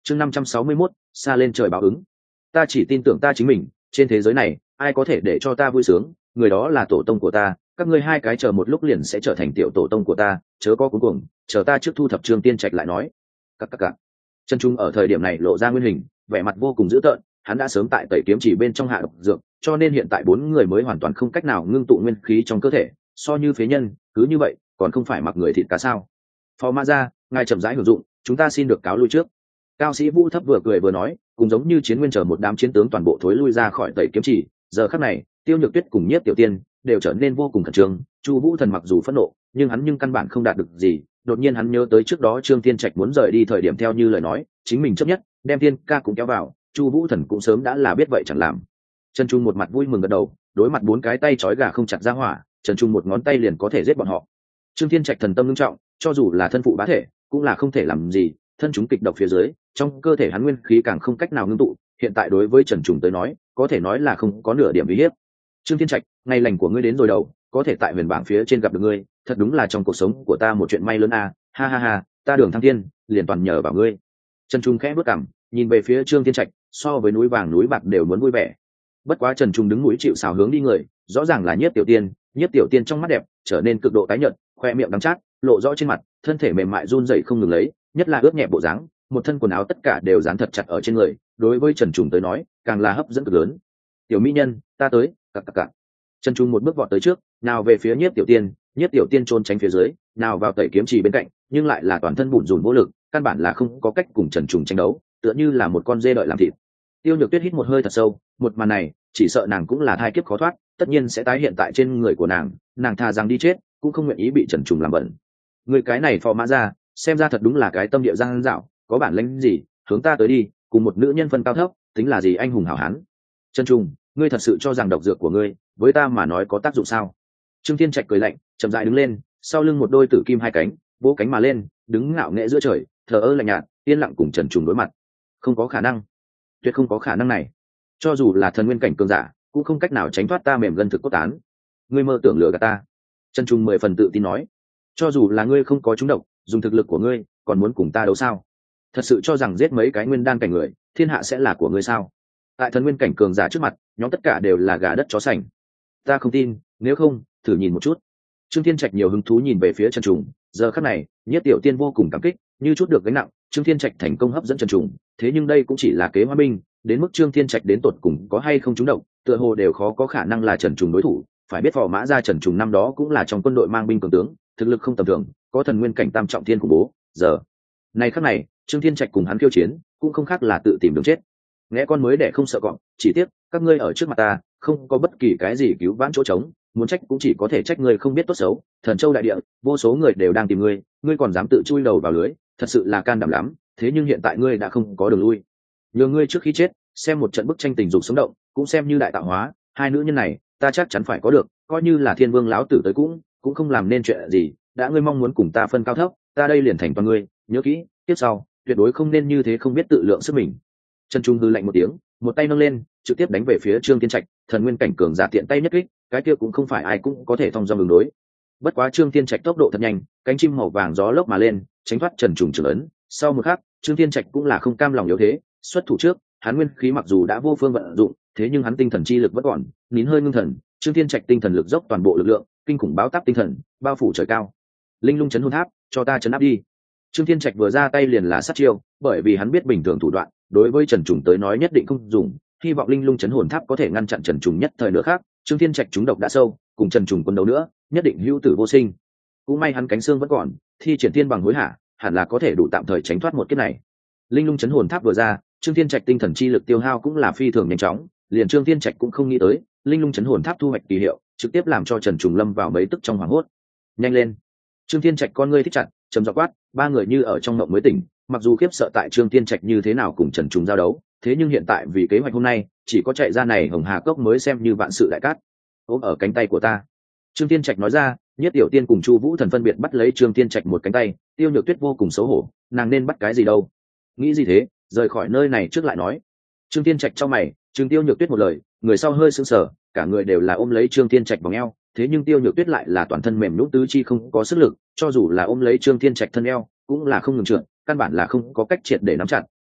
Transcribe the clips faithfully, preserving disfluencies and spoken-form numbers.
chương năm trăm sáu mươi mốt, xa lên trời báo ứng. Ta chỉ tin tưởng ta chính mình, trên thế giới này ai có thể để cho ta vui sướng, người đó là tổ tông của ta. Các ngươi hai cái chờ một lúc liền sẽ trở thành tiểu tổ tông của ta, chớ có cuống cuồng, chờ ta trước thu thập Trương Tiên Trạch lại nói. Các các các. Trần Trung ở thời điểm này lộ ra nguyên hình, vẻ mặt vô cùng dữ tợn. Hắn đã sớm tại tẩy kiếm chỉ bên trong hạ độc dược, cho nên hiện tại bốn người mới hoàn toàn không cách nào ngưng tụ nguyên khí trong cơ thể, so như phế nhân, cứ như vậy còn không phải mặc người thịt cá sao? Phó Ma gia, ngài chậm rãi hưởng dụng, chúng ta xin được cáo lui trước. Cao sĩ Vũ thấp vừa cười vừa nói, cùng giống như chiến nguyên chờ một đám chiến tướng toàn bộ thối lui ra khỏi tẩy kiếm chỉ. Giờ khắc này, Tiêu Nhược Tuyết cùng Nhiếp Tiểu Tiên đều trở nên vô cùng khẩn trương. Chu Vũ Thần mặc dù phẫn nộ, nhưng hắn nhưng căn bản không đạt được gì. Đột nhiên hắn nhớ tới trước đó Trương Tiên Trạch muốn rời đi thời điểm theo như lời nói, chính mình chấp nhất đem Tiên ca cũng kéo vào. Chu Vũ Thần cũng sớm đã là biết vậy chẳng làm. Trần Trung một mặt vui mừng gật đầu, đối mặt bốn cái tay trói gà không chặt ra hỏa, Trần Trung một ngón tay liền có thể giết bọn họ. Trương Tiên Trạch thần tâm nghiêm trọng, cho dù là thân phụ bá thể, cũng là không thể làm gì, thân chúng kịch độc phía dưới, trong cơ thể hắn nguyên khí càng không cách nào ngưng tụ, hiện tại đối với Trần Trung tới nói, có thể nói là không có nửa điểm uy hiếp. Trương Tiên Trạch, ngày lành của ngươi đến rồi đầu, có thể tại huyền bảng phía trên gặp được ngươi, thật đúng là trong cuộc sống của ta một chuyện may lớn a, ha ha ha, ta Đường Thăng Thiên, liền toàn nhờ vào ngươi. Trần Trung khẽ bước cằm, nhìn về phía Trương Tiên Trạch, so với núi vàng núi bạc đều muốn vui vẻ. Bất quá Trần Trung đứng mũi chịu sào hướng đi người, rõ ràng là Nhiếp Tiểu Tiên, Nhiếp Tiểu Tiên trong mắt đẹp trở nên cực độ tái nhợt, khoe miệng đắng chát, lộ rõ trên mặt, thân thể mềm mại run rẩy không ngừng lấy, nhất là ướt nhẹ bộ dáng, một thân quần áo tất cả đều dán thật chặt ở trên người, đối với Trần Trung tới nói, càng là hấp dẫn cực lớn. "Tiểu mỹ nhân, ta tới." Cặc cặc cặc. Trần Trung một bước vọt tới trước, nào về phía Nhiếp Tiểu Tiên, Nhiếp Tiểu Tiên trốn tránh phía dưới, nào vào tẩy kiếm chỉ bên cạnh, nhưng lại là toàn thân bủn rủn vô lực, căn bản là không có cách cùng Trần Trung tranh đấu, tựa như là một con dê đợi làm thịt. Tiêu Nhược Tuyết hít một hơi thật sâu, một màn này, chỉ sợ nàng cũng là thai kiếp khó thoát, tất nhiên sẽ tái hiện tại trên người của nàng, nàng thà rằng đi chết, cũng không nguyện ý bị Trần Trùng làm bẩn. Người cái này Phò Mã Gia, xem ra thật đúng là cái tâm địa giang dạo, có bản lĩnh gì, hướng ta tới đi, cùng một nữ nhân phân cao thấp, tính là gì anh hùng hảo hán. Trần Trùng, ngươi thật sự cho rằng độc dược của ngươi, với ta mà nói có tác dụng sao? Trương Thiên Trạch cười lạnh, chậm rãi đứng lên, sau lưng một đôi tử kim hai cánh, vỗ cánh mà lên, đứng ngạo nghễ giữa trời, thờ ơ lạnh nhạt, yên lặng cùng Trần Trùng đối mặt. Không có khả năng, tuyệt không có khả năng này. Cho dù là thần nguyên cảnh cường giả, cũng không cách nào tránh thoát ta mềm gân thực cốt tán. Ngươi mơ tưởng lừa gạt ta. Trần Trung mười phần tự tin nói, cho dù là ngươi không có trúng độc, dùng thực lực của ngươi, còn muốn cùng ta đấu sao? Thật sự cho rằng giết mấy cái nguyên đan cảnh người, thiên hạ sẽ là của ngươi sao? Tại thần nguyên cảnh cường giả trước mặt, nhóm tất cả đều là gà đất chó sành. Ta không tin, nếu không, thử nhìn một chút. Trương Thiên Trạch nhiều hứng thú nhìn về phía Trần Trùng, giờ khắc này, Nhất Tiểu Tiên vô cùng cảm kích, như chút được gánh nặng, Trương Thiên Trạch thành công hấp dẫn Trần Trùng, thế nhưng đây cũng chỉ là kế hoa binh, đến mức Trương Thiên Trạch đến tột cùng có hay không trúng độc, tựa hồ đều khó có khả năng là Trần Trùng đối thủ. Phải biết Phò Mã Gia Trần Trùng năm đó cũng là trong quân đội mang binh cường tướng, thực lực không tầm thường, có thần nguyên cảnh tam trọng thiên khủng bố. Giờ này khắc này, Trương Thiên Trạch cùng hắn khiêu chiến, cũng không khác là tự tìm đường chết. Nghe con mới để không sợ cọp, chỉ tiếc các ngươi ở trước mặt ta, không có bất kỳ cái gì cứu vãn chỗ trống, muốn trách cũng chỉ có thể trách ngươi không biết tốt xấu. Thần Châu đại địa, vô số người đều đang tìm ngươi, ngươi còn dám tự chui đầu vào lưới, thật sự là can đảm lắm. Thế nhưng hiện tại ngươi đã không có đường lui. Nhờ ngươi trước khi chết, xem một trận bức tranh tình dục sống động, cũng xem như đại tạo hóa. Hai nữ nhân này, ta chắc chắn phải có được, coi như là Thiên Vương lão tử tới cũng cũng không làm nên chuyện gì. Đã ngươi mong muốn cùng ta phân cao thấp, ta đây liền thành toàn ngươi. Nhớ kỹ, tiếp sau tuyệt đối không nên như thế không biết tự lượng sức mình. Trần Trung hư lạnh một tiếng, một tay nâng lên, trực tiếp đánh về phía Trương Thiên Trạch. Thần nguyên cảnh cường giả tiện tay nhất kích, cái kia cũng không phải ai cũng có thể thông dong ứng đối. Bất quá Trương Thiên Trạch tốc độ thật nhanh, cánh chim màu vàng gió lốc mà lên, tránh thoát Trần Trùng trưởng ấn. Sau một khắc, Trương Thiên Trạch cũng là không cam lòng yếu thế, xuất thủ trước, hắn nguyên khí mặc dù đã vô phương vận dụng, thế nhưng hắn tinh thần chi lực vẫn còn, nín hơi ngưng thần. Trương Thiên Trạch tinh thần lực dốc toàn bộ lực lượng, kinh khủng báo táp tinh thần, bao phủ trời cao. Linh lung chấn hồn tháp, cho ta chấn áp đi. Trương Thiên Trạch vừa ra tay liền là sát chiêu, bởi vì hắn biết bình thường thủ đoạn, đối với Trần Trùng tới nói nhất định không dùng, hy vọng linh lung chấn hồn tháp có thể ngăn chặn Trần Trùng nhất thời nữa khác. Trương Thiên Trạch trúng độc đã sâu, cùng Trần Trùng quân đấu nữa, nhất định hữu tử vô sinh. Cũng may hắn cánh xương vẫn còn, thi triển thiên bằng hối hả, hẳn là có thể đủ tạm thời tránh thoát một kiếp này. Linh lung chấn hồn tháp vừa ra, Trương Thiên Trạch tinh thần chi lực tiêu hao cũng là phi thường nhanh chóng, liền Trương Thiên Trạch cũng không nghĩ tới, linh lung chấn hồn tháp thu hoạch kỳ hiệu, trực tiếp làm cho Trần Trùng lâm vào mấy tức trong hoảng hốt. Nhanh lên! Trương Thiên Trạch con ngươi thích chặt, trầm giọng quát, ba người như ở trong mộng mới tỉnh, mặc dù khiếp sợ tại Trương Thiên Trạch như thế nào cùng Trần Trùng giao đấu, thế nhưng hiện tại vì kế hoạch hôm nay, chỉ có chạy ra này Hồng Hà Cốc mới xem như vạn sự đại cát. Ôm ở cánh tay của ta. Trương Thiên Trạch nói ra, Nhất Tiểu Tiên cùng Chu Vũ Thần phân biệt bắt lấy Trương Thiên Trạch một cánh tay, Tiêu Nhược Tuyết vô cùng xấu hổ, nàng nên bắt cái gì đâu? Nghĩ gì thế, rời khỏi nơi này trước lại nói. Trương Thiên Trạch trong mày, Trương Tiêu Nhược Tuyết một lời, người sau hơi sững sờ, cả người đều là ôm lấy Trương Thiên Trạch vòng eo, thế nhưng Tiêu Nhược Tuyết lại là toàn thân mềm nhũn tứ chi không có sức lực, cho dù là ôm lấy Trương Thiên Trạch thân eo, cũng là không ngừng trượt, căn bản là không có cách triệt để nắm chặt,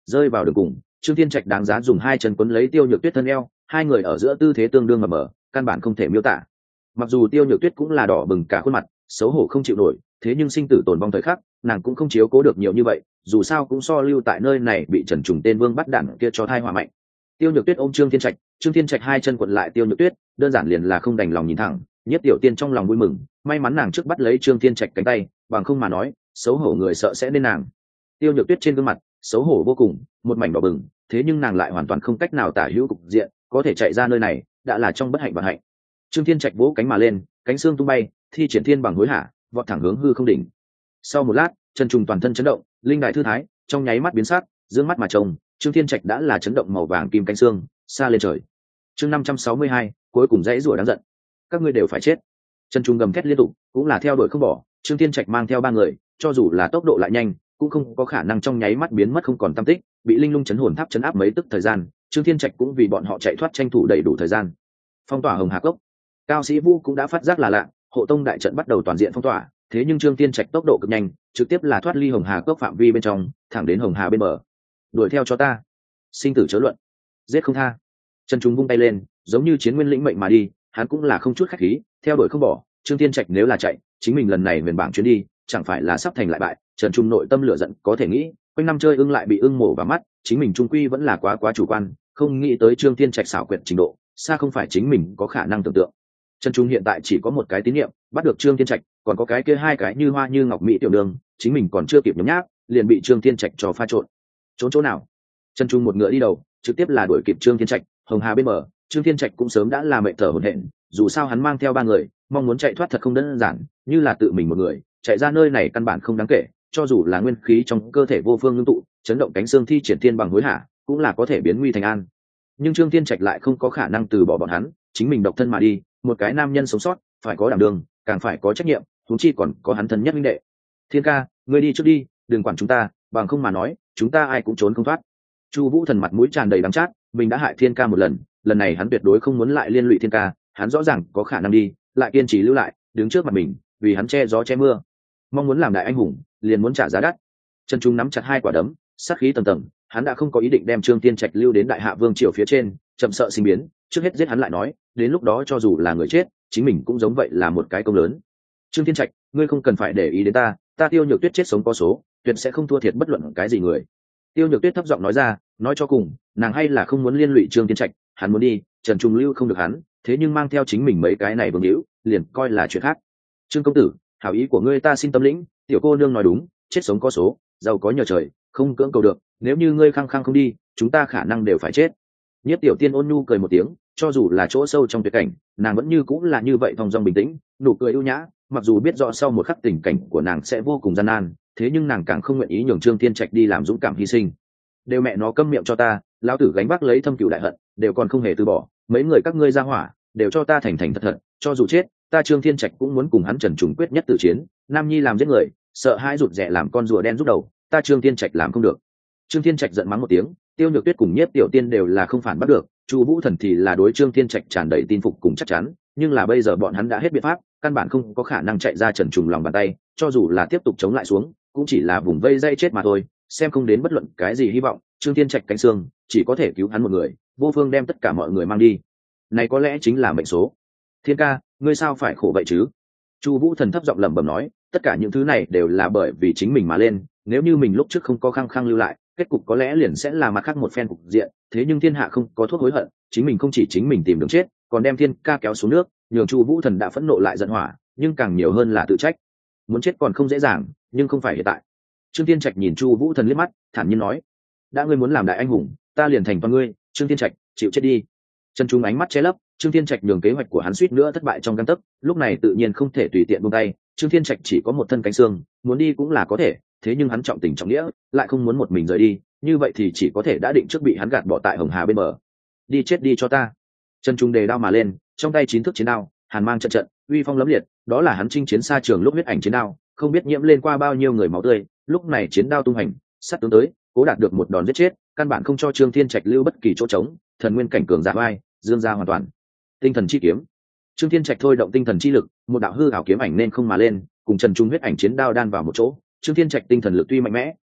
rơi vào đường cùng, Trương Thiên Trạch đáng giá dùng hai chân quấn lấy Tiêu Nhược Tuyết thân eo, hai người ở giữa tư thế tương đương mập mờ, căn bản không thể miêu tả. Mặc dù Tiêu Nhược Tuyết cũng là đỏ bừng cả khuôn mặt, xấu hổ không chịu nổi, thế nhưng sinh tử tồn vong thời khắc, nàng cũng không chiếu cố được nhiều như vậy, dù sao cũng so lưu tại nơi này bị Trần Trùng tên vương bắt đạn kia cho thai hỏa mạnh. Tiêu Nhược Tuyết ôm Trương Thiên Trạch, Trương Thiên Trạch hai chân quật lại Tiêu Nhược Tuyết, đơn giản liền là không đành lòng nhìn thẳng. Nhất Tiểu Tiên trong lòng vui mừng, may mắn nàng trước bắt lấy Trương Thiên Trạch cánh tay, bằng không mà nói, xấu hổ người sợ sẽ nên nàng. Tiêu Nhược Tuyết trên gương mặt xấu hổ vô cùng, một mảnh đỏ bừng, thế nhưng nàng lại hoàn toàn không cách nào tả hữu cục diện, có thể chạy ra nơi này, đã là trong bất hạnh vận hạnh. Trương Thiên Trạch vỗ cánh mà lên, cánh xương tung bay, thi triển thiên bằng hối hả, vọt thẳng hướng hư không đỉnh. Sau một lát, Trần Trùng toàn thân chấn động, linh đại thư thái, trong nháy mắt biến sắc, dương mắt mà trông, Trương Thiên Trạch đã là chấn động màu vàng kim cánh xương, xa lên trời. Chương năm trăm sáu mươi hai, cuối cùng dãy rủa đáng giận. Các ngươi đều phải chết. Trần Trùng gầm thét liên tục, cũng là theo đuổi không bỏ, Trương Thiên Trạch mang theo ba người, cho dù là tốc độ lại nhanh, cũng không có khả năng trong nháy mắt biến mất không còn tăm tích, bị linh lung chấn hồn tháp chấn áp mấy tức thời gian, Trương Thiên Trạch cũng vì bọn họ chạy thoát tranh thủ đầy đủ thời gian. Phong tỏa Hồng Hà Cốc. Cao Sĩ Vũ cũng đã phát giác là lạ, hộ tông đại trận bắt đầu toàn diện phong tỏa, thế nhưng Trương Thiên Trạch tốc độ cực nhanh, trực tiếp là thoát ly Hồng Hà Cốc phạm vi bên trong, thẳng đến Hồng Hà bên bờ. Đuổi theo cho ta, sinh tử chớ luận, giết không tha. Trần Trung vung tay lên, giống như chiến nguyên lĩnh mệnh mà đi, hắn cũng là không chút khách khí, theo đuổi không bỏ. Trương Thiên Trạch nếu là chạy, chính mình lần này huyền bảng chuyến đi, chẳng phải là sắp thành lại bại. Trần Trung nội tâm lửa giận có thể nghĩ, quanh năm chơi ưng lại bị ưng mổ vào mắt, chính mình trung quy vẫn là quá quá chủ quan, không nghĩ tới Trương Thiên Trạch xảo quyệt trình độ, xa không phải chính mình có khả năng tưởng tượng. Trần Trung hiện tại chỉ có một cái tín niệm, bắt được Trương Thiên Trạch, còn có cái kia hai cái như hoa như ngọc mỹ tiểu đường, chính mình còn chưa kịp nhấm nháp, liền bị Trương Thiên Trạch cho pha trộn. Trốn chỗ nào? Trần Trung một ngựa đi đầu, trực tiếp là đuổi kịp Trương Thiên Trạch. Hồng Hà bên bờ, Trương Thiên Trạch cũng sớm đã là mệt thở hổn hển, dù sao hắn mang theo ba người, mong muốn chạy thoát thật không đơn giản, như là tự mình một người, chạy ra nơi này căn bản không đáng kể, cho dù là nguyên khí trong cơ thể vô phương ngưng tụ, chấn động cánh xương thi triển thiên bằng hối hả, cũng là có thể biến nguy thành an. Nhưng Trương Thiên Trạch lại không có khả năng từ bỏ bọn hắn, chính mình độc thân mà đi, một cái nam nhân sống sót, phải có đảm đương, càng phải có trách nhiệm, huống chi còn có hắn thân nhất huynh đệ. Thiên ca, ngươi đi trước đi, đừng quản chúng ta, bằng không mà nói, chúng ta ai cũng trốn không thoát. Chu Vũ Thần mặt mũi tràn đầy đắng chát, mình đã hại Thiên ca một lần, lần này hắn tuyệt đối không muốn lại liên lụy Thiên ca, hắn rõ ràng có khả năng đi, lại kiên trì lưu lại, đứng trước mặt mình, vì hắn che gió che mưa, mong muốn làm đại anh hùng, liền muốn trả giá đắt. Trần Trung nắm chặt hai quả đấm, sát khí tầng tầng, hắn đã không có ý định đem Trương Thiên Trạch lưu đến Đại Hạ Vương triều phía trên, chậm sợ sinh biến, trước hết giết hắn lại nói, đến lúc đó cho dù là người chết, chính mình cũng giống vậy là một cái công lớn. Trương Thiên Trạch, ngươi không cần phải để ý đến ta, ta Tiêu Nhược Tuyết chết sống có số, tuyệt sẽ không thua thiệt bất luận cái gì người. Tiêu Nhược Tuyết thấp giọng nói ra, nói cho cùng, nàng hay là không muốn liên lụy Trương Thiên Trạch, hắn muốn đi, Trần Trung lưu không được hắn, thế nhưng mang theo chính mình mấy cái này vương hữu, liền coi là chuyện khác. Trương công tử, hảo ý của ngươi ta xin tâm lĩnh, tiểu cô nương nói đúng, chết sống có số, giàu có nhờ trời, không cưỡng cầu được, nếu như ngươi khăng khăng không đi, chúng ta khả năng đều phải chết. Nhất Tiểu Tiên ôn nhu cười một tiếng, cho dù là chỗ sâu trong tuyệt cảnh, nàng vẫn như cũng là như vậy thong dong bình tĩnh, nụ cười ưu nhã, mặc dù biết rõ sau một khắc tình cảnh của nàng sẽ vô cùng gian nan, thế nhưng nàng càng không nguyện ý nhường Trương Thiên Trạch đi làm dũng cảm hy sinh. Đều mẹ nó câm miệng cho ta, lão tử gánh vác lấy thâm cừu đại hận, đều còn không hề từ bỏ, mấy người các ngươi ra hỏa, đều cho ta thành thành thật thật, cho dù chết, ta Trương Thiên Trạch cũng muốn cùng hắn Trần Trùng quyết nhất tử chiến. Nam nhi làm giết người, sợ hãi rụt rè làm con rùa đen rút đầu, ta Trương Thiên Trạch làm không được. Trương Thiên Trạch giận mắng một tiếng, Tiêu Nhược Tuyết cùng Nhiếp Tiểu Tiên đều là không phản bắt được, Chu Vũ Thần thì là đối Trương Thiên Trạch tràn đầy tin phục cùng chắc chắn, nhưng là bây giờ bọn hắn đã hết biện pháp, căn bản không có khả năng chạy ra Trần Trùng lòng bàn tay, cho dù là tiếp tục chống lại xuống, cũng chỉ là vùng vây dây chết mà thôi, xem không đến bất luận cái gì hy vọng. Trương Thiên Trạch cánh xương, chỉ có thể cứu hắn một người, vô phương đem tất cả mọi người mang đi. Này có lẽ chính là mệnh số. Thiên ca, ngươi sao phải khổ vậy chứ? Chu Vũ Thần thấp giọng lẩm bẩm nói, tất cả những thứ này đều là bởi vì chính mình mà lên, nếu như mình lúc trước không có khăng khăng lưu lại, kết cục có lẽ liền sẽ là mặt khác một phen cục diện, thế nhưng thiên hạ không có thuốc hối hận, chính mình không chỉ chính mình tìm đường chết, còn đem Thiên ca kéo xuống nước, nhường Chu Vũ Thần đã phẫn nộ lại giận hỏa, nhưng càng nhiều hơn là tự trách. Muốn chết còn không dễ dàng, nhưng không phải hiện tại. Trương Thiên Trạch nhìn Chu Vũ Thần liếc mắt, thản nhiên nói, đã ngươi muốn làm đại anh hùng, ta liền thành toàn ngươi, Trương Thiên Trạch, chịu chết đi. Trần Trung ánh mắt che lấp, Trương Thiên Trạch nhường kế hoạch của hắn suýt nữa thất bại trong gang tấc, lúc này tự nhiên không thể tùy tiện buông tay. Trương Thiên Trạch chỉ có một thân cánh xương, muốn đi cũng là có thể, thế nhưng hắn trọng tình trọng nghĩa, lại không muốn một mình rời đi, như vậy thì chỉ có thể đã định trước bị hắn gạt bỏ tại Hồng Hà bên bờ. Đi chết đi cho ta. Trần Trung đề đao mà lên, trong tay chín thước chiến đao, hàn mang trận trận, uy phong lẫm liệt, đó là hắn chinh chiến xa trường lúc huyết ảnh chiến đao, không biết nhiễm lên qua bao nhiêu người máu tươi, lúc này chiến đao tung hành, sát tướng tới, cố đạt được một đòn giết chết, căn bản không cho Trương Thiên Trạch lưu bất kỳ chỗ trống, thần nguyên cảnh cường giả vai, dương ra hoàn toàn. Tinh thần chi kiếm. Trương Thiên Trạch thôi động tinh thần chi lực, một đạo hư ảo kiếm ảnh nên không mà lên, cùng Trần Trung huyết ảnh chiến đao đan vào một chỗ. Trương Thiên Trạch tinh thần lực tuy mạnh mẽ,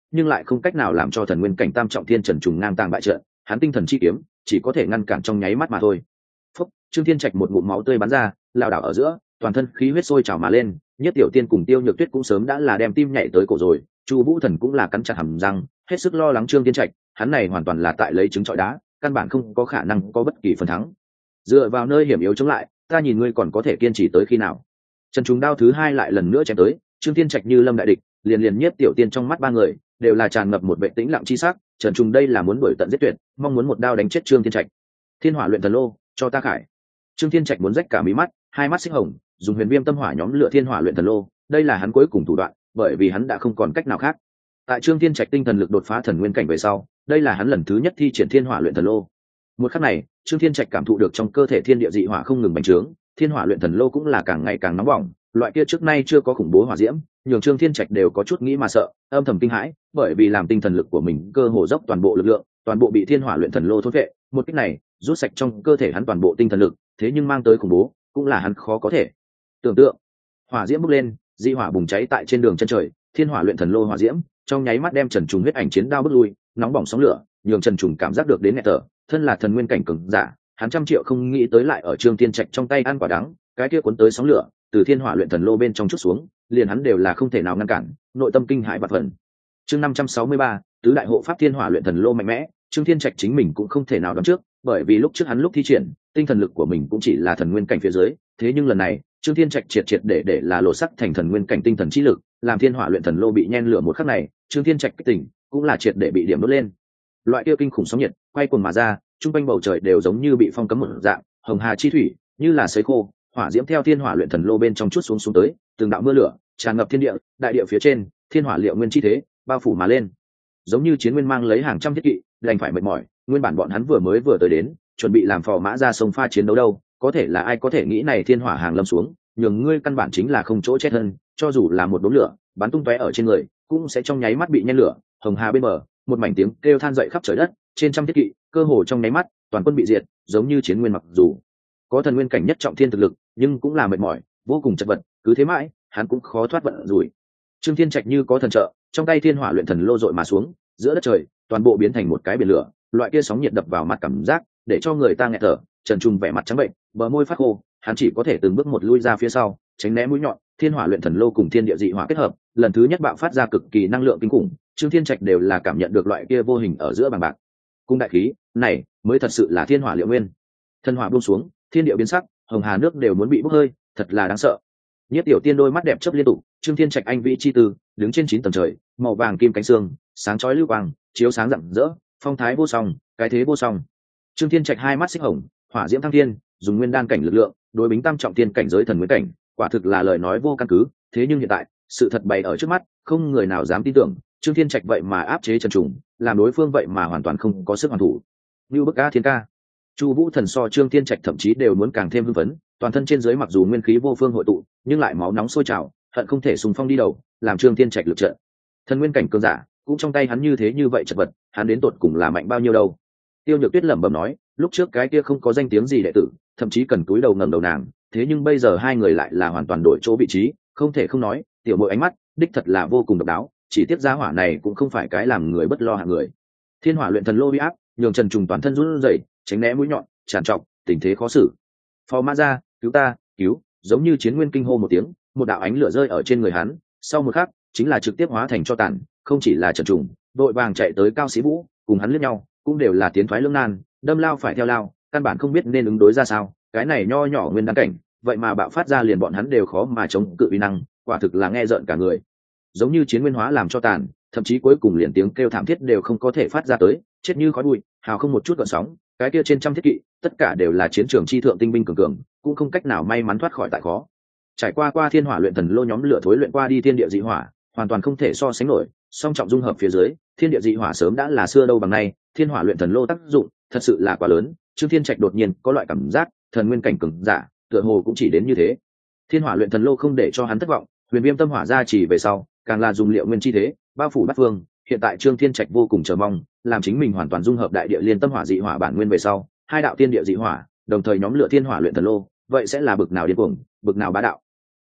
nhưng lại không cách nào làm cho thần nguyên cảnh tam trọng thiên trần trùng ngang tàng bại trận. Hắn tinh thần chi kiếm chỉ có thể ngăn cản trong nháy mắt mà thôi. Phúc, Trương Thiên Trạch một ngụm máu tươi bắn ra, lảo đảo ở giữa, toàn thân khí huyết sôi trào mà lên. Nhất Tiểu Tiên cùng Tiêu Nhược Tuyết cũng sớm đã là đem tim nhảy tới cổ rồi, Chu Vũ Thần cũng là cắn chặt hàm răng, hết sức lo lắng Trương Thiên Trạch. Hắn này hoàn toàn là tại lấy trứng trọi đá, căn bản không có khả năng có bất kỳ phần thắng. Dựa vào nơi hiểm yếu chống lại, ta nhìn ngươi còn có thể kiên trì tới khi nào? Trần Trùng đao thứ hai lại lần nữa chém tới, Trương Thiên Trạch như lâm đại địch, liền liền Nhiếp Tiểu Tiên trong mắt ba người đều là tràn ngập một vẻ tĩnh lặng chi sắc. Trần Trùng đây là muốn đuổi tận giết tuyệt, mong muốn một đao đánh chết Trương Thiên Trạch. Thiên Hỏa Luyện Thần Lô, cho ta khải. Trương Thiên Trạch muốn rách cả mí mắt, hai mắt xích hồng, dùng huyền viêm tâm hỏa nhóm lửa Thiên Hỏa Luyện Thần Lô, đây là hắn cuối cùng thủ đoạn, bởi vì hắn đã không còn cách nào khác. Tại Trương Thiên Trạch tinh thần lực đột phá thần nguyên cảnh về sau, đây là hắn lần thứ nhất thi triển Thiên Hỏa Luyện Thần Lô. Một khắc này, Trương Thiên Trạch cảm thụ được trong cơ thể thiên địa dị hỏa không ngừng bành trướng, Thiên Hỏa Luyện Thần Lô cũng là càng ngày càng nóng bỏng, loại kia trước nay chưa có khủng bố hỏa diễm, nhường Trương Thiên Trạch đều có chút nghĩ mà sợ, âm thầm kinh hãi, bởi vì làm tinh thần lực của mình cơ hồ dốc toàn bộ lực lượng, toàn bộ bị Thiên Hỏa Luyện Thần Lô thôn phệ, một cách này, rút sạch trong cơ thể hắn toàn bộ tinh thần lực, thế nhưng mang tới khủng bố, cũng là hắn khó có thể tưởng tượng. Hỏa diễm bốc lên, dị hỏa bùng cháy tại trên đường chân trời, Thiên Hỏa Luyện Thần Lô hỏa diễm, trong nháy mắt đem Trần Trùng huyết ảnh chiến đao bức lui, nóng bỏng sóng lửa, nhường Trần Trùng cảm giác được đến nghẹt thở, thân là thần nguyên cảnh cường giả, hắn trăm triệu không nghĩ tới lại ở Trương Thiên Trạch trong tay ăn quả đắng, cái kia cuốn tới sóng lửa, từ Thiên Hỏa Luyện Thần Lô bên trong chút xuống, liền hắn đều là không thể nào ngăn cản, nội tâm kinh hãi bạt phần. Chương năm trăm sáu mươi ba, tứ đại hộ pháp Thiên Hỏa Luyện Thần Lô mạnh mẽ, Trương Thiên Trạch chính mình cũng không thể nào đoán trước, bởi vì lúc trước hắn lúc thi triển, tinh thần lực của mình cũng chỉ là thần nguyên cảnh phía dưới, thế nhưng lần này, Trương Thiên Trạch triệt triệt để để là lột sắc thành thần nguyên cảnh tinh thần chi lực, làm Thiên Hỏa Luyện Thần Lô bị nhen lửa một khắc này, Trương Thiên Trạch kích tỉnh, cũng là triệt để bị điểm đốt lên. Loại kia kinh khủng sóng nhiệt, quay cuồng mà ra, trung quanh bầu trời đều giống như bị phong cấm một dạng, hồng hà chi thủy, như là sấy khô, hỏa diễm theo Thiên Hỏa Luyện Thần Lô bên trong chút xuống xuống tới, từng đạo mưa lửa tràn ngập thiên địa, đại địa phía trên, thiên hỏa liệu nguyên chi thế, bao phủ mà lên. Giống như chiến nguyên mang lấy hàng trăm thiết kỵ, đành phải mệt mỏi, nguyên bản bọn hắn vừa mới vừa tới đến, chuẩn bị làm phò mã ra sông pha chiến đấu đâu, có thể là ai có thể nghĩ này thiên hỏa hàng lâm xuống, nhường ngươi căn bản chính là không chỗ chết hơn, cho dù là một đốm lửa, bắn tung tóe ở trên người, cũng sẽ trong nháy mắt bị nhen lửa, hồng hà bên bờ, một mảnh tiếng kêu than dậy khắp trời đất, trên trăm thiết kỵ, cơ hồ trong nháy mắt, toàn quân bị diệt, giống như chiến nguyên mặc dù có thần nguyên cảnh nhất trọng thiên thực lực, nhưng cũng là mệt mỏi, vô cùng chật vật, cứ thế mãi, hắn cũng khó thoát vận rủi. Trương Thiên Trạch như có thần trợ, trong tay Thiên Hỏa Luyện Thần Lô dội mà xuống, giữa đất trời, toàn bộ biến thành một cái biển lửa, loại kia sóng nhiệt đập vào mặt cảm giác, để cho người ta nghẹt thở. Trần Trung vẻ mặt trắng bệnh, bờ môi phát khô, hắn chỉ có thể từng bước một lui ra phía sau, tránh né mũi nhọn. Thiên Hỏa Luyện Thần Lô cùng thiên địa dị hỏa kết hợp, lần thứ nhất bạo phát ra cực kỳ năng lượng kinh khủng, Trương Thiên Trạch đều là cảm nhận được loại kia vô hình ở giữa bằng bạc. Cung đại khí, này mới thật sự là thiên hỏa liệu nguyên. Thân hỏa buông xuống, thiên địa biến sắc, hồng hà nước đều muốn bị bốc hơi, thật là đáng sợ. Nhất Tiểu Tiên đôi mắt đẹp chớp liên tục, Trương Thiên Trạch anh vĩ chi tư, đứng trên chín tầng trời, màu vàng kim cánh xương, sáng chói lưu quang, chiếu sáng rạng rỡ, phong thái vô song, cái thế vô song. Trương Thiên Trạch hai mắt xích hồng, hỏa diễm thăng thiên, dùng nguyên đan cảnh lực lượng, đối bính tam trọng thiên cảnh giới thần nguyên cảnh, quả thực là lời nói vô căn cứ, thế nhưng hiện tại, sự thật bày ở trước mắt, không người nào dám tin tưởng, Trương Thiên Trạch vậy mà áp chế Trần Trùng, làm đối phương vậy mà hoàn toàn không có sức hoàn thủ. Như bức a thiên ca. Chu Vũ Thần so Trương Thiên Trạch thậm chí đều muốn càng thêm hưng phấn, toàn thân trên dưới mặc dù nguyên khí vô phương hội tụ, nhưng lại máu nóng sôi trào, hận không thể xung phong đi đầu, làm Trương Thiên Trạch lực trận. Thần nguyên cảnh cường giả, cũng trong tay hắn như thế như vậy chật vật, hắn đến tột cùng là mạnh bao nhiêu đâu? Tiêu Nhược Tuyết lẩm bẩm nói, lúc trước cái kia không có danh tiếng gì đệ tử, thậm chí cần cúi đầu ngẩng đầu nàng, thế nhưng bây giờ hai người lại là hoàn toàn đổi chỗ vị trí, không thể không nói, tiểu muội ánh mắt, đích thật là vô cùng độc đáo, chỉ tiếc gia hỏa này cũng không phải cái làm người bất lo hạng người. Thiên Hỏa Luyện Thần Lô uy áp, nhường Trần Trùng toàn thân run rẩy, tránh né mũi nhọn, tràn trọc, tình thế khó xử. Phò mã ra, cứu ta, cứu! Giống như chiến nguyên kinh hô một tiếng, một đạo ánh lửa rơi ở trên người hắn, sau một khắc, chính là trực tiếp hóa thành cho tàn, không chỉ là Trần Trùng, đội vàng chạy tới Cao Sĩ Vũ, cùng hắn liếc nhau, cũng đều là tiến thoái lưỡng nan, đâm lao phải theo lao, căn bản không biết nên ứng đối ra sao, cái này nho nhỏ nguyên đan cảnh, vậy mà bạo phát ra liền bọn hắn đều khó mà chống cự uy năng, quả thực là nghe rợn cả người. Giống như chiến nguyên hóa làm cho tàn, thậm chí cuối cùng liền tiếng kêu thảm thiết đều không có thể phát ra tới, chết như khói bụi, hào không một chút gợn sóng, cái kia trên trăm thiết kỵ, tất cả đều là chiến trường chi thượng tinh binh cường cường, cũng không cách nào may mắn thoát khỏi tại khó. Trải qua qua Thiên Hỏa Luyện Thần Lô nhóm lửa thối luyện qua đi thiên địa dị hỏa, hoàn toàn không thể so sánh nổi, song trọng dung hợp phía dưới, thiên địa dị hỏa sớm đã là xưa đâu bằng nay, Thiên Hỏa Luyện Thần Lô tác dụng, thật sự là quá lớn. Trương Thiên Trạch đột nhiên có loại cảm giác, thần nguyên cảnh cường giả, tựa hồ cũng chỉ đến như thế. Thiên Hỏa Luyện Thần Lô không để cho hắn thất vọng, huyền viêm tâm hỏa gia trì về sau, càng là dùng liệu nguyên chi thế, bao phủ bát phương. Hiện tại Trương Thiên Trạch vô cùng chờ mong, làm chính mình hoàn toàn dung hợp đại địa liên tâm hỏa dị hỏa bản nguyên về sau, hai đạo tiên địa dị hỏa, đồng thời nhóm lửa Thiên Hỏa Luyện Thần Lô, vậy sẽ là bực nào điên cuồng, bực nào bá đạo.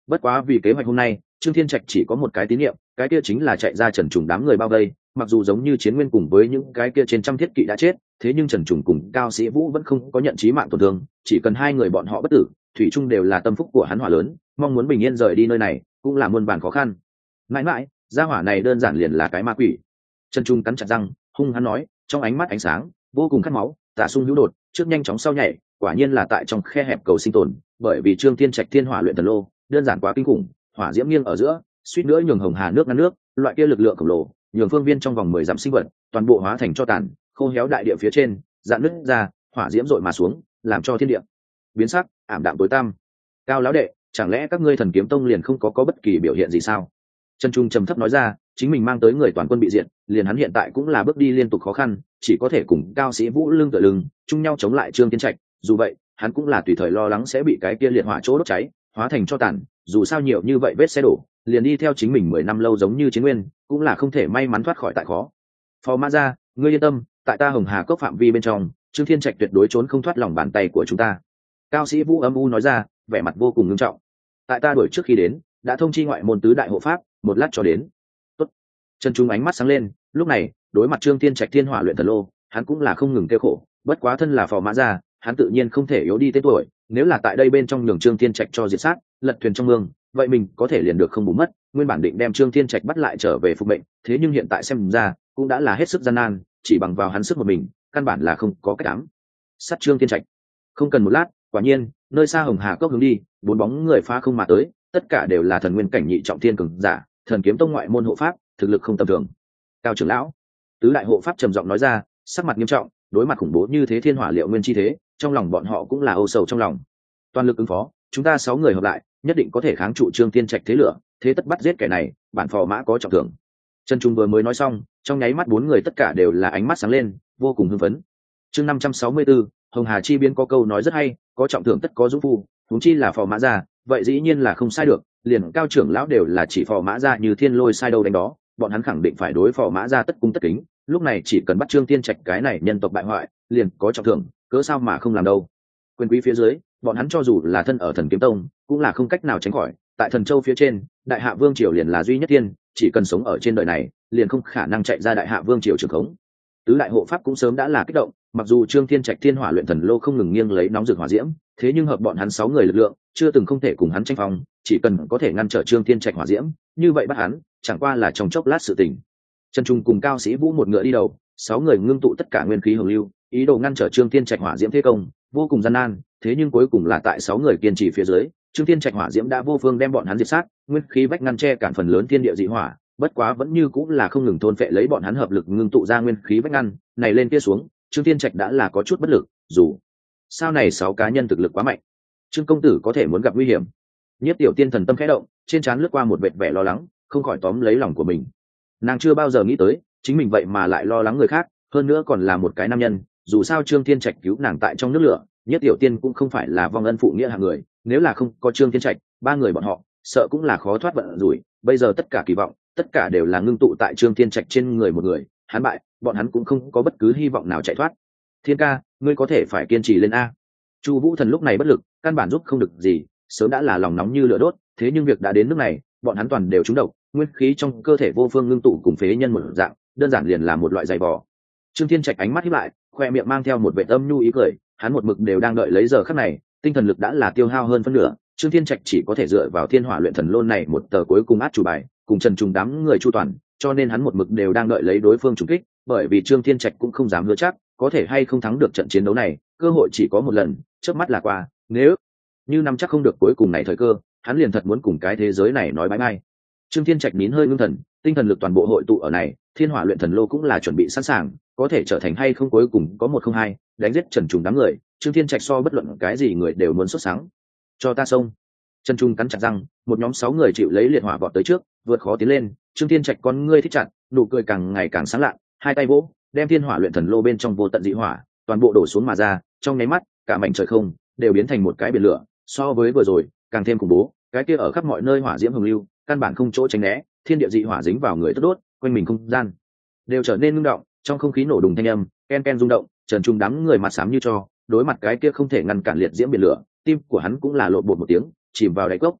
Bất quá vì kế hoạch hôm nay, Trương Thiên Trạch chỉ có một cái tín nhiệm, cái kia chính là chạy ra Trần Trùng đám người bao vây. Mặc dù giống như Chiến Nguyên cùng với những cái kia trên trăm thiết kỵ đã chết, thế nhưng Trần Trùng cùng Cao Sĩ Vũ vẫn không có nhận chí mạng tổn thương, chỉ cần hai người bọn họ bất tử, thủy chung đều là tâm phúc của hắn hỏa lớn, mong muốn bình yên rời đi nơi này cũng là muôn vàn khó khăn. Mãi mãi, gia hỏa này đơn giản liền là cái ma quỷ. Trần Trung cắn chặt răng, hung hắn nói, trong ánh mắt ánh sáng vô cùng khát máu, Tạ Sung hữu đột, trước nhanh chóng sau nhảy, quả nhiên là tại trong khe hẹp cầu sinh tồn, bởi vì Trương Thiên Trạch Thiên Hỏa luyện thần lô, đơn giản quá kinh khủng, hỏa diễm nghiêng ở giữa, suýt nữa nhường Hồng Hà nước ngăn nước, loại kia lực lượng khổng lồ, nhường phương viên trong vòng mười dặm sinh vật, toàn bộ hóa thành tro tàn, khô héo đại địa phía trên, dạn nứt ra, hỏa diễm dội mà xuống, làm cho thiên địa biến sắc, ảm đạm tối tăm. Cao lão đệ, chẳng lẽ các ngươi Thần Kiếm Tông liền không có có bất kỳ biểu hiện gì sao? Trần Trung trầm thấp nói ra, chính mình mang tới người toàn quân bị diệt, liền hắn hiện tại cũng là bước đi liên tục khó khăn, chỉ có thể cùng Cao Sĩ Vũ lưng tựa lưng, chung nhau chống lại Trương Thiên Trạch. Dù vậy, hắn cũng là tùy thời lo lắng sẽ bị cái kia liệt hỏa chỗ đốt cháy, hóa thành tro tàn. Dù sao nhiều như vậy vết xe đổ, liền đi theo chính mình mười năm lâu giống như Chiến Nguyên, cũng là không thể may mắn thoát khỏi tại khó. Phó Mã Gia, ngươi yên tâm, tại ta Hồng Hà Cốc phạm vi bên trong, Trương Thiên Trạch tuyệt đối trốn không thoát lòng bàn tay của chúng ta. Cao Sĩ Vũ âm u nói ra, vẻ mặt vô cùng nghiêm trọng. Tại ta đuổi trước khi đến, đã thông chi ngoại môn tứ đại hộ pháp, một lát cho đến. Tốt. Trần Trung ánh mắt sáng lên, lúc này, đối mặt Trương Thiên Trạch Thiên Hỏa luyện thần lô, hắn cũng là không ngừng kêu khổ, bất quá thân là Phò Mã Gia, hắn tự nhiên không thể yếu đi tên tuổi, nếu là tại đây bên trong nhường Trương Thiên Trạch cho diệt sát, lật thuyền trong mương, vậy mình có thể liền được không bù mất, nguyên bản định đem Trương Thiên Trạch bắt lại trở về phục mệnh, thế nhưng hiện tại xem ra, cũng đã là hết sức gian nan, chỉ bằng vào hắn sức một mình, căn bản là không có cách ám sát Trương Thiên Trạch. Không cần một lát, quả nhiên, nơi xa Hồng Hà Cốc hướng đi, bốn bóng người phá không mà tới, tất cả đều là thần nguyên cảnh nhị trọng thiên cường giả, Thần Kiếm Tông ngoại môn hộ pháp, thực lực không tầm thường. Cao trưởng lão, tứ đại hộ pháp trầm giọng nói ra, sắc mặt nghiêm trọng, đối mặt khủng bố như thế thiên hỏa liệu nguyên chi thế, trong lòng bọn họ cũng là âu sầu trong lòng. Toàn lực ứng phó, chúng ta sáu người hợp lại, nhất định có thể kháng trụ Trương Thiên Trạch thế lửa, thế tất bắt giết kẻ này, bản Phò Mã có trọng thưởng. Trần Trung vừa mới nói xong, trong nháy mắt bốn người tất cả đều là ánh mắt sáng lên, vô cùng hưng phấn. Chương năm trăm sáu mươi tư, Hồng Hà chi biến có câu nói rất hay, có trọng thưởng tất có dũng phu, huống chi là Phò Mã Gia, vậy dĩ nhiên là không sai được, liền Cao trưởng lão đều là chỉ Phò Mã Gia như thiên lôi sai đâu đánh đó, bọn hắn khẳng định phải đối Phò Mã Gia tất cung tất kính, lúc này chỉ cần bắt Trương Thiên Trạch cái này nhân tộc bại hoại, liền có trọng thưởng, cớ sao mà không làm đâu. Quyền quý phía dưới, bọn hắn cho dù là thân ở Thần Kiếm Tông, cũng là không cách nào tránh khỏi, tại Thần Châu phía trên, Đại Hạ Vương triều liền là duy nhất tiên, chỉ cần sống ở trên đời này, liền không khả năng chạy ra Đại Hạ Vương triều trường khống. Tứ đại hộ pháp cũng sớm đã là kích động, mặc dù Trương Thiên Trạch Thiên Hỏa luyện thần lô không ngừng nghiêng lấy nóng rực hỏa diễm, thế nhưng hợp bọn hắn sáu người lực lượng, chưa từng không thể cùng hắn tranh phong, chỉ cần có thể ngăn trở Trương Thiên Trạch hỏa diễm, như vậy bắt hắn, chẳng qua là trong chốc lát sự tình. Trần Trung cùng Cao Sĩ Vũ một ngựa đi đầu, sáu người ngưng tụ tất cả nguyên khí hồng lưu, ý đồ ngăn trở Trương Thiên Trạch hỏa diễm thế công, vô cùng gian nan, thế nhưng cuối cùng là tại sáu người kiên trì phía dưới, Trương Thiên Trạch hỏa diễm đã vô phương đem bọn hắn diệt sát, nguyên khí vách ngăn che cản phần lớn thiên địa dị hỏa, bất quá vẫn như cũng là không ngừng thôn phệ lấy bọn hắn hợp lực ngưng tụ ra nguyên khí vách ngăn, này lên kia xuống, Trương Thiên Trạch đã là có chút bất lực, dù sao này sáu cá nhân thực lực quá mạnh, Trương công tử có thể muốn gặp nguy hiểm. Nhất Tiểu Tiên thần tâm khẽ động, trên trán lướt qua một vệt vẻ lo lắng, không khỏi tóm lấy lòng của mình. Nàng chưa bao giờ nghĩ tới, chính mình vậy mà lại lo lắng người khác, hơn nữa còn là một cái nam nhân, dù sao Trương Thiên Trạch cứu nàng tại trong nước lửa, Nhất Tiểu Tiên cũng không phải là vong ân phụ nghĩa hạng người, nếu là không có Trương Thiên Trạch, ba người bọn họ sợ cũng là khó thoát vận rủi, bây giờ tất cả kỳ vọng, tất cả đều là ngưng tụ tại Trương Thiên Trạch trên người một người, hắn bại, bọn hắn cũng không có bất cứ hy vọng nào chạy thoát. Thiên ca, ngươi có thể phải kiên trì lên a. Chu Vũ Thần lúc này bất lực, căn bản giúp không được gì, sớm đã là lòng nóng như lửa đốt, thế nhưng việc đã đến nước này, bọn hắn toàn đều trúng độc, nguyên khí trong cơ thể vô phương ngưng tụ cùng phế nhân một dạng, đơn giản liền là một loại dày vò. Trương Thiên Trạch ánh mắt híp lại, khoe miệng mang theo một vẻ âm nhu ý cười, hắn một mực đều đang đợi lấy giờ khắc này, tinh thần lực đã là tiêu hao hơn phân nửa, Trương Thiên Trạch chỉ có thể dựa vào Thiên Hỏa luyện thần lôn này một tờ cuối cùng át chủ bài, cùng Trần Trùng đám người chu toàn, cho nên hắn một mực đều đang đợi lấy đối phương trùng kích, bởi vì Trương Thiên Trạch cũng không dám hứa chắc có thể hay không thắng được trận chiến đấu này, cơ hội chỉ có một lần, chớp mắt là qua, nếu như nắm chắc không được cuối cùng này thời cơ, hắn liền thật muốn cùng cái thế giới này nói bye bye. Trương Thiên Trạch nín hơi ngưng thần, tinh thần lực toàn bộ hội tụ ở này, Thiên Hỏa luyện thần lô cũng là chuẩn bị sẵn sàng, có thể trở thành hay không cuối cùng có một không hai, đánh giết Trần Trùng đám người, Trương Thiên Trạch so bất luận cái gì người đều muốn xuất sáng. Cho ta xông. Trần Trung cắn chặt răng, một nhóm sáu người chịu lấy liệt hỏa vọt tới trước, vượt khó tiến lên, Trương Thiên Trạch con ngươi thích chặt, nụ cười càng ngày càng sáng lạ, hai tay vỗ, đem Thiên Hỏa luyện thần lô bên trong vô tận dị hỏa, toàn bộ đổ xuống mà ra, trong nháy mắt, cả mảnh trời không đều biến thành một cái biển lửa, so với vừa rồi, càng thêm khủng bố, cái kia ở khắp mọi nơi hỏa diễm hồng lưu, căn bản không chỗ tránh né, thiên địa dị hỏa dính vào người tức đốt, quanh mình không gian đều trở nên ngưng động, trong không khí nổ đùng thanh âm, ken ken rung động, Trần Trung đám người mặt xám như tro, đối mặt cái kia không thể ngăn cản liệt diễm biển lửa, tim của hắn cũng là lộn bột một tiếng, chìm vào đáy cốc.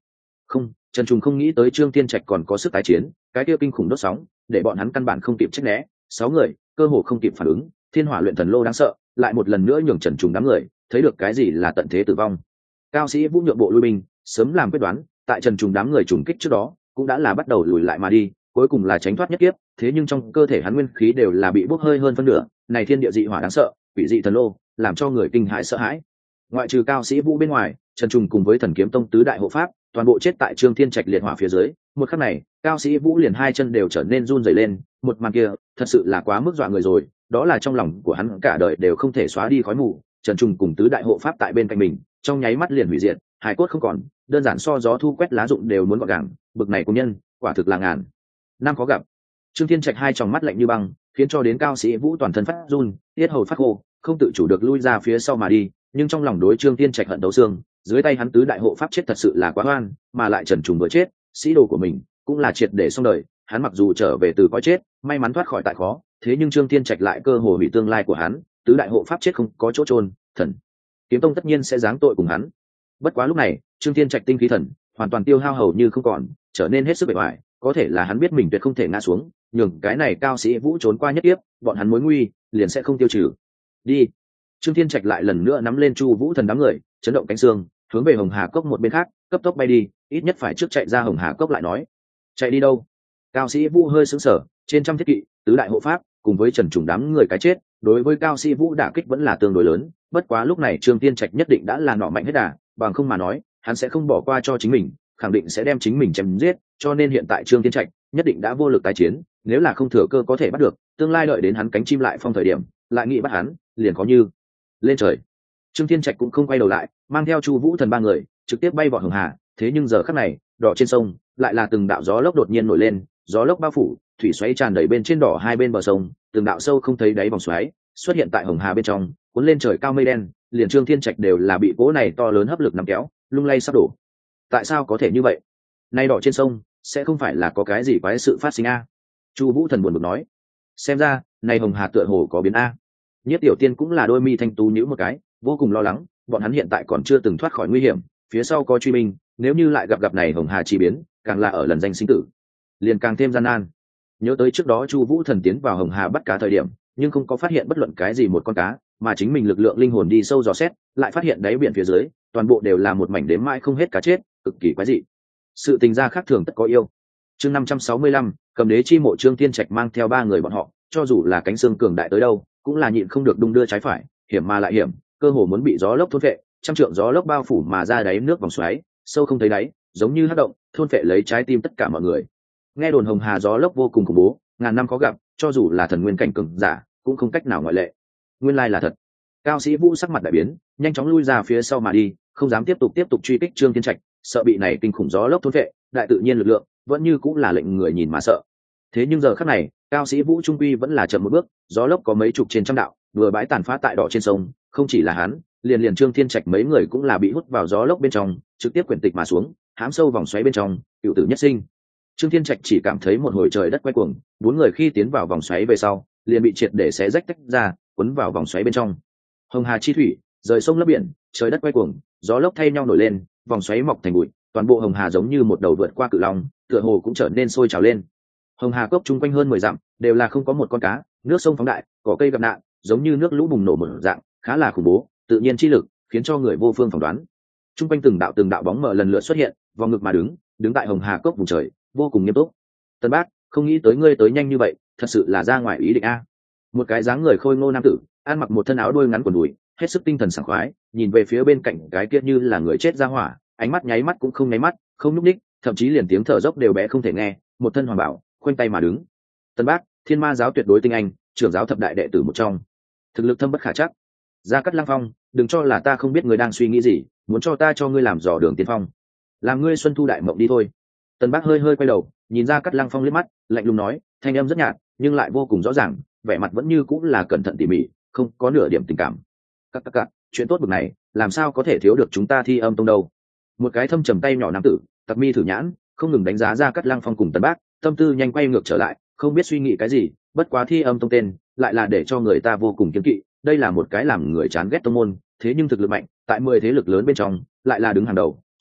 Không, Trần Trùng không nghĩ tới Trương Thiên Trạch còn có sức tái chiến, cái kia kinh khủng đốt sóng để bọn hắn căn bản không kịp tránh né, sáu người cơ hồ không kịp phản ứng, thiên hỏa luyện thần lô đáng sợ lại một lần nữa nhường Trần Trùng đám người thấy được cái gì là tận thế tử vong. Cao sĩ Vũ nhượng bộ lui binh, sớm làm quyết đoán, tại Trần Trùng đám người trùng kích trước đó cũng đã là bắt đầu lùi lại mà đi, cuối cùng là tránh thoát nhất kiếp. Thế nhưng trong cơ thể hắn nguyên khí đều là bị bốc hơi hơn phân nửa, này thiên địa dị hỏa đáng sợ, quỷ dị thần lô làm cho người kinh hãi sợ hãi. Ngoại trừ Cao sĩ Vũ bên ngoài, Trần Trùng cùng với Thần Kiếm Tông tứ đại hộ pháp toàn bộ chết tại Trương Thiên Trạch liệt hỏa phía dưới. Một khắc này, Cao sĩ Vũ liền hai chân đều trở nên run rẩy lên, một màn kia thật sự là quá mức dọa người rồi, đó là trong lòng của hắn cả đời đều không thể xóa đi khói mù. Trần Trùng cùng tứ đại hộ pháp tại bên cạnh mình, trong nháy mắt liền hủy diệt, hải cốt không còn, đơn giản so gió thu quét lá rụng đều muốn gọn gàng, bực này công nhân quả thực là ngàn năm khó gặp. Trương Thiên Trạch hai tròng mắt lạnh như băng, khiến cho đến Cao sĩ Vũ toàn thân phát run, tiết hầu phát khô, không tự chủ được lui ra phía sau mà đi. Nhưng trong lòng đối Trương Thiên Trạch hận đấu xương, dưới tay hắn tứ đại hộ pháp chết thật sự là quá oan, mà lại Trần Trùng vừa chết, sĩ đồ của mình cũng là triệt để xong đời. Hắn mặc dù trở về từ cõi chết, may mắn thoát khỏi tại khó, thế nhưng Trương Thiên Trạch lại cơ hồ hủy tương lai của hắn, tứ đại hộ pháp chết không có chỗ chôn, Thần Kiếm Tông tất nhiên sẽ giáng tội cùng hắn. Bất quá lúc này, Trương Thiên Trạch tinh khí thần hoàn toàn tiêu hao hầu như không còn, trở nên hết sức bề ngoài, có thể là hắn biết mình tuyệt không thể ngã xuống, nhường cái này Cao sĩ Vũ trốn qua nhất tiếp, bọn hắn mối nguy liền sẽ không tiêu trừ. Đi. Trương Thiên Trạch lại lần nữa nắm lên Chu Vũ Thần đám người, chấn động cánh xương, hướng về Hồng Hà Cốc một bên khác, cấp tốc bay đi, ít nhất phải trước chạy ra Hồng Hà Cốc lại nói. Chạy đi đâu? Cao sĩ Vũ hơi sững sờ, trên trăm thiết kỵ, tứ đại hộ pháp, cùng với Trần Trùng đám người cái chết, đối với Cao sĩ Vũ đả kích vẫn là tương đối lớn, bất quá lúc này Trương Thiên Trạch nhất định đã là nọ mạnh hết đà, bằng không mà nói, hắn sẽ không bỏ qua cho chính mình, khẳng định sẽ đem chính mình chém giết, cho nên hiện tại Trương Thiên Trạch nhất định đã vô lực tái chiến, nếu là không thừa cơ có thể bắt được, tương lai đợi đến hắn cánh chim lại phong thời điểm, lại nghĩ bắt hắn, liền có như lên trời. Trương Thiên Trạch cũng không quay đầu lại, mang theo Chu Vũ Thần ba người, trực tiếp bay vọt Hồng Hà, thế nhưng giờ khắc này, đỏ trên sông, lại là từng đạo gió lốc đột nhiên nổi lên, gió lốc bao phủ, thủy xoáy tràn đầy bên trên đỏ hai bên bờ sông, từng đạo sâu không thấy đáy vòng xoáy xuất hiện tại Hồng Hà bên trong, cuốn lên trời cao mây đen, liền Trương Thiên Trạch đều là bị cỗ này to lớn hấp lực nắm kéo, lung lay sắp đổ. Tại sao có thể như vậy? Nay đỏ trên sông, sẽ không phải là có cái gì quái sự phát sinh a? Chu Vũ Thần buồn bực nói. Xem ra, này Hồng Hà tựa hồ có biến a. Nhất Tiểu Tiên cũng là đôi mi thanh tú nhíu một cái, vô cùng lo lắng, bọn hắn hiện tại còn chưa từng thoát khỏi nguy hiểm, phía sau có truy binh, nếu như lại gặp gặp này Hồng Hà chi biến, càng là ở lần danh sinh tử, liền càng thêm gian nan. Nhớ tới trước đó Chu Vũ Thần tiến vào Hồng Hà bắt cá thời điểm, nhưng không có phát hiện bất luận cái gì một con cá, mà chính mình lực lượng linh hồn đi sâu dò xét, lại phát hiện đáy biển phía dưới, toàn bộ đều là một mảnh đếm mãi không hết cá chết, cực kỳ quái dị. Sự tình gia khác thường tất có yêu. Chương năm trăm sáu mươi lăm, Cầm Đế chi mộ. Trương Thiên Trạch mang theo ba người bọn họ, cho dù là cánh xương cường đại tới đâu, cũng là nhịn không được đung đưa trái phải, hiểm mà lại hiểm, cơ hồ muốn bị gió lốc thôn phệ, trăm trượng gió lốc bao phủ mà ra đáy nước vòng xoáy, sâu không thấy đáy, giống như hắc động, thôn phệ lấy trái tim tất cả mọi người. Nghe đồn Hồng Hà gió lốc vô cùng khủng bố, ngàn năm khó gặp, cho dù là thần nguyên cảnh cường giả, cũng không cách nào ngoại lệ. Nguyên lai là thật. Cao sĩ Vũ sắc mặt đại biến, nhanh chóng lui ra phía sau mà đi, không dám tiếp tục tiếp tục truy kích Trương Thiên Trạch, sợ bị này kinh khủng gió lốc thôn phệ, đại tự nhiên lực lượng vẫn như cũng là lệnh người nhìn mà sợ. Thế nhưng giờ khắc này, Cao sĩ Vũ trung quy vẫn là chậm một bước, gió lốc có mấy chục trên trăm đạo, vừa bãi tàn phá tại đỏ trên sông, không chỉ là hắn, liền liền Trương Thiên Trạch mấy người cũng là bị hút vào gió lốc bên trong, trực tiếp quyển tịch mà xuống, hãm sâu vòng xoáy bên trong, cựu tử nhất sinh. Trương Thiên Trạch chỉ cảm thấy một hồi trời đất quay cuồng, bốn người khi tiến vào vòng xoáy về sau, liền bị triệt để xé rách tách ra, cuốn vào vòng xoáy bên trong. Hồng Hà chi thủy, rời sông lấp biển, trời đất quay cuồng, gió lốc thay nhau nổi lên, vòng xoáy mọc thành bụi, toàn bộ Hồng Hà giống như một đầu vượt qua cự long, tựa hồ cũng trở nên sôi trào lên. Hồng Hà cốc chung quanh hơn mười dặm, đều là không có một con cá, nước sông phóng đại, cỏ cây gặp nạn, giống như nước lũ bùng nổ một dạng, khá là khủng bố, tự nhiên chi lực, khiến cho người vô phương phỏng đoán. Chung quanh từng đạo từng đạo bóng mờ lần lượt xuất hiện, vòng ngực mà đứng, đứng tại Hồng Hà cốc vùng trời, vô cùng nghiêm túc. Tân Bác, không nghĩ tới ngươi tới nhanh như vậy, thật sự là ra ngoài ý định a. Một cái dáng người khôi ngô nam tử, ăn mặc một thân áo đuôi ngắn quần đùi, hết sức tinh thần sảng khoái, nhìn về phía bên cạnh cái kia như là người chết ra hỏa, ánh mắt nháy mắt cũng không nháy mắt, không nhúc nhích, thậm chí liền tiếng thở dốc đều bé không thể nghe, một thân hoàng bảo, khoanh tay mà đứng. Tân Bác, Thiên Ma giáo tuyệt đối tinh anh, trưởng giáo thập đại đệ tử một trong, thực lực thâm bất khả trắc. Gia Cát Lăng Phong, đừng cho là ta không biết ngươi đang suy nghĩ gì, muốn cho ta cho ngươi làm dò đường tiên phong, làm ngươi xuân thu đại mộng đi thôi. Tân Bác hơi hơi quay đầu, nhìn Gia Cát Lăng Phong liếc mắt, lạnh lùng nói, thanh âm rất nhạt, nhưng lại vô cùng rõ ràng, vẻ mặt vẫn như cũng là cẩn thận tỉ mỉ, không có nửa điểm tình cảm. Các các các, chuyện tốt bực này, làm sao có thể thiếu được chúng ta Thi Âm tông đâu? Một cái thâm trầm tay nhỏ nam tử, Tặc Mi thử nhãn, không ngừng đánh giá Gia Cát Lăng Phong cùng Tân Bác, tâm tư nhanh quay ngược trở lại, không biết suy nghĩ cái gì, bất quá Thi Âm tông tên, lại là để cho người ta vô cùng kiêng kỵ, đây là một cái làm người chán ghét tông môn, thế nhưng thực lực mạnh, tại mười thế lực lớn bên trong, lại là đứng hàng đầu,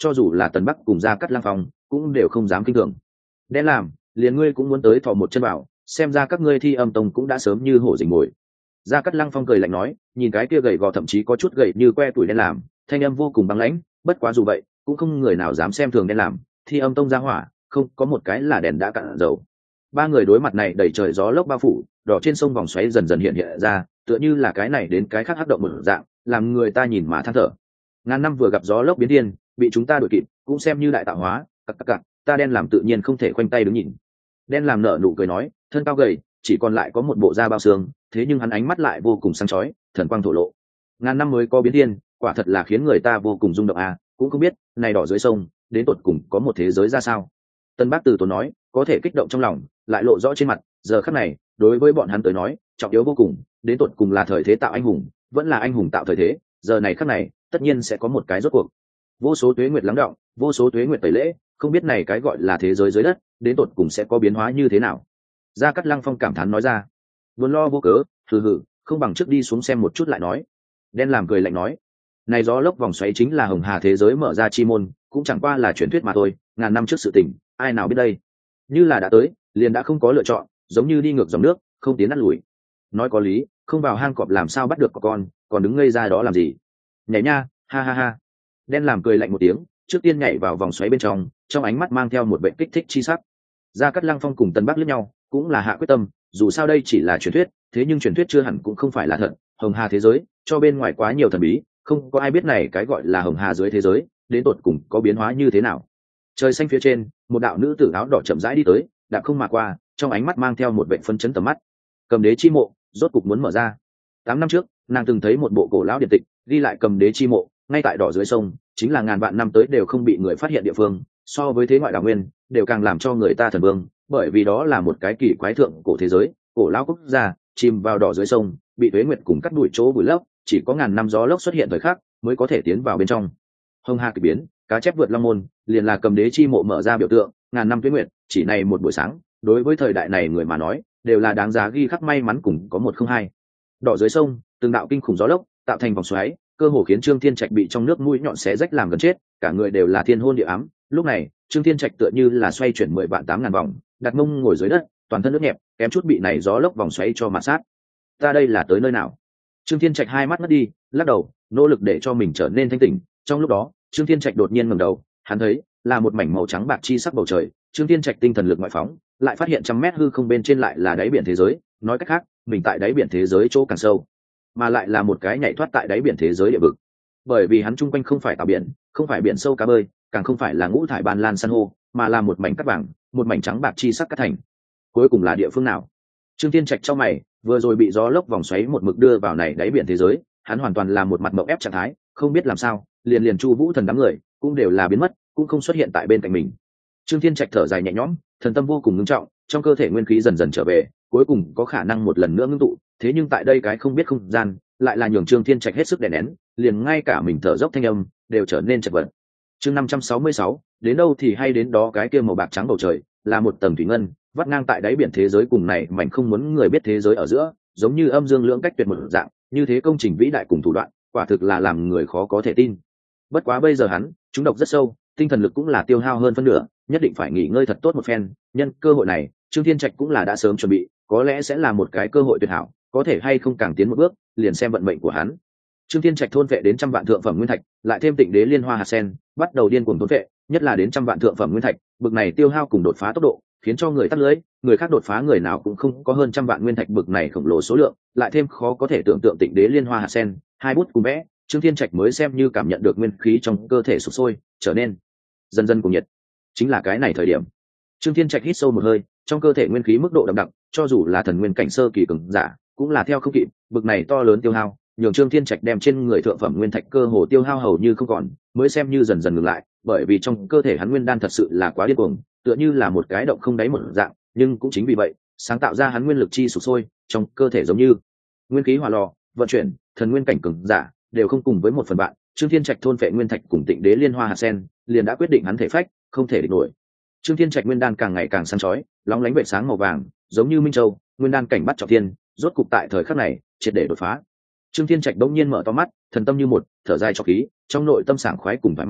cho dù là Tần Bắc cùng Gia Cát Lang Phong cũng đều không dám kinh thường. Đen làm, liền ngươi cũng muốn tới thò một chân vào, xem ra các ngươi Thi Âm Tông cũng đã sớm như hổ rình mồi. Gia Cát Lăng Phong cười lạnh nói, nhìn cái kia gầy gò thậm chí có chút gầy như que tuổi Đen làm, thanh âm vô cùng băng lãnh, bất quá dù vậy, cũng không người nào dám xem thường Đen làm, Thi Âm Tông gia hỏa, không có một cái là đèn đã cạn dầu. Ba người đối mặt này đầy trời gió lốc bao phủ, đỏ trên sông vòng xoáy dần dần hiện hiện ra, tựa như là cái này đến cái khác hắc động một dạng, làm người ta nhìn mà than thở. Ngàn năm vừa gặp gió lốc biến thiên, bị chúng ta đuổi kịp, cũng xem như đại tạo hóa, cặc cặc cặc, ta Đen làm tự nhiên không thể khoanh tay đứng nhìn. Đen làm nở nụ cười nói, thân cao gầy, chỉ còn lại có một bộ da bao xương, thế nhưng hắn ánh mắt lại vô cùng sáng chói, thần quang thổ lộ. Ngàn năm mới có biến thiên, quả thật là khiến người ta vô cùng rung động à, cũng không biết, này đỏ dưới sông, đến tột cùng có một thế giới ra sao. Tân Bác Từ Tốn nói, có thể kích động trong lòng, lại lộ rõ trên mặt, giờ khắc này, đối với bọn hắn tới nói, trọng yếu vô cùng, đến tột cùng là thời thế tạo anh hùng, vẫn là anh hùng tạo thời thế, giờ này khắc này, tất nhiên sẽ có một cái rốt cuộc. Vô số tuế nguyệt lắng đọng, vô số tuế nguyệt tẩy lễ, không biết này cái gọi là thế giới dưới đất, đến tột cùng sẽ có biến hóa như thế nào. Gia Cát Lăng Phong cảm thán nói ra, buồn lo vô cớ, hừ hừ, không bằng trước đi xuống xem một chút lại nói. Đen làm cười lạnh nói, này gió lốc vòng xoáy chính là hồng hà thế giới mở ra chi môn, cũng chẳng qua là truyền thuyết mà thôi, ngàn năm trước sự tình, ai nào biết đây. Như là đã tới, liền đã không có lựa chọn, giống như đi ngược dòng nước, không tiến nát lùi. Nói có lý, không vào hang cọp làm sao bắt được con, còn đứng ngây ra đó làm gì? Nhảy nha, ha ha ha. Đen làm cười lạnh một tiếng, trước tiên nhảy vào vòng xoáy bên trong, trong ánh mắt mang theo một vẻ kích thích chi sắc. Gia Cát Lăng Phong cùng Tân Bắc liếc nhau, cũng là hạ quyết tâm, dù sao đây chỉ là truyền thuyết, thế nhưng truyền thuyết chưa hẳn cũng không phải là thật, hồng hà thế giới, cho bên ngoài quá nhiều thần bí, không có ai biết này cái gọi là hồng hà dưới thế giới, đến tột cùng có biến hóa như thế nào. Trời xanh phía trên, một đạo nữ tử áo đỏ chậm rãi đi tới, đạp không mà qua, trong ánh mắt mang theo một vẻ phân chấn tầm mắt. Cầm Đế chi mộ, rốt cục muốn mở ra. Tám năm trước, nàng từng thấy một bộ cổ lão điện tịch, ghi lại Cầm Đế chi mộ, ngay tại đỏ dưới sông, chính là ngàn vạn năm tới đều không bị người phát hiện địa phương, so với thế ngoại đảo nguyên, đều càng làm cho người ta thần vương, bởi vì đó là một cái kỳ quái thượng cổ thế giới, cổ lão quốc gia, chìm vào đỏ dưới sông, bị tuế nguyệt cùng cắt đuổi chỗ vùi lấp, chỉ có ngàn năm gió lốc xuất hiện thời khắc mới có thể tiến vào bên trong. Hồng hà kỳ biến, cá chép vượt long môn, liền là Cầm Đế chi mộ mở ra biểu tượng, ngàn năm tuế nguyệt, chỉ này một buổi sáng, đối với thời đại này người mà nói, đều là đáng giá ghi khắc may mắn cùng có một không hai. Đỏ dưới sông, từng đạo kinh khủng gió lốc, tạo thành vòng xoáy, cơ hồ khiến Trương Thiên Trạch bị trong nước mũi nhọn xé rách làm gần chết, cả người đều là thiên hôn địa ám. Lúc này, Trương Thiên Trạch tựa như là xoay chuyển mười vạn tám ngàn vòng, đặt mông ngồi dưới đất, toàn thân nước nhẹp, kém chút bị này gió lốc vòng xoáy cho mà sát. Ta đây là tới nơi nào? Trương Thiên Trạch hai mắt mất đi, lắc đầu, nỗ lực để cho mình trở nên thanh tỉnh. Trong lúc đó, Trương Thiên Trạch đột nhiên ngẩng đầu, hắn thấy là một mảnh màu trắng bạc chi sắc bầu trời. Trương Thiên Trạch tinh thần lực ngoại phóng, lại phát hiện trăm mét hư không bên trên lại là đáy biển thế giới. Nói cách khác, mình tại đáy biển thế giới chỗ càng sâu, mà lại là một cái nhảy thoát tại đáy biển thế giới địa vực. Bởi vì hắn chung quanh không phải tàu biển, không phải biển sâu cá bơi, càng không phải là ngũ thải ban lan san hô, mà là một mảnh cát vàng, một mảnh trắng bạc chi sắc cát thành. Cuối cùng là địa phương nào? Trương Thiên Trạch trong mày, vừa rồi bị gió lốc vòng xoáy một mực đưa vào này đáy biển thế giới, hắn hoàn toàn là một mặt mộng ép trạng thái, không biết làm sao, liền liền Chu Vũ Thần đám người cũng đều là biến mất, cũng không xuất hiện tại bên cạnh mình. Trương Thiên Trạch thở dài nhẹ nhõm, thần tâm vô cùng ngưng trọng, trong cơ thể nguyên khí dần dần trở về, cuối cùng có khả năng một lần nữa ngưng tụ, thế nhưng tại đây cái không biết không gian, lại là nhường Trương Thiên Trạch hết sức đè nén, liền ngay cả mình thở dốc thanh âm đều trở nên chật vật. Chương năm trăm sáu mươi sáu, đến đâu thì hay đến đó, cái kia màu bạc trắng bầu trời, là một tầng thủy ngân, vắt ngang tại đáy biển thế giới cùng này mảnh không muốn người biết thế giới ở giữa, giống như âm dương lưỡng cách tuyệt một dạng, như thế công trình vĩ đại cùng thủ đoạn, quả thực là làm người khó có thể tin. Bất quá bây giờ hắn, chúng độc rất sâu, tinh thần lực cũng là tiêu hao hơn phân nửa, nhất định phải nghỉ ngơi thật tốt một phen, nhân cơ hội này, Trương Thiên Trạch cũng là đã sớm chuẩn bị, có lẽ sẽ là một cái cơ hội tuyệt hảo, có thể hay không càng tiến một bước, liền xem vận mệnh của hắn. Trương Thiên Trạch thôn vệ đến trăm vạn thượng phẩm nguyên thạch, lại thêm Tịnh Đế Liên Hoa hạt sen, bắt đầu điên cuồng thôn vệ, nhất là đến trăm vạn thượng phẩm nguyên thạch, bực này tiêu hao cùng đột phá tốc độ, khiến cho người tắt lưới, người khác đột phá người nào cũng không có hơn trăm vạn nguyên thạch bực này khổng lồ số lượng, lại thêm khó có thể tưởng tượng Tịnh Đế Liên Hoa hạt sen, hai bút cùng vẽ, Trương Thiên Trạch mới xem như cảm nhận được nguyên khí trong cơ thể sục sôi, trở nên dần dần cuồng nhiệt. Chính là cái này thời điểm, Trương Thiên Trạch hít sâu một hơi, trong cơ thể nguyên khí mức độ đậm đặc, cho dù là thần nguyên cảnh sơ kỳ cường giả, cũng là theo không kịp, bực này to lớn tiêu hao, nhường Trương Thiên Trạch đem trên người thượng phẩm nguyên thạch cơ hồ tiêu hao hầu như không còn, mới xem như dần dần ngừng lại, bởi vì trong cơ thể hắn nguyên đan thật sự là quá điên cuồng, tựa như là một cái động không đáy một dạng, nhưng cũng chính vì vậy, sáng tạo ra hắn nguyên lực chi sục sôi, trong cơ thể giống như nguyên khí hỏa lò, vận chuyển, thần nguyên cảnh cường giả đều không cùng với một phần bạn. Trương Thiên Trạch thôn phệ nguyên thạch cùng Tịnh Đế Liên Hoa hạt sen, liền đã quyết định hắn thể phách không thể địch nổi. Trương Thiên Trạch nguyên đan càng ngày càng sáng chói, lóng lánh vệt sáng màu vàng, giống như minh châu, nguyên đan cảnh bắt trọng thiên, rốt cục tại thời khắc này triệt để đột phá. Trương Thiên Trạch đống nhiên mở to mắt, thần tâm như một, thở dài cho khí, trong nội tâm sảng khoái cùng thoải mái,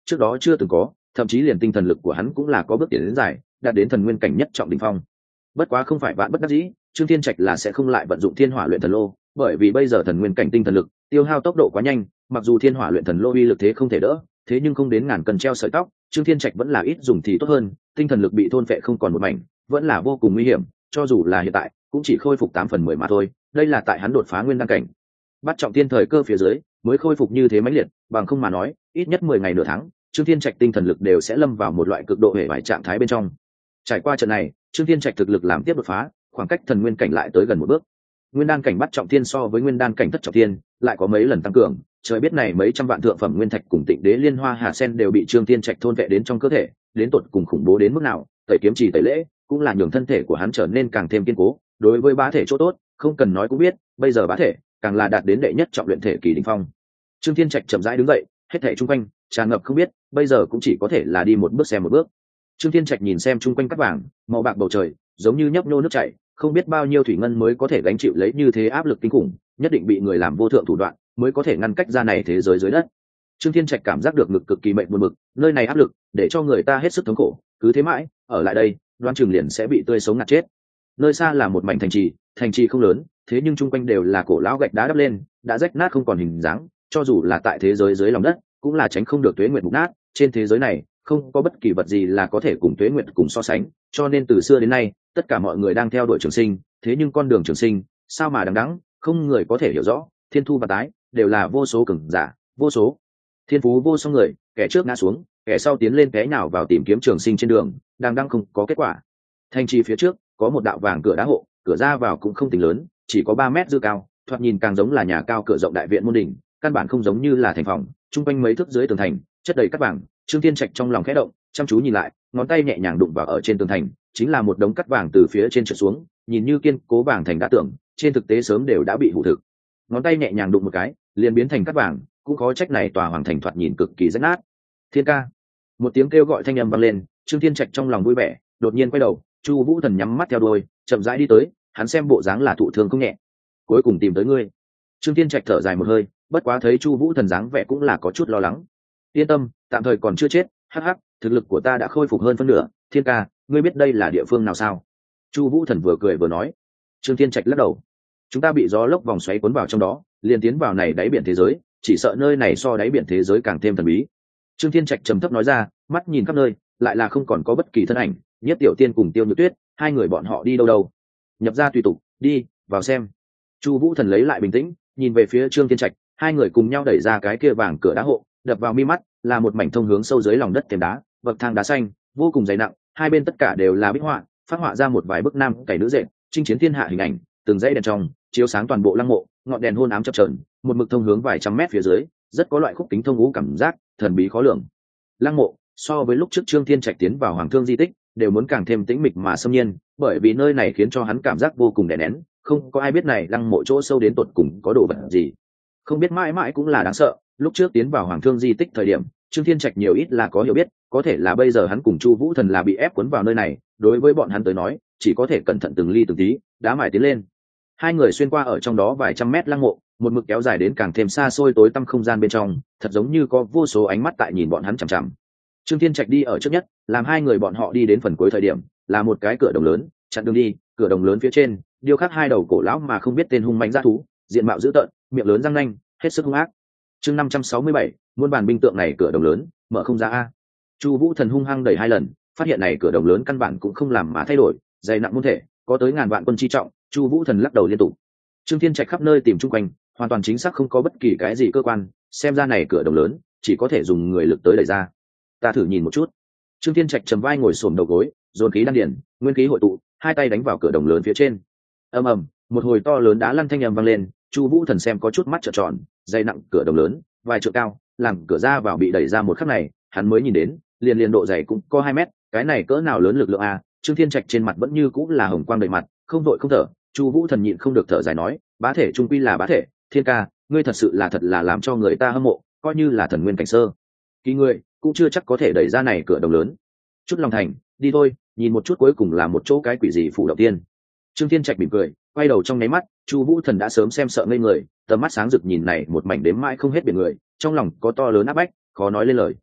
trước đó chưa từng có, thậm chí liền tinh thần lực của hắn cũng là có bước tiến đến dài, đạt đến thần nguyên cảnh nhất trọng đỉnh phong. Bất quá không phải vạn bất đắc dĩ, Trương Thiên Trạch là sẽ không lại vận dụng Thiên Hỏa luyện thần lô, bởi vì bây giờ thần nguyên cảnh tinh thần lực tiêu hao tốc độ quá nhanh, mặc dù Thiên Hỏa luyện thần lô uy lực thế không thể đỡ, thế nhưng không đến ngàn cân treo sợi tóc, Trương Thiên Trạch vẫn là ít dùng thì tốt hơn, tinh thần lực bị thôn phệ không còn một mảnh, vẫn là vô cùng nguy hiểm, cho dù là hiện tại cũng chỉ khôi phục tám phần mười mà thôi, đây là tại hắn đột phá nguyên đăng cảnh bắt trọng tiên thời cơ phía dưới mới khôi phục như thế mãnh liệt, bằng không mà nói ít nhất mười ngày nửa tháng Trương Thiên Trạch tinh thần lực đều sẽ lâm vào một loại cực độ hệ vải trạng thái bên trong. Trải qua trận này, Trương Thiên Trạch thực lực làm tiếp đột phá, khoảng cách thần nguyên cảnh lại tới gần một bước. Nguyên đan cảnh bắt trọng thiên so với nguyên đan cảnh thất trọng thiên lại có mấy lần tăng cường, trời biết này mấy trăm vạn thượng phẩm nguyên thạch cùng Tịnh Đế Liên Hoa Hà Sen đều bị Trương Thiên Trạch thôn vệ đến trong cơ thể, đến tột cùng khủng bố đến mức nào, tẩy kiếm chỉ tẩy lễ cũng là nhường thân thể của hắn trở nên càng thêm kiên cố, đối với bá thể chỗ tốt không cần nói cũng biết, bây giờ bá thể càng là đạt đến đệ nhất trọng luyện thể kỳ đỉnh phong. Trương Thiên Trạch chậm rãi đứng dậy, hết thảy chung quanh tràn ngập không biết, bây giờ cũng chỉ có thể là đi một bước xem một bước. Trương Thiên Trạch nhìn xem chung quanh cát vàng màu bạc bầu trời, giống như nhấp nhô nước chảy, không biết bao nhiêu thủy ngân mới có thể gánh chịu lấy như thế áp lực kinh khủng, nhất định bị người làm vô thượng thủ đoạn mới có thể ngăn cách ra này thế giới dưới đất. Trương Thiên Trạch cảm giác được ngực cực kỳ mệnh buồn bực, nơi này áp lực để cho người ta hết sức thống khổ, cứ thế mãi ở lại đây đoán chừng liền sẽ bị tươi sống ngạt chết. Nơi xa là một mảnh thành trì, thành trì không lớn, thế nhưng chung quanh đều là cổ lão gạch đá đắp lên, đã rách nát không còn hình dáng, cho dù là tại thế giới dưới lòng đất cũng là tránh không được tuế nguyệt mục nát. Trên thế giới này không có bất kỳ vật gì là có thể cùng tuế nguyệt cùng so sánh, cho nên từ xưa đến nay tất cả mọi người đang theo đuổi trường sinh, thế nhưng con đường trường sinh sao mà đằng đẵng, không người có thể hiểu rõ, thiên thu và tái đều là vô số cường giả, vô số thiên phú vô song người, kẻ trước ngã xuống, kẻ sau tiến lên té nào vào tìm kiếm trường sinh trên đường, đang đang không có kết quả. Thành trì phía trước có một đạo vàng cửa đá hộ, cửa ra vào cũng không tính lớn, chỉ có ba mét dư cao, thoạt nhìn càng giống là nhà cao cửa rộng đại viện môn đình, căn bản không giống như là thành phòng. Trung quanh mấy thước dưới tường thành chất đầy cát vàng, Trương Thiên Trạch trong lòng khẽ động, chăm chú nhìn lại, ngón tay nhẹ nhàng đụng vào ở trên tường thành, chính là một đống cát vàng từ phía trên trượt xuống, nhìn như kiên cố vàng thành đá tưởng, trên thực tế sớm đều đã bị hủ thực. Ngón tay nhẹ nhàng đụng một cái, liền biến thành cát vàng, cũng khó trách này tòa hoàng thành thoạt nhìn cực kỳ rách nát. Thiên ca, một tiếng kêu gọi thanh âm vang lên, Trương Thiên Trạch trong lòng vui vẻ, đột nhiên quay đầu, Chu Vũ Thần nhắm mắt theo đuôi, chậm rãi đi tới, hắn xem bộ dáng là thụ thương không nhẹ, cuối cùng tìm tới ngươi. Trương Thiên Trạch thở dài một hơi, bất quá thấy Chu Vũ Thần dáng vẻ cũng là có chút lo lắng. Yên tâm, tạm thời còn chưa chết, hắc hắc, thực lực của ta đã khôi phục hơn phân nửa. Thiên ca, ngươi biết đây là địa phương nào sao? Chu Vũ Thần vừa cười vừa nói. Trương Thiên Trạch lắc đầu, chúng ta bị gió lốc vòng xoáy cuốn vào trong đó, liền tiến vào này đáy biển thế giới, chỉ sợ nơi này so đáy biển thế giới càng thêm thần bí. Trương Thiên Trạch trầm thấp nói ra, mắt nhìn khắp nơi, lại là không còn có bất kỳ thân ảnh. Nhất Tiểu Tiên cùng Tiêu Nhược Tuyết, hai người bọn họ đi đâu đâu? Nhập ra tùy tục, đi vào xem. Chu Vũ Thần lấy lại bình tĩnh, nhìn về phía Trương Thiên Trạch, hai người cùng nhau đẩy ra cái kia vàng cửa đá hộ, đập vào mi mắt là một mảnh thông hướng sâu dưới lòng đất thềm đá, bậc thang đá xanh vô cùng dày nặng, hai bên tất cả đều là bích họa, phát họa ra một vài bức nam cày nữ dệt, chinh chiến thiên hạ hình ảnh, từng dãy đèn trong chiếu sáng toàn bộ lăng mộ, ngọn đèn hôn ám chập chờn, một mực thông hướng vài trăm mét phía dưới, rất có loại khúc kính thông ngũ cảm giác thần bí khó lường. Lăng mộ so với lúc trước Trương Thiên Trạch tiến vào Hoàng Thương di tích đều muốn càng thêm tĩnh mịch mà xâm nhiên, bởi vì nơi này khiến cho hắn cảm giác vô cùng đè nén, không có ai biết này lăng mộ chỗ sâu đến tột cùng có đồ vật gì, không biết mãi mãi cũng là đáng sợ. Lúc trước tiến vào Hoàng Thương di tích thời điểm, Trương Thiên Trạch nhiều ít là có hiểu biết, có thể là bây giờ hắn cùng Chu Vũ Thần là bị ép cuốn vào nơi này, đối với bọn hắn tới nói chỉ có thể cẩn thận từng ly từng tí đá mài tiến lên. Hai người xuyên qua ở trong đó vài trăm mét lăng mộ, một mực kéo dài đến càng thêm xa xôi tối tăm không gian bên trong, thật giống như có vô số ánh mắt tại nhìn bọn hắn chằm chằm. Trương Thiên Trạch đi ở trước nhất, làm hai người bọn họ đi đến phần cuối thời điểm, là một cái cửa đồng lớn chặn đường đi. Cửa đồng lớn phía trên điêu khắc hai đầu cổ lão mà không biết tên hung mãnh dã thú, diện mạo dữ tợn, miệng lớn răng nanh, hết sức hung ác. Chương năm trăm sáu mươi bảy, muôn bản binh tượng này cửa đồng lớn mở không ra a. Chu Vũ Thần hung hăng đẩy hai lần, phát hiện này cửa đồng lớn căn bản cũng không làm mà thay đổi, dày nặng muôn thể, có tới ngàn vạn quân chi trọng. Chu Vũ Thần lắc đầu liên tục. Trương Thiên Trạch khắp nơi tìm chung quanh, hoàn toàn chính xác không có bất kỳ cái gì cơ quan, xem ra này cửa đồng lớn chỉ có thể dùng người lực tới đẩy ra. Ta thử nhìn một chút. Trương Thiên Trạch trầm vai ngồi xổm đầu gối, dồn khí đan điền, nguyên khí hội tụ, hai tay đánh vào cửa đồng lớn phía trên. Ầm ầm, một hồi to lớn đá lăn thanh âm vang lên, Chu Vũ Thần xem có chút mắt trợn tròn, dày nặng cửa đồng lớn, vài trượng cao, làm cửa ra vào bị đẩy ra một khắc này, hắn mới nhìn đến, liền liền độ dày cũng có hai mét, cái này cỡ nào lớn lực lượng a. Trương Thiên Trạch trên mặt vẫn như cũng là hồng quang đầy mặt, không vội không thở. Chu Vũ Thần nhịn không được thở dài nói, bá thể trung quy là bá thể, Thiên ca, ngươi thật sự là thật là làm cho người ta hâm mộ, coi như là thần nguyên cảnh sơ kỳ ngươi cũng chưa chắc có thể đẩy ra này cửa đồng lớn. Chút lòng thành, đi thôi, nhìn một chút cuối cùng là một chỗ cái quỷ gì phủ đầu tiên. Trương Thiên Trạch mỉm cười, quay đầu trong nháy mắt, Chu Vũ Thần đã sớm xem sợ ngây người, tầm mắt sáng rực nhìn này một mảnh đếm mãi không hết biển người, trong lòng có to lớn áp bách, khó nói lên lời.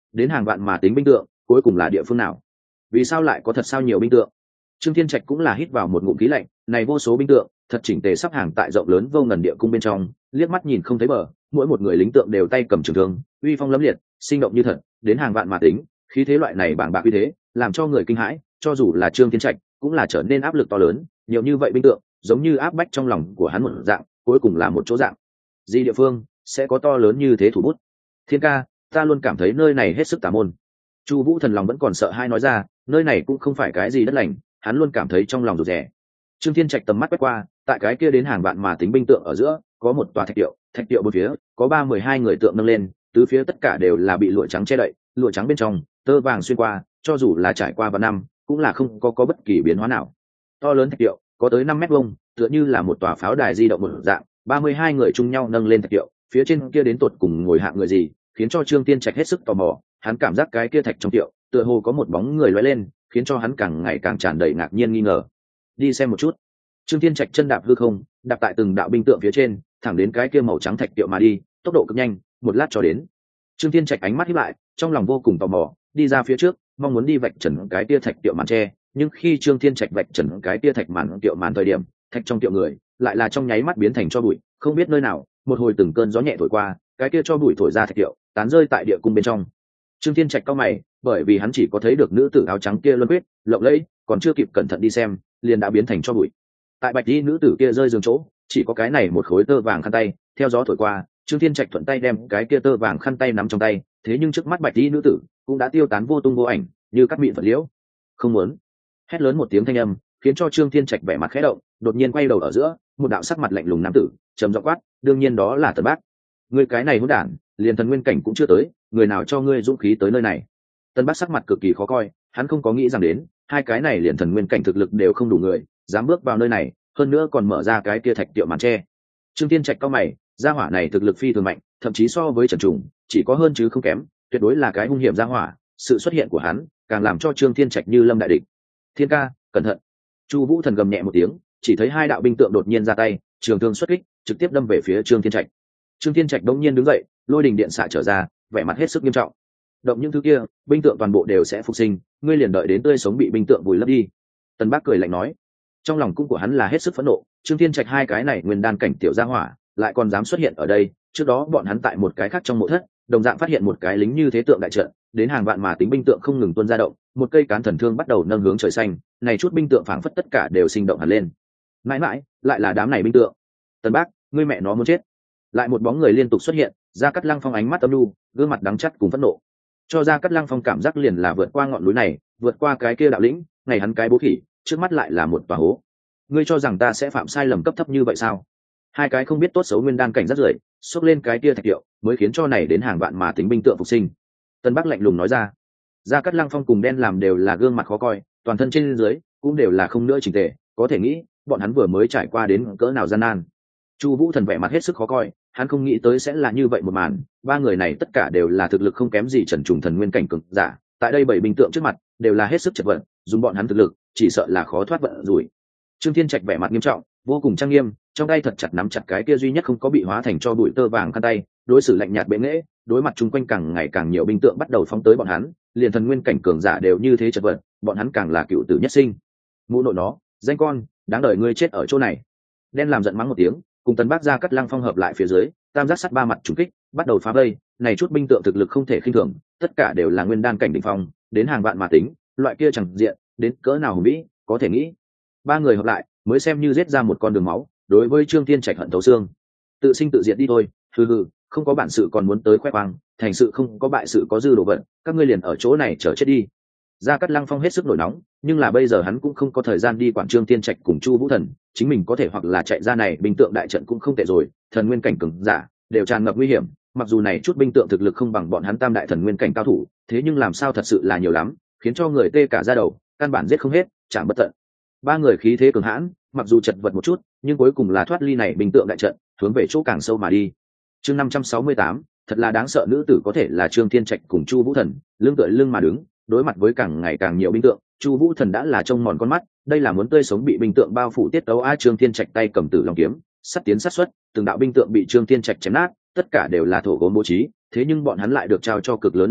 đến hàng vạn mà tính binh tượng cuối cùng là địa phương nào? Vì sao lại có thật sao nhiều binh tượng? Trương Thiên Trạch cũng là hít vào một ngụm khí lạnh, này vô số binh tượng thật chỉnh tề sắp hàng tại rộng lớn vô ngần địa cung bên trong, liếc mắt nhìn không thấy bờ, mỗi một người lính tượng đều tay cầm trường thương, uy phong lẫm liệt, sinh động như thật, đến hàng vạn mà tính, khí thế loại này bàng bạc uy thế, làm cho người kinh hãi, cho dù là Trương Thiên Trạch cũng là trở nên áp lực to lớn, nhiều như vậy binh tượng, giống như áp bách trong lòng của hắn một dạng, cuối cùng là một chỗ dạng. Gì địa phương sẽ có to lớn như thế thủ bút? Thiên ca, ta luôn cảm thấy nơi này hết sức tà môn. Chu Vũ Thần lòng vẫn còn sợ hai nói ra, nơi này cũng không phải cái gì đất lành, hắn luôn cảm thấy trong lòng rụt rè. Trương Thiên Trạch tầm mắt quét qua, tại cái kia đến hàng vạn mà tính binh tượng ở giữa, có một tòa thạch tiệu, thạch tiệu bốn phía, có ba mười hai người tượng nâng lên, tứ phía tất cả đều là bị lụa trắng che đậy, lụa trắng bên trong, tơ vàng xuyên qua, cho dù là trải qua vạn năm, cũng là không có có bất kỳ biến hóa nào. To lớn thạch tiệu, có tới năm mét vuông, tựa như là một tòa pháo đài di động một dạng, ba mươi hai người chung nhau nâng lên thạch tiệu, phía trên kia đến tột cùng ngồi hạng người gì, khiến cho Trương Thiên Trạch hết sức tò mò, hắn cảm giác cái kia thạch trong tiệu, tựa hồ có một bóng người lóe lên, khiến cho hắn càng ngày càng tràn đầy ngạc nhiên nghi ngờ. Đi xem một chút. Trương Thiên Trạch chân đạp hư không, đạp tại từng đạo binh tượng phía trên, thẳng đến cái kia màu trắng thạch tiệu mà đi, tốc độ cực nhanh, một lát cho đến. Trương Thiên Trạch ánh mắt híp lại, trong lòng vô cùng tò mò, đi ra phía trước, mong muốn đi vạch trần cái kia thạch tiệu màn tre, nhưng khi Trương Thiên Trạch vạch trần cái kia thạch màn tiệu màn thời điểm, thạch trong tiệu người lại là trong nháy mắt biến thành cho bụi, không biết nơi nào, một hồi từng cơn gió nhẹ thổi qua, cái kia cho bụi thổi ra thạch tiệu, tán rơi tại địa cung bên trong. Trương Thiên Trạch cau mày, bởi vì hắn chỉ có thấy được nữ tử áo trắng kia luân huyết, lộng lẫy, còn chưa kịp cẩn thận đi xem, liền đã biến thành cho bụi. Tại bạch y nữ tử kia rơi giường chỗ, chỉ có cái này một khối tơ vàng khăn tay, theo gió thổi qua, Trương Thiên Trạch thuận tay đem cái kia tơ vàng khăn tay nắm trong tay, thế nhưng trước mắt bạch y nữ tử cũng đã tiêu tán vô tung vô ảnh, như cắt mịn vật liễu. Không muốn. Hét lớn một tiếng thanh âm, khiến cho Trương Thiên Trạch vẻ mặt khẽ động, đột nhiên quay đầu ở giữa, một đạo sắc mặt lạnh lùng nam tử, trầm giọng quát, đương nhiên đó là Tần Bác. Ngươi cái này hỗn đản, liền thần nguyên cảnh cũng chưa tới, người nào cho ngươi dũng khí tới nơi này? Tần Bác sắc mặt cực kỳ khó coi, hắn không có nghĩ rằng đến, hai cái này liền thần nguyên cảnh thực lực đều không đủ người, dám bước vào nơi này, hơn nữa còn mở ra cái kia thạch tiệu màn tre. Trương Thiên Trạch cao mày, gia hỏa này thực lực phi thường mạnh, thậm chí so với Trần Trùng chỉ có hơn chứ không kém, tuyệt đối là cái hung hiểm gia hỏa, sự xuất hiện của hắn càng làm cho Trương Thiên Trạch như lâm đại địch. Thiên ca, cẩn thận. Chu Vũ Thần gầm nhẹ một tiếng, chỉ thấy hai đạo binh tượng đột nhiên ra tay, trường thương xuất kích, trực tiếp đâm về phía Trương Thiên Trạch. Trương Thiên Trạch đống nhiên đứng dậy, lôi đình điện xạ trở ra, vẻ mặt hết sức nghiêm trọng. Động những thứ kia, binh tượng toàn bộ đều sẽ phục sinh, ngươi liền đợi đến tươi sống bị binh tượng vùi lấp đi. Tần Bác cười lạnh nói. Trong lòng cung của hắn là hết sức phẫn nộ, Trương Thiên Trạch hai cái này nguyên đan cảnh tiểu gia hỏa, lại còn dám xuất hiện ở đây, trước đó bọn hắn tại một cái khác trong mộ thất, đồng dạng phát hiện một cái lính như thế tượng đại trận, đến hàng vạn mà tính binh tượng không ngừng tuôn ra động, một cây cán thần thương bắt đầu nâng hướng trời xanh, này chút binh tượng phảng phất tất cả đều sinh động hẳn lên. Mãi mãi, lại là đám này binh tượng. Tần Bác, ngươi mẹ nó muốn chết. Lại một bóng người liên tục xuất hiện, Gia Cát Lăng Phong ánh mắt âm nhu, gương mặt đắng chắt cùng phẫn nộ. Cho Gia Cát Lăng Phong cảm giác liền là vượt qua ngọn núi này, vượt qua cái kia đạo lĩnh, ngày hắn cái bố khỉ, trước mắt lại là một tòa hố. Ngươi cho rằng ta sẽ phạm sai lầm cấp thấp như vậy sao? Hai cái không biết tốt xấu nguyên đan cảnh rất rưởi, xốc lên cái kia thạch tiệu, mới khiến cho này đến hàng vạn mà tính binh tượng phục sinh. Tân Bắc lạnh lùng nói ra. Gia Cát Lăng Phong cùng đen làm đều là gương mặt khó coi, toàn thân trên dưới cũng đều là không nữa chỉnh tề, có thể nghĩ bọn hắn vừa mới trải qua đến cỡ nào gian nan. Chu Vũ Thần vẻ mặt hết sức khó coi, hắn không nghĩ tới sẽ là như vậy một màn, ba người này tất cả đều là thực lực không kém gì Trần Trùng thần nguyên cảnh cường giả, tại đây bảy binh tượng trước mặt đều là hết sức chật vật, dùng bọn hắn thực lực chỉ sợ là khó thoát vận rủi. Trương Thiên Trạch vẻ mặt nghiêm trọng, vô cùng trang nghiêm, trong tay thật chặt nắm chặt cái kia duy nhất không có bị hóa thành cho bụi tơ vàng khăn tay, đối xử lạnh nhạt bệ nghệ, đối mặt chung quanh càng ngày càng nhiều binh tượng bắt đầu phóng tới bọn hắn, liền thần nguyên cảnh cường giả đều như thế chật vật, bọn hắn càng là cựu tử nhất sinh. Mụ nội nó, danh con, đáng đời ngươi chết ở chỗ này. Đen làm giận mắng một tiếng, cùng Tần Bác Gia Cát Lăng Phong hợp lại phía dưới, tam giác sắt ba mặt trùng kích, bắt đầu phá vây, này chút binh tượng thực lực không thể khinh thường, tất cả đều là nguyên đan cảnh đỉnh phong, đến hàng vạn mà tính, loại kia chẳng diện, đến cỡ nào hùng vĩ, có thể nghĩ. Ba người hợp lại, mới xem như giết ra một con đường máu, đối với Trương Thiên Trạch hận thấu xương. Tự sinh tự diệt đi thôi, hừ hừ, không có bản sự còn muốn tới khoe khoang, thành sự không có bại sự có dư đồ vận, các ngươi liền ở chỗ này chờ chết đi. Gia Cát Lăng Phong hết sức nổi nóng, nhưng là bây giờ hắn cũng không có thời gian đi quản Trương Thiên Trạch cùng Chu Vũ Thần, chính mình có thể hoặc là chạy ra này binh tượng đại trận cũng không tệ rồi, thần nguyên cảnh cường giả đều tràn ngập nguy hiểm, mặc dù này chút binh tượng thực lực không bằng bọn hắn tam đại thần nguyên cảnh cao thủ, thế nhưng làm sao thật sự là nhiều lắm, khiến cho người tê cả da đầu, căn bản giết không hết, chẳng bất tận. Ba người khí thế cường hãn, mặc dù chật vật một chút, nhưng cuối cùng là thoát ly này binh tượng đại trận, hướng về chỗ càng sâu mà đi. Chương năm trăm sáu mươi tám, thật là đáng sợ, nữ tử có thể là Trương Thiên Trạch cùng Chu Vũ Thần, lưng tựa lưng mà đứng, đối mặt với càng ngày càng nhiều binh tượng, Chu Vũ Thần đã là trông mòn con mắt, đây là muốn tươi sống bị binh tượng bao phủ tiết tấu a. Trương Thiên Trạch tay cầm Tử Long kiếm, sắt tiến sát xuất, từng đạo binh tượng bị Trương Thiên Trạch chém nát, tất cả đều là thổ gốm bố trí, thế nhưng bọn hắn lại được trao cho cực lớn lực lượng,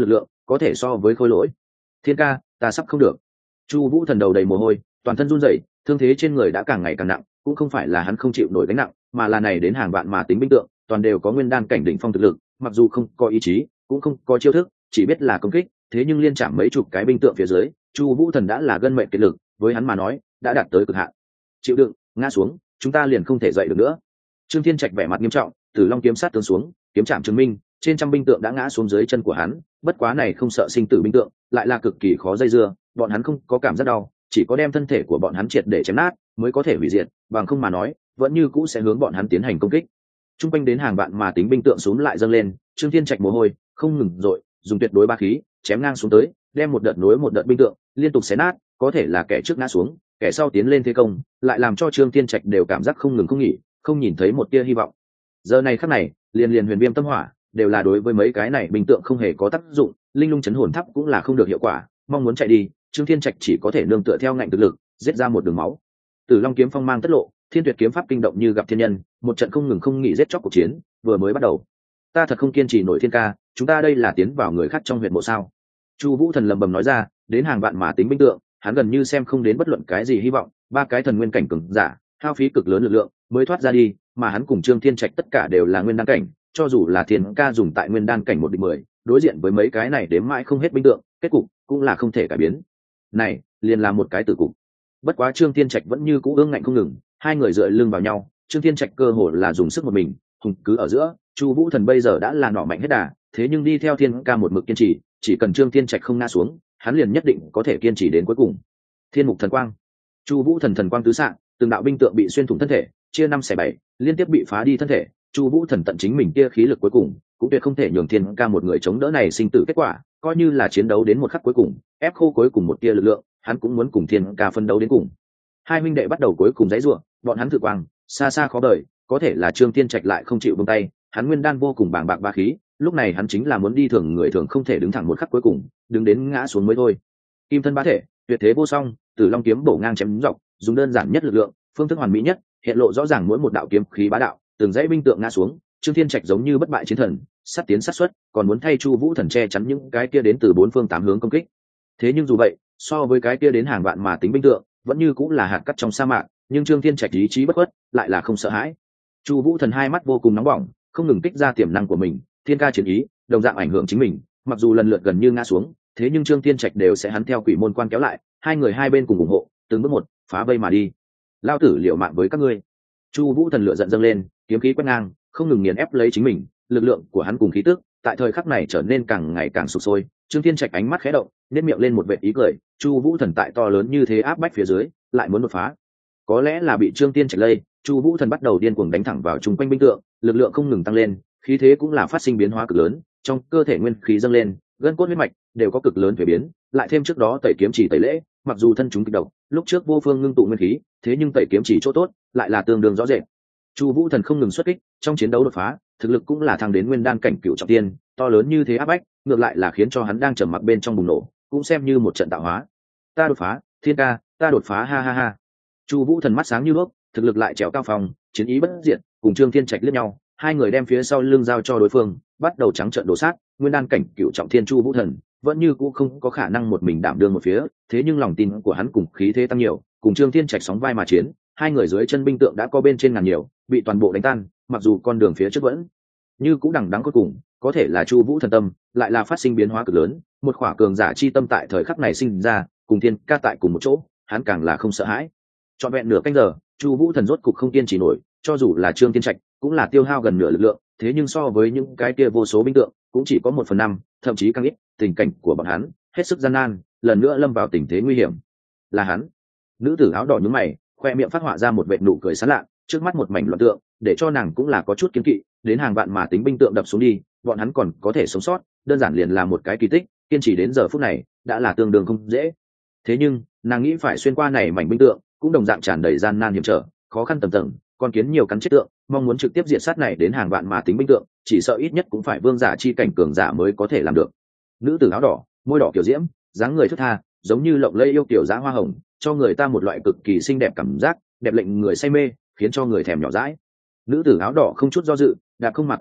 có thể so với khôi lỗi. Thiên ca, ta sắp không được. Chu Vũ Thần đầu đầy mồ hôi, toàn thân run rẩy, thương thế trên người đã càng ngày càng nặng, cũng không phải là hắn không chịu nổi gánh nặng, mà là này đến hàng vạn mà tính binh tượng, toàn đều có nguyên đan cảnh đỉnh phong thực lực, mặc dù không có ý chí, cũng không có chiêu thức, chỉ biết là công kích, thế nhưng liên chạm mấy chục cái binh tượng phía dưới, Chu Vũ Thần đã là gân mệnh kiệt lực, với hắn mà nói, đã đạt tới cực hạn. Chịu đựng, ngã xuống, chúng ta liền không thể dậy được nữa. Trương Thiên Trạch vẻ mặt nghiêm trọng, Tử Long kiếm sát tướng xuống, kiếm chạm chứng minh, trên trăm binh tượng đã ngã xuống dưới chân của hắn, bất quá này không sợ sinh tử binh tượng, lại là cực kỳ khó dây dưa, bọn hắn không có cảm giác đau, chỉ có đem thân thể của bọn hắn triệt để chém nát, mới có thể hủy diệt, bằng không mà nói, vẫn như cũ sẽ hướng bọn hắn tiến hành công kích. Trung quanh đến hàng vạn mà tính binh tượng xuống lại dâng lên, Trương Thiên Trạch mồ hôi không ngừng dội, dùng tuyệt đối ba khí, chém ngang xuống tới, đem một đợt nối một đợt binh tượng, liên tục xé nát, có thể là kẻ trước ngã xuống, kẻ sau tiến lên thế công, lại làm cho Trương Thiên Trạch đều cảm giác không ngừng không nghỉ, không nhìn thấy một tia hy vọng. Giờ này khắc này, liền liền huyền viêm tâm hỏa, đều là đối với mấy cái này binh tượng không hề có tác dụng, linh lung chấn hồn tháp cũng là không được hiệu quả, mong muốn chạy đi, Trương Thiên Trạch chỉ có thể nương tựa theo ngạnh thực lực, giết ra một đường máu. Tử Long kiếm phong mang tất lộ, Thiên Tuyệt kiếm pháp kinh động như gặp thiên nhân, một trận không ngừng không nghỉ giết chóc cuộc chiến, vừa mới bắt đầu. Ta thật không kiên trì nổi Thiên ca, chúng ta đây là tiến vào người khác trong huyện mộ sao? Chu Vũ Thần lẩm bẩm nói ra, đến hàng vạn mà tính binh tượng, hắn gần như xem không đến bất luận cái gì hy vọng, ba cái thần nguyên cảnh cường giả, hao phí cực lớn lực lượng mới thoát ra đi, mà hắn cùng Trương Thiên Trạch tất cả đều là nguyên đan cảnh, cho dù là Thiên ca dùng tại nguyên đan cảnh một địch mười, đối diện với mấy cái này đếm mãi không hết binh tượng, kết cục cũng là không thể cải biến. Này, liền là một cái tử cục. Bất quá Trương Thiên Trạch vẫn như cũ ương ngạnh không ngừng, hai người dựa lưng vào nhau, Trương Thiên Trạch cơ hồ là dùng sức một mình, hùng cứ ở giữa, Chu Vũ Thần bây giờ đã là nọ mạnh hết đà, thế nhưng đi theo Thiên ca một mực kiên trì, chỉ cần Trương Thiên Trạch không ngã xuống, hắn liền nhất định có thể kiên trì đến cuối cùng. Thiên mục thần quang, Chu Vũ Thần thần quang tứ xạ, từng đạo binh tượng bị xuyên thủng thân thể, chia năm xẻ bảy, liên tiếp bị phá đi thân thể, Chu Vũ Thần tận chính mình kia khí lực cuối cùng, cũng tuyệt không thể nhường Thiên ca một người chống đỡ này sinh tử kết quả, coi như là chiến đấu đến một khắc cuối cùng, ép khô cuối cùng một tia lực lượng, hắn cũng muốn cùng Thiên ca phân đấu đến cùng. Hai huynh đệ bắt đầu cuối cùng giãy giụa, bọn hắn thử quang, xa xa khó đợi, có thể là Trương Thiên Trạch lại không chịu buông tay, hắn nguyên đan vô cùng bàng bạc ba khí, lúc này hắn chính là muốn đi thường người thường không thể đứng thẳng một khắc cuối cùng, đứng đến ngã xuống mới thôi. Kim thân bá thể, tuyệt thế vô song, Tử Long kiếm bổ ngang chém dọc, dùng đơn giản nhất lực lượng, phương thức hoàn mỹ nhất, hiện lộ rõ ràng mỗi một đạo kiếm khí bá đạo, từng dãy binh tượng ngã xuống, Trương Thiên Trạch giống như bất bại chiến thần, sát tiến sát xuất, còn muốn thay Chu Vũ Thần che chắn những cái kia đến từ bốn phương tám hướng công kích. Thế nhưng dù vậy, so với cái kia đến hàng vạn mà tính binh tượng, vẫn như cũng là hạt cát trong sa mạc, nhưng Trương Thiên Trạch ý chí bất khuất, lại là không sợ hãi. Chu Vũ Thần hai mắt vô cùng nóng bỏng, không ngừng kích ra tiềm năng của mình, thiên ca chiến ý, đồng dạng ảnh hưởng chính mình, mặc dù lần lượt gần như ngã xuống, thế nhưng Trương Thiên Trạch đều sẽ hắn theo quỷ môn quan kéo lại, hai người hai bên cùng ủng hộ, từng bước một, phá vây mà đi. Lao tử liều mạng với các ngươi. Chu Vũ Thần lửa giận dâng lên, kiếm khí quét ngang, không ngừng nghiền ép lấy chính mình, lực lượng của hắn cùng khí tức, tại thời khắc này trở nên càng ngày càng sục sôi. Trương Thiên Trạch ánh mắt khẽ động, nhếch miệng lên một vệt ý cười, Chu Vũ Thần tại to lớn như thế áp bách phía dưới, lại muốn đột phá. Có lẽ là bị Trương Thiên Trạch lây, Chu Vũ Thần bắt đầu điên cuồng đánh thẳng vào trung quanh binh tượng, lực lượng không ngừng tăng lên, khí thế cũng là phát sinh biến hóa cực lớn, trong cơ thể nguyên khí dâng lên, gân cốt huyết mạch đều có cực lớn thay biến, lại thêm trước đó tẩy kiếm chỉ tẩy lễ, mặc dù thân chúng kịch độc, lúc trước vô phương ngưng tụ nguyên khí, thế nhưng tẩy kiếm chỉ chỗ tốt, lại là tương đương rõ rệt. Chu Vũ Thần không ngừng xuất kích, trong chiến đấu đột phá, thực lực cũng là thăng đến nguyên đan cảnh cửu trọng thiên, to lớn như thế áp bách, ngược lại là khiến cho hắn đang trầm mặc bên trong bùng nổ, cũng xem như một trận tạo hóa. Ta đột phá, Thiên ca, ta đột phá ha ha ha. Chu Vũ Thần mắt sáng như đuốc, thực lực lại trèo cao phòng, chiến ý bất diệt, cùng Trương Thiên Trạch liếc nhau, hai người đem phía sau lưng giao cho đối phương, bắt đầu trắng trợn đổ sát, nguyên đan cảnh cửu trọng thiên Chu Vũ Thần, vẫn như cũ không có khả năng một mình đảm đương một phía, thế nhưng lòng tin của hắn cùng khí thế tăng nhiều, cùng Trương Thiên Trạch sóng vai mà chiến, hai người dưới chân binh tượng đã có bên trên ngàn nhiều, bị toàn bộ đánh tan, mặc dù con đường phía trước vẫn như cũ đằng đẵng cuối cùng, có thể là Chu Vũ Thần tâm lại là phát sinh biến hóa cực lớn, một khỏa cường giả chi tâm tại thời khắc này sinh ra, cùng Thiên ca tại cùng một chỗ, hắn càng là không sợ hãi. Trọn vẹn nửa canh giờ, Chu Vũ Thần rốt cục không kiên trì nổi, cho dù là Trương Thiên Trạch cũng là tiêu hao gần nửa lực lượng, thế nhưng so với những cái kia vô số binh tượng, cũng chỉ có một phần năm, thậm chí càng ít, tình cảnh của bọn hắn hết sức gian nan, lần nữa lâm vào tình thế nguy hiểm. Là hắn. Nữ tử áo đỏ nhướng mày, khoe miệng phát họa ra một vệt nụ cười sán lạ, trước mắt một mảnh loạn tượng, để cho nàng cũng là có chút kiêng kỵ, đến hàng vạn mà tính binh tượng đập xuống đi, bọn hắn còn có thể sống sót, đơn giản liền là một cái kỳ tích, kiên trì đến giờ phút này, đã là tương đương không dễ. Thế nhưng, nàng nghĩ phải xuyên qua này mảnh binh tượng, cũng đồng dạng tràn đầy gian nan hiểm trở, khó khăn tầm tầng, con kiến nhiều cắn chết tượng, mong muốn trực tiếp diệt sát này đến hàng vạn mà tính binh tượng, chỉ sợ ít nhất cũng phải vương giả chi cảnh cường giả mới có thể làm được. Nữ tử áo đỏ, môi đỏ kiểu diễm, dáng người thướt tha, giống như lộng lẫy yêu kiểu giá hoa hồng, cho người ta một loại cực kỳ xinh đẹp cảm giác, đẹp lệnh người say mê, khiến cho người thèm nhỏ dãi. Nữ tử áo đỏ không chút do dự, đạp không mà qua,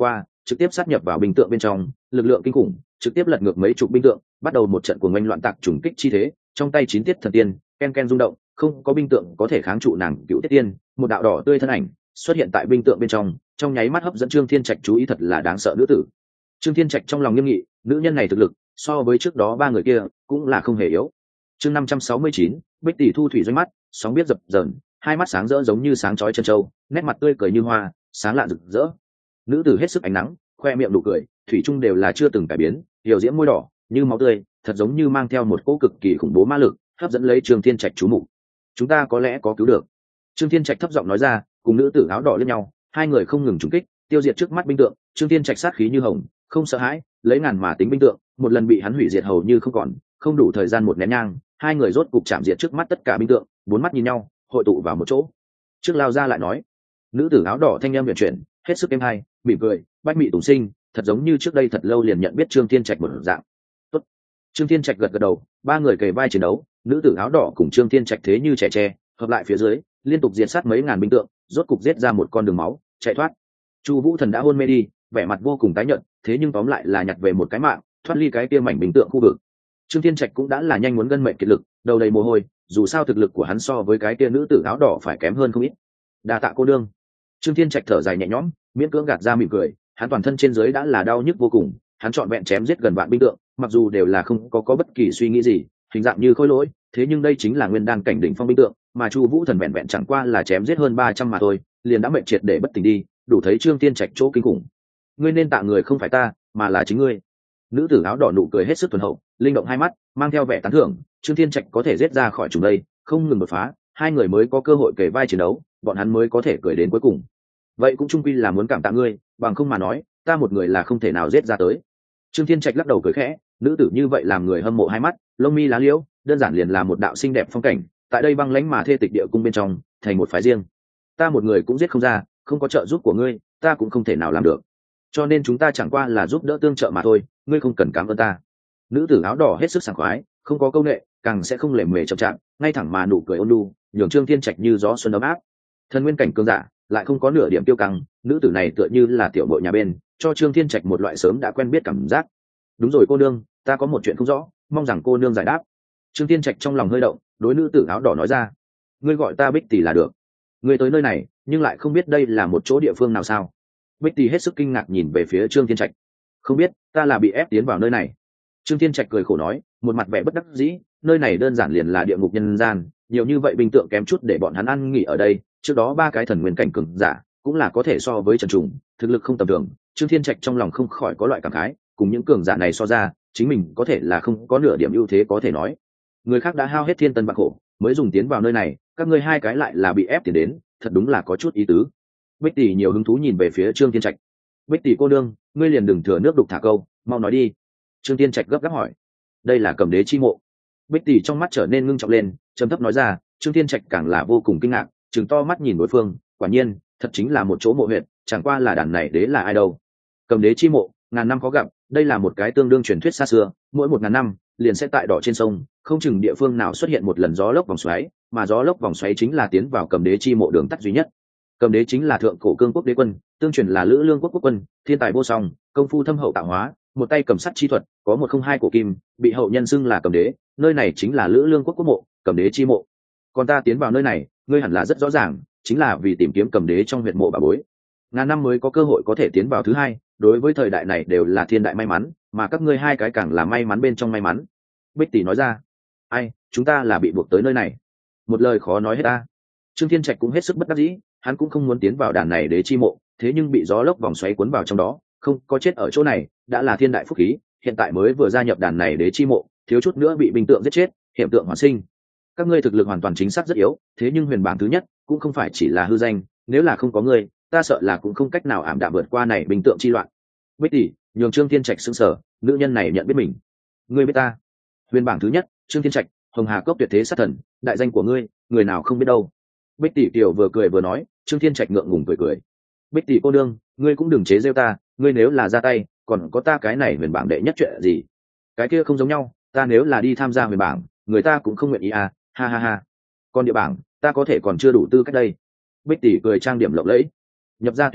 trực tiếp sát nhập vào binh tượng bên trong, lực lượng kinh khủng trực tiếp lật ngược mấy chục binh tượng, bắt đầu một trận cuồng oanh loạn tạc trùng kích chi thế. Trong tay chín tiết thần tiên ken ken rung động, không có binh tượng có thể kháng trụ nàng cựu tiết tiên. Một đạo đỏ tươi thân ảnh xuất hiện tại binh tượng bên trong, trong nháy mắt hấp dẫn Trương Thiên Trạch chú ý. Thật là đáng sợ nữ tử. Trương Thiên Trạch trong lòng nghiêm nghị, nữ nhân này thực lực so với trước đó ba người kia cũng là không hề yếu. Chương năm trăm sáu mươi chín, Bích Tỷ thu thủy doanh mắt, sóng biết dập dờn, hai mắt sáng rỡ giống như sáng chói chân châu, nét mặt tươi cười như hoa, sáng lạ rực rỡ. Nữ tử hết sức ánh nắng, khoe miệng nụ cười thủy chung đều là chưa từng cải biến, hiểu diễm môi đỏ như máu tươi, thật giống như mang theo một cỗ cực kỳ khủng bố ma lực, hấp dẫn lấy Trương Thiên Trạch chú mục. Chúng ta có lẽ có cứu được. Trương Thiên Trạch thấp giọng nói ra, cùng nữ tử áo đỏ liếc nhau, hai người không ngừng trúng kích, tiêu diệt trước mắt binh tượng. Trương Thiên Trạch sát khí như hồng, không sợ hãi, lấy ngàn mà tính binh tượng, một lần bị hắn hủy diệt hầu như không còn. Không đủ thời gian một nén nhang, hai người rốt cục chạm diệt trước mắt tất cả binh tượng, bốn mắt nhìn nhau, hội tụ vào một chỗ. Trước lao ra lại nói, nữ tử áo đỏ thanh em huyền chuyển, hết sức êm hay, mỉm cười, bách mị tùng sinh, thật giống như trước đây thật lâu liền nhận biết Trương Thiên Trạch một dạng. Tốt. Trương Thiên Trạch gật gật đầu, ba người kề vai chiến đấu, nữ tử áo đỏ cùng Trương Thiên Trạch thế như trẻ tre, hợp lại phía dưới, liên tục diệt sát mấy ngàn binh tượng, rốt cục giết ra một con đường máu, chạy thoát. Chu Vũ Thần đã hôn mê đi, vẻ mặt vô cùng tái nhợt, thế nhưng tóm lại là nhặt về một cái mạng, thoát ly cái kia mảnh binh tượng khu vực. Trương Thiên Trạch cũng đã là nhanh muốn gân mệnh kiệt lực, đầu đầy mồ hôi, dù sao thực lực của hắn so với cái kia nữ tử áo đỏ phải kém hơn không ít. Đa tạ cô đương. Trương Thiên Trạch thở dài nhẹ nhõm, miễn cưỡng gạt ra mỉm cười, hắn toàn thân trên dưới đã là đau nhức vô cùng, hắn trọn vẹn chém giết gần vạn binh tượng, mặc dù đều là không có có bất kỳ suy nghĩ gì, hình dạng như khối lỗi, thế nhưng đây chính là nguyên đan cảnh đỉnh phong binh tượng, mà Chu Vũ Thần vẹn vẹn chẳng qua là chém giết hơn ba trăm mà thôi, liền đã mệnh triệt để bất tỉnh đi, đủ thấy Trương Thiên Trạch chỗ kinh khủng. Ngươi nên tạ người không phải ta, mà là chính ngươi. Nữ tử áo đỏ nụ cười hết sức thuần hậu, linh động hai mắt, mang theo vẻ tán thưởng. Trương Thiên Trạch có thể giết ra khỏi chúng đây, không ngừng đột phá, hai người mới có cơ hội kề vai chiến đấu, bọn hắn mới có thể cười đến cuối cùng. Vậy cũng chung quy là muốn cảm tạ ngươi, bằng không mà nói, ta một người là không thể nào giết ra tới. Trương Thiên Trạch lắc đầu cười khẽ, nữ tử như vậy làm người hâm mộ hai mắt, lông mi lá liễu, đơn giản liền là một đạo xinh đẹp phong cảnh, tại đây băng lãnh mà thê tịch địa cung bên trong, thành một phái riêng. Ta một người cũng giết không ra, không có trợ giúp của ngươi, ta cũng không thể nào làm được. Cho nên chúng ta chẳng qua là giúp đỡ tương trợ mà thôi, ngươi không cần cảm ơn ta. Nữ tử áo đỏ hết sức sảng khoái, không có câu nệ, càng sẽ không lề mề chậm chạp, ngay thẳng mà nụ cười ôn nhu, nhường Trương Thiên Trạch như gió xuân ấm áp. Thần nguyên cảnh cường giả, lại không có nửa điểm tiêu căng, nữ tử này tựa như là tiểu bội nhà bên, cho Trương Thiên Trạch một loại sớm đã quen biết cảm giác. Đúng rồi cô nương, ta có một chuyện không rõ, mong rằng cô nương giải đáp. Trương Thiên Trạch trong lòng hơi động, đối nữ tử áo đỏ nói ra, ngươi gọi ta Bích Tỷ là được. Ngươi tới nơi này, nhưng lại không biết đây là một chỗ địa phương nào sao? Bích Tỷ hết sức kinh ngạc nhìn về phía Trương Thiên Trạch. Không biết, ta là bị ép tiến vào nơi này. Trương Thiên Trạch cười khổ nói, một mặt vẻ bất đắc dĩ, nơi này đơn giản liền là địa ngục nhân gian, nhiều như vậy binh tượng kém chút để bọn hắn ăn nghỉ ở đây. Trước đó ba cái thần nguyên cảnh cường giả cũng là có thể so với Trần Trùng, thực lực không tầm thường. Trương Thiên Trạch trong lòng không khỏi có loại cảm khái, cùng những cường giả này so ra, chính mình có thể là không có nửa điểm ưu thế có thể nói. Người khác đã hao hết thiên tân bạc khổ, mới dùng tiến vào nơi này, các ngươi hai cái lại là bị ép tiến đến, thật đúng là có chút ý tứ. Bích Tỷ nhiều hứng thú nhìn về phía Trương Thiên Trạch. Bích Tỷ cô nương, ngươi liền đừng thừa nước đục thả câu, mau nói đi. Trương Thiên Trạch gấp gáp hỏi. Đây là Cầm Đế chi mộ. Bích Tỷ trong mắt trở nên ngưng trọng lên, trầm thấp nói ra. Trương Thiên Trạch càng là vô cùng kinh ngạc, trừng to mắt nhìn đối phương, quả nhiên, thật chính là một chỗ mộ huyệt, chẳng qua là đàn này đế là ai đâu. Cầm Đế chi mộ, ngàn năm khó gặp, đây là một cái tương đương truyền thuyết xa xưa, mỗi một ngàn năm liền sẽ tại đỏ trên sông, không chừng địa phương nào xuất hiện một lần gió lốc vòng xoáy, mà gió lốc vòng xoáy chính là tiến vào Cầm Đế chi mộ đường tắt duy nhất. Cầm Đế chính là thượng cổ cương quốc đế quân, tương truyền là lữ lương quốc quốc quân, thiên tài vô song, công phu thâm hậu tạo hóa, một tay cầm sắt chi thuật, có một không hai cổ kim, bị hậu nhân xưng là Cầm Đế. Nơi này chính là lữ lương quốc quốc mộ, Cầm Đế chi mộ. Còn ta tiến vào nơi này, ngươi hẳn là rất rõ ràng, chính là vì tìm kiếm Cầm Đế trong huyệt mộ bà bối. Ngàn năm mới có cơ hội có thể tiến vào thứ hai, đối với thời đại này đều là thiên đại may mắn, mà các ngươi hai cái càng là may mắn bên trong may mắn. Bích Tỷ nói ra. Ai, chúng ta là bị buộc tới nơi này. Một lời khó nói hết ta. Trương Thiên Trạch cũng hết sức bất đắc dĩ, hắn cũng không muốn tiến vào đàn này đế chi mộ, thế nhưng bị gió lốc vòng xoáy cuốn vào trong đó, không có chết ở chỗ này, đã là thiên đại phúc khí, hiện tại mới vừa gia nhập đàn này đế chi mộ, thiếu chút nữa bị binh tượng giết chết, hiện tượng hoàn sinh. Các ngươi thực lực hoàn toàn chính xác rất yếu, thế nhưng huyền bảng thứ nhất cũng không phải chỉ là hư danh, nếu là không có ngươi, ta sợ là cũng không cách nào ảm đạm vượt qua này binh tượng chi loạn. Bích Tỷ, nhường Trương Thiên Trạch sững sờ, nữ nhân này nhận biết mình. Ngươi biết ta? Huyền bảng thứ nhất, Trương Thiên Trạch, Hồng Hà cốc tuyệt thế sát thần, đại danh của ngươi, người nào không biết đâu. Bích Tỷ tiểu vừa cười vừa nói, Trương Thiên Trạch ngượng ngùng cười cười. Bích Tỷ cô đương, ngươi cũng đừng chế giễu ta, ngươi nếu là ra tay, còn có ta cái này huyền bảng đệ nhất chuyện gì? Cái kia không giống nhau, ta nếu là đi tham gia huyền bảng, người ta cũng không nguyện ý à, ha ha ha. Còn địa bảng, ta có thể còn chưa đủ tư cách đây. Bích Tỷ cười trang điểm lộng lẫy. Nhập ra tùy tục,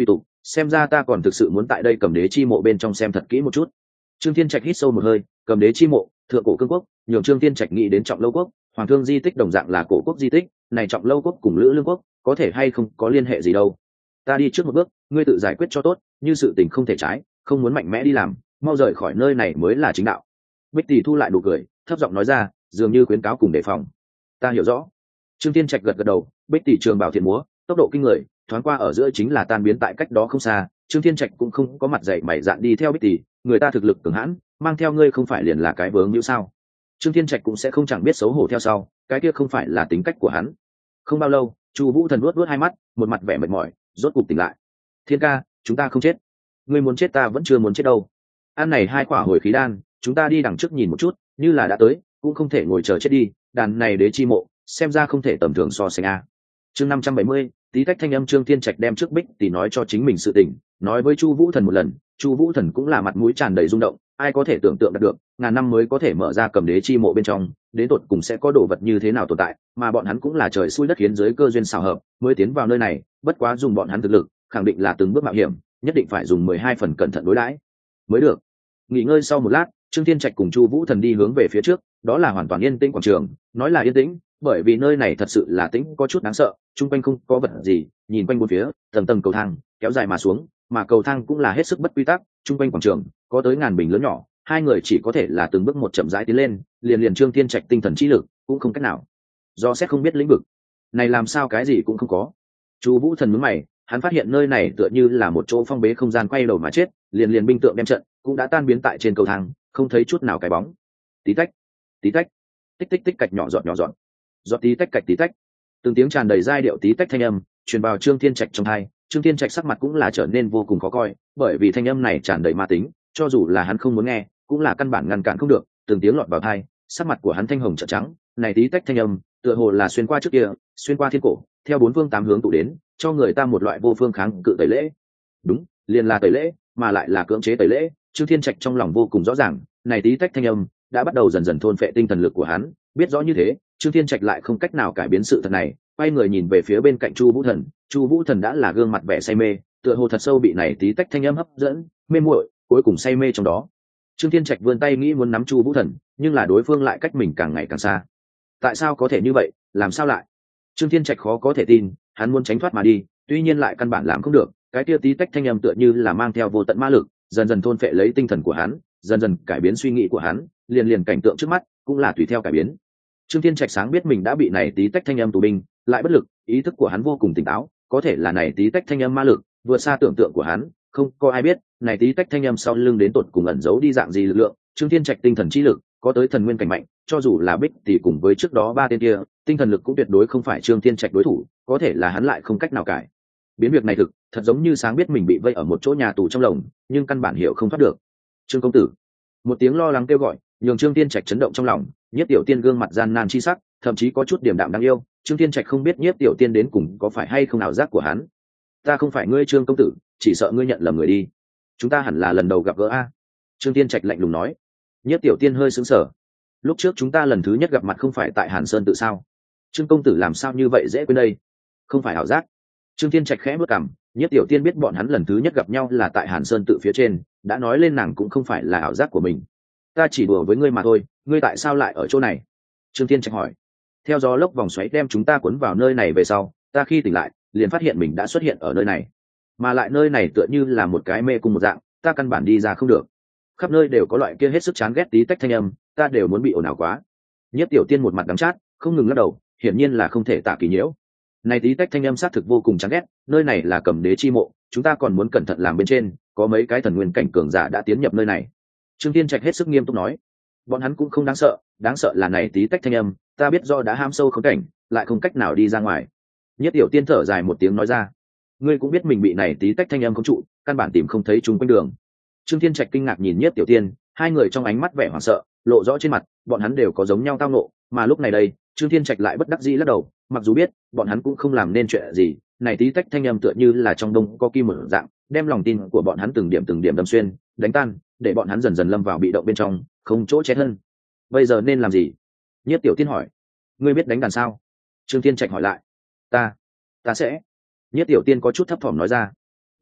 xem ra ta còn thực sự muốn tại đây cầm đế chi mộ bên trong xem thật kỹ một chút. Trương Thiên Trạch hít sâu một hơi, cầm đế chi mộ, thượng cổ cương quốc, nhường Trương Thiên Trạch nghĩ đến Trọng Lâu quốc, Hoàng Thương di tích đồng dạng là cổ quốc di tích, này Trọng Lâu quốc cùng Lữ Lương quốc, có thể hay không có liên hệ gì đâu. Ta đi trước một bước, ngươi tự giải quyết cho tốt, như sự tình không thể trái, không muốn mạnh mẽ đi làm, mau rời khỏi nơi này mới là chính đạo. Bích Tỷ thu lại nụ cười, thấp giọng nói ra, dường như khuyến cáo cùng đề phòng. Ta hiểu rõ. Trương Thiên Trạch gật gật đầu, Bích Tỷ trường bảo thiện múa, tốc độ kinh người, thoáng qua ở giữa chính là tan biến tại cách đó không xa. Trương Thiên Trạch cũng không có mặt dậy mày dạn đi theo Bích Tỷ, người ta thực lực cường hãn, mang theo ngươi không phải liền là cái vướng như sao? Trương Thiên Trạch cũng sẽ không chẳng biết xấu hổ theo sau, cái kia không phải là tính cách của hắn. Không bao lâu, Chu Vũ Thần nuốt nuốt hai mắt, một mặt vẻ mệt mỏi, rốt cục tỉnh lại. Thiên ca, chúng ta không chết. Ngươi muốn chết ta vẫn chưa muốn chết đâu. Ăn này hai quả hồi khí đan, chúng ta đi đằng trước nhìn một chút, như là đã tới, cũng không thể ngồi chờ chết đi. Đàn này đế chi mộ, xem ra không thể tầm thường so sánh a. Chương năm trăm bảy mươi, tí tách thanh âm. Trương Thiên Trạch đem trước Bích Tỷ nói cho chính mình sự tình, nói với Chu Vũ Thần một lần. Chu Vũ Thần cũng là mặt mũi tràn đầy rung động, ai có thể tưởng tượng được, ngàn năm mới có thể mở ra cầm đế chi mộ bên trong, đến tột cùng sẽ có đồ vật như thế nào tồn tại, mà bọn hắn cũng là trời xui đất khiến dưới cơ duyên xảo hợp mới tiến vào nơi này, bất quá dùng bọn hắn thực lực, khẳng định là từng bước mạo hiểm, nhất định phải dùng mười hai phần cẩn thận đối đãi mới được. Nghỉ ngơi sau một lát, Trương Thiên Trạch cùng Chu Vũ Thần đi hướng về phía trước, đó là hoàn toàn yên tĩnh quảng trường, nói là yên tĩnh, bởi vì nơi này thật sự là tĩnh có chút đáng sợ, chung quanh không có vật gì, nhìn quanh bốn phía, tầng tầng cầu thang kéo dài mà xuống, mà cầu thang cũng là hết sức bất quy tắc, chung quanh quảng trường có tới ngàn bình lớn nhỏ, hai người chỉ có thể là từng bước một chậm rãi tiến lên, liền liền Trương Thiên Trạch tinh thần trí lực cũng không cách nào, do xét không biết lĩnh vực này làm sao cái gì cũng không có. Chu Vũ Thần nhướng mày, hắn phát hiện nơi này tựa như là một chỗ phong bế không gian quay đầu mà chết, liền liền binh tượng đem trận cũng đã tan biến tại trên cầu thang, không thấy chút nào cái bóng. Tí tách, tí tách, tích tích tích cạch nhỏ giọt nhỏ giọt, giọt tí tách cạch tí tách, từng tiếng tràn đầy giai điệu tí tách thanh âm truyền vào Trương Thiên Trạch trong tai. Trương Thiên Trạch sắc mặt cũng là trở nên vô cùng khó coi, bởi vì thanh âm này tràn đầy ma tính, cho dù là hắn không muốn nghe, cũng là căn bản ngăn cản không được, từng tiếng lọt vào tai, sắc mặt của hắn thanh hồng trợn trắng, này tí tách thanh âm, tựa hồ là xuyên qua trước kia, xuyên qua thiên cổ, theo bốn phương tám hướng tụ đến, cho người ta một loại vô phương kháng cự tẩy lễ. Đúng, liền là tẩy lễ, mà lại là cưỡng chế tẩy lễ. Trương Thiên Trạch trong lòng vô cùng rõ ràng, này tí tách thanh âm đã bắt đầu dần dần thôn phệ tinh thần lực của hắn, biết rõ như thế, Trương Thiên Trạch lại không cách nào cải biến sự thật này, quay người nhìn về phía bên cạnh Chu Vũ Thần. Chu Vũ Thần đã là gương mặt vẻ say mê, tựa hồ thật sâu bị này tí tách thanh âm hấp dẫn, mê muội, cuối cùng say mê trong đó. Trương Thiên Trạch vươn tay nghĩ muốn nắm Chu Vũ Thần, nhưng là đối phương lại cách mình càng ngày càng xa. Tại sao có thể như vậy, làm sao lại? Trương Thiên Trạch khó có thể tin, hắn muốn tránh thoát mà đi, tuy nhiên lại căn bản làm không được, cái kia tí tách thanh âm tựa như là mang theo vô tận ma lực, dần dần thôn phệ lấy tinh thần của hắn, dần dần cải biến suy nghĩ của hắn, liền liền cảnh tượng trước mắt cũng là tùy theo cải biến. Trương Thiên Trạch sáng biết mình đã bị này tí tách thanh âm tù binh, lại bất lực, ý thức của hắn vô cùng tỉnh táo, có thể là này tí tách thanh âm ma lực vượt xa tưởng tượng của hắn, không có ai biết này tí tách thanh âm sau lưng đến tột cùng ẩn giấu đi dạng gì lực lượng. Trương Thiên Trạch tinh thần trí lực có tới thần nguyên cảnh mạnh, cho dù là Bích thì cùng với trước đó ba tên kia, tinh thần lực cũng tuyệt đối không phải Trương Thiên Trạch đối thủ, có thể là hắn lại không cách nào cải biến việc này thực, thật giống như sáng biết mình bị vây ở một chỗ nhà tù trong lồng, nhưng căn bản hiểu không thoát được. Trương công tử, một tiếng lo lắng kêu gọi nhường Trương Thiên Trạch chấn động trong lòng. Nhiếp Tiểu Tiên gương mặt gian nan chi sắc, thậm chí có chút điểm đạm đáng yêu. Trương Thiên Trạch không biết Nhiếp Tiểu Tiên đến cùng có phải hay không ảo giác của hắn. Ta không phải ngươi Trương công tử, chỉ sợ ngươi nhận lầm người đi. Chúng ta hẳn là lần đầu gặp gỡ a. Trương Thiên Trạch lạnh lùng nói. Nhiếp Tiểu Tiên hơi sững sờ. Lúc trước chúng ta lần thứ nhất gặp mặt không phải tại Hàn Sơn tự sao? Trương công tử làm sao như vậy dễ quên đây? Không phải ảo giác. Trương Thiên Trạch khẽ bước cằm, Nhiếp Tiểu Tiên biết bọn hắn lần thứ nhất gặp nhau là tại Hàn Sơn tự phía trên, đã nói lên nàng cũng không phải là ảo giác của mình. Ta chỉ đùa với ngươi mà thôi, ngươi tại sao lại ở chỗ này? Trương Thiên Trạch hỏi. Theo gió lốc vòng xoáy đem chúng ta cuốn vào nơi này về sau, ta khi tỉnh lại liền phát hiện mình đã xuất hiện ở nơi này, mà lại nơi này tựa như là một cái mê cung một dạng, ta căn bản đi ra không được, khắp nơi đều có loại kia hết sức chán ghét tí tách thanh âm, ta đều muốn bị ồn ào quá. Nhiếp Tiểu Tiên một mặt đắng chát, không ngừng lắc đầu, hiển nhiên là không thể tả kỳ nhiễu. Này tí tách thanh âm xác thực vô cùng chán ghét, nơi này là Cầm Đế chi mộ, chúng ta còn muốn cẩn thận làm bên trên, có mấy cái thần nguyên cảnh cường giả đã tiến nhập nơi này. Trương Thiên Trạch hết sức nghiêm túc nói. Bọn hắn cũng không đáng sợ, đáng sợ là này tí tách thanh âm, ta biết do đã ham sâu khốn cảnh, lại không cách nào đi ra ngoài. Nhiếp Tiểu Tiên thở dài một tiếng nói ra. Ngươi cũng biết mình bị này tí tách thanh âm khống trụ, căn bản tìm không thấy chúng quanh đường. Trương Thiên Trạch kinh ngạc nhìn Nhiếp Tiểu Tiên, hai người trong ánh mắt vẻ hoảng sợ lộ rõ trên mặt, bọn hắn đều có giống nhau tao nộ, mà lúc này đây, Trương Thiên Trạch lại bất đắc dĩ lắc đầu, mặc dù biết bọn hắn cũng không làm nên chuyện gì, này tí tách thanh âm tựa như là trong đông có kim một dạng, đem lòng tin của bọn hắn từng điểm từng điểm đâm xuyên, đánh tan, để bọn hắn dần dần lâm vào bị động bên trong, không chỗ chết hơn. Bây giờ nên làm gì? Nhiếp Tiểu Tiên hỏi. Ngươi biết đánh đàn sao? Trương Thiên Trạch hỏi lại. Ta, ta sẽ. Nhiếp Tiểu Tiên có chút thấp thỏm nói ra.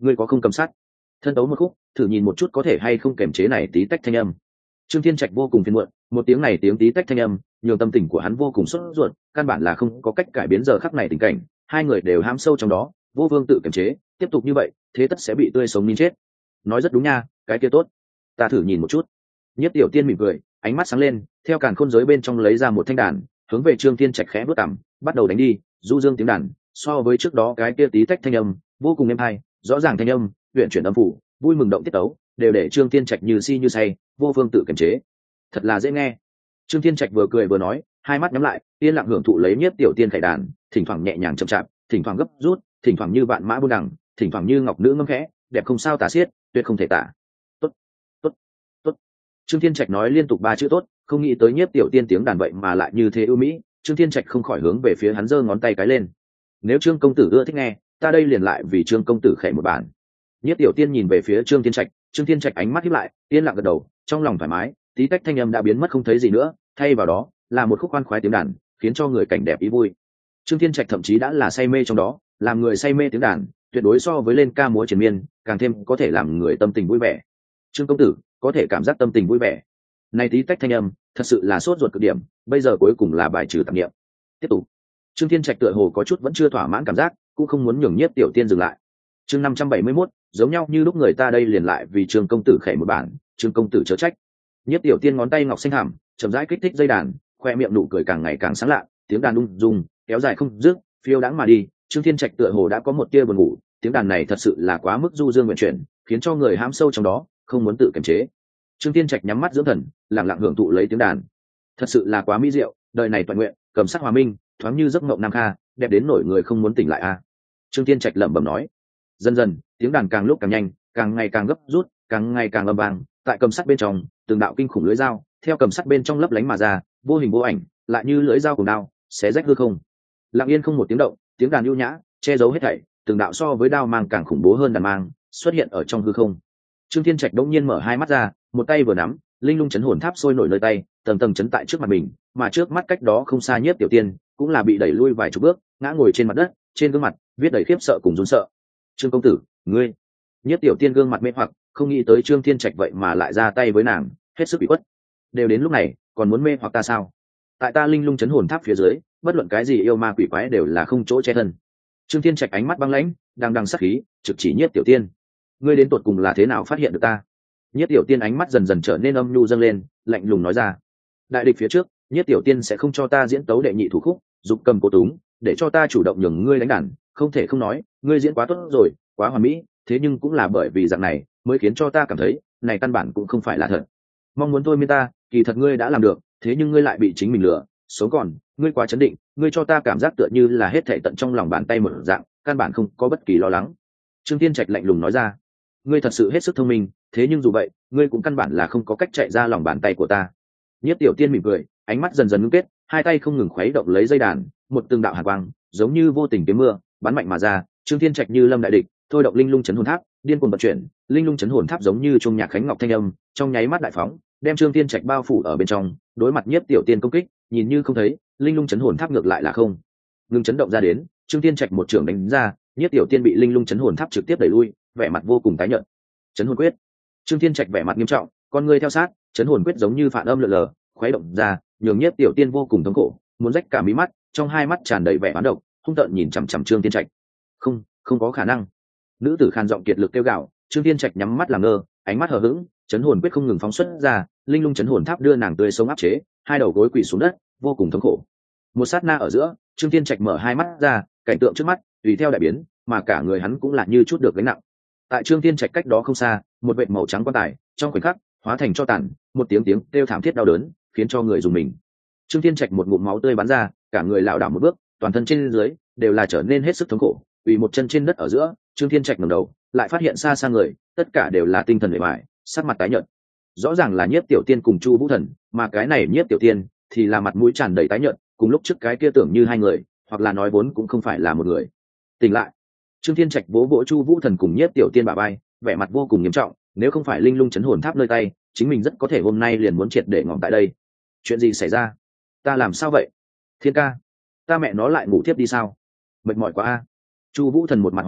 ngươi có không cầm sắt? Thân tấu một khúc, thử nhìn một chút có thể hay không kềm chế này tí tách thanh âm. Trương Thiên Trạch vô cùng phiền muộn, một tiếng này tiếng tí tách thanh âm, nhường tâm tình của hắn vô cùng sốt ruột, căn bản là không có cách cải biến giờ khắc này tình cảnh, hai người đều hãm sâu trong đó, vô vương tự kiềm chế, tiếp tục như vậy, thế tất sẽ bị tươi sống nín chết. Nói rất đúng nha, cái kia tốt, ta thử nhìn một chút. Nhất Tiểu Tiên mỉm cười, ánh mắt sáng lên, theo càn khôn giới bên trong lấy ra một thanh đàn, hướng về Trương Thiên Trạch khẽ bước cằm, bắt đầu đánh đi, du dương tiếng đàn, so với trước đó cái kia tí tách thanh âm, vô cùng êm hay, rõ ràng thanh âm, luyện chuyển âm phủ, vui mừng động tiết tấu, đều để Trương Thiên Trạch như si như say, vô phương tự kiềm chế. Thật là dễ nghe. Trương Thiên Trạch vừa cười vừa nói, hai mắt nhắm lại, yên lặng hưởng thụ lấy Nhiếp Tiểu Tiên khải đàn, thỉnh thoảng nhẹ nhàng chậm chạp, thỉnh thoảng gấp rút, thỉnh thoảng như vạn mã buôn đằng, thỉnh thoảng như ngọc nữ ngâm khẽ, đẹp không sao tả xiết, tuyệt không thể tả. Tốt, tốt, tốt. Trương Thiên Trạch nói liên tục ba chữ tốt, không nghĩ tới Nhiếp Tiểu Tiên tiếng đàn vậy mà lại như thế ưu mỹ, Trương Thiên Trạch không khỏi hướng về phía hắn giơ ngón tay cái lên. Nếu Trương công tử ưa thích nghe, ta đây liền lại vì Trương công tử khẽ một bản. Nhiếp Tiểu Tiên nhìn về phía Trương Thiên Trạch, Trương Thiên Trạch ánh mắt híp lại, yên lặng gật đầu, trong lòng thoải mái, tí tách thanh âm đã biến mất không thấy gì nữa, thay vào đó là một khúc khoan khoái tiếng đàn, khiến cho người cảnh đẹp ý vui. Trương Thiên Trạch thậm chí đã là say mê trong đó, làm người say mê tiếng đàn, tuyệt đối so với lên ca múa triền miên, càng thêm có thể làm người tâm tình vui vẻ. Trương công tử có thể cảm giác tâm tình vui vẻ. Này tí tách thanh âm, thật sự là sốt ruột cực điểm, bây giờ cuối cùng là bài trừ tạp niệm. Tiếp tục. Trương Thiên Trạch tựa hồ có chút vẫn chưa thỏa mãn cảm giác, cũng không muốn nhường Nhiếp Tiểu Tiên dừng lại. Chương năm trăm bảy mươi mốt, giống nhau như lúc người ta đây liền lại vì Trương công tử khẽ một bản, Trương công tử chớ trách. Nhiếp Tiểu Tiên ngón tay ngọc xanh hàm, chậm rãi kích thích dây đàn, khoe miệng nụ cười càng ngày càng sáng lạ, tiếng đàn ung dung, kéo dài không dứt, phiêu đãng mà đi. Trương Thiên Trạch tựa hồ đã có một tia buồn ngủ, tiếng đàn này thật sự là quá mức du dương nguyện chuyển, khiến cho người hãm sâu trong đó, không muốn tự kiềm chế. Trương Thiên Trạch nhắm mắt dưỡng thần, lặng lặng hưởng thụ lấy tiếng đàn. Thật sự là quá mỹ diệu, đời này toàn nguyện, cầm sắc hòa minh, thoáng như giấc mộng nam kha, đẹp đến nổi người không muốn tỉnh lại a. À. Trương Thiên Trạch lẩm bẩm nói. Dần dần, tiếng đàn càng lúc càng nhanh, càng ngày càng gấp rút, càng ngày càng âm vang, tại cầm sắt bên trong, từng đạo kinh khủng lưỡi dao, theo cầm sắt bên trong lấp lánh mà ra, vô hình vô ảnh, lại như lưỡi dao cùng đao, xé rách hư không. Lặng yên không một tiếng động, tiếng đàn ưu nhã, che giấu hết thảy, từng đạo so với đao mang càng khủng bố hơn đàn mang, xuất hiện ở trong hư không. Trương Thiên Trạch đột nhiên mở hai mắt ra, một tay vừa nắm, linh lung chấn hồn tháp sôi nổi nơi tay, tầng tầng chấn tại trước mặt mình, mà trước mắt cách đó không xa Nhiếp Tiểu Tiên, cũng là bị đẩy lui vài chục bước, ngã ngồi trên mặt đất, trên gương mặt viết đầy khiếp sợ cùng run sợ. Trương công tử, ngươi. Nhiếp Tiểu Tiên gương mặt mê hoặc, không nghĩ tới Trương Thiên Trạch vậy mà lại ra tay với nàng, hết sức bị quất. Đều đến lúc này, còn muốn mê hoặc ta sao? Tại ta linh lung chấn hồn tháp phía dưới, bất luận cái gì yêu ma quỷ quái đều là không chỗ che thân. Trương Thiên Trạch ánh mắt băng lãnh, đang đằng sát khí, trực chỉ Nhiếp Tiểu Tiên. Ngươi đến tột cùng là thế nào phát hiện được ta? Nhiếp Tiểu Tiên ánh mắt dần dần trở nên âm nhu dâng lên, lạnh lùng nói ra. Đại địch phía trước, Nhiếp Tiểu Tiên sẽ không cho ta diễn tấu đệ nhị thủ khúc, dục cầm cố túng, để cho ta chủ động nhường ngươi đánh đàn, không thể không nói, ngươi diễn quá tốt rồi, quá hoàn mỹ, thế nhưng cũng là bởi vì dạng này, mới khiến cho ta cảm thấy, này căn bản cũng không phải là thật. Mong muốn thôi miên ta, kỳ thật ngươi đã làm được, thế nhưng ngươi lại bị chính mình lừa, sống còn, ngươi quá chấn định, ngươi cho ta cảm giác tựa như là hết thảy tận trong lòng bàn tay một dạng, căn bản không có bất kỳ lo lắng. Trương Thiên Trạch lạnh lùng nói ra. Ngươi thật sự hết sức thông minh, thế nhưng dù vậy, ngươi cũng căn bản là không có cách chạy ra lòng bàn tay của ta. Nhiếp Tiểu Tiên mỉm cười, ánh mắt dần dần ngưng kết, hai tay không ngừng khuấy động lấy dây đàn, một từng đạo hàn quang, giống như vô tình kiếm mưa, bắn mạnh mà ra. Trương Thiên Trạch như lâm đại địch, thôi động linh lung chấn hồn tháp, điên cuồng vận chuyển, linh lung chấn hồn tháp giống như trung nhạc khánh ngọc thanh âm, trong nháy mắt đại phóng, đem Trương Thiên Trạch bao phủ ở bên trong. Đối mặt Nhiếp Tiểu Tiên công kích, nhìn như không thấy, linh lung chấn hồn tháp ngược lại là không ngừng chấn động ra đến. Trương Thiên Trạch một trường đánh ra, Nhiếp Tiểu Tiên bị linh lung chấn hồn tháp trực tiếp đẩy lui, vẻ mặt vô cùng tái nhợt. Chấn hồn quyết. Trương Thiên Trạch vẻ mặt nghiêm trọng, con người theo sát, chấn hồn quyết giống như phản âm lượn lờ, khuấy động ra, nhường Nhiếp Tiểu Tiên vô cùng thống khổ, muốn rách cả mí mắt, trong hai mắt tràn đầy vẻ oán độc, hung tợn nhìn chằm chằm Trương Thiên Trạch. Không, không có khả năng. Nữ tử khan giọng kiệt lực kêu gào. Trương Thiên Trạch nhắm mắt làm ngơ, ánh mắt hờ hững, chấn hồn quyết không ngừng phóng xuất ra, linh lung chấn hồn tháp đưa nàng tươi sống áp chế, hai đầu gối quỳ xuống đất, vô cùng thống khổ. Một sát na ở giữa, Trương Thiên Trạch mở hai mắt ra, cảnh tượng trước mắt tùy theo đại biến, mà cả người hắn cũng là như chút được gánh nặng. Tại Trương Thiên Trạch cách đó không xa, một vệt màu trắng quan tài, trong khoảnh khắc hóa thành cho tàn, một tiếng tiếng kêu thảm thiết đau đớn, khiến cho người dùng mình. Trương Thiên Trạch một ngụm máu tươi bắn ra, cả người lảo đảo một bước, toàn thân trên dưới đều là trở nên hết sức thống khổ, quỳ một chân trên đất ở giữa. Trương Thiên Trạch ngẩng đầu, lại phát hiện xa xa người, tất cả đều là tinh thần bề ngoài, sắc mặt tái nhợt. Rõ ràng là Nhiếp Tiểu Tiên cùng Chu Vũ Thần, mà cái này Nhiếp Tiểu Tiên thì là mặt mũi tràn đầy tái nhợt, cùng lúc trước cái kia tưởng như hai người, hoặc là nói vốn cũng không phải là một người. Tỉnh lại. Trương Thiên Trạch vỗ vỗ Chu Vũ Thần cùng Nhiếp Tiểu Tiên bả vai, vẻ mặt vô cùng nghiêm trọng, nếu không phải linh lung chấn hồn tháp nơi tay, chính mình rất có thể hôm nay liền muốn triệt để ngỏm tại đây. Chuyện gì xảy ra? Ta làm sao vậy? Thiên ca, ta mẹ nó lại ngủ tiếp đi sao? Mệt mỏi quá a. Chu Vũ Thần một mặt hoảng hốt,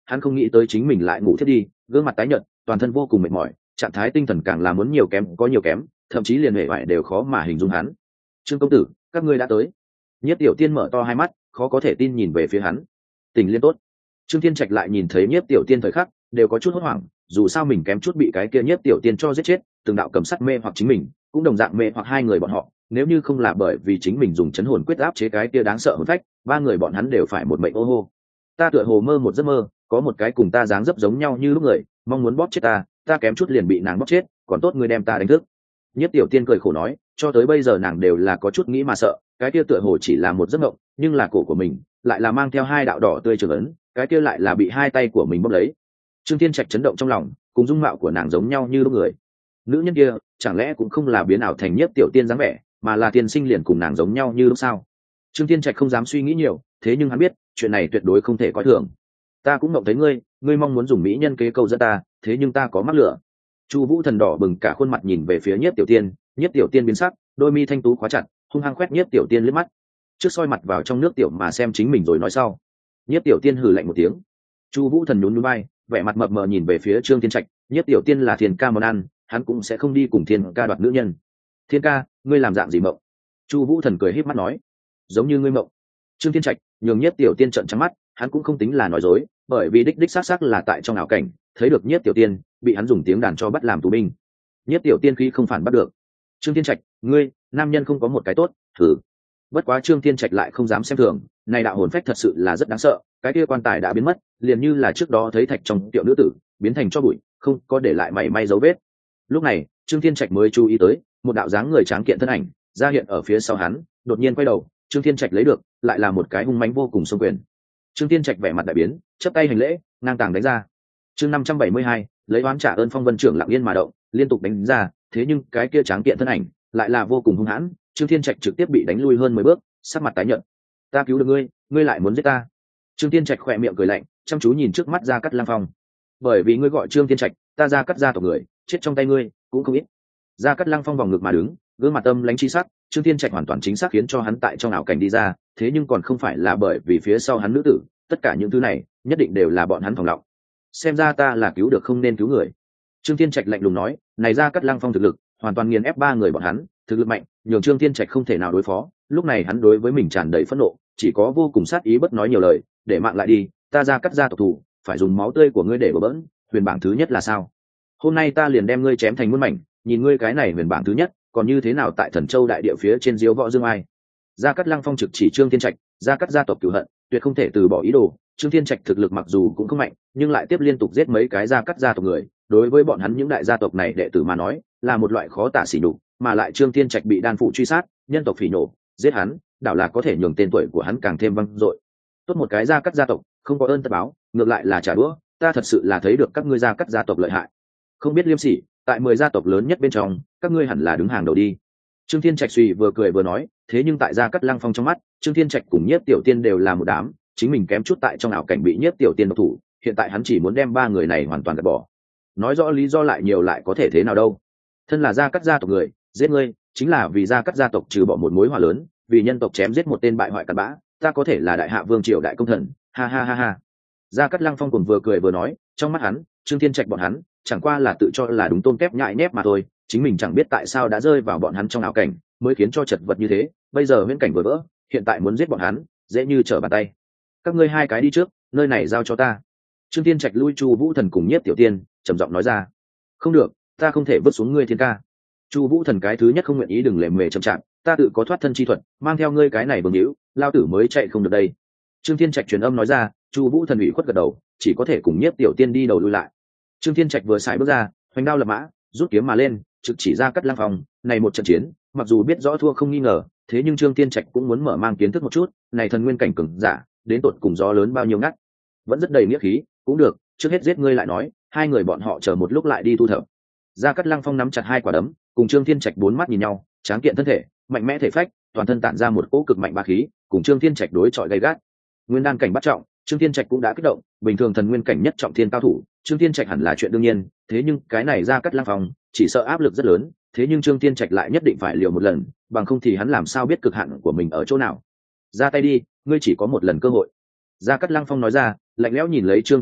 hắn không nghĩ tới chính mình lại ngủ thiết đi, gương mặt tái nhợt, toàn thân vô cùng mệt mỏi, trạng thái tinh thần càng là muốn nhiều kém có nhiều kém, thậm chí liền hệ vải đều khó mà hình dung hắn. Trương công tử, các ngươi đã tới. Nhiếp Tiểu Tiên mở to hai mắt, khó có thể tin nhìn về phía hắn. Tình liên tốt. Trương Thiên Trạch lại nhìn thấy Nhiếp Tiểu Tiên thời khắc, đều có chút hốt hoảng, dù sao mình kém chút bị cái kia Nhiếp Tiểu Tiên cho giết chết, từng đạo cầm sắt mê hoặc chính mình, cũng đồng dạng mê hoặc hai người bọn họ, nếu như không là bởi vì chính mình dùng chấn hồn quyết áp chế cái kia đáng sợ hồn phách, ba người bọn hắn đều phải một mệnh ô hô. Ta tựa hồ mơ một giấc mơ, có một cái cùng ta dáng dấp giống nhau như lúc người, mong muốn bóp chết ta, ta kém chút liền bị nàng bóp chết, còn tốt ngươi đem ta đánh thức. Nhiếp Tiểu Tiên cười khổ nói, cho tới bây giờ nàng đều là có chút nghĩ mà sợ, cái kia tựa hồ chỉ là một giấc mộng, nhưng là cổ của mình lại là mang theo hai đạo đỏ tươi trường ấn, cái kia lại là bị hai tay của mình bóp lấy. Trương Thiên Trạch chấn động trong lòng, cùng dung mạo của nàng giống nhau như lúc người. Nữ nhân kia chẳng lẽ cũng không là biến ảo thành Nhiếp Tiểu Tiên dáng vẻ, mà là tiên sinh liền cùng nàng giống nhau như lúc sao? Trương Thiên Trạch không dám suy nghĩ nhiều, thế nhưng hắn biết chuyện này tuyệt đối không thể coi thường. Ta cũng mộng thấy ngươi, ngươi mong muốn dùng mỹ nhân kế câu dẫn ta, thế nhưng ta có mắc lửa. Chu Vũ Thần đỏ bừng cả khuôn mặt nhìn về phía Nhiếp Tiểu Tiên, Nhiếp Tiểu Tiên biến sắc, đôi mi thanh tú khóa chặt, hung hăng quét Nhiếp Tiểu Tiên liếc mắt. Trước soi mặt vào trong nước tiểu mà xem chính mình rồi nói sau. Nhiếp Tiểu Tiên hừ lạnh một tiếng. Chu Vũ Thần nhún nhún vai, vẻ mặt mập mờ nhìn về phía Trương Thiên Trạch, Nhiếp Tiểu Tiên là Thiên Ca món ăn, hắn cũng sẽ không đi cùng Thiên Ca đoạt nữ nhân. Thiên Ca, ngươi làm dạng gì mộng? Chu Vũ Thần cười híp mắt nói, giống như ngươi mộng. Trương Thiên Trạch nhường Nhiếp Tiểu Tiên trợn trắng mắt, hắn cũng không tính là nói dối, bởi vì đích đích xác xác là tại trong ảo cảnh, thấy được Nhiếp Tiểu Tiên bị hắn dùng tiếng đàn cho bắt làm tù binh. Nhiếp Tiểu Tiên khí không phản bắt được. Trương Thiên Trạch, ngươi, nam nhân không có một cái tốt, thử. Bất quá Trương Thiên Trạch lại không dám xem thường, này đạo hồn phách thật sự là rất đáng sợ, cái kia quan tài đã biến mất, liền như là trước đó thấy thạch trong tiểu nữ tử, biến thành cho bụi, không có để lại mảy may dấu vết. Lúc này, Trương Thiên Trạch mới chú ý tới, một đạo dáng người tráng kiện thân ảnh ra hiện ở phía sau hắn, đột nhiên quay đầu, Trương Thiên Trạch lấy được, lại là một cái hung mãnh vô cùng xông quyền. Trương Thiên Trạch vẻ mặt đại biến, chắp tay hành lễ, ngang tàng đánh ra. Chương năm trăm bảy mươi hai, lấy oán trả ơn, Phong Vân trưởng lặng yên mà động, liên tục đánh ra, thế nhưng cái kia tráng kiện thân ảnh lại là vô cùng hung hãn, Trương Thiên Trạch trực tiếp bị đánh lui hơn mười bước, sắc mặt tái nhợt. Ta cứu được ngươi, ngươi lại muốn giết ta? Trương Thiên Trạch khỏe miệng cười lạnh, chăm chú nhìn trước mắt Gia Cát Lăng Phong. Bởi vì ngươi gọi Trương Thiên Trạch, ta Gia Cát gia tộc người, chết trong tay ngươi cũng không ít. Gia Cát Lăng Phong vòng ngực mà đứng, gương mặt âm lãnh chi sắc, Trương Thiên Trạch hoàn toàn chính xác khiến cho hắn tại trong ảo cảnh đi ra, thế nhưng còn không phải là bởi vì phía sau hắn nữ tử, tất cả những thứ này nhất định đều là bọn hắn phòng lọng. Xem ra ta là cứu được không nên cứu người. Trương Thiên Trạch lạnh lùng nói, này Gia Cát Lăng Phong thực lực hoàn toàn nghiền ép ba người bọn hắn, thực lực mạnh, nhường Trương Thiên Trạch không thể nào đối phó. Lúc này hắn đối với mình tràn đầy phẫn nộ, chỉ có vô cùng sát ý, bất nói nhiều lời, để mạng lại đi, ta Gia Cát gia tộc thủ, phải dùng máu tươi của ngươi để bổ bỡn, huyền bảng thứ nhất là sao? Hôm nay ta liền đem ngươi chém thành muôn mảnh, nhìn ngươi cái này huyền bảng thứ nhất, còn như thế nào tại Thần Châu đại địa phía trên diếu võ dương ai? Gia Cát Lăng Phong trực chỉ Trương Thiên Trạch, Gia Cát gia tộc cửu hận, tuyệt không thể từ bỏ ý đồ. Trương Thiên Trạch thực lực mặc dù cũng không mạnh, nhưng lại tiếp liên tục giết mấy cái Gia Cát gia tộc người, đối với bọn hắn những đại gia tộc này đệ tử mà nói, là một loại khó tả sỉ nhục, mà lại Trương Thiên Trạch bị đan phụ truy sát, nhân tộc phỉ nổ, giết hắn, đảo là có thể nhường tên tuổi của hắn càng thêm vang dội. Tốt một cái Gia Cát gia tộc, không có ơn tất báo, ngược lại là trả đũa, ta thật sự là thấy được các ngươi Gia Cát gia tộc lợi hại. Không biết liêm sỉ, tại mười gia tộc lớn nhất bên trong, các ngươi hẳn là đứng hàng đầu đi. Trương Thiên Trạch suy vừa cười vừa nói, thế nhưng tại Gia Cát Lăng Phong trong mắt, Trương Thiên Trạch cùng Nhiếp Tiểu Tiên đều là một đám, chính mình kém chút tại trong ảo cảnh bị Nhiếp Tiểu Tiên độc thủ, hiện tại hắn chỉ muốn đem ba người này hoàn toàn gạt bỏ. Nói rõ lý do lại nhiều lại có thể thế nào đâu? Thân là Gia Cát gia tộc người, giết ngươi chính là vì Gia Cát gia tộc trừ bỏ một mối họa lớn, vì nhân tộc chém giết một tên bại hoại cặn bã, ta có thể là đại hạ vương triều đại công thần, ha ha ha ha. Gia Cát Lăng Phong cùng vừa cười vừa nói, trong mắt hắn, Trương Thiên Trạch bọn hắn chẳng qua là tự cho là đúng tôn kép nhại nhép mà thôi, chính mình chẳng biết tại sao đã rơi vào bọn hắn trong ảo cảnh, mới khiến cho chật vật như thế, bây giờ viễn cảnh vừa vỡ, hiện tại muốn giết bọn hắn, dễ như trở bàn tay. Các ngươi hai cái đi trước, nơi này giao cho ta. Trương Thiên Trạch lui Chu Vũ Thần cùng Nhiếp Tiểu Tiên, trầm giọng nói ra. Không được, ta không thể vứt xuống ngươi Thiên Ca. Chu Vũ Thần cái thứ nhất không nguyện ý, đừng lề mề chậm chạp, ta tự có thoát thân chi thuật, mang theo ngươi cái này vương hữu, lao tử mới chạy không được đây. Trương Thiên Trạch truyền âm nói ra, Chu Vũ Thần ủy khuất gật đầu, chỉ có thể cùng Nhiếp Tiểu Tiên đi đầu lui lại. Trương Thiên Trạch vừa xài bước ra, hoành đao lập mã, rút kiếm mà lên, trực chỉ Gia Cát Lăng Phong. Này một trận chiến, mặc dù biết rõ thua không nghi ngờ, thế nhưng Trương Thiên Trạch cũng muốn mở mang kiến thức một chút, này thần nguyên cảnh cường giả, đến tột cùng gió lớn bao nhiêu ngắt. Vẫn rất đầy nghĩa khí, cũng được, trước hết giết ngươi lại nói, hai người bọn họ chờ một lúc lại đi thu thập. Gia Cát Lăng Phong nắm chặt hai quả đấm, cùng Trương Thiên Trạch bốn mắt nhìn nhau, tráng kiện thân thể, mạnh mẽ thể phách, toàn thân tản ra một cỗ cực mạnh bá khí, cùng Trương Thiên Trạch đối chọi gay gắt. Nguyên đan cảnh bắt trọng, Trương Thiên Trạch cũng đã kích động, bình thường thần nguyên cảnh nhất trọng thiên cao thủ, Trương Thiên Trạch hẳn là chuyện đương nhiên, thế nhưng cái này Gia Cát Lăng Phong, chỉ sợ áp lực rất lớn, thế nhưng Trương Thiên Trạch lại nhất định phải liều một lần, bằng không thì hắn làm sao biết cực hạn của mình ở chỗ nào. Ra tay đi, ngươi chỉ có một lần cơ hội. Gia Cát Lăng Phong nói ra, lạnh lẽo nhìn lấy Trương Thiên Trạch,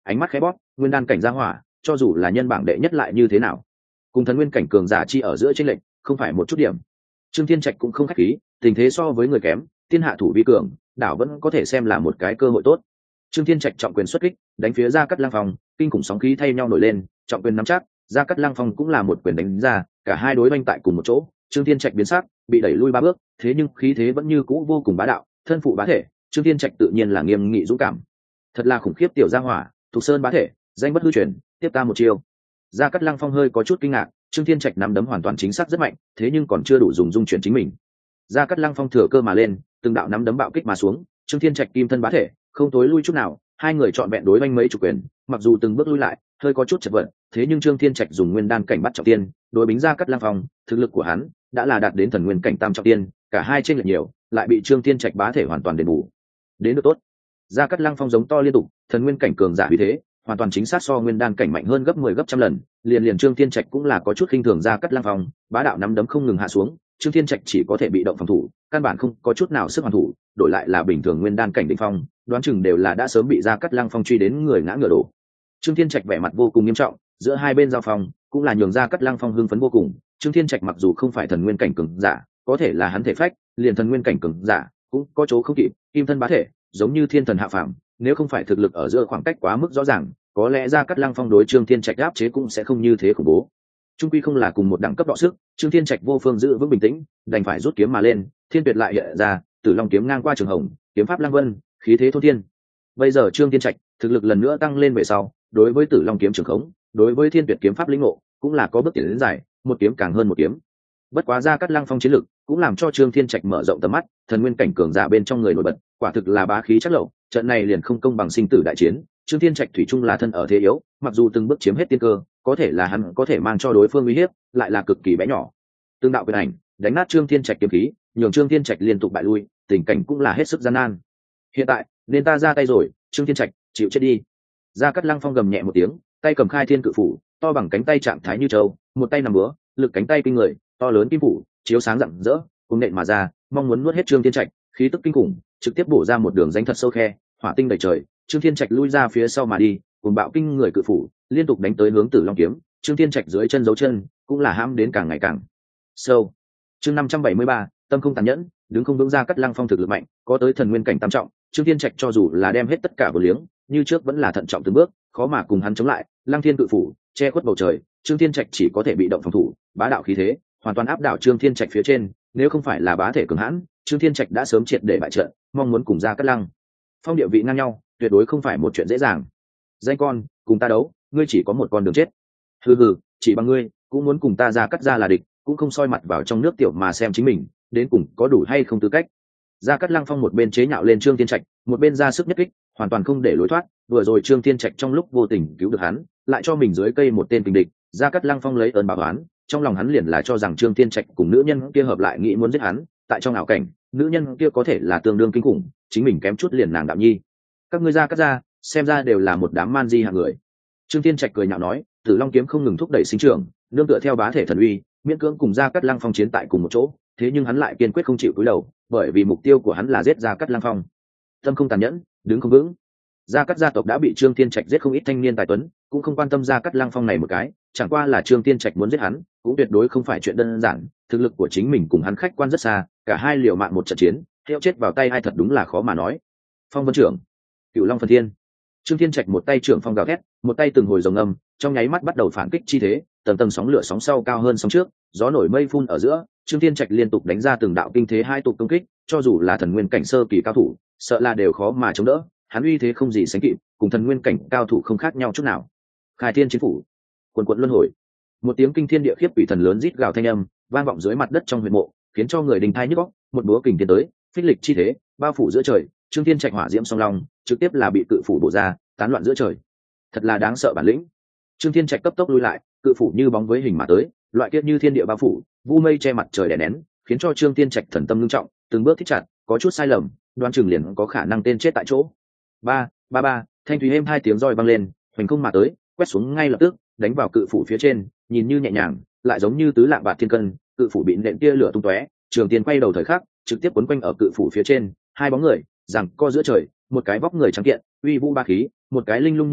ánh mắt khẽ bóp, nguyên đan cảnh gia hỏa cho dù là nhân bảng đệ nhất lại như thế nào, cùng thần nguyên cảnh cường giả chi ở giữa chênh lệch không phải một chút điểm. Trương Thiên Trạch cũng không khách khí, tình thế so với người kém, thiên hạ thủ vi cường, đảo vẫn có thể xem là một cái cơ hội tốt. Trương Thiên Trạch trọng quyền xuất kích, đánh phía Gia Cát Lăng Phong, kinh khủng sóng khí thay nhau nổi lên, trọng quyền nắm chắc, Gia Cát Lăng Phong cũng là một quyền đánh ra, cả hai đối oanh tại cùng một chỗ, Trương Thiên Trạch biến sắc, bị đẩy lui ba bước, thế nhưng khí thế vẫn như cũ vô cùng bá đạo, thân phụ bá thể, Trương Thiên Trạch tự nhiên là nghiêm nghị dũng cảm. Thật là khủng khiếp tiểu gia hỏa, Thục Sơn bá thể, danh bất hư truyền, tiếp ta một chiêu. Gia Cát Lăng Phong hơi có chút kinh ngạc, Trương Thiên Trạch nắm đấm hoàn toàn chính xác rất mạnh, thế nhưng còn chưa đủ dùng dung chuyển chính mình. Gia Cát Lăng Phong thừa cơ mà lên, từng đạo nắm đấm bạo kích mà xuống, Trương Thiên Trạch kim thân bá thể, không tối lui chút nào, hai người chọn vẹn đối oanh mấy chục quyền, mặc dù từng bước lui lại, hơi có chút chật vật, thế nhưng Trương Thiên Trạch dùng nguyên đan cảnh bắt trọng tiên, đối bính Gia Cát Lăng Phong, thực lực của hắn đã là đạt đến thần nguyên cảnh tam trọng tiên, cả hai chênh lệch nhiều, lại bị Trương Thiên Trạch bá thể hoàn toàn đền bù. Đến được tốt. Gia Cát Lăng Phong giống to liên tục, thần nguyên cảnh cường giả uy thế, hoàn toàn chính xác so nguyên đan cảnh mạnh hơn gấp mười gấp trăm lần, liền liền Trương Thiên Trạch cũng là có chút khinh thường Gia Cát Lăng Phong, bá đạo nắm đấm không ngừng hạ xuống, Trương Thiên Trạch chỉ có thể bị động phòng thủ, căn bản không có chút nào sức hoàn thủ, đổi lại là bình thường nguyên đan cảnh đỉnh phong, đoán chừng đều là đã sớm bị Gia Cát Lăng Phong truy đến người ngã ngửa đổ. Trương Thiên Trạch vẻ mặt vô cùng nghiêm trọng, giữa hai bên giao phòng, cũng là nhường Gia Cát Lăng Phong hưng phấn vô cùng. Trương Thiên Trạch mặc dù không phải thần nguyên cảnh cường giả, có thể là hắn thể phách, liền thần nguyên cảnh cường giả cũng có chỗ không kịp, kim thân bá thể, giống như thiên thần hạ phàm, nếu không phải thực lực ở giữa khoảng cách quá mức rõ ràng, có lẽ Gia Cát Lăng Phong đối Trương Thiên Trạch áp chế cũng sẽ không như thế khủng bố. Trung quy không là cùng một đẳng cấp đọ sức, Trương Thiên Trạch vô phương giữ vững bình tĩnh, đành phải rút kiếm mà lên, thiên tuyệt lại hiện ra, Tử Long kiếm ngang qua trường hồng, kiếm pháp lang vân, khí thế thôn thiên. Bây giờ Trương Thiên Trạch thực lực lần nữa tăng lên về sau, đối với Tử Long kiếm trường khống, đối với thiên tuyệt kiếm pháp lĩnh ngộ, cũng là có bước tiến đến dài, một kiếm càng hơn một kiếm. Bất quá Gia Cát Lăng Phong chiến lực, cũng làm cho Trương Thiên Trạch mở rộng tầm mắt, thần nguyên cảnh cường giả bên trong người nổi bật, quả thực là bá khí chắc lậu, trận này liền không công bằng sinh tử đại chiến, Trương Thiên Trạch thủy chung là thân ở thế yếu, mặc dù từng bước chiếm hết tiên cơ, có thể là hắn có thể mang cho đối phương uy hiếp, lại là cực kỳ bé nhỏ. Tương đạo quyền ảnh, đánh nát Trương Thiên Trạch kiếm khí, nhường Trương Thiên Trạch liên tục bại lui, tình cảnh cũng là hết sức gian nan. Hiện tại, nên ta ra tay rồi, Trương Thiên Trạch, chịu chết đi. Gia Cát Lăng Phong gầm nhẹ một tiếng, tay cầm khai thiên cự phủ, to bằng cánh tay trạng thái như châu, một tay nằm búa, lực cánh tay kinh người, to lớn kim phủ, chiếu sáng rạng rỡ, cùng nện mà ra, mong muốn nuốt hết Trương Thiên Trạch, khí tức kinh khủng, trực tiếp bổ ra một đường rãnh thật sâu khe, hỏa tinh đầy trời, Trương Thiên Trạch lui ra phía sau mà đi, cùng bạo kinh người cự phủ, liên tục đánh tới hướng Tử Long kiếm, Trương Thiên Trạch dưới chân dấu chân, cũng là hãm đến càng ngày càng sâu. Chương năm trăm bảy mươi ba, tâm không tàn nhẫn, đứng không vững. Gia Cát Lăng Phong thực lực mạnh, có tới thần nguyên cảnh tam trọng, Trương Thiên Trạch cho dù là đem hết tất cả vô liếng, như trước vẫn là thận trọng từng bước, khó mà cùng hắn chống lại. Lăng Thiên cự phủ che khuất bầu trời, Trương Thiên Trạch chỉ có thể bị động phòng thủ, bá đạo khí thế hoàn toàn áp đảo Trương Thiên Trạch phía trên, nếu không phải là bá thể cường hãn, Trương Thiên Trạch đã sớm triệt để bại trận, mong muốn cùng Gia Cát Lăng Phong địa vị ngang nhau, tuyệt đối không phải một chuyện dễ dàng. Danh con, cùng ta đấu, ngươi chỉ có một con đường chết. Hừ hừ, chỉ bằng ngươi cũng muốn cùng ta Gia Cát gia là địch, cũng không soi mặt vào trong nước tiểu mà xem chính mình đến cùng có đủ hay không tư cách. Gia Cát Lăng Phong một bên chế nhạo lên Trương Thiên Trạch, một bên ra sức nhất kích, hoàn toàn không để lối thoát. Vừa rồi Trương Thiên Trạch trong lúc vô tình cứu được hắn, lại cho mình dưới cây một tên kình địch. Gia Cát Lăng Phong lấy ơn báo oán, trong lòng hắn liền là cho rằng Trương Thiên Trạch cùng nữ nhân kia hợp lại nghĩ muốn giết hắn. Tại trong ảo cảnh, nữ nhân kia có thể là tương đương kinh khủng, chính mình kém chút liền nàng Đạm Nhi. Các ngươi Gia Cát gia, xem ra đều là một đám man di hạng người. Trương Thiên Trạch cười nhạo nói, Tử Long kiếm không ngừng thúc đẩy sinh trưởng, nương tựa theo bá thể thần uy, miễn cưỡng cùng Gia Cát Lăng Phong chiến tại cùng một chỗ, thế nhưng hắn lại kiên quyết không chịu cúi đầu, bởi vì mục tiêu của hắn là giết Gia Cát Lăng Phong. Tâm không tàn nhẫn, đứng không vững. Gia Cát gia tộc đã bị Trương Thiên Trạch giết không ít thanh niên tài tuấn, cũng không quan tâm Gia Cát Lăng Phong này một cái, chẳng qua là Trương Thiên Trạch muốn giết hắn, cũng tuyệt đối không phải chuyện đơn giản, thực lực của chính mình cùng hắn khách quan rất xa, cả hai liều mạng một trận chiến, theo chết vào tay ai thật đúng là khó mà nói. Phong Vân trưởng, Cửu Long Phần Thiên. Trương Thiên Trạch một tay trưởng phong gào thét, một tay từng hồi rồng âm, trong nháy mắt bắt đầu phản kích chi thế, tầng tầng sóng lửa sóng sau cao hơn sóng trước, gió nổi mây phun ở giữa, Trương Thiên Trạch liên tục đánh ra từng đạo kinh thế hai tục công kích, cho dù là thần nguyên cảnh sơ kỳ cao thủ, sợ là đều khó mà chống đỡ, hắn uy thế không gì sánh kịp, cùng thần nguyên cảnh cao thủ không khác nhau chút nào. Khai Thiên Chiến Phủ, quần quần luân hồi. Một tiếng kinh thiên địa khiếp quỷ thần lớn rít gào thanh âm, vang vọng dưới mặt đất trong huyệt mộ, khiến cho người đình thai nhức óc, một búa kình tiến tới, phích lịch chi thế, bao phủ giữa trời, Trương Thiên Trạch hỏa diễm song long, trực tiếp là bị cự phủ bổ ra, tán loạn giữa trời. Thật là đáng sợ bản lĩnh. Trương Thiên Trạch cấp tốc lui lại, cự phủ như bóng với hình mà tới, loại kiết như thiên địa bao phủ, vu mây che mặt trời đè nén, khiến cho Trương Thiên Trạch thần tâm nghiêm trọng, từng bước thích chặt, có chút sai lầm, đoan chừng liền có khả năng tên chết tại chỗ. Ba, ba ba, thanh thúy êm hai tiếng roi vang lên, hoành không mà tới, quét xuống ngay lập tức, đánh vào cự phủ phía trên, nhìn như nhẹ nhàng, lại giống như tứ lạng bạc thiên cân, cự phủ bị nện tia lửa tung tóe, Trường Tiên quay đầu thời khắc, trực tiếp quấn quanh ở cự phủ phía trên, hai bóng người, giằng co giữa trời, một cái vóc người trắng kiện, uy vũ ba khí, một cái linh lung như ngọc,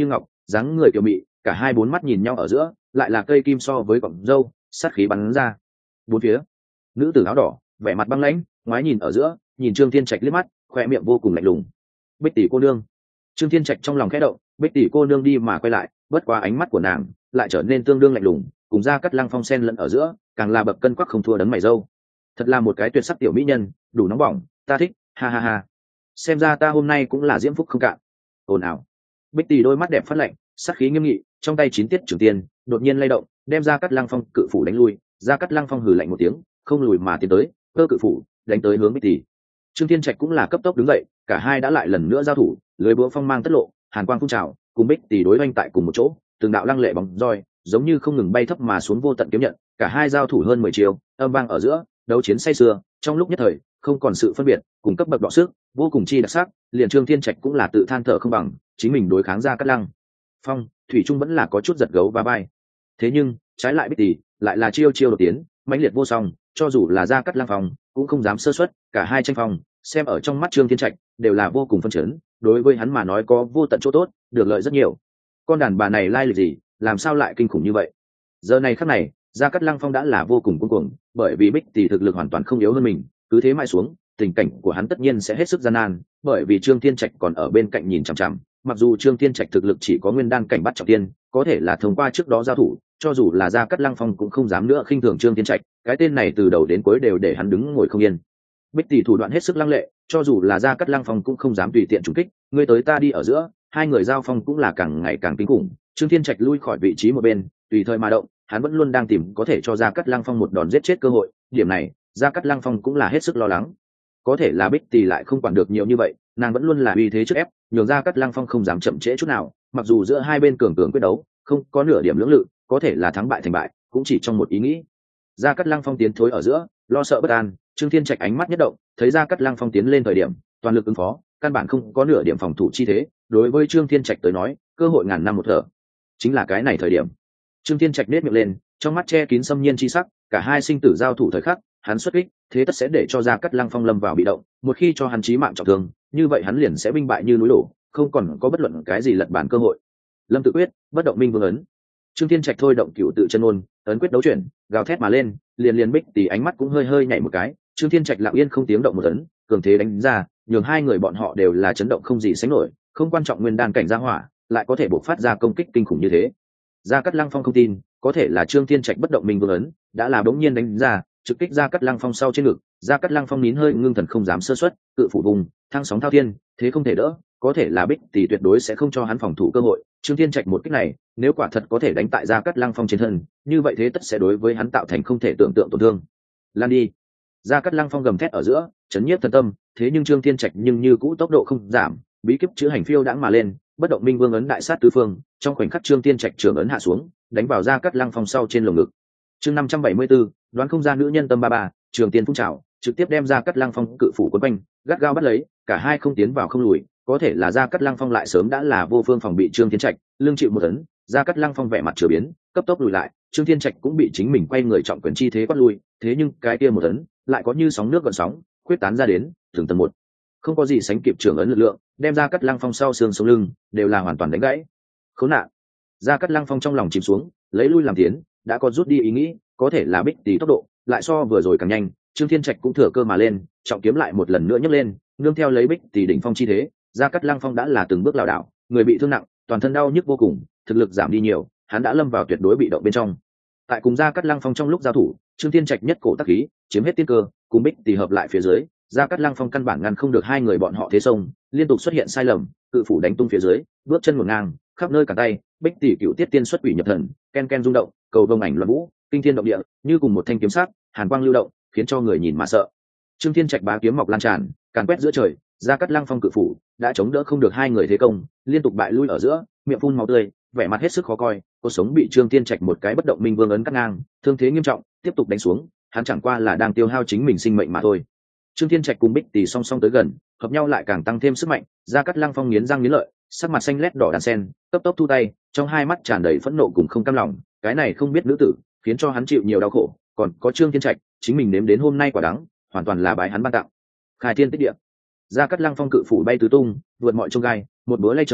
dáng người kiều mị, cả hai bốn mắt nhìn nhau ở giữa lại là cây kim so với cọng râu, sát khí bắn ra bốn phía. Nữ tử áo đỏ vẻ mặt băng lãnh, ngoái nhìn ở giữa, nhìn Trương Thiên Trạch liếc mắt, khoe miệng vô cùng lạnh lùng. Bích tỷ cô nương. Trương Thiên Trạch trong lòng khẽ động, Bích tỷ cô nương đi mà quay lại, bất quá ánh mắt của nàng lại trở nên tương đương lạnh lùng, cùng Gia Cát Lăng Phong xen lẫn ở giữa, càng là bậc cân quắc không thua đấng mày râu. Thật là một cái tuyệt sắc tiểu mỹ nhân, đủ nóng bỏng, ta thích, ha ha ha. Xem ra ta hôm nay cũng là diễm phúc không cạn. Ồn ào. Bích tỷ đôi mắt đẹp phát lạnh, sát khí nghiêm nghị, trong tay chín tiết trường tiên đột nhiên lay động, đem Gia Cát Lăng Phong cự phủ đánh lui. Gia Cát Lăng Phong hừ lạnh một tiếng, không lùi mà tiến tới, cơ cự phủ đánh tới hướng Bích tỷ. Trương Thiên Trạch cũng là cấp tốc đứng dậy, cả hai đã lại lần nữa giao thủ, lưới búa phong mang tất lộ, hàn quang phun trào, cùng Bích tỷ đối oanh tại cùng một chỗ, từng đạo lăng lệ bóng roi giống như không ngừng bay thấp mà xuống vô tận kiếm nhận, cả hai giao thủ hơn mười chiều, âm vang ở giữa, đấu chiến say sưa, trong lúc nhất thời không còn sự phân biệt, cùng cấp bậc đọ sức, vô cùng chi đặc sắc, liền Trương Thiên Trạch cũng là tự than thở không bằng, chính mình đối kháng Gia Cát Lăng Phong, thủy trung vẫn là có chút giật gấu và bay. Thế nhưng, trái lại Bích tỷ lại là chiêu chiêu đột tiến, mãnh liệt vô song, cho dù là Gia Cát Lăng Phong cũng không dám sơ suất, cả hai tranh phong, xem ở trong mắt Trương Thiên Trạch đều là vô cùng phân chấn, đối với hắn mà nói có vô tận chỗ tốt, được lợi rất nhiều. Con đàn bà này lai lịch gì, làm sao lại kinh khủng như vậy? Giờ này khắc này, Gia Cát Lăng Phong đã là vô cùng cuồng cuồng, bởi vì Bích tỷ thực lực hoàn toàn không yếu hơn mình, cứ thế mãi xuống, tình cảnh của hắn tất nhiên sẽ hết sức gian nan, bởi vì Trương Thiên Trạch còn ở bên cạnh nhìn chằm chằm, mặc dù Trương Thiên Trạch thực lực chỉ có nguyên đan cảnh bắt trọng tiên, có thể là thông qua trước đó giao thủ, cho dù là Gia Cát Lăng Phong cũng không dám nữa khinh thường Trương Thiên Trạch, cái tên này từ đầu đến cuối đều để hắn đứng ngồi không yên. Bích tỷ thủ đoạn hết sức lăng lệ, cho dù là Gia Cát Lăng Phong cũng không dám tùy tiện trúng kích, người tới ta đi ở giữa, hai người giao phong cũng là càng ngày càng kinh khủng. Trương Thiên Trạch lui khỏi vị trí một bên, tùy thời mà động, hắn vẫn luôn đang tìm có thể cho Gia Cát Lăng Phong một đòn giết chết cơ hội, điểm này, Gia Cát Lăng Phong cũng là hết sức lo lắng. Có thể là Bích tỷ lại không quản được nhiều như vậy, nàng vẫn luôn là uy thế trước ép, nhường Gia Cát Lăng Phong không dám chậm trễ chút nào, mặc dù giữa hai bên cường cường quyết đấu, không có nửa điểm lưỡng lự, có thể là thắng bại thành bại, cũng chỉ trong một ý nghĩ. Gia Cát Lăng Phong tiến thối ở giữa, lo sợ bất an, Trương Thiên Trạch ánh mắt nhất động, thấy Gia Cát Lăng Phong tiến lên thời điểm, toàn lực ứng phó, căn bản không có nửa điểm phòng thủ chi thế, đối với Trương Thiên Trạch tới nói, cơ hội ngàn năm một thở. Chính là cái này thời điểm. Trương Thiên Trạch nét miệng lên, trong mắt che kín xâm nhiên chi sắc, cả hai sinh tử giao thủ thời khắc, hắn xuất kích, thế tất sẽ để cho Gia Cát Lăng Phong lâm vào bị động, một khi cho hắn chí mạng trọng thương, như vậy hắn liền sẽ binh bại như núi đổ, không còn có bất luận cái gì lật bản cơ hội. Lâm Tự Quyết, bất động minh vương ấn. Trương Thiên Trạch thôi động cửu tự chân ôn, ấn quyết đấu chuyển, gào thét mà lên, liền liền Bích tỷ ánh mắt cũng hơi hơi nhảy một cái, Trương Thiên Trạch lặng yên không tiếng động một ấn, cường thế đánh ra, nhường hai người bọn họ đều là chấn động không gì sánh nổi, không quan trọng nguyên đan cảnh gia hỏa, lại có thể bộc phát ra công kích kinh khủng như thế. Gia Cát Lăng Phong không tin, có thể là Trương Thiên Trạch bất động minh vương ấn, đã là bỗng nhiên đánh ra, trực kích Gia Cát Lăng Phong sau trên ngực, Gia Cát Lăng Phong nín hơi ngưng thần không dám sơ suất, cự phủ vùng, thăng sóng thao thiên, thế không thể đỡ, có thể là Bích tỷ tuyệt đối sẽ không cho hắn phòng thủ cơ hội. Trương Thiên Trạch một kích này, nếu quả thật có thể đánh tại Gia Cát Lăng Phong trên thân, như vậy thế tất sẽ đối với hắn tạo thành không thể tưởng tượng tổn thương. Lan đi. Gia Cát Lăng Phong gầm thét ở giữa, chấn nhiếp thần tâm, thế nhưng Trương Thiên Trạch nhưng như cũ tốc độ không giảm, bí kíp chữ hành phiêu đãng mà lên, bất động minh vương ấn đại sát tứ phương, trong khoảnh khắc Trương Thiên Trạch trường ấn hạ xuống, đánh vào Gia Cát Lăng Phong sau trên lồng ngực. Chương năm trăm bảy mươi 74, đoán không ra nữ nhân tâm ba ba, trường tiên phun trào, trực tiếp đem Gia Cát Lăng Phong cự phủ quấn quanh, gắt gao bắt lấy, cả hai không tiến vào không lùi, có thể là Gia Cát Lăng Phong lại sớm đã là vô phương phòng bị Trương Thiên Trạch, lưng chịu một ấn, Gia Cát Lăng Phong vẻ mặt chửa biến, cấp tốc lùi lại, Trương Thiên Trạch cũng bị chính mình quay người trọng quyền chi thế quát lui, thế nhưng cái kia một ấn lại có như sóng nước gợn sóng, khuyết tán ra đến từng tầng một, không có gì sánh kịp trưởng ấn lực lượng, đem Gia Cát Lăng Phong sau xương sống lưng đều là hoàn toàn đánh gãy. Khốn nạn! Gia Cát Lăng Phong trong lòng chìm xuống, lấy lui làm tiến, đã có rút đi ý nghĩ, có thể là Bích tỷ tốc độ lại so vừa rồi càng nhanh, Trương Thiên Trạch cũng thừa cơ mà lên, trọng kiếm lại một lần nữa nhấc lên, nương theo lấy Bích tỷ đỉnh phong chi thế, Gia Cát Lăng Phong đã là từng bước lảo đảo, người bị thương nặng, toàn thân đau nhức vô cùng, thực lực giảm đi nhiều, hắn đã lâm vào tuyệt đối bị động bên trong. Tại cùng Gia Cát Lăng Phong trong lúc giao thủ, Trương Thiên Trạch nhất cổ tác khí, chiếm hết tiên cơ, cùng Bích tỷ hợp lại phía dưới, Gia Cát Lăng Phong căn bản ngăn không được hai người bọn họ thế sông, liên tục xuất hiện sai lầm, cự phủ đánh tung phía dưới, bước chân ngổn ngang, khắp nơi cả tay, Bích tỷ cựu tiết tiên xuất quỷ nhập thần, ken ken rung động, cầu vồng ảnh loạn vũ, kinh thiên động địa, như cùng một thanh kiếm sắc, hàn quang lưu động, khiến cho người nhìn mà sợ. Trương Thiên Trạch bá kiếm mọc lan tràn, càn quét giữa trời, Gia Cát Lăng Phong cự phủ đã chống đỡ không được hai người thế công, liên tục bại lui ở giữa, miệng phun máu tươi, vẻ mặt hết sức khó coi, cuộc sống bị Trương Thiên Trạch một cái bất động minh vương ấn cắt ngang, thương thế nghiêm trọng, tiếp tục đánh xuống, hắn chẳng qua là đang tiêu hao chính mình sinh mệnh mà thôi. Trương Thiên Trạch cùng Bích tỷ song song tới gần, hợp nhau lại càng tăng thêm sức mạnh, Gia Cát Lăng Phong nghiến răng nghiến lợi, sắc mặt xanh lét đỏ đàn sen, cấp tốc thu tay, trong hai mắt tràn đầy phẫn nộ cùng không cam lòng, cái này không biết nữ tử, khiến cho hắn chịu nhiều đau khổ, còn có Trương Thiên Trạch, chính mình nếm đến hôm nay quả đắng, hoàn toàn là bái hắn ban tặng. Khai thiên tích địa. Gia Cát Lăng Phong cự phủ bay tứ tung, vượt mọi chông gai, một búa lay trời,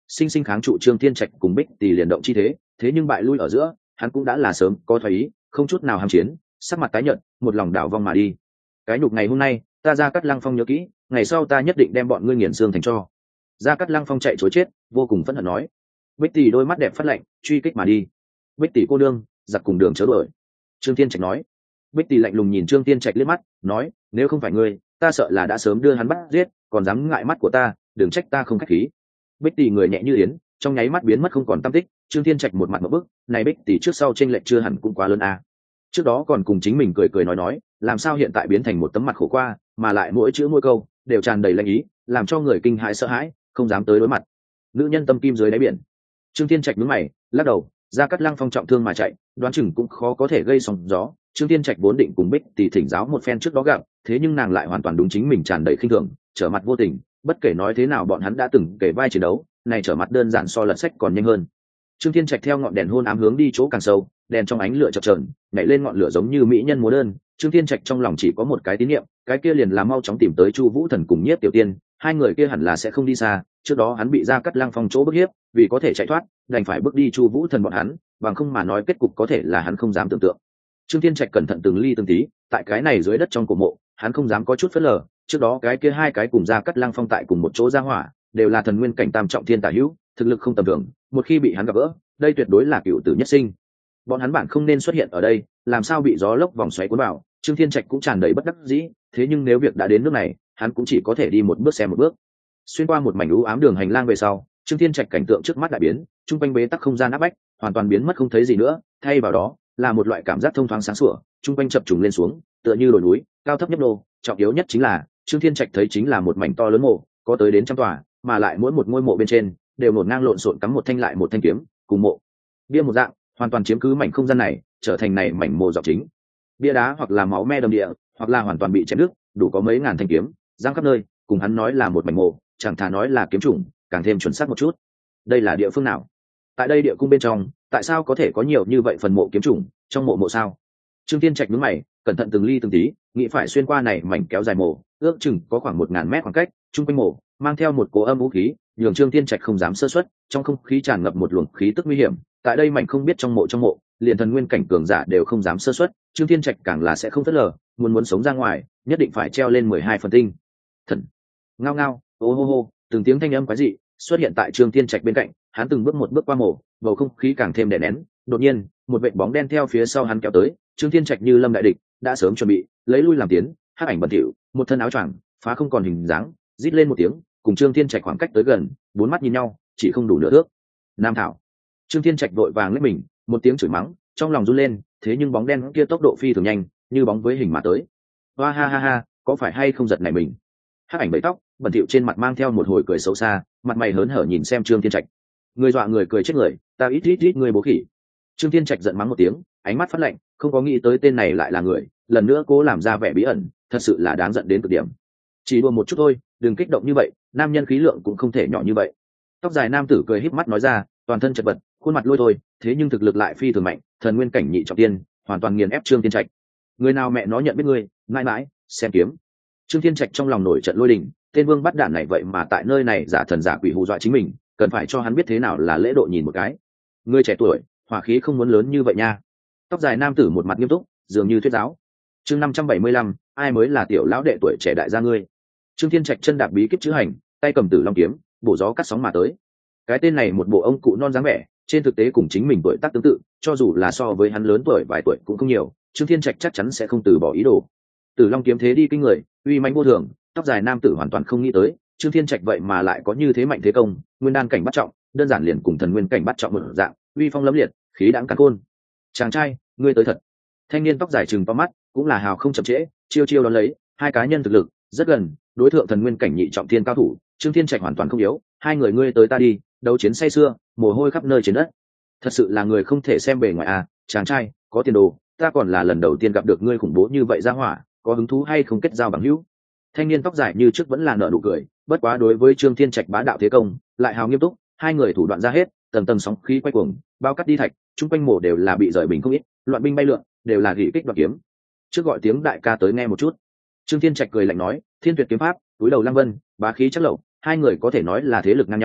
sinh sinh kháng trụ Trương Thiên Trạch cùng Bích Tỷ liền động chi thế, thế nhưng bại lui ở giữa, hắn cũng đã là sớm có thoái ý, không chút nào ham chiến, sắc mặt tái nhợt, một lòng đảo vong mà đi. Cái nhục ngày hôm nay, ta Gia Cát Lăng Phong nhớ kỹ, ngày sau ta nhất định đem bọn ngươi nghiền xương thành tro. Gia Cát Lăng Phong chạy trối chết, vô cùng phẫn hận nói. Bích Tỷ đôi mắt đẹp phát lạnh, truy kích mà đi. Bích Tỷ cô đương, giặc cùng đường chớ đuổi. Trương Thiên Trạch nói. Bích Tỷ lạnh lùng nhìn Trương Thiên Trạch liếc mắt, nói, nếu không phải ngươi, ta sợ là đã sớm đưa hắn bắt giết, còn dám ngại mắt của ta, đừng trách ta không khách khí. Bích Tỷ người nhẹ như yến, trong nháy mắt biến mất không còn tăm tích. Trương Thiên Trạch một mặt một bức, này Bích Tỷ trước sau chênh lệch chưa hẳn cũng quá lớn à. Trước đó còn cùng chính mình cười cười nói nói, làm sao hiện tại biến thành một tấm mặt khổ qua, mà lại mỗi chữ mỗi câu đều tràn đầy lanh ý, làm cho người kinh hãi sợ hãi, không dám tới đối mặt. Nữ nhân tâm kim dưới đáy biển. Trương Thiên Trạch nhướng mày, lắc đầu, Gia Cát Lăng Phong trọng thương mà chạy, đoán chừng cũng khó có thể gây sóng gió. Trương Thiên Trạch vốn định cùng Bích Tỷ thỉnh giáo một phen trước đó gặp, thế nhưng nàng lại hoàn toàn đúng chính mình tràn đầy khinh thường, trở mặt vô tình, bất kể nói thế nào bọn hắn đã từng kể vai chiến đấu, này trở mặt đơn giản so lật sách còn nhanh hơn. Trương Thiên Trạch theo ngọn đèn hôn ám hướng đi chỗ càng sâu, đèn trong ánh lửa chập chờn, nhảy lên ngọn lửa giống như mỹ nhân múa đơn. Trương Thiên Trạch trong lòng chỉ có một cái tín niệm, cái kia liền là mau chóng tìm tới Chu Vũ Thần cùng Nhiếp Tiểu Tiên, hai người kia hẳn là sẽ không đi xa. Trước đó hắn bị Gia Cát Lăng Phong chỗ bức hiếp, vì có thể chạy thoát, đành phải bước đi Chu Vũ Thần bọn hắn, bằng không mà nói kết cục có thể là hắn không dám tưởng tượng. Trương Thiên Trạch cẩn thận từng ly từng tí, tại cái này dưới đất trong cổ mộ, hắn không dám có chút phớt lờ. Trước đó cái kia hai cái cùng Gia Cát Lăng Phong tại cùng một chỗ ra hỏa, đều là thần nguyên cảnh tam trọng thiên tả hữu, thực lực không tầm thường. Một khi bị hắn gặp gỡ, đây tuyệt đối là cựu tử nhất sinh. Bọn hắn bản không nên xuất hiện ở đây, làm sao bị gió lốc vòng xoáy cuốn vào? Trương Thiên Trạch cũng tràn đầy bất đắc dĩ, thế nhưng nếu việc đã đến nước này, hắn cũng chỉ có thể đi một bước xem một bước. Xuyên qua một mảnh u ám đường hành lang về sau, Trương Thiên Trạch cảnh tượng trước mắt đại biến, trung quanh bế tắc không gian áp bách, hoàn toàn biến mất không thấy gì nữa, thay vào đó là một loại cảm giác thông thoáng sáng sủa, trung quanh chập trùng lên xuống, tựa như đồi núi, cao thấp nhấp nhô, trọng yếu nhất chính là, Trương Thiên Trạch thấy chính là một mảnh to lớn mộ, có tới đến trăm tòa, mà lại mỗi một ngôi mộ bên trên đều nổn ngang lộn xộn cắm một thanh lại một thanh kiếm, cùng mộ bia một dạng, hoàn toàn chiếm cứ mảnh không gian này, trở thành này mảnh mộ dọc chính. Bia đá hoặc là máu me đầm địa, hoặc là hoàn toàn bị chém đứt, đủ có mấy ngàn thanh kiếm, giăng khắp nơi, cùng hắn nói là một mảnh mộ, chẳng thà nói là kiếm chủng, càng thêm chuẩn xác một chút. Đây là địa phương nào? Tại đây địa cung bên trong, tại sao có thể có nhiều như vậy phần mộ kiếm chủng, trong mộ mộ sao? Trương Thiên Trạch nhướng mày, cẩn thận từng ly từng tí, nghĩ phải xuyên qua này mảnh kéo dài mộ, ước chừng có khoảng một ngàn mét khoảng cách, trung quanh mộ mang theo một cỗ âm vũ khí, nhường Trương Thiên Trạch không dám sơ suất, trong không khí tràn ngập một luồng khí tức nguy hiểm. Tại đây mảnh không biết trong mộ trong mộ, liền thần nguyên cảnh cường giả đều không dám sơ suất, Trương Thiên Trạch càng là sẽ không phớt lờ, muốn muốn sống ra ngoài, nhất định phải treo lên mười hai phần tinh. Thần. Ngao ngao, ô hô hô, từng tiếng thanh âm quái dị xuất hiện tại Trương Thiên Trạch bên cạnh, hắn từng bước một bước qua mộ, bầu không khí càng thêm đè nén. Đột nhiên, một vệt bóng đen theo phía sau hắn kéo tới, Trương Thiên Trạch như lâm đại địch, đã sớm chuẩn bị, lấy lui làm tiến, hắc ảnh bẩn thỉu, một thân áo choàng, phá không còn hình dáng, rít lên một tiếng, cùng Trương Thiên Trạch khoảng cách tới gần, bốn mắt nhìn nhau, chỉ không đủ nửa thước. Nam thảo. Trương Thiên Trạch vội vàng lấy mình, một tiếng chửi mắng, trong lòng run lên, thế nhưng bóng đen kia tốc độ phi thường nhanh, như bóng với hình mà tới. Hoa ha ha ha, có phải hay không giật này mình? Hắc ảnh bấy tóc, bẩn thỉu trên mặt mang theo một hồi cười xấu xa, mặt mày hớn hở nhìn xem Trương Thiên Trạch. Người dọa người cười chết người, ta ít ít ít người bố khỉ. Trương Thiên Trạch giận mắng một tiếng, ánh mắt phát lạnh, không có nghĩ tới tên này lại là người, lần nữa cố làm ra vẻ bí ẩn, thật sự là đáng giận đến cực điểm. Chỉ đùa một chút thôi, đừng kích động như vậy, nam nhân khí lượng cũng không thể nhỏ như vậy. Tóc dài nam tử cười híp mắt nói ra, toàn thân chật vật, khuôn mặt lôi thôi, thế nhưng thực lực lại phi thường mạnh, thần nguyên cảnh nhị trọng tiên, hoàn toàn nghiền ép Trương Thiên Trạch. Người nào mẹ nó nhận biết ngươi, mãi mãi, xem kiếm. Trương Thiên Trạch trong lòng nổi trận lôi đình, tên vương bắt đản này vậy mà tại nơi này giả thần giả quỷ hù dọa chính mình, cần phải cho hắn biết thế nào là lễ độ nhìn một cái. Ngươi trẻ tuổi, hỏa khí không muốn lớn như vậy nha. Tóc dài nam tử một mặt nghiêm túc, dường như thuyết giáo. Chương năm trăm bảy mươi lăm, ai mới là tiểu lão đệ tuổi trẻ đại gia ngươi? Trương Thiên Trạch chân đạp bí kíp chữ hành, tay cầm tử long kiếm, bổ gió cắt sóng mà tới. Cái tên này một bộ ông cụ non dáng vẻ, trên thực tế cùng chính mình tuổi tác tương tự, cho dù là so với hắn lớn tuổi vài tuổi cũng không nhiều, Trương Thiên Trạch chắc chắn sẽ không từ bỏ ý đồ. Tử long kiếm thế đi kinh người, uy mãnh vô thường, tóc dài nam tử hoàn toàn không nghĩ tới, Trương Thiên Trạch vậy mà lại có như thế mạnh thế công, nguyên đan cảnh bắt trọng, đơn giản liền cùng thần nguyên cảnh bắt trọng một dạng, uy phong lẫm liệt, khí đãng càn khôn. Chàng trai, ngươi tới thật. Thanh niên tóc dài trừng to mắt, cũng là hào không chậm trễ, chiêu chiêu đón lấy, hai cá nhân thực lực rất gần, đối thượng thần nguyên cảnh nhị trọng thiên cao thủ, Trương Thiên Trạch hoàn toàn không yếu, hai người ngươi tới ta đi, đấu chiến say sưa, mồ hôi khắp nơi trên đất. Thật sự là người không thể xem bề ngoài à, chàng trai, có tiền đồ, ta còn là lần đầu tiên gặp được ngươi khủng bố như vậy ra hỏa, có hứng thú hay không kết giao bằng hữu? Thanh niên tóc dài như trước vẫn là nở nụ cười, bất quá đối với Trương Thiên Trạch bá đạo thế công, lại hào nghiêm túc, hai người thủ đoạn ra hết, tầng tầng sóng khí quay cuồng, bao cắt đi thạch, chung quanh mổ đều là bị rời bình không ít, loạn binh bay lượn, đều là gỉ kích đoạt kiếm. Trước gọi tiếng đại ca tới nghe một chút. Trương Thiên Trạch cười lạnh nói, Thiên Tuyệt kiếm pháp, túi đầu Lăng Vân, bá khí chắc lậu, hai người có thể nói là thế lực ngang nhau,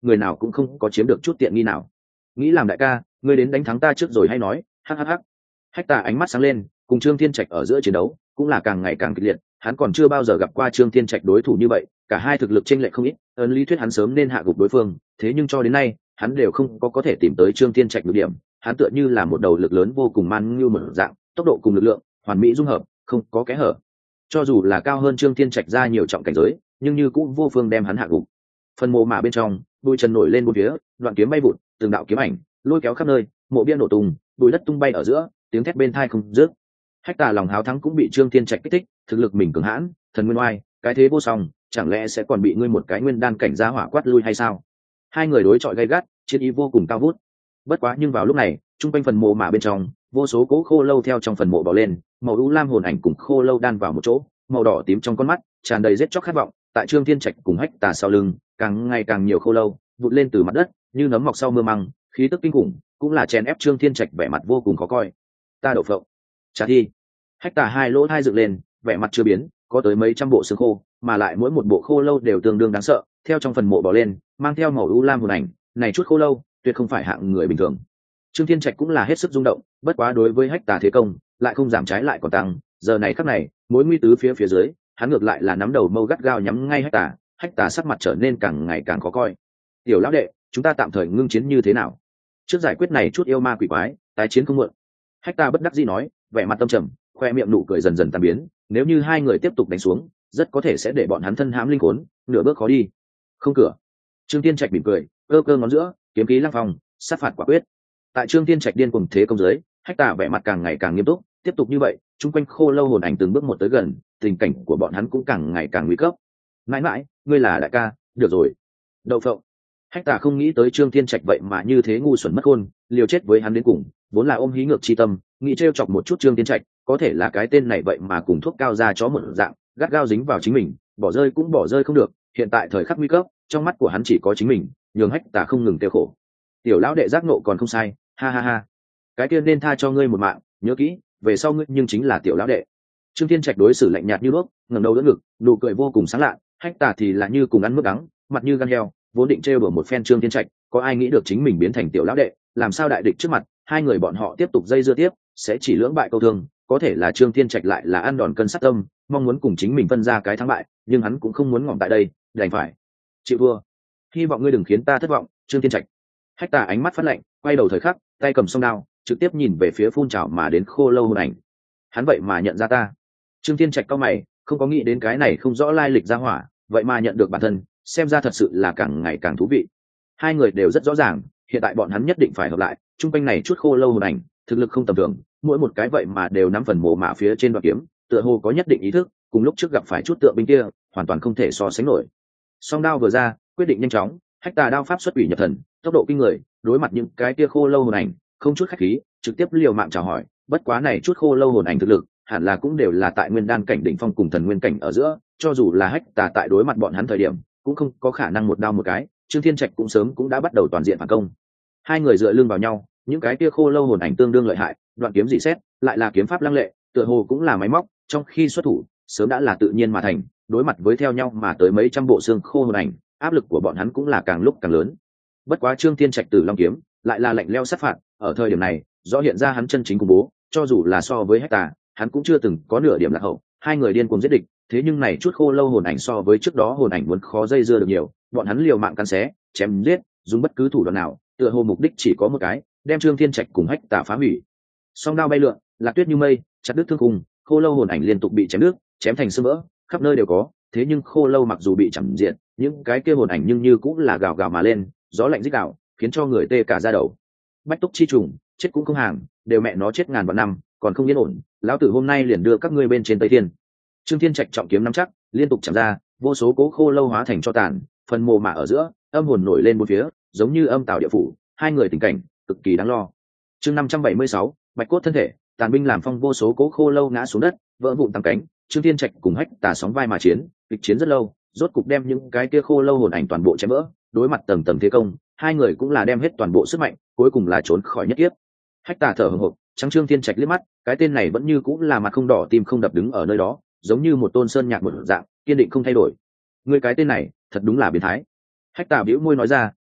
người nào cũng không có chiếm được chút tiện nghi nào. Nghĩ làm đại ca, ngươi đến đánh thắng ta trước rồi hay nói. Hắc hắc hắc. Hách Tà ánh mắt sáng lên, cùng Trương Thiên Trạch ở giữa chiến đấu cũng là càng ngày càng kịch liệt, hắn còn chưa bao giờ gặp qua Trương Thiên Trạch đối thủ như vậy, cả hai thực lực chênh lệch không ít, ấn lý thuyết hắn sớm nên hạ gục đối phương, thế nhưng cho đến nay, hắn đều không có có thể tìm tới Trương Thiên Trạch nhược điểm, hắn tựa như là một đầu lực lớn vô cùng man như mở dạng, tốc độ cùng lực lượng, hoàn mỹ dung hợp, không có kẽ hở. Cho dù là cao hơn Trương Thiên Trạch ra nhiều trọng cảnh giới, nhưng như cũng vô phương đem hắn hạ gục. Phần mộ mà bên trong, bụi trần nổi lên bốn phía, đoạn kiếm bay vụt, từng đạo kiếm ảnh lôi kéo khắp nơi, mộ bia nổ tung, bụi đất tung bay ở giữa, tiếng thét bên tai không dứt. Hách Tà lòng háo thắng cũng bị Trương Thiên Trạch kích thích, thực lực mình cường hãn, thần nguyên oai, cái thế vô song, chẳng lẽ sẽ còn bị ngươi một cái nguyên đan cảnh gia hỏa quát lui hay sao? Hai người đối chọi gay gắt, chiến ý vô cùng cao vút. Bất quá nhưng vào lúc này, trung quanh phần mộ mà bên trong, vô số cố khô lâu theo trong phần mộ bò lên, màu u lam hồn ảnh cùng khô lâu đan vào một chỗ, màu đỏ tím trong con mắt, tràn đầy giết chóc khát vọng. Tại Trương Thiên Trạch cùng Hách Tà sau lưng, càng ngày càng nhiều khô lâu vụt lên từ mặt đất, như nấm mọc sau mưa măng, khí tức kinh khủng, cũng là chèn ép Trương Thiên Trạch vẻ mặt vô cùng khó coi. Ta đậu phộng, trả thi. Hách Tà hai lỗ hai dựng lên, vẻ mặt chưa biến, có tới mấy trăm bộ xương khô, mà lại mỗi một bộ khô lâu đều tương đương đáng sợ, theo trong phần mộ bò lên, mang theo màu u lam hồn ảnh, này chút khô lâu, tuyệt không phải hạng người bình thường. Trương Thiên Trạch cũng là hết sức rung động, bất quá đối với Hách Tà thế công, lại không giảm trái lại còn tăng, giờ này khắc này, mối nguy tứ phía phía dưới, hắn ngược lại là nắm đầu mâu gắt gao nhắm ngay Hách Tà, Hách Tà sắc mặt trở nên càng ngày càng khó coi. Tiểu lão đệ, chúng ta tạm thời ngưng chiến như thế nào? Trước giải quyết này chút yêu ma quỷ quái, tái chiến không muộn. Hách Tà bất đắc dĩ nói, vẻ mặt tâm trầm, khoe miệng nụ cười dần dần tan biến, nếu như hai người tiếp tục đánh xuống, rất có thể sẽ để bọn hắn thân hãm linh khốn, nửa bước khó đi. Không cửa. Trương Thiên Trạch mỉm cười, cơ cơ ngón giữa, kiếm khí lăng phong, sát phạt quả quyết. Tại Trương Thiên Trạch điên cuồng thế công dưới, Hách Tà vẻ mặt càng ngày càng nghiêm túc, tiếp tục như vậy, chung quanh khô lâu hồn ảnh từng bước một tới gần, tình cảnh của bọn hắn cũng càng ngày càng nguy cấp. Mãi mãi, ngươi là đại ca, được rồi. Đậu phộng. Hách Tà không nghĩ tới Trương Thiên Trạch vậy mà như thế ngu xuẩn mất khôn, liều chết với hắn đến cùng, vốn là ôm hí ngược chi tâm, nghĩ trêu chọc một chút Trương Thiên Trạch, có thể là cái tên này vậy mà cùng thuốc cao ra chó một dạng, gắt gao dính vào chính mình, bỏ rơi cũng bỏ rơi không được, hiện tại thời khắc nguy cấp, trong mắt của hắn chỉ có chính mình, nhường Hách Tà không ngừng tiêu khổ. Tiểu lão đệ giác nộ còn không sai, ha ha ha. Cái kia nên tha cho ngươi một mạng, nhớ kỹ, về sau ngươi nhưng chính là tiểu lão đệ. Trương Thiên Trạch đối xử lạnh nhạt như nước, ngẩng đầu đỡ ngực, nụ cười vô cùng sáng lạ, Hách Tà thì là như cùng ăn mướp đắng, mặt như gan heo, vốn định trêu đùa một phen Trương Thiên Trạch, có ai nghĩ được chính mình biến thành tiểu lão đệ, làm sao đại địch trước mặt, hai người bọn họ tiếp tục dây dưa tiếp, sẽ chỉ lưỡng bại câu thương, có thể là Trương Thiên Trạch lại là ăn đòn cân sát tâm, mong muốn cùng chính mình phân ra cái thắng bại, nhưng hắn cũng không muốn ngỏm tại đây, đành phải chịu thua. Hy vọng ngươi đừng khiến ta thất vọng, Trương Thiên Trạch. Hách Tà ánh mắt phát lạnh, quay đầu thời khắc, tay cầm song đao, trực tiếp nhìn về phía phun trào mà đến khô lâu hồn ảnh. Hắn vậy mà nhận ra ta. Trương Thiên Trạch cau mày, không có nghĩ đến cái này không rõ lai lịch ra hỏa, vậy mà nhận được bản thân, xem ra thật sự là càng ngày càng thú vị. Hai người đều rất rõ ràng, hiện tại bọn hắn nhất định phải hợp lại, trung quanh này chút khô lâu hồn ảnh, thực lực không tầm thường, mỗi một cái vậy mà đều nắm phần mồ mả phía trên đoạn kiếm, tựa hồ có nhất định ý thức, cùng lúc trước gặp phải chút tượng binh kia, hoàn toàn không thể so sánh nổi. Song đao vừa ra, quyết định nhanh chóng, Hách Tà đao pháp xuất quỷ nhập thần, tốc độ kinh người, đối mặt những cái kia khô lâu hồn ảnh, không chút khách khí, trực tiếp liều mạng chào hỏi, bất quá này chút khô lâu hồn ảnh thực lực, hẳn là cũng đều là tại nguyên đan cảnh đỉnh phong cùng thần nguyên cảnh ở giữa, cho dù là Hách Tà tại đối mặt bọn hắn thời điểm, cũng không có khả năng một đao một cái, Trương Thiên Trạch cũng sớm cũng đã bắt đầu toàn diện phản công. Hai người dựa lưng vào nhau, những cái kia khô lâu hồn ảnh tương đương lợi hại, đoạn kiếm dị xét, lại là kiếm pháp lăng lệ, tựa hồ cũng là máy móc, trong khi xuất thủ, sớm đã là tự nhiên mà thành, đối mặt với theo nhau mà tới mấy trăm bộ xương khô hồn ảnh, áp lực của bọn hắn cũng là càng lúc càng lớn. Bất quá Trương Thiên Trạch Tử Long kiếm, lại là lạnh lẽo sát phạt, ở thời điểm này, rõ hiện ra hắn chân chính cùng bố, cho dù là so với Hách Tà, hắn cũng chưa từng có nửa điểm lạc hậu, hai người điên cuồng giết địch, thế nhưng này chút khô lâu hồn ảnh so với trước đó hồn ảnh muốn khó dây dưa được nhiều, bọn hắn liều mạng cắn xé, chém giết, dùng bất cứ thủ đoạn nào, tựa hồ mục đích chỉ có một cái, đem Trương Thiên Trạch cùng Hách Tà phá hủy. Song đao bay lượn, lạc tuyết như mây, chặt đứt thương khung, khô lâu hồn ảnh liên tục bị chém nước, chém thành sơ vỡ, khắp nơi đều có, thế nhưng khô lâu mặc dù bị chằm diện, những cái kia hồn ảnh nhưng như cũng là gào gào mà lên, gió lạnh rít gào, khiến cho người tê cả da đầu. Bách túc chi trùng, chết cũng không hàng, đều mẹ nó chết ngàn vạn năm, còn không yên ổn, lão tử hôm nay liền đưa các ngươi bên trên Tây Thiên. Trương Thiên Trạch trọng kiếm nắm chắc, liên tục chạm ra, vô số cố khô lâu hóa thành cho tàn, phần mồ mả ở giữa, âm hồn nổi lên bốn phía, giống như âm tào địa phủ, hai người tình cảnh cực kỳ đáng lo. Chương năm trăm bảy mươi sáu, bạch cốt thân thể, tàn binh làm phong, vô số cố khô lâu ngã xuống đất, vỡ vụn tăng cánh, Trương Thiên Trạch cùng Hách Tà sóng vai mà chiến, kịch chiến rất lâu, rốt cục đem những cái kia khô lâu hồn ảnh toàn bộ chém vỡ, đối mặt tầng tầng thế công, hai người cũng là đem hết toàn bộ sức mạnh, cuối cùng là trốn khỏi nhất kiếp. Hách Tà thở hổn hộc, trắng Trương Thiên Trạch liếc mắt, cái tên này vẫn như cũng là mặt không đỏ tim không đập đứng ở nơi đó, giống như một tôn sơn nhạc một dạng, kiên định không thay đổi. Ngươi cái tên này, thật đúng là biến thái. Hách Tà bĩu môi nói ra,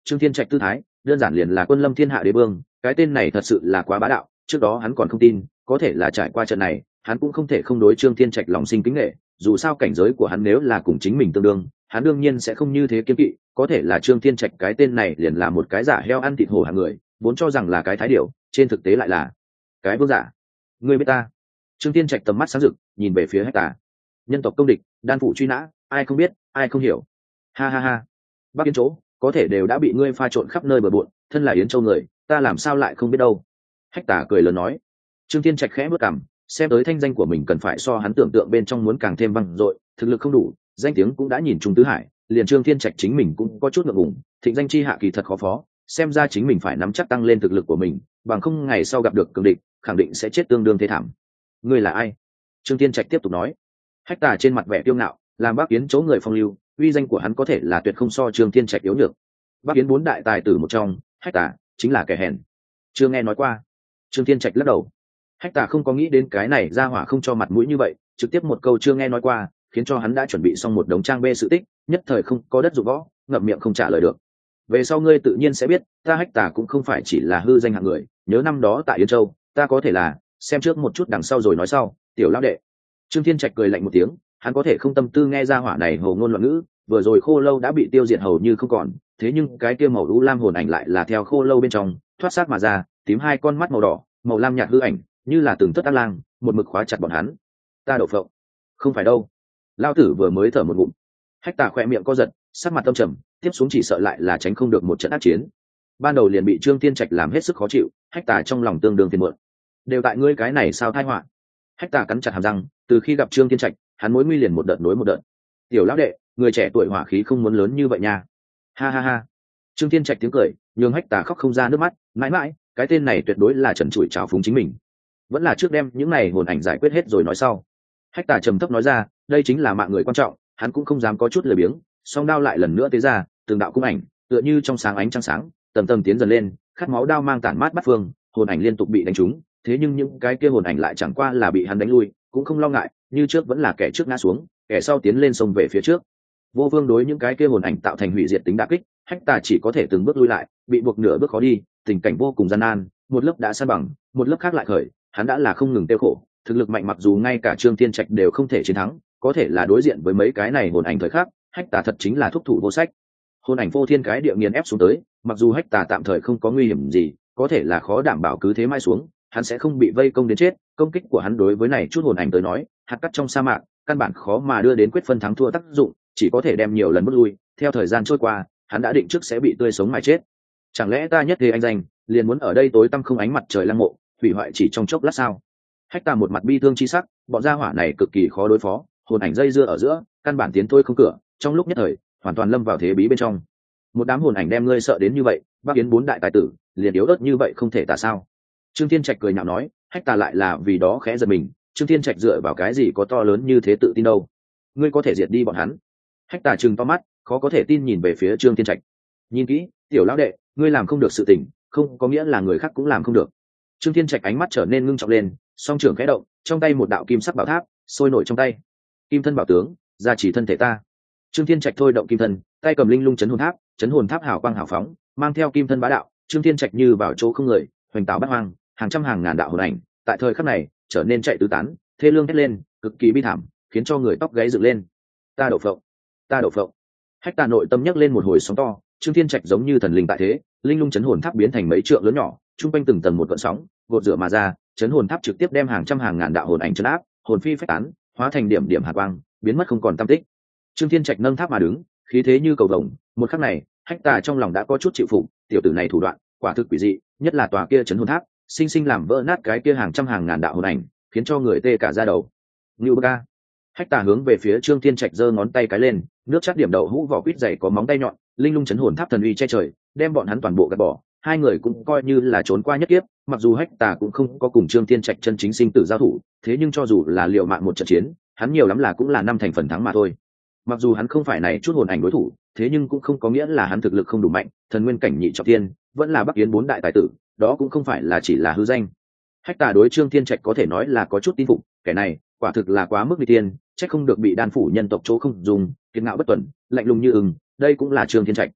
Trương Thiên Trạch tư thái đơn giản liền là quân lâm thiên hạ đế vương, cái tên này thật sự là quá bá đạo. Trước đó hắn còn không tin, có thể là trải qua trận này hắn cũng không thể không đối Trương Thiên Trạch lòng sinh kính nghệ. Dù sao cảnh giới của hắn nếu là cùng chính mình tương đương, hắn đương nhiên sẽ không như thế kiên kỵ. Có thể là Trương Thiên Trạch cái tên này liền là một cái giả heo ăn thịt hổ hạng người, vốn cho rằng là cái thái điểu, trên thực tế lại là cái vương giả. Ngươi biết ta? Trương Thiên Trạch tầm mắt sáng rực nhìn về phía Hách Tà. Nhân tộc công địch, đan phủ truy nã, ai không biết, ai không hiểu. Ha ha ha, Bắc Yến chỗ có thể đều đã bị ngươi pha trộn khắp nơi bừa bộn, thân là Yến Châu người, ta làm sao lại không biết đâu. Hách Tà cười lớn nói. Trương Thiên Trạch khẽ bước cằm, xem tới thanh danh của mình cần phải so hắn tưởng tượng bên trong muốn càng thêm vang dội, thực lực không đủ, danh tiếng cũng đã nhìn trung tứ hải, liền Trương Thiên Trạch chính mình cũng có chút ngượng ngùng, thịnh danh chi hạ kỳ thật khó phó, xem ra chính mình phải nắm chắc tăng lên thực lực của mình, bằng không ngày sau gặp được cường địch, khẳng định sẽ chết tương đương thế thảm. Ngươi là ai? Trương Thiên Trạch tiếp tục nói. Hách Tà trên mặt vẻ kiêu ngạo, làm Bắc Yến chỗ người phong lưu, uy danh của hắn có thể là tuyệt không so Trương Thiên Trạch yếu nhược. Bắc Yến bốn đại tài tử một trong, Hách Tà chính là kẻ hèn. Chưa nghe nói qua. Trương Thiên Trạch lắc đầu. Hách Tà không có nghĩ đến cái này ra hỏa không cho mặt mũi như vậy, trực tiếp một câu chưa nghe nói qua, khiến cho hắn đã chuẩn bị xong một đống trang bê sự tích, nhất thời không có đất dụng võ, ngậm miệng không trả lời được. Về sau ngươi tự nhiên sẽ biết, ta Hách Tà cũng không phải chỉ là hư danh hạng người, nhớ năm đó tại Yên Châu, ta có thể là, xem trước một chút đằng sau rồi nói sau, tiểu lão đệ. Trương Thiên Trạch cười lạnh một tiếng, hắn có thể không tâm tư nghe ra hỏa này hồ ngôn loạn ngữ, vừa rồi khô lâu đã bị tiêu diệt hầu như không còn, thế nhưng cái kia màu u lam hồn ảnh lại là theo khô lâu bên trong thoát xác mà ra, tím hai con mắt màu đỏ, màu lam nhạt hư ảnh, như là từng thất ác lang, một mực khóa chặt bọn hắn. Ta đậu phộng, không phải đâu. Lão tử vừa mới thở một ngụm. Hách Tà khỏe miệng co giật, sắc mặt tâm trầm, tiếp xuống chỉ sợ lại là tránh không được một trận ác chiến. Ban đầu liền bị Trương Thiên Trạch làm hết sức khó chịu, Hách Tà trong lòng tương đương phiền muộn. Đều tại ngươi cái này sao tai họa. Hách Tà cắn chặt hàm răng, từ khi gặp Trương Thiên Trạch, hắn mối nguy liền một đợt nối một đợt. Tiểu lão đệ, người trẻ tuổi hỏa khí không muốn lớn như vậy nha. Ha ha ha. Trương Thiên Trạch tiếng cười, nhường Hách Tà khóc không ra nước mắt, mãi mãi, cái tên này tuyệt đối là trần trụi trào phúng chính mình. Vẫn là trước đem những này hồn ảnh giải quyết hết rồi nói sau. Hách Tà trầm thấp nói ra, đây chính là mạng người quan trọng, hắn cũng không dám có chút lười biếng, song đao lại lần nữa tế ra, từng đạo cung ảnh, tựa như trong sáng ánh trăng sáng, tầm tầm tiến dần lên, khát máu đao mang tản mát bắt phương, hồn ảnh liên tục bị đánh trúng, thế nhưng những cái kia hồn ảnh lại chẳng qua là bị hắn đánh lui, cũng không lo ngại, như trước vẫn là kẻ trước ngã xuống, kẻ sau tiến lên sông về phía trước. Vô Vương đối những cái kia hồn ảnh tạo thành hủy diệt tính đả kích, Hách Tà chỉ có thể từng bước lui lại, bị buộc nửa bước khó đi, tình cảnh vô cùng gian nan, một lớp đã san bằng, một lớp khác lại khởi, hắn đã là không ngừng tiêu khổ, thực lực mạnh mặc dù ngay cả Trương Thiên Trạch đều không thể chiến thắng, có thể là đối diện với mấy cái này hồn ảnh thời khắc, Hách Tà thật chính là thúc thủ vô sách. Hồn ảnh vô thiên cái địa nghiền ép xuống tới, mặc dù Hách Tà tạm thời không có nguy hiểm gì, có thể là khó đảm bảo cứ thế mãi xuống, hắn sẽ không bị vây công đến chết. Công kích của hắn đối với này chút hồn ảnh tới nói, hạt cát trong sa mạc, căn bản khó mà đưa đến quyết phân thắng thua tác dụng, chỉ có thể đem nhiều lần bước lui. Theo thời gian trôi qua, hắn đã định trước sẽ bị tươi sống mà chết. Chẳng lẽ ta nhất thế anh danh, liền muốn ở đây tối tăm không ánh mặt trời lăng mộ, hủy hoại chỉ trong chốc lát sao? Hách Tà một mặt bi thương chi sắc, bọn gia hỏa này cực kỳ khó đối phó, hồn ảnh dây dưa ở giữa, căn bản tiến thôi không cửa, trong lúc nhất thời, hoàn toàn lâm vào thế bí bên trong. Một đám hồn ảnh đem ngươi sợ đến như vậy, Bắc Yến bốn đại tài tử, liền yếu ớt như vậy không thể tả sao? Trương Thiên Trạch cười nhạo nói, Hách Tà lại là vì đó khẽ giật mình, Trương Thiên Trạch dựa vào cái gì có to lớn như thế tự tin đâu? Ngươi có thể diệt đi bọn hắn? Hách Tà trừng to mắt, khó có thể tin nhìn về phía Trương Thiên Trạch. Nhìn kỹ, tiểu lão đệ, ngươi làm không được sự tình, không có nghĩa là người khác cũng làm không được. Trương Thiên Trạch ánh mắt trở nên ngưng trọng lên, song trưởng khẽ động, trong tay một đạo kim sắc bảo tháp sôi nổi trong tay. Kim thân bảo tướng, gia trì thân thể ta. Trương Thiên Trạch thôi động kim thân, tay cầm linh lung chấn hồn tháp, chấn hồn tháp hào quang hào phóng, mang theo kim thân bá đạo, Trương Thiên Trạch như vào chỗ không người, hoành tạo bát hoang, hàng trăm hàng ngàn đạo hồn ảnh, tại thời khắc này trở nên chạy tứ tán, thê lương hét lên, cực kỳ bi thảm, khiến cho người tóc gáy dựng lên. Ta đậu phộng, ta đậu phộng. Hách Tà nội tâm nhấc lên một hồi sóng to, Trương Thiên Trạch giống như thần linh tại thế, linh lung chấn hồn tháp biến thành mấy trượng lớn nhỏ, trung quanh từng tầng một gợn sóng, gột rửa mà ra, chấn hồn tháp trực tiếp đem hàng trăm hàng ngàn đạo hồn ảnh chấn áp, hồn phi phách tán, hóa thành điểm điểm hạt quang, biến mất không còn tăm tích. Trương Thiên Trạch nâng tháp mà đứng, khí thế như cầu vồng, một khắc này, Hách Tà trong lòng đã có chút chịu phục, tiểu tử này thủ đoạn, quả thực quỷ dị, nhất là tòa kia chấn hồn tháp, sinh sinh làm vỡ nát cái kia hàng trăm hàng ngàn đạo hồn ảnh, khiến cho người tê cả da đầu. Ngưu Bơ. Hách Tà hướng về phía Trương Thiên Trạch giơ ngón tay cái lên, nước chắc điểm đậu hũ vỏ quýt dày có móng tay nhọn, linh lung chấn hồn tháp thần uy che trời, đem bọn hắn toàn bộ gạt bỏ. Hai người cũng coi như là trốn qua nhất kiếp, mặc dù Hách Tà cũng không có cùng Trương Thiên Trạch chân chính sinh tử giao thủ, thế nhưng cho dù là liều mạng một trận chiến, hắn nhiều lắm là cũng là năm thành phần thắng mà thôi. Mặc dù hắn không phải này chút hồn ảnh đối thủ, thế nhưng cũng không có nghĩa là hắn thực lực không đủ mạnh, thần nguyên cảnh nhị trọng thiên, vẫn là Bắc Yến bốn đại tài tử, đó cũng không phải là chỉ là hư danh. Hách Tà đối Trương Thiên Trạch có thể nói là có chút tin phục, kẻ này quả thực là quá mức nguy tiên, chắc không được bị đan phủ nhân tộc chỗ không dùng, kiên ngạo bất tuần, lạnh lùng như ưng, đây cũng là Trương Thiên Trạch.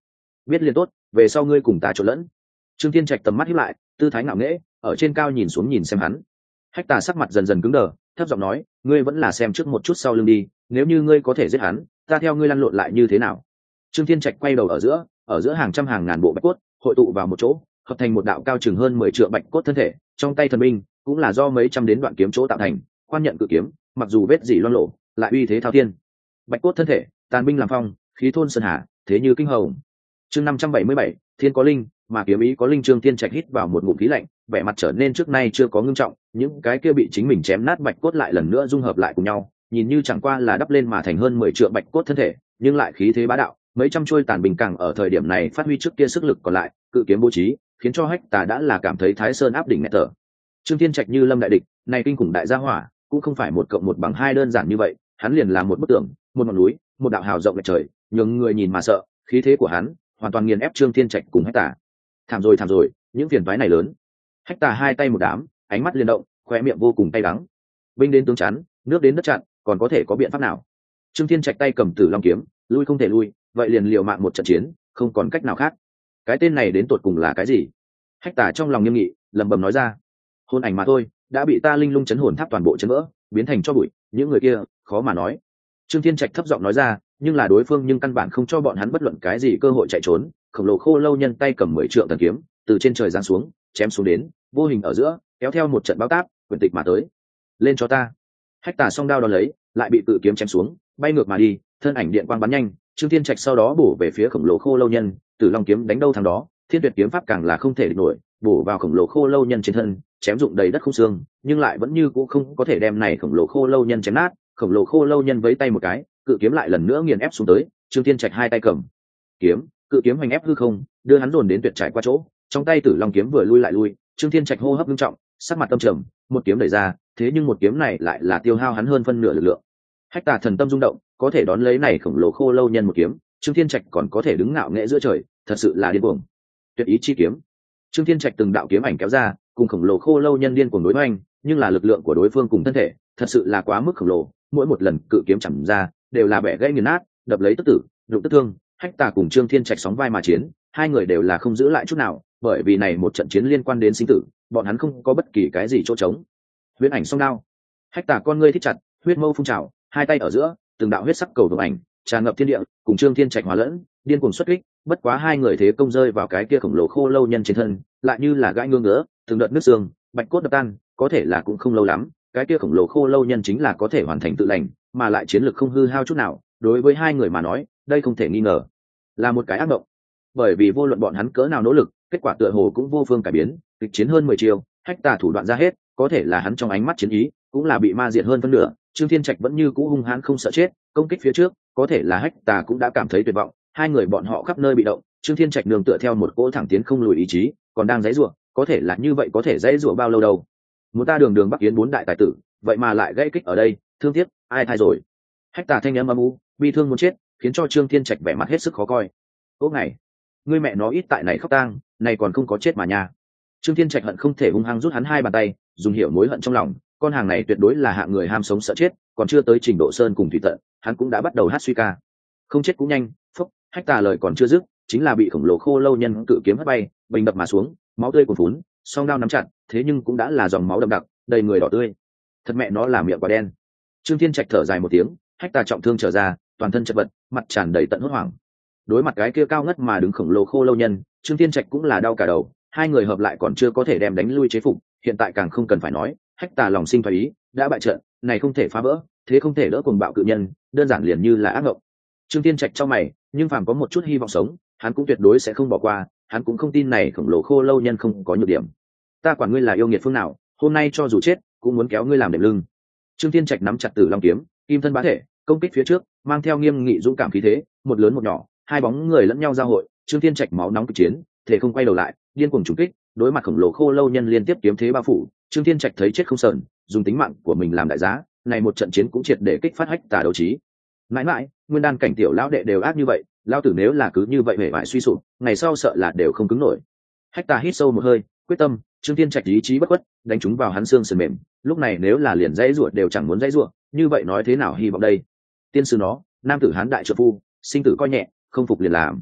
biết liền tốt, về sau ngươi cùng ta trộn lẫn. Trương Thiên Trạch tầm mắt híp lại, tư thái ngạo nghễ, ở trên cao nhìn xuống nhìn xem hắn. Hách Tà sắc mặt dần dần cứng đờ, thấp giọng nói, ngươi vẫn là xem trước một chút sau lưng đi, nếu như ngươi có thể giết hắn, ta theo ngươi lăn lộn lại như thế nào? Trương Thiên Trạch quay đầu ở giữa, ở giữa hàng trăm hàng ngàn bộ bạch cốt hội tụ vào một chỗ, hợp thành một đạo cao chừng hơn mười trượng bạch cốt thân thể, trong tay thần binh cũng là do mấy trăm đến đoạn kiếm chỗ tạo thành, quan nhận cự kiếm, mặc dù vết dỉ loang lổ, lại uy thế thao thiên. Bạch cốt thân thể, tàn binh làm phong, khí thôn sơn hà, thế như kinh hồng. Chương năm trăm bảy mươi bảy, Thiên có linh, mà kiếm ý có linh. Trương Thiên Trạch hít vào một ngụm khí lạnh, vẻ mặt trở nên trước nay chưa có ngưng trọng, những cái kia bị chính mình chém nát bạch cốt lại lần nữa dung hợp lại cùng nhau, nhìn như chẳng qua là đắp lên mà thành hơn mười trượng bạch cốt thân thể, nhưng lại khí thế bá đạo, mấy trăm chuôi tàn bình càng ở thời điểm này phát huy trước kia sức lực còn lại, cự kiếm bố trí, khiến cho Hách Tà đã là cảm thấy Thái Sơn áp đỉnh nghẹt thở. Trương Thiên Trạch như lâm đại địch, này kinh khủng đại gia hỏa, cũng không phải một cộng một bằng hai đơn giản như vậy, hắn liền là một bức tượng, một ngọn núi, một đạo hào rộng lệch trời, nhường người nhìn mà sợ, khí thế của hắn hoàn toàn nghiền ép Trương Thiên Trạch cùng Hách Tà. Thảm rồi, thảm rồi, những phiền toái này lớn. Hách Tà hai tay một đám, ánh mắt liên động, khóe miệng vô cùng cay đắng. Binh đến tướng chắn, nước đến đất chặn, còn có thể có biện pháp nào? Trương Thiên Trạch tay cầm Tử Long kiếm, lui không thể lui, vậy liền liều mạng một trận chiến, không còn cách nào khác. Cái tên này đến tột cùng là cái gì? Hách Tà trong lòng nghiêm nghị, lẩm bẩm nói ra. Hồn ảnh mà thôi, đã bị ta linh lung chấn hồn tháp toàn bộ chấn vỡ, biến thành cho bụi, những người kia, khó mà nói. Trương Thiên Trạch thấp giọng nói ra, nhưng là đối phương nhưng căn bản không cho bọn hắn bất luận cái gì cơ hội chạy trốn. Khổng lồ khô lâu nhân tay cầm mười trượng thần kiếm, từ trên trời giáng xuống, chém xuống đến, vô hình ở giữa, kéo theo một trận bão táp, quyền tịch mà tới. Lên cho ta! Hách Tà song đao đón lấy, lại bị tự kiếm chém xuống, bay ngược mà đi, thân ảnh điện quang bắn nhanh. Trương Thiên Trạch sau đó bổ về phía khổng lồ khô lâu nhân, Tử Long kiếm đánh đâu thằng đó, Thiên Tuyệt kiếm pháp càng là không thể địch nổi, bổ vào khổng lồ khô lâu nhân trên thân, chém dụng đầy đất không xương, nhưng lại vẫn như cũ không có thể đem này khổng lồ khô lâu nhân chém nát. Khổng lồ khô lâu nhân vẫy tay một cái, cự kiếm lại lần nữa nghiền ép xuống tới. Trương Thiên Trạch hai tay cầm kiếm, cự kiếm hoành ép hư không, đưa hắn dồn đến tuyệt trải qua chỗ. Trong tay Tử Long kiếm vừa lui lại lui, Trương Thiên Trạch hô hấp nghiêm trọng, sắc mặt tâm trầm, một kiếm đẩy ra, thế nhưng một kiếm này lại là tiêu hao hắn hơn phân nửa lực lượng. Hách Tà thần tâm rung động, có thể đón lấy này khổng lồ khô lâu nhân một kiếm, Trương Thiên Trạch còn có thể đứng ngạo nghễ giữa trời, thật sự là điên cuồng. Tuyệt ý chi kiếm. Trương Thiên Trạch từng đạo kiếm ảnh kéo ra, cùng khổng lồ khô lâu nhân điên cuồng đối hoành, nhưng là lực lượng của đối phương cùng thân thể, thật sự là quá mức khổng lồ, mỗi một lần cự kiếm chạm ra, đều là bẻ gãy nghiền nát, đập lấy tức tử, đụng tức thương. Hách Tà cùng Trương Thiên Trạch sóng vai mà chiến, hai người đều là không giữ lại chút nào, bởi vì này một trận chiến liên quan đến sinh tử, bọn hắn không có bất kỳ cái gì chỗ trống. Huyễn ảnh song đao. Hách Tà con ngươi thích chặt, huyết mâu phun trào, hai tay ở giữa, từng đạo huyết sắc cầu vồng ảnh tràn ngập thiên địa, cùng Trương Thiên Trạch hòa lẫn, điên cuồng xuất kích. Bất quá hai người thế công rơi vào cái kia khổng lồ khô lâu nhân trên thân, lại như là gãi ngương ngứa, từng đợt nước xương, bạch cốt đập tan, có thể là cũng không lâu lắm, cái kia khổng lồ khô lâu nhân chính là có thể hoàn thành tự lành, mà lại chiến lực không hư hao chút nào. Đối với hai người mà nói, đây không thể nghi ngờ là một cái ác mộng, bởi vì vô luận bọn hắn cỡ nào nỗ lực, kết quả tựa hồ cũng vô phương cải biến. Kịch chiến hơn mười chiều, Hách Tà thủ đoạn ra hết, có thể là hắn trong ánh mắt chiến ý cũng là bị ma diệt hơn phân nửa. Trương Thiên Trạch vẫn như cũ hung hãn không sợ chết, công kích phía trước, có thể là Hách Tà cũng đã cảm thấy tuyệt vọng, hai người bọn họ khắp nơi bị động. Trương Thiên Trạch nương tựa theo một cỗ thẳng tiến không lùi ý chí, còn đang giãy giụa, có thể là như vậy có thể giãy giụa bao lâu đâu? Muốn ta đường đường Bắc Yến bốn đại tài tử, vậy mà lại gãy kích ở đây, thương tiếc, ai thay rồi? Hách Tà thanh âm âm u, bi thương muốn chết, khiến cho Trương Thiên Trạch vẻ mặt hết sức khó coi. Ô ngày, ngươi mẹ nó ít tại này khóc tang, này còn không có chết mà nha. Trương Thiên Trạch hận không thể hung hăng rút hắn hai bàn tay, dùng hiểu mối hận trong lòng. Con hàng này tuyệt đối là hạng người ham sống sợ chết, còn chưa tới trình độ sơn cùng thủy tận, hắn cũng đã bắt đầu hát suy ca. Không chết cũng nhanh. Phúc, Hách Tà lời còn chưa dứt, chính là bị khổng lồ khô lâu nhân cự kiếm hất bay, bình đập mà xuống, máu tươi cuồn phún, song đao nắm chặt, thế nhưng cũng đã là dòng máu đậm đặc, đầy người đỏ tươi. Thật mẹ nó là miệng quả đen. Trương Thiên Trạch thở dài một tiếng, Hách Tà trọng thương trở ra, toàn thân chật vật, mặt tràn đầy tận hốt hoảng. Đối mặt cái kia cao ngất mà đứng khổng lồ khô lâu nhân, Trương Thiên Trạch cũng là đau cả đầu. Hai người hợp lại còn chưa có thể đem đánh lui chế phục, hiện tại càng không cần phải nói. Hách Tà lòng sinh thoái ý, đã bại trận, này không thể phá vỡ, thế không thể đỡ cuồng bạo cự nhân, đơn giản liền như là ác mộng. Trương Thiên Trạch trong mày, nhưng phàm có một chút hy vọng sống, hắn cũng tuyệt đối sẽ không bỏ qua. Hắn cũng không tin này khổng lồ khô lâu nhân không có nhược điểm. Ta quản ngươi là yêu nghiệt phương nào, hôm nay cho dù chết, cũng muốn kéo ngươi làm đệm lưng. Trương Thiên Trạch nắm chặt Tử Long kiếm, kim thân bá thể, công kích phía trước, mang theo nghiêm nghị dũng cảm khí thế, một lớn một nhỏ, hai bóng người lẫn nhau giao hội. Trương Thiên Trạch máu nóng kịch chiến, thể không quay đầu lại, điên cuồng trùng kích, đối mặt khổng lồ khô lâu nhân liên tiếp kiếm thế bao phủ. Trương Thiên Trạch thấy chết không sờn, dùng tính mạng của mình làm đại giá, này một trận chiến cũng triệt để kích phát Hách Tà đấu trí. Mãi mãi, nguyên đan cảnh tiểu lão đệ đều ác như vậy, lão tử nếu là cứ như vậy hề bại suy sụp, ngày sau sợ là đều không cứng nổi. Hách Tà hít sâu một hơi, quyết tâm. Trương Thiên Trạch ý chí bất khuất, đánh trúng vào hắn xương sườn mềm, lúc này nếu là liền dãy ruột đều chẳng muốn dãy ruột, như vậy nói thế nào hy vọng đây? Tiên sư nó, nam tử hán đại trợ phu, sinh tử coi nhẹ, không phục liền làm.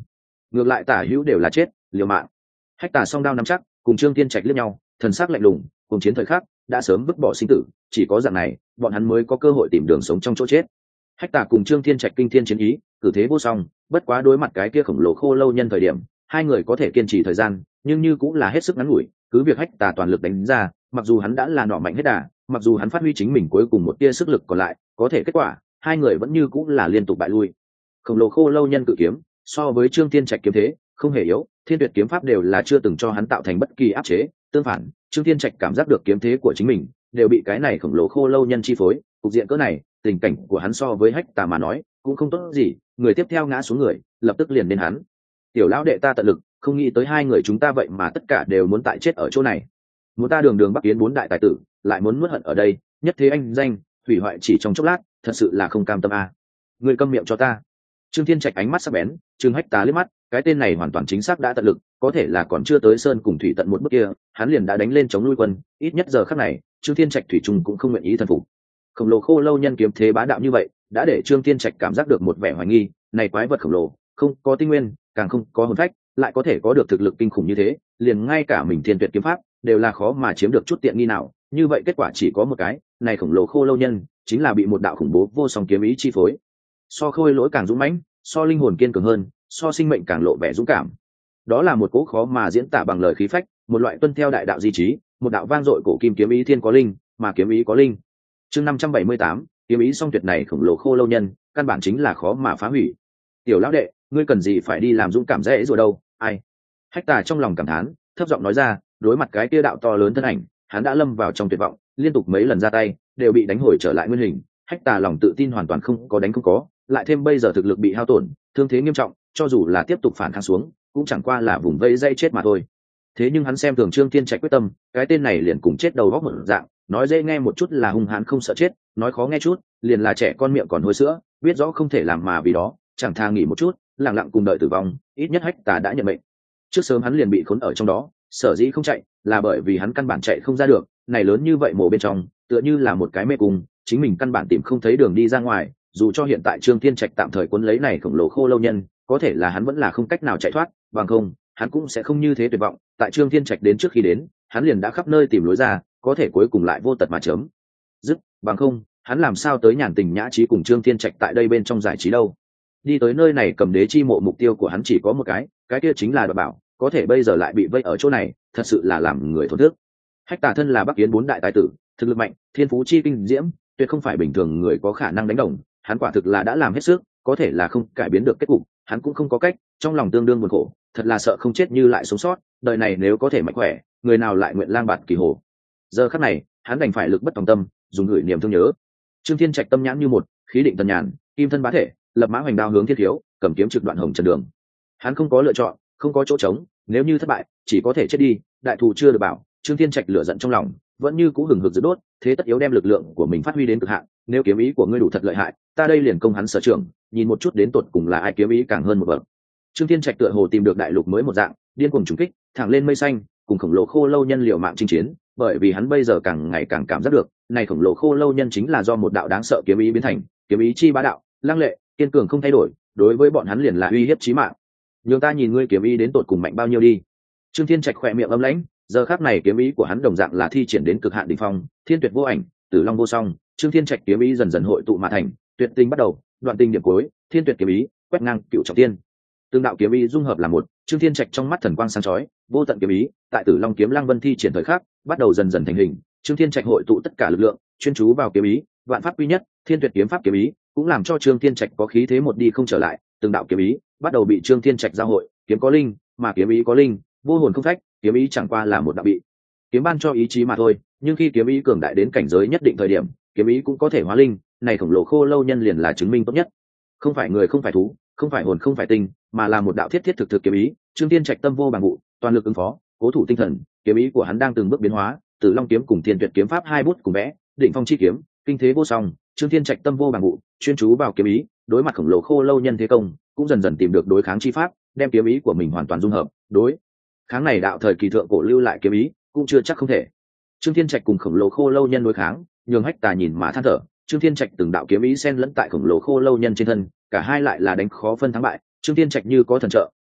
ngược lại tả hữu đều là chết liều mạng. Hách Tà song đao nắm chắc, cùng Trương Thiên Trạch liếc nhau, thần sắc lạnh lùng, cùng chiến thời khắc đã sớm vứt bỏ sinh tử, chỉ có dạng này bọn hắn mới có cơ hội tìm đường sống trong chỗ chết. Hách Tà cùng Trương Thiên Trạch kinh thiên chiến ý, cử thế vô song, bất quá đối mặt cái kia khổng lồ khô lâu nhân thời điểm, hai người có thể kiên trì thời gian, nhưng như cũng là hết sức ngắn ngủi, cứ việc Hách Tà toàn lực đánh ra, mặc dù hắn đã là nọ mạnh hết đà, mặc dù hắn phát huy chính mình cuối cùng một tia sức lực còn lại, có thể kết quả, hai người vẫn như cũng là liên tục bại lui. Khổng lồ khô lâu nhân cự kiếm, so với Trương Thiên Trạch kiếm thế, không hề yếu, thiên tuyệt kiếm pháp đều là chưa từng cho hắn tạo thành bất kỳ áp chế, tương phản, Trương Thiên Trạch cảm giác được kiếm thế của chính mình đều bị cái này khổng lồ khô lâu nhân chi phối, cục diện cỡ này, tình cảnh của hắn so với Hách Tà mà nói, cũng không tốt gì, người tiếp theo ngã xuống người, lập tức liền đến hắn. Tiểu lão đệ ta tận lực, không nghĩ tới hai người chúng ta vậy mà tất cả đều muốn tại chết ở chỗ này. Muốn ta đường đường Bắc Yến bốn đại tài tử, lại muốn nuốt hận ở đây, nhất thế anh danh, hủy hoại chỉ trong chốc lát, thật sự là không cam tâm a. À. Người câm miệng cho ta. Trương Thiên Trạch ánh mắt sắc bén, Trương Hách Tà liếc mắt, cái tên này hoàn toàn chính xác đã tận lực, có thể là còn chưa tới sơn cùng thủy tận một bước kia, hắn liền đã đánh lên chống nuôi quân, ít nhất giờ khắc này, Trương Thiên Trạch thủy trùng cũng không nguyện ý thần phục. Khổng lồ khô lâu nhân kiếm thế bá đạo như vậy, đã để Trương Thiên Trạch cảm giác được một vẻ hoài nghi, này quái vật khổng lồ, không có tinh nguyên, càng không có hồn phách, lại có thể có được thực lực kinh khủng như thế, liền ngay cả mình thiên tuyệt kiếm pháp đều là khó mà chiếm được chút tiện nghi nào, như vậy kết quả chỉ có một cái, này khổng lồ khô lâu nhân chính là bị một đạo khủng bố vô song kiếm ý chi phối. So khôi lỗi càng dũng mãnh, so linh hồn kiên cường hơn, so sinh mệnh càng lộ vẻ dũng cảm. Đó là một cỗ khó mà diễn tả bằng lời khí phách, một loại tuân theo đại đạo di trí, một đạo vang dội cổ kim kiếm ý thiên có linh, mà kiếm ý có linh. Chương năm trăm bảy mươi tám, kiếm ý song tuyệt này khổng lồ khô lâu nhân, căn bản chính là khó mà phá hủy. Tiểu lão đệ, ngươi cần gì phải đi làm dũng cảm dễ rồi đâu, ai? Hách Tà trong lòng cảm thán, thấp giọng nói ra, đối mặt cái kia đạo to lớn thân ảnh, hắn đã lâm vào trong tuyệt vọng, liên tục mấy lần ra tay, đều bị đánh hồi trở lại nguyên hình. Hách Tà lòng tự tin hoàn toàn không có đánh không có, lại thêm bây giờ thực lực bị hao tổn, thương thế nghiêm trọng, cho dù là tiếp tục phản kháng xuống, cũng chẳng qua là vùng vây dây chết mà thôi. Thế nhưng hắn xem thường Trương Thiên Trạch quyết tâm, cái tên này liền cùng chết đầu góc một dạng, nói dễ nghe một chút là hung hãn không sợ chết, nói khó nghe chút, liền là trẻ con miệng còn hôi sữa, biết rõ không thể làm mà vì đó, chẳng tha nghỉ một chút, lặng lặng cùng đợi tử vong, ít nhất Hách Tà đã nhận mệnh. Trước sớm hắn liền bị khốn ở trong đó, sở dĩ không chạy, là bởi vì hắn căn bản chạy không ra được, này lớn như vậy mổ bên trong, tựa như là một cái mê cung, chính mình căn bản tìm không thấy đường đi ra ngoài, dù cho hiện tại Trương Thiên Trạch tạm thời cuốn lấy này khổng lồ khô lâu nhân, có thể là hắn vẫn là không cách nào chạy thoát, bằng không, hắn cũng sẽ không như thế tuyệt vọng, tại Trương Thiên Trạch đến trước khi đến, hắn liền đã khắp nơi tìm lối ra, có thể cuối cùng lại vô tật mà chấm dứt, bằng không, hắn làm sao tới nhàn tình nhã trí cùng Trương Thiên Trạch tại đây bên trong giải trí đâu. Đi tới nơi này cầm đế chi mộ mục tiêu của hắn chỉ có một cái, cái kia chính là đoạt bảo, có thể bây giờ lại bị vây ở chỗ này, thật sự là làm người thổn thức. Hách Tà thân là Bắc Yến bốn đại tài tử, thực lực mạnh, thiên phú chi kinh diễm, tuyệt không phải bình thường người có khả năng đánh đồng, hắn quả thực là đã làm hết sức, có thể là không cải biến được kết cục, hắn cũng không có cách, trong lòng tương đương buồn khổ, thật là sợ không chết như lại sống sót, đời này nếu có thể mạnh khỏe, người nào lại nguyện lang bạt kỳ hồ. Giờ khắc này, hắn đành phải lực bất tòng tâm, dùng gửi niềm thương nhớ. Trương Thiên Trạch tâm nhãn như một, khí định thần nhàn, kim thân bá thể, lập mã hoành đao hướng thiên thiếu, cầm kiếm trực đoạn hồng trần đường. Hắn không có lựa chọn, không có chỗ trống, nếu như thất bại, chỉ có thể chết đi, đại thù chưa được bảo, Trương Thiên Trạch lửa giận trong lòng, vẫn như cũ hừng hực dữ đốt, thế tất yếu đem lực lượng của mình phát huy đến cực hạn, nếu kiếm ý của ngươi đủ thật lợi hại, ta đây liền công hắn sở trưởng, nhìn một chút đến tột cùng là ai kiếm ý càng hơn một bậc. Trương Thiên Trạch tựa hồ tìm được đại lục mới một dạng, điên cuồng trùng kích, thẳng lên mây xanh, cùng khổng lồ khô lâu nhân liều mạng chinh chiến, bởi vì hắn bây giờ càng ngày càng cảm giác được, này khổng lồ khô lâu nhân chính là do một đạo đáng sợ kiếm ý biến thành, kiếm ý chi bá đạo, lăng lệ, kiên cường không thay đổi, đối với bọn hắn liền là uy hiếp chí mạng. Nhường ta nhìn ngươi kiếm ý đến tột cùng mạnh bao nhiêu đi. Trương Thiên Trạch khỏe miệng âm lãnh, giờ khắc này kiếm ý của hắn đồng dạng là thi triển đến cực hạn đỉnh phong, thiên tuyệt vô ảnh, tử long vô song. Trương Thiên Trạch kiếm ý dần dần hội tụ mà thành, tuyệt tinh bắt đầu, đoạn tinh điểm cuối, thiên tuyệt kiếm ý, quét ngang cựu trọng thiên. Tương đạo kiếm ý dung hợp là một, Trương Thiên Trạch trong mắt thần quang sáng chói, vô tận kiếm ý, tại Tử Long kiếm Lăng Vân thi triển thời khắc, bắt đầu dần dần thành hình. Trương Thiên Trạch hội tụ tất cả lực lượng, chuyên chú vào kiếm ý, vạn pháp quy nhất, thiên tuyệt kiếm pháp kiếm ý, cũng làm cho Trương Thiên Trạch có khí thế một đi không trở lại. Từng đạo kiếm ý bắt đầu bị Trương Thiên Trạch giao hội, kiếm có linh, mà kiếm ý có linh, vô hồn không phách, kiếm ý chẳng qua là một đạo bị kiếm ban cho ý chí mà thôi. Nhưng khi kiếm ý cường đại đến cảnh giới nhất định thời điểm, kiếm ý cũng có thể hóa linh. Này khổng lồ khô lâu nhân liền là chứng minh tốt nhất. Không phải người, không phải thú, không phải hồn, không phải tinh, mà là một đạo thiết thiết thực thực kiếm ý. Trương Thiên Trạch tâm vô bằng vụ, toàn lực ứng phó, cố thủ tinh thần. Kiếm ý của hắn đang từng bước biến hóa, Tử Long kiếm cùng Thiên Tuyệt kiếm pháp hai bút cùng vẽ, Định Phong chi kiếm, kinh thế vô song. Trương Thiên Trạch tâm vô bằng vụ, chuyên chú vào kiếm ý, đối mặt khổng lồ khô lâu nhân thế công, cũng dần dần tìm được đối kháng chi pháp, đem kiếm ý của mình hoàn toàn dung hợp. Đối kháng này đạo thời kỳ thượng cổ lưu lại kiếm ý, cũng chưa chắc không thể. Trương Thiên Trạch cùng khổng lồ khô lâu nhân đối kháng, nhường Hách Tà nhìn mà than thở. Trương Thiên Trạch từng đạo kiếm ý xen lẫn tại khổng lồ khô lâu nhân trên thân, cả hai lại là đánh khó phân thắng bại. Trương Thiên Trạch như có thần trợ,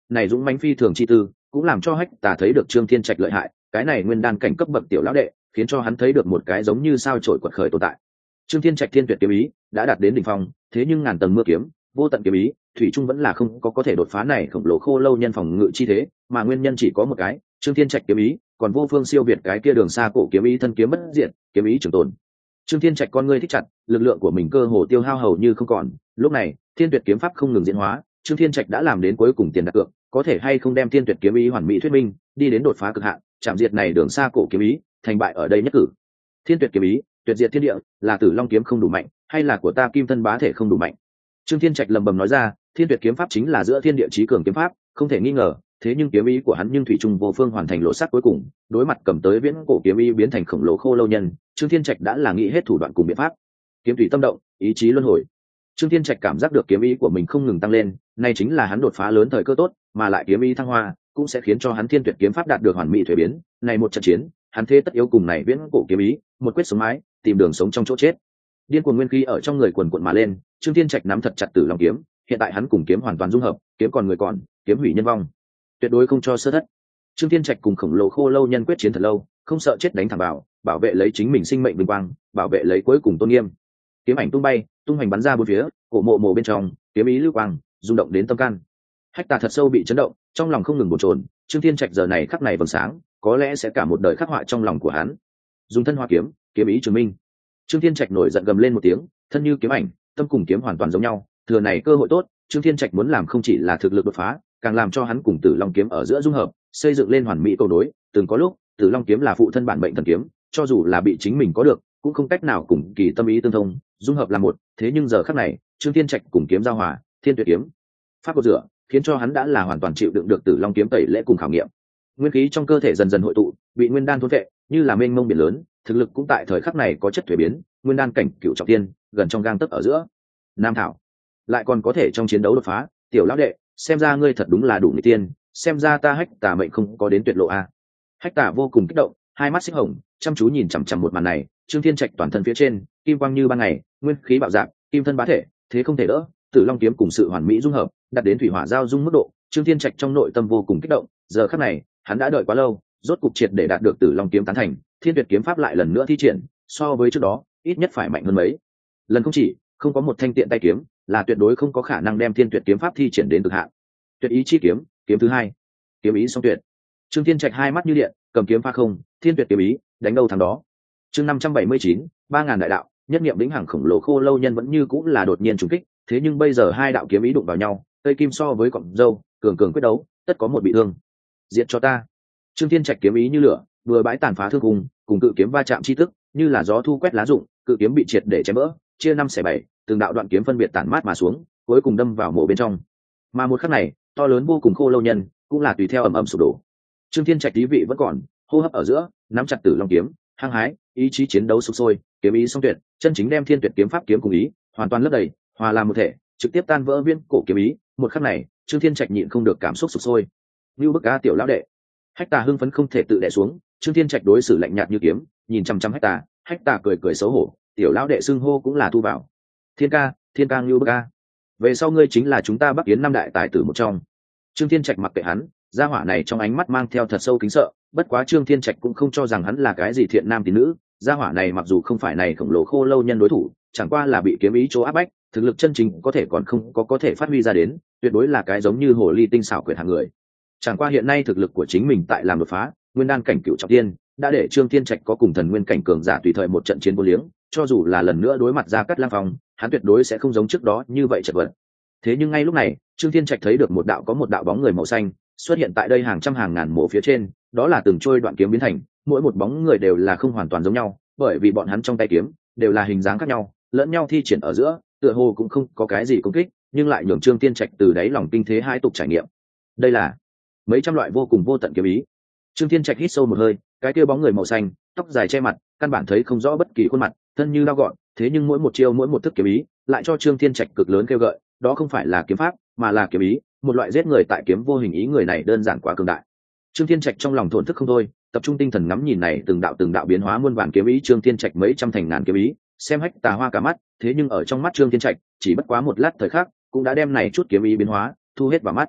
này dũng mãnh phi thường chi tư cũng làm cho hách tà thấy được Trương Thiên Trạch lợi hại, cái này nguyên đan cảnh cấp bậc tiểu lão đệ khiến cho hắn thấy được một cái giống như sao chổi quật khởi tồn tại. Trương Thiên Trạch thiên tuyệt kiếm ý đã đạt đến đỉnh phong, thế nhưng ngàn tầng mưa kiếm, vô tận kiếm ý, thủy trung vẫn là không có có thể đột phá này khổng lồ khô lâu nhân phòng ngự chi thế, mà nguyên nhân chỉ có một cái, Trương Thiên Trạch kiếm ý, còn vô phương siêu việt cái kia đường xa cổ kiếm ý thân kiếm bất diệt, kiếm ý trường tồn. Trương Thiên Trạch con ngươi thích chặt, lực lượng của mình cơ hồ tiêu hao hầu như không còn, lúc này, thiên tuyệt kiếm pháp không ngừng diễn hóa, Trương Thiên Trạch đã làm đến cuối cùng tiền đặt cược, có thể hay không đem thiên tuyệt kiếm ý hoàn mỹ thuyết minh, đi đến đột phá cực hạn, chạm diệt này đường xa cổ kiếm ý, thành bại ở đây nhất cử. Thiên tuyệt kiếm ý, tuyệt diệt thiên địa, là Tử Long kiếm không đủ mạnh, hay là của ta Kim Thân bá thể không đủ mạnh? Trương Thiên Trạch lẩm bẩm nói ra, thiên tuyệt kiếm pháp chính là giữa thiên địa chí cường kiếm pháp, không thể nghi ngờ, thế nhưng kiếm ý của hắn nhưng thủy chung vô phương hoàn thành lộ sắc cuối cùng, đối mặt cầm tới viễn cổ kiếm ý biến thành khổng lồ khô lâu nhân, Trương Thiên Trạch đã là nghĩ hết thủ đoạn cùng biện pháp. Kiếm tùy tâm động, ý chí luân hồi. Trương Thiên Trạch cảm giác được kiếm ý của mình không ngừng tăng lên, này chính là hắn đột phá lớn thời cơ tốt, mà lại kiếm ý thăng hoa, cũng sẽ khiến cho hắn thiên tuyệt kiếm pháp đạt được hoàn mỹ thuế biến, này một trận chiến, hắn thế tất yếu cùng này viễn cổ kiếm ý, một quyết sống mái, tìm đường sống trong chỗ chết. Điên cuồng nguyên khí ở trong người quần quần mà lên, Trương Thiên Trạch nắm thật chặt Tử Long kiếm, hiện tại hắn cùng kiếm hoàn toàn dung hợp, kiếm còn người còn, kiếm hủy nhân vong, tuyệt đối không cho sơ thất. Trương Thiên Trạch cùng khổng lồ khô lâu nhân quyết chiến thật lâu, không sợ chết đánh thẳng vào, bảo vệ lấy chính mình sinh mệnh vinh quang, bảo vệ lấy cuối cùng tôn nghiêm. Kiếm ảnh tung bay, tung hoành bắn ra bốn phía, cổ mộ mộ bên trong, kiếm ý lưu quang, rung động đến tâm can. Hách Tà thật sâu bị chấn động, trong lòng không ngừng bồn chồn, Trương Thiên Trạch giờ này khắc này vầng sáng, có lẽ sẽ cả một đời khắc họa trong lòng của hắn. Dùng thân hoa kiếm, kiếm ý chứng minh. Trương Thiên Trạch nổi giận gầm lên một tiếng, thân như kiếm ảnh, tâm cùng kiếm hoàn toàn giống nhau, thừa này cơ hội tốt, Trương Thiên Trạch muốn làm không chỉ là thực lực đột phá, càng làm cho hắn cùng Tử Long kiếm ở giữa dung hợp, xây dựng lên hoàn mỹ cầu đối. Từng có lúc, Tử Long kiếm là phụ thân bản mệnh thần kiếm, cho dù là bị chính mình có được, cũng không cách nào cùng kỳ tâm ý tương thông, dung hợp làm một. Thế nhưng giờ khắc này, Trương Thiên Trạch cùng kiếm giao hòa, thiên tuyệt kiếm pháp cột rửa, khiến cho hắn đã là hoàn toàn chịu đựng được Tử Long kiếm tẩy lễ cùng khảo nghiệm. Nguyên khí trong cơ thể dần dần hội tụ, bị nguyên đan thôn vệ, như là mênh mông biển lớn, thực lực cũng tại thời khắc này có chất thuế biến, nguyên đan cảnh cựu trọng tiên, gần trong gang tấc ở giữa. Nam thảo, lại còn có thể trong chiến đấu đột phá, tiểu lão đệ, xem ra ngươi thật đúng là đủ người tiên, xem ra ta Hách Tà mệnh không có đến tuyệt lộ a. Hách Tà vô cùng kích động, hai mắt xích hồng, chăm chú nhìn chằm chằm một màn này. Trương Thiên Trạch toàn thân phía trên, kim quang như ban ngày, nguyên khí bạo dạn, kim thân bá thể, thế không thể đỡ. Tử Long kiếm cùng sự hoàn mỹ dung hợp, đạt đến thủy hỏa giao dung mức độ. Trương Thiên Trạch trong nội tâm vô cùng kích động, giờ khắc này, hắn đã đợi quá lâu, rốt cục triệt để đạt được Tử Long kiếm tán thành, thiên tuyệt kiếm pháp lại lần nữa thi triển, so với trước đó, ít nhất phải mạnh hơn mấy lần. Không chỉ không có một thanh tiện tay kiếm, là tuyệt đối không có khả năng đem thiên tuyệt kiếm pháp thi triển đến cực hạn. Tuyệt ý chi kiếm, kiếm thứ hai, kiếm ý song tuyệt. Trương Thiên Trạch hai mắt như điện, cầm kiếm pha không, thiên tuyệt kiếm ý, đánh đâu thắng đó. Chương năm trăm bảy mươi chín, ba ngàn đại đạo, nhất niệm vĩnh hằng khổng lồ khô lâu nhân vẫn như cũng là đột nhiên trùng kích, thế nhưng bây giờ hai đạo kiếm ý đụng vào nhau, cây kim so với cọng dâu, cường cường quyết đấu, tất có một bị thương. Diệt cho ta. Trương Thiên Trạch kiếm ý như lửa, vừa bãi tàn phá thương cùng, cùng cự kiếm va chạm chi tức, như là gió thu quét lá rụng, cự kiếm bị triệt để chém vỡ, chia năm xẻ bảy, từng đạo đoạn kiếm phân biệt tản mát mà xuống, cuối cùng đâm vào mộ bên trong. Mà một khắc này, to lớn vô cùng khô lâu nhân, cũng là tùy theo ầm ầm sụp đổ. Trương Thiên Trạch tí vị vẫn còn, hô hấp ở giữa, nắm chặt Tử Long kiếm, hăng hái, ý chí chiến đấu sục sôi, kiếm ý song tuyệt, chân chính đem thiên tuyệt kiếm pháp kiếm cùng ý, hoàn toàn lấp đầy, hòa làm một thể, trực tiếp tan vỡ viên cổ kiếm ý. Một khắc này, Trương Thiên Trạch nhịn không được cảm xúc sục sôi. Như bức a tiểu lão đệ. Hách Tà hưng phấn không thể tự đè xuống, Trương Thiên Trạch đối xử lạnh nhạt như kiếm, nhìn chăm chăm Hách Tà, Hách Tà cười cười xấu hổ, tiểu lão đệ xưng hô cũng là thu vào. Thiên ca, thiên ca Như bức a. Về sau ngươi chính là chúng ta Bắc Yến năm đại tài tử một trong. Trương Thiên Trạch mặc kệ hắn, gia hỏa này trong ánh mắt mang theo thật sâu kính sợ, bất quá Trương Thiên Trạch cũng không cho rằng hắn là cái gì thiện nam tín nữ. Gia hỏa này mặc dù không phải này khổng lồ khô lâu nhân đối thủ, chẳng qua là bị kiếm ý chỗ áp bách, thực lực chân chính có thể còn không có có thể phát huy ra đến, tuyệt đối là cái giống như hồ ly tinh xảo quyệt hàng người. Chẳng qua hiện nay thực lực của chính mình tại làm đột phá, nguyên đan cảnh cựu trọng tiên, đã để Trương Thiên Trạch có cùng thần nguyên cảnh cường giả tùy thời một trận chiến vô liếng, cho dù là lần nữa đối mặt ra Cát Lang Phong, hắn tuyệt đối sẽ không giống trước đó như vậy chật vật. Thế nhưng ngay lúc này, Trương Thiên Trạch thấy được một đạo có một đạo bóng người màu xanh xuất hiện tại đây hàng trăm hàng ngàn mộ phía trên, đó là từng trôi đoạn kiếm biến thành, mỗi một bóng người đều là không hoàn toàn giống nhau, bởi vì bọn hắn trong tay kiếm đều là hình dáng khác nhau, lẫn nhau thi triển ở giữa, tựa hồ cũng không có cái gì công kích, nhưng lại nhường Trương Thiên Trạch từ đáy lòng kinh thế hai tục trải nghiệm. Đây là mấy trăm loại vô cùng vô tận kiếm ý. Trương Thiên Trạch hít sâu một hơi, cái kia bóng người màu xanh, tóc dài che mặt, căn bản thấy không rõ bất kỳ khuôn mặt, thân như dao gọn, thế nhưng mỗi một chiêu mỗi một thức kiếm ý, lại cho Trương Thiên Trạch cực lớn kêu gợi, đó không phải là kiếm pháp, mà là kiếm ý, một loại giết người tại kiếm vô hình ý, người này đơn giản quá cường đại. Trương Thiên Trạch trong lòng thổn thức không thôi, tập trung tinh thần ngắm nhìn này từng đạo từng đạo biến hóa muôn vàn kiếm ý. Trương Thiên Trạch mấy trăm thành ngàn kiếm ý, xem Hách Tà hoa cả mắt, thế nhưng ở trong mắt Trương Thiên Trạch, chỉ bất quá một lát thời khắc, cũng đã đem này chút kiếm ý biến hóa thu hết vào mắt.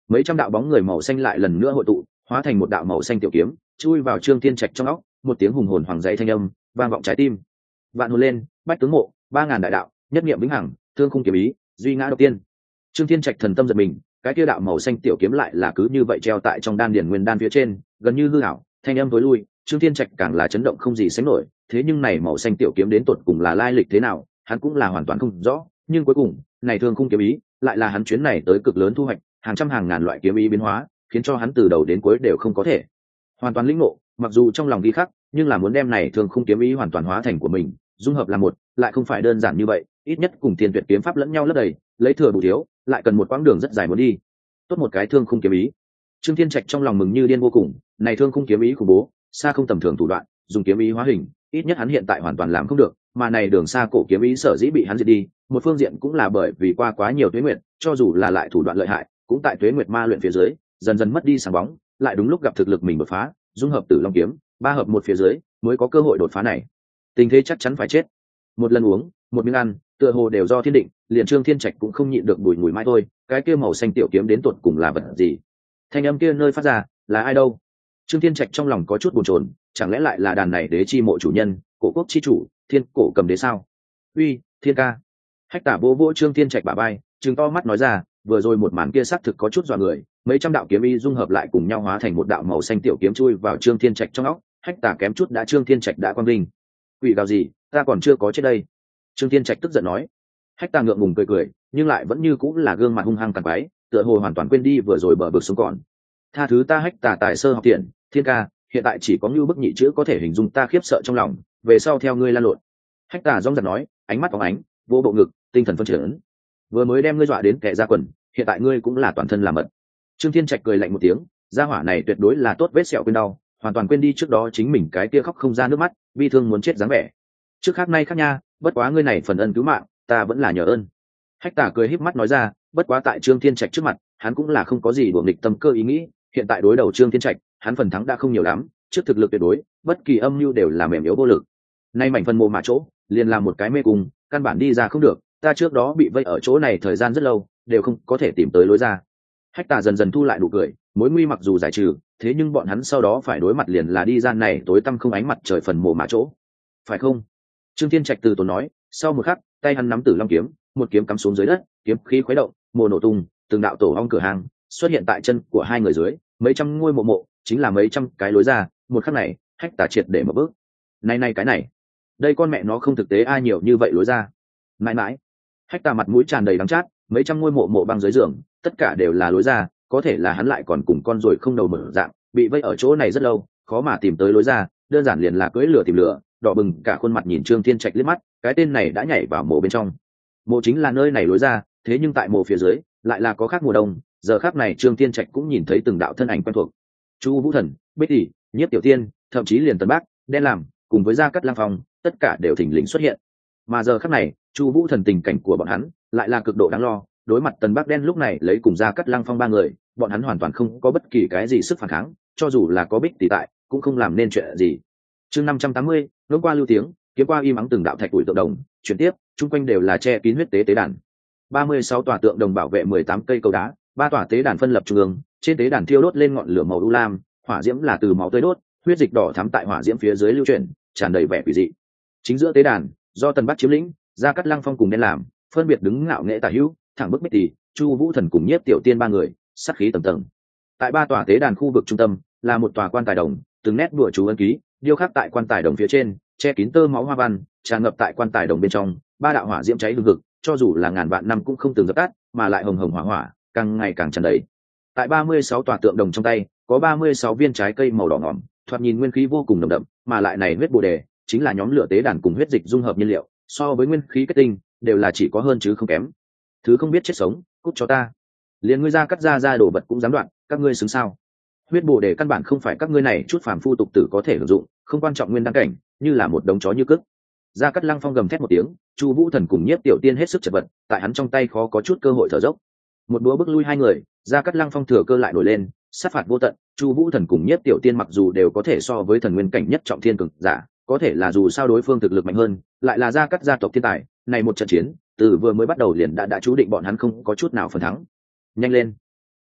mấy trăm đạo bóng người màu xanh lại lần nữa hội tụ, hóa thành một đạo màu xanh tiểu kiếm chui vào Trương Thiên Trạch trong óc. Một tiếng hùng hồn hoàng dãy thanh âm vang vọng trái tim. Vạn hồn lên, bách tướng mộ, ba ngàn đại đạo, nhất niệm vĩnh hằng, thương khung kiếm ý, duy ngã độc tiên. Trương Thiên Trạch thần tâm giật mình, cái kia đạo màu xanh tiểu kiếm lại là cứ như vậy treo tại trong đan điển nguyên đan phía trên, gần như hư ảo, thanh âm tối lui. Trương Thiên Trạch càng là chấn động không gì sánh nổi, thế nhưng này màu xanh tiểu kiếm đến tột cùng là lai lịch thế nào, hắn cũng là hoàn toàn không rõ. Nhưng cuối cùng, này thương khung kiếm ý lại là hắn chuyến này tới cực lớn thu hoạch, hàng trăm hàng ngàn loại kiếm ý biến hóa, khiến cho hắn từ đầu đến cuối đều không có thể hoàn toàn lĩnh ngộ. Mặc dù trong lòng ghi khắc, nhưng là muốn đem này thương khung kiếm ý hoàn toàn hóa thành của mình, dung hợp là một, lại không phải đơn giản như vậy. Ít nhất cùng Thiên Tuyệt kiếm pháp lẫn nhau lấp đầy, lấy thừa bù thiếu, lại cần một quãng đường rất dài muốn đi. Tốt một cái thương khung kiếm ý. Trương Thiên Trạch trong lòng mừng như điên vô cùng, này thương khung kiếm ý khủng bố, xa không tầm thường thủ đoạn, dùng kiếm ý hóa hình, ít nhất hắn hiện tại hoàn toàn làm không được, mà này đường xa cổ kiếm ý sở dĩ bị hắn diệt đi, một phương diện cũng là bởi vì qua quá nhiều tuế nguyệt, cho dù là lại thủ đoạn lợi hại, cũng tại tuế nguyệt ma luyện phía dưới, dần dần mất đi sáng bóng, lại đúng lúc gặp thực lực mình đột phá, dung hợp Tử Long kiếm, ba hợp một phía dưới, mới có cơ hội đột phá này. Tình thế chắc chắn phải chết. Một lần uống, một miếng ăn, tựa hồ đều do thiên định, liền Trương Thiên Trạch cũng không nhịn được bùi ngùi mai thôi, cái kia màu xanh tiểu kiếm đến tột cùng là vật gì? Thanh âm kia nơi phát ra, là ai đâu? Trương Thiên Trạch trong lòng có chút bồn chồn, chẳng lẽ lại là đàn này đế chi mộ chủ nhân, cổ quốc chi chủ, Thiên Cổ Cầm Đế sao? Uy, Thiên ca. Hách Tả vỗ vỗ Trương Thiên Trạch bả vai, trừng to mắt nói ra, vừa rồi một màn kia xác thực có chút dọa người, mấy trăm đạo kiếm ý dung hợp lại cùng nhau hóa thành một đạo màu xanh tiểu kiếm chui vào Trương Thiên Trạch trong óc. Hách Tả kém chút đã Trương Thiên Trạch đã quang linh. Quỷ gào gì, ta còn chưa có chết đây. Trương Thiên Trạch tức giận nói. Hách Tả ngượng ngùng cười cười, nhưng lại vẫn như cũng là gương mặt hung hăng cằn quái, tựa hồ hoàn toàn quên đi vừa rồi bờ vực sống còn. Tha thứ ta Hách Tả tài sơ học thiện, Thiên ca, hiện tại chỉ có Ngưu Bức nhị chữ có thể hình dung ta khiếp sợ trong lòng, về sau theo ngươi lan lộn. Hách Tả rong rạc nói, ánh mắt phóng ánh, vô bộ ngực, tinh thần phân chấn. Vừa mới đem ngươi dọa đến kẻ ra quần, hiện tại ngươi cũng là toàn thân làm mật. Trương Thiên Trạch cười lạnh một tiếng, gia hỏa này tuyệt đối là tốt vết sẹo quên đau, hoàn toàn quên đi trước đó chính mình cái kia khóc không ra nước mắt, bi thương muốn chết dáng vẻ. Trước khác nay khác nha, bất quá ngươi này phần ân cứu mạng, ta vẫn là nhờ ơn. Hách Tả cười híp mắt nói ra, bất quá tại Trương Thiên Trạch trước mặt, hắn cũng là không có gì đuổi nghịch tâm cơ ý nghĩ, hiện tại đối đầu Trương Thiên Trạch, hắn phần thắng đã không nhiều lắm, trước thực lực tuyệt đối, bất kỳ âm mưu đều là mềm yếu vô lực. Nay mảnh phần mồ mà chỗ, liền làm một cái mê cung, căn bản đi ra không được, ta trước đó bị vây ở chỗ này thời gian rất lâu, đều không có thể tìm tới lối ra. Hách Tả dần dần thu lại nụ cười, mối nguy mặc dù giải trừ, thế nhưng bọn hắn sau đó phải đối mặt liền là đi gian này tối tăm không ánh mặt trời phần mồ mà chỗ, phải không? Trương Thiên Trạch từ tốn nói, sau một khắc, tay hắn nắm Tử Long kiếm, một kiếm cắm xuống dưới đất, kiếm khí khuấy động, mồ nổ tung, từng đạo tổ ong cửa hàng xuất hiện tại chân của hai người dưới, mấy trăm ngôi mộ mộ, chính là mấy trăm cái lối ra. Một khắc này, Hách Tả triệt để mở bước. Này này cái này, đây con mẹ nó không thực tế ai nhiều như vậy lối ra. Mãi mãi, Hách Tả mặt mũi tràn đầy đắng chát, mấy trăm ngôi mộ mộ băng dưới giường, tất cả đều là lối ra, có thể là hắn lại còn cùng con ruồi không đầu mở dạng, bị vây ở chỗ này rất lâu, khó mà tìm tới lối ra, đơn giản liền là cưỡi lửa tìm lửa, đỏ bừng cả khuôn mặt nhìn Trương Thiên Trạch liếc mắt, cái tên này đã nhảy vào mộ bên trong. Mộ chính là nơi này lối ra, thế nhưng tại mộ phía dưới lại là có khác mùa đông. Giờ khắc này Trương Thiên Trạch cũng nhìn thấy từng đạo thân ảnh quen thuộc, Chu Vũ Thần, Bích Tỷ, Nhiếp Tiểu Tiên, thậm chí liền Tần Bác, Đen Làm, cùng với Gia Cát Lang Phong, tất cả đều thình lình xuất hiện. Mà giờ khắc này, Chu Vũ Thần tình cảnh của bọn hắn lại là cực độ đáng lo, đối mặt Tần Bác Đen lúc này lấy cùng Gia Cát Lang Phong ba người, bọn hắn hoàn toàn không có bất kỳ cái gì sức phản kháng, cho dù là có Bích Tỷ tại, cũng không làm nên chuyện gì. Chương năm trăm tám mươi, ngưỡng qua lưu tiếng, kiếm qua im ắng từng đạo thạch củi tượng đồng, chuyển tiếp, chung quanh đều là che kín huyết tế tế đàn. ba mươi sáu tòa tượng đồng bảo vệ mười tám cây cầu đá, ba tòa tế đàn phân lập trung ương, trên tế đàn thiêu đốt lên ngọn lửa màu u lam, hỏa diễm là từ máu tươi đốt, huyết dịch đỏ thắm tại hỏa diễm phía dưới lưu chuyển, tràn đầy vẻ quỷ dị. Chính giữa tế đàn, do Tần Bác chiếm lĩnh, Gia Cát Lang Phong cùng Đen Làm, phân biệt đứng ngạo nghễ tả hữu, thẳng bức Bích Tỷ, Chu Vũ Thần cùng Nhiếp Tiểu Tiên ba người, sát khí tầng tầng. Tại ba tòa tế đàn khu vực trung tâm, là một tòa quan tài đồng, từng nét đùa chú ấn ký, điêu khắc tại quan tài đồng phía trên, che kín tơ máu hoa văn, tràn ngập tại quan tài đồng bên trong, ba đạo hỏa diễm cháy hừng hực, cho dù là ngàn vạn năm cũng không từng dập tắt, mà lại hồng hồng hỏa hỏa, càng ngày càng tràn đầy. Tại ba mươi sáu tòa tượng đồng trong tay, có ba mươi sáu viên trái cây màu đỏ ngỏm, thoạt nhìn nguyên khí vô cùng nồng đậm, mà lại này huyết bồ đề chính là nhóm lửa tế đàn cùng huyết dịch dung hợp nhiên liệu, so với nguyên khí kết tinh, đều là chỉ có hơn chứ không kém. Thứ không biết chết sống, cút cho ta. Liền ngươi ra cắt ra ra đồ vật cũng dám đoạn, các ngươi xứng sao? Huyết bồ đề căn bản không phải các ngươi này chút phàm phu tục tử có thể sử dụng, không quan trọng nguyên đăng cảnh, như là một đống chó như cức. Gia Cát Lang Phong gầm thét một tiếng, Chu Vũ Thần cùng Nhiếp Tiểu Tiên hết sức chật vật, tại hắn trong tay khó có chút cơ hội thở dốc. Một búa bức lui hai người, Gia Cát Lang Phong thừa cơ lại nổi lên, sát phạt vô tận. Chu Vũ Thần cùng Nhiếp Tiểu Tiên mặc dù đều có thể so với thần nguyên cảnh nhất trọng thiên cường giả, có thể là dù sao đối phương thực lực mạnh hơn, lại là Gia Cát gia tộc thiên tài, này một trận chiến, từ vừa mới bắt đầu liền đã đã chú định bọn hắn không có chút nào phần thắng. Nhanh lên,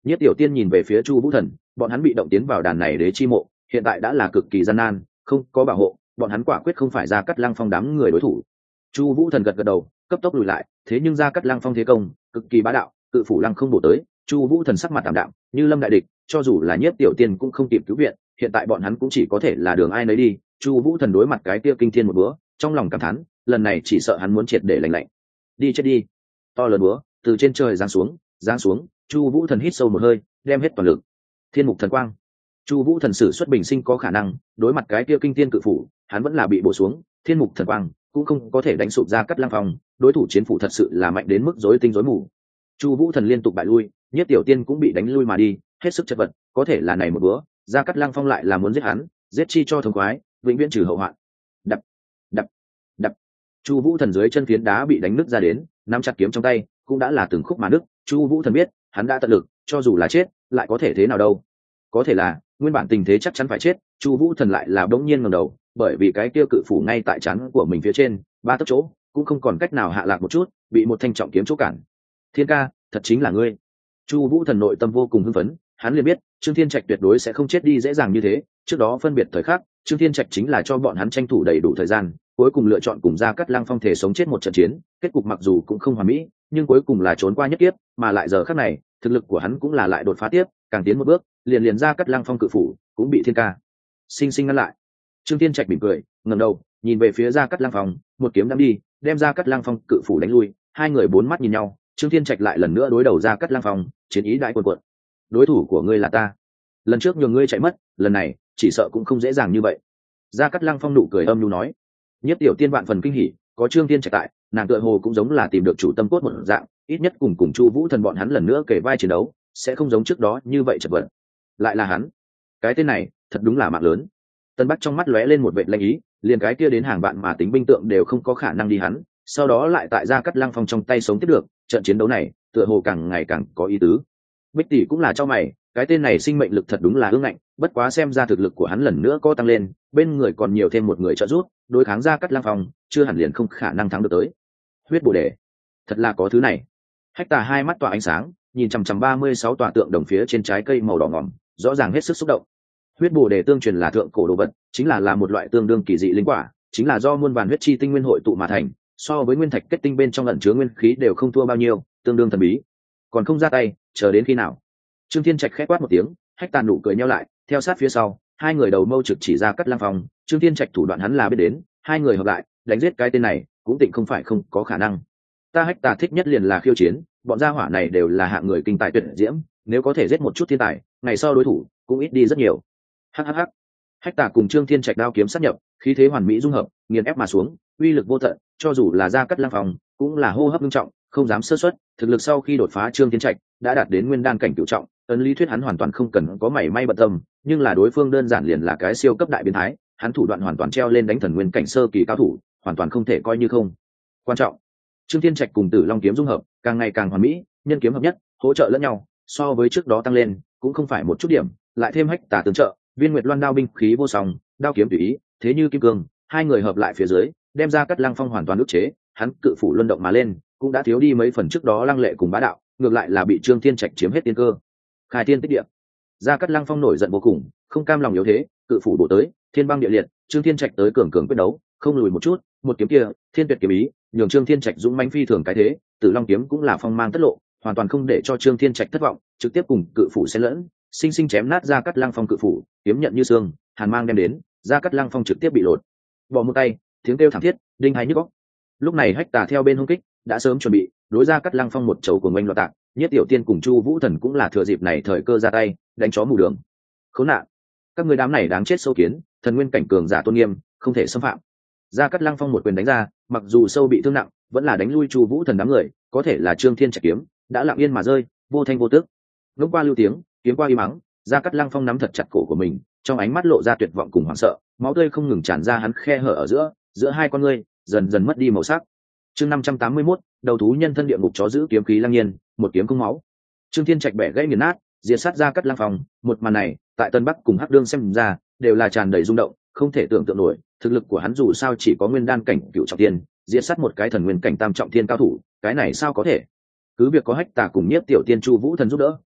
Nhất Tiểu Tiên nhìn về phía Chu Vũ Thần, bọn hắn bị động tiến vào đàn này đế chi mộ, hiện tại đã là cực kỳ gian nan, không có bảo hộ, bọn hắn quả quyết không phải Gia Cát Lăng Phong đám người đối thủ. Chu Vũ Thần gật gật đầu, cấp tốc lùi lại, thế nhưng Gia Cát Lăng Phong thế công cực kỳ bá đạo, cự phủ lăng không bổ tới, Chu Vũ Thần sắc mặt tạm đạm, như lâm đại địch, cho dù là Nhất Tiểu Tiên cũng không kịp cứu viện, hiện tại bọn hắn cũng chỉ có thể là đường ai nấy đi. Chu Vũ Thần đối mặt cái kia kinh thiên một búa, trong lòng cảm thán, lần này chỉ sợ hắn muốn triệt để lành lạnh. Đi chết đi. To lớn búa từ trên trời giáng xuống, giáng xuống, Chu Vũ Thần hít sâu một hơi, đem hết toàn lực. Thiên mục thần quang. Chu Vũ Thần sử xuất bình sinh có khả năng, đối mặt cái kia kinh thiên cự phủ, hắn vẫn là bị bổ xuống, thiên mục thần quang cũng không có thể đánh sụp Gia Cát Lăng Phong, đối thủ chiến phủ thật sự là mạnh đến mức rối tinh rối mù. Chu Vũ Thần liên tục bại lui, Nhất Tiểu Tiên cũng bị đánh lui mà đi, hết sức chật vật, có thể là này một bữa, Gia Cát Lăng Phong lại là muốn giết hắn, giết chi cho thống khoái, vĩnh viễn trừ hậu hoạn. Đập, đập, đập. Chu Vũ Thần dưới chân phiến đá bị đánh nứt ra đến, nắm chặt kiếm trong tay, cũng đã là từng khúc mà nứt. Chu Vũ Thần biết, hắn đã tận lực, cho dù là chết, lại có thể thế nào đâu? Có thể là, nguyên bản tình thế chắc chắn phải chết, Chu Vũ Thần lại là bỗng nhiên ngẩng đầu, bởi vì cái kia cự phủ ngay tại trán của mình phía trên, ba tấc chỗ, cũng không còn cách nào hạ lạc một chút, bị một thanh trọng kiếm chỗ cản. Thiên ca, thật chính là ngươi. Chu Vũ Thần nội tâm vô cùng hưng phấn, hắn liền biết, Trương Thiên Trạch tuyệt đối sẽ không chết đi dễ dàng như thế, trước đó phân biệt thời khắc, Trương Thiên Trạch chính là cho bọn hắn tranh thủ đầy đủ thời gian, cuối cùng lựa chọn cùng Gia Cát Lăng Phong thể sống chết một trận chiến, kết cục mặc dù cũng không hoàn mỹ, nhưng cuối cùng là trốn qua nhất kiếp, mà lại giờ khắc này, thực lực của hắn cũng là lại đột phá tiếp, càng tiến một bước, liền liền Gia Cát Lăng Phong cự phủ, cũng bị Thiên ca sinh sinh ngăn lại. Trương Thiên Trạch mỉm cười, ngẩng đầu, nhìn về phía Gia Cát Lăng Phong, một kiếm đâm đi, đem Gia Cát Lăng Phong cự phủ đánh lui, hai người bốn mắt nhìn nhau, Trương Thiên Trạch lại lần nữa đối đầu Gia Cát Lăng Phong, chiến ý đại cuồn cuộn. Đối thủ của ngươi là ta, lần trước nhường ngươi chạy mất, lần này chỉ sợ cũng không dễ dàng như vậy. Gia Cát Lăng Phong nụ cười âm nhu nói. Nhất Tiểu Tiên vạn phần kinh hỉ, có Trương Thiên Trạch tại, nàng tựa hồ cũng giống là tìm được chủ tâm cốt một dạng, ít nhất cùng cùng Chu Vũ Thần bọn hắn lần nữa kể vai chiến đấu, sẽ không giống trước đó như vậy chật vật. Lại là hắn, cái tên này, thật đúng là mạng lớn. Tân Bắc trong mắt lóe lên một vệt lanh ý, liền cái kia đến hàng vạn mà tính binh tượng đều không có khả năng đi hắn, sau đó lại tại Gia Cát Lăng Phong trong tay sống tiếp được, trận chiến đấu này, tựa hồ càng ngày càng có ý tứ. Bích tỷ cũng là cho mày, cái tên này sinh mệnh lực thật đúng là ương ngạnh, bất quá xem ra thực lực của hắn lần nữa có tăng lên, bên người còn nhiều thêm một người trợ giúp, đối kháng Gia Cát Lăng Phong, chưa hẳn liền không khả năng thắng được tới. Huyết bổ đề, thật là có thứ này. Hách Tà hai mắt tỏa ánh sáng, nhìn chằm chằm ba mươi sáu tòa tượng đồng phía trên trái cây màu đỏ ngỏm, rõ ràng hết sức xúc động. Huyết bổ đề tương truyền là thượng cổ đồ vật, chính là là một loại tương đương kỳ dị linh quả, chính là do muôn vàn huyết chi tinh nguyên hội tụ mà thành, so với nguyên thạch kết tinh bên trong ẩn chứa nguyên khí đều không thua bao nhiêu, tương đương thần bí. Còn không ra tay, chờ đến khi nào? Trương Thiên Trạch khẽ quát một tiếng, Hách Tà nụ cười nheo lại, theo sát phía sau, hai người đầu mâu trực chỉ Ra Cát Lăng Phong. Trương Thiên Trạch thủ đoạn hắn là biết đến, hai người hợp lại, đánh giết cái tên này, cũng tịnh không phải không có khả năng. Ta Hách Tà thích nhất liền là khiêu chiến, bọn gia hỏa này đều là hạng người kinh tài tuyệt diễm, nếu có thể giết một chút thiên tài, ngày sau đối thủ cũng ít đi rất nhiều. Hắc hắc hắc. Hách Tà cùng Trương Thiên Trạch đao kiếm sát nhập, khí thế hoàn mỹ dung hợp, nghiền ép mà xuống, uy lực vô tận, cho dù là Ra Cát Lăng Phong, cũng là hô hấp nghiêm trọng, không dám sơ suất, thực lực sau khi đột phá Trương Thiên Trạch đã đạt đến nguyên đan cảnh cửu trọng, ấn lý thuyết hắn hoàn toàn không cần có mảy may bận tâm, nhưng là đối phương đơn giản liền là cái siêu cấp đại biến thái, hắn thủ đoạn hoàn toàn treo lên đánh thần nguyên cảnh sơ kỳ cao thủ, hoàn toàn không thể coi như không. Quan trọng, Trương Thiên Trạch cùng Tử Long kiếm dung hợp, càng ngày càng hoàn mỹ, nhân kiếm hợp nhất, hỗ trợ lẫn nhau, so với trước đó tăng lên, cũng không phải một chút điểm, lại thêm Hách Tà tương trợ, Viên Nguyệt Loan đao binh khí vô song, đao kiếm tùy ý, thế như kim cương, hai người hợp lại phía dưới, đem Ra Cát Lăng Phong hoàn toàn ức chế, hắn cự phủ luân động mà lên, cũng đã thiếu đi mấy phần trước đó lăng lệ cùng bá đạo, ngược lại là bị Trương Thiên Trạch chiếm hết tiên cơ. Khai thiên tích địa. Ra Cát Lăng Phong nổi giận vô cùng, không cam lòng yếu thế, cự phủ bổ tới, thiên băng địa liệt, Trương Thiên Trạch tới cường cường quyết đấu, không lùi một chút, một kiếm kia, thiên tuyệt kiếm ý, nhường Trương Thiên Trạch dũng mãnh phi thường cái thế, Tử Long kiếm cũng là phong mang tất lộ, hoàn toàn không để cho Trương Thiên Trạch thất vọng, trực tiếp cùng cự phủ xen lẫn, sinh sinh chém nát Ra Cát Lăng Phong cự phủ, kiếm nhận như xương, hàn mang đem đến, Ra Cát Lăng Phong trực tiếp bị lột. Bỏ một tay, tiếng kêu thảm thiết, đinh hai nhức óc. Lúc này Hách Tà theo bên hung kích, đã sớm chuẩn bị, đối Ra Cát Lăng Phong một chầu cuồng oanh loạn tạc, Nhất Tiểu Tiên cùng Chu Vũ Thần cũng là thừa dịp này thời cơ ra tay, đánh chó mù đường. Khốn nạn, các ngươi đám này đáng chết sâu kiến, thần nguyên cảnh cường giả tôn nghiêm, không thể xâm phạm. Ra Cát Lăng Phong một quyền đánh ra, mặc dù sâu bị thương nặng, vẫn là đánh lui Chu Vũ Thần đám người, có thể là Trương Thiên Trạch kiếm đã lặng yên mà rơi, vô thanh vô tức. Lúc qua lưu tiếng, kiếm qua im mắng, Ra Cát Lăng Phong nắm thật chặt cổ của mình, trong ánh mắt lộ ra tuyệt vọng cùng hoảng sợ, máu tươi không ngừng tràn ra hắn khe hở ở giữa, giữa hai con ngươi, dần dần mất đi màu sắc. Chương năm trăm tám mươi mốt, đầu thú nhân thân địa ngục chó giữ kiếm khí lăng nhiên, một kiếm không máu. Trương Thiên Trạch bẻ gãy nghiền nát, diệt sát Ra Cát Lăng Phong, một màn này, tại Tân Bắc cùng Hắc Đương xem ra, đều là tràn đầy rung động, không thể tưởng tượng nổi, thực lực của hắn dù sao chỉ có nguyên đan cảnh cửu trọng thiên, diệt sát một cái thần nguyên cảnh tam trọng thiên cao thủ, cái này sao có thể? Cứ việc có Hách Tà cùng Nhiếp Tiểu Tiên Chu Vũ Thần giúp đỡ,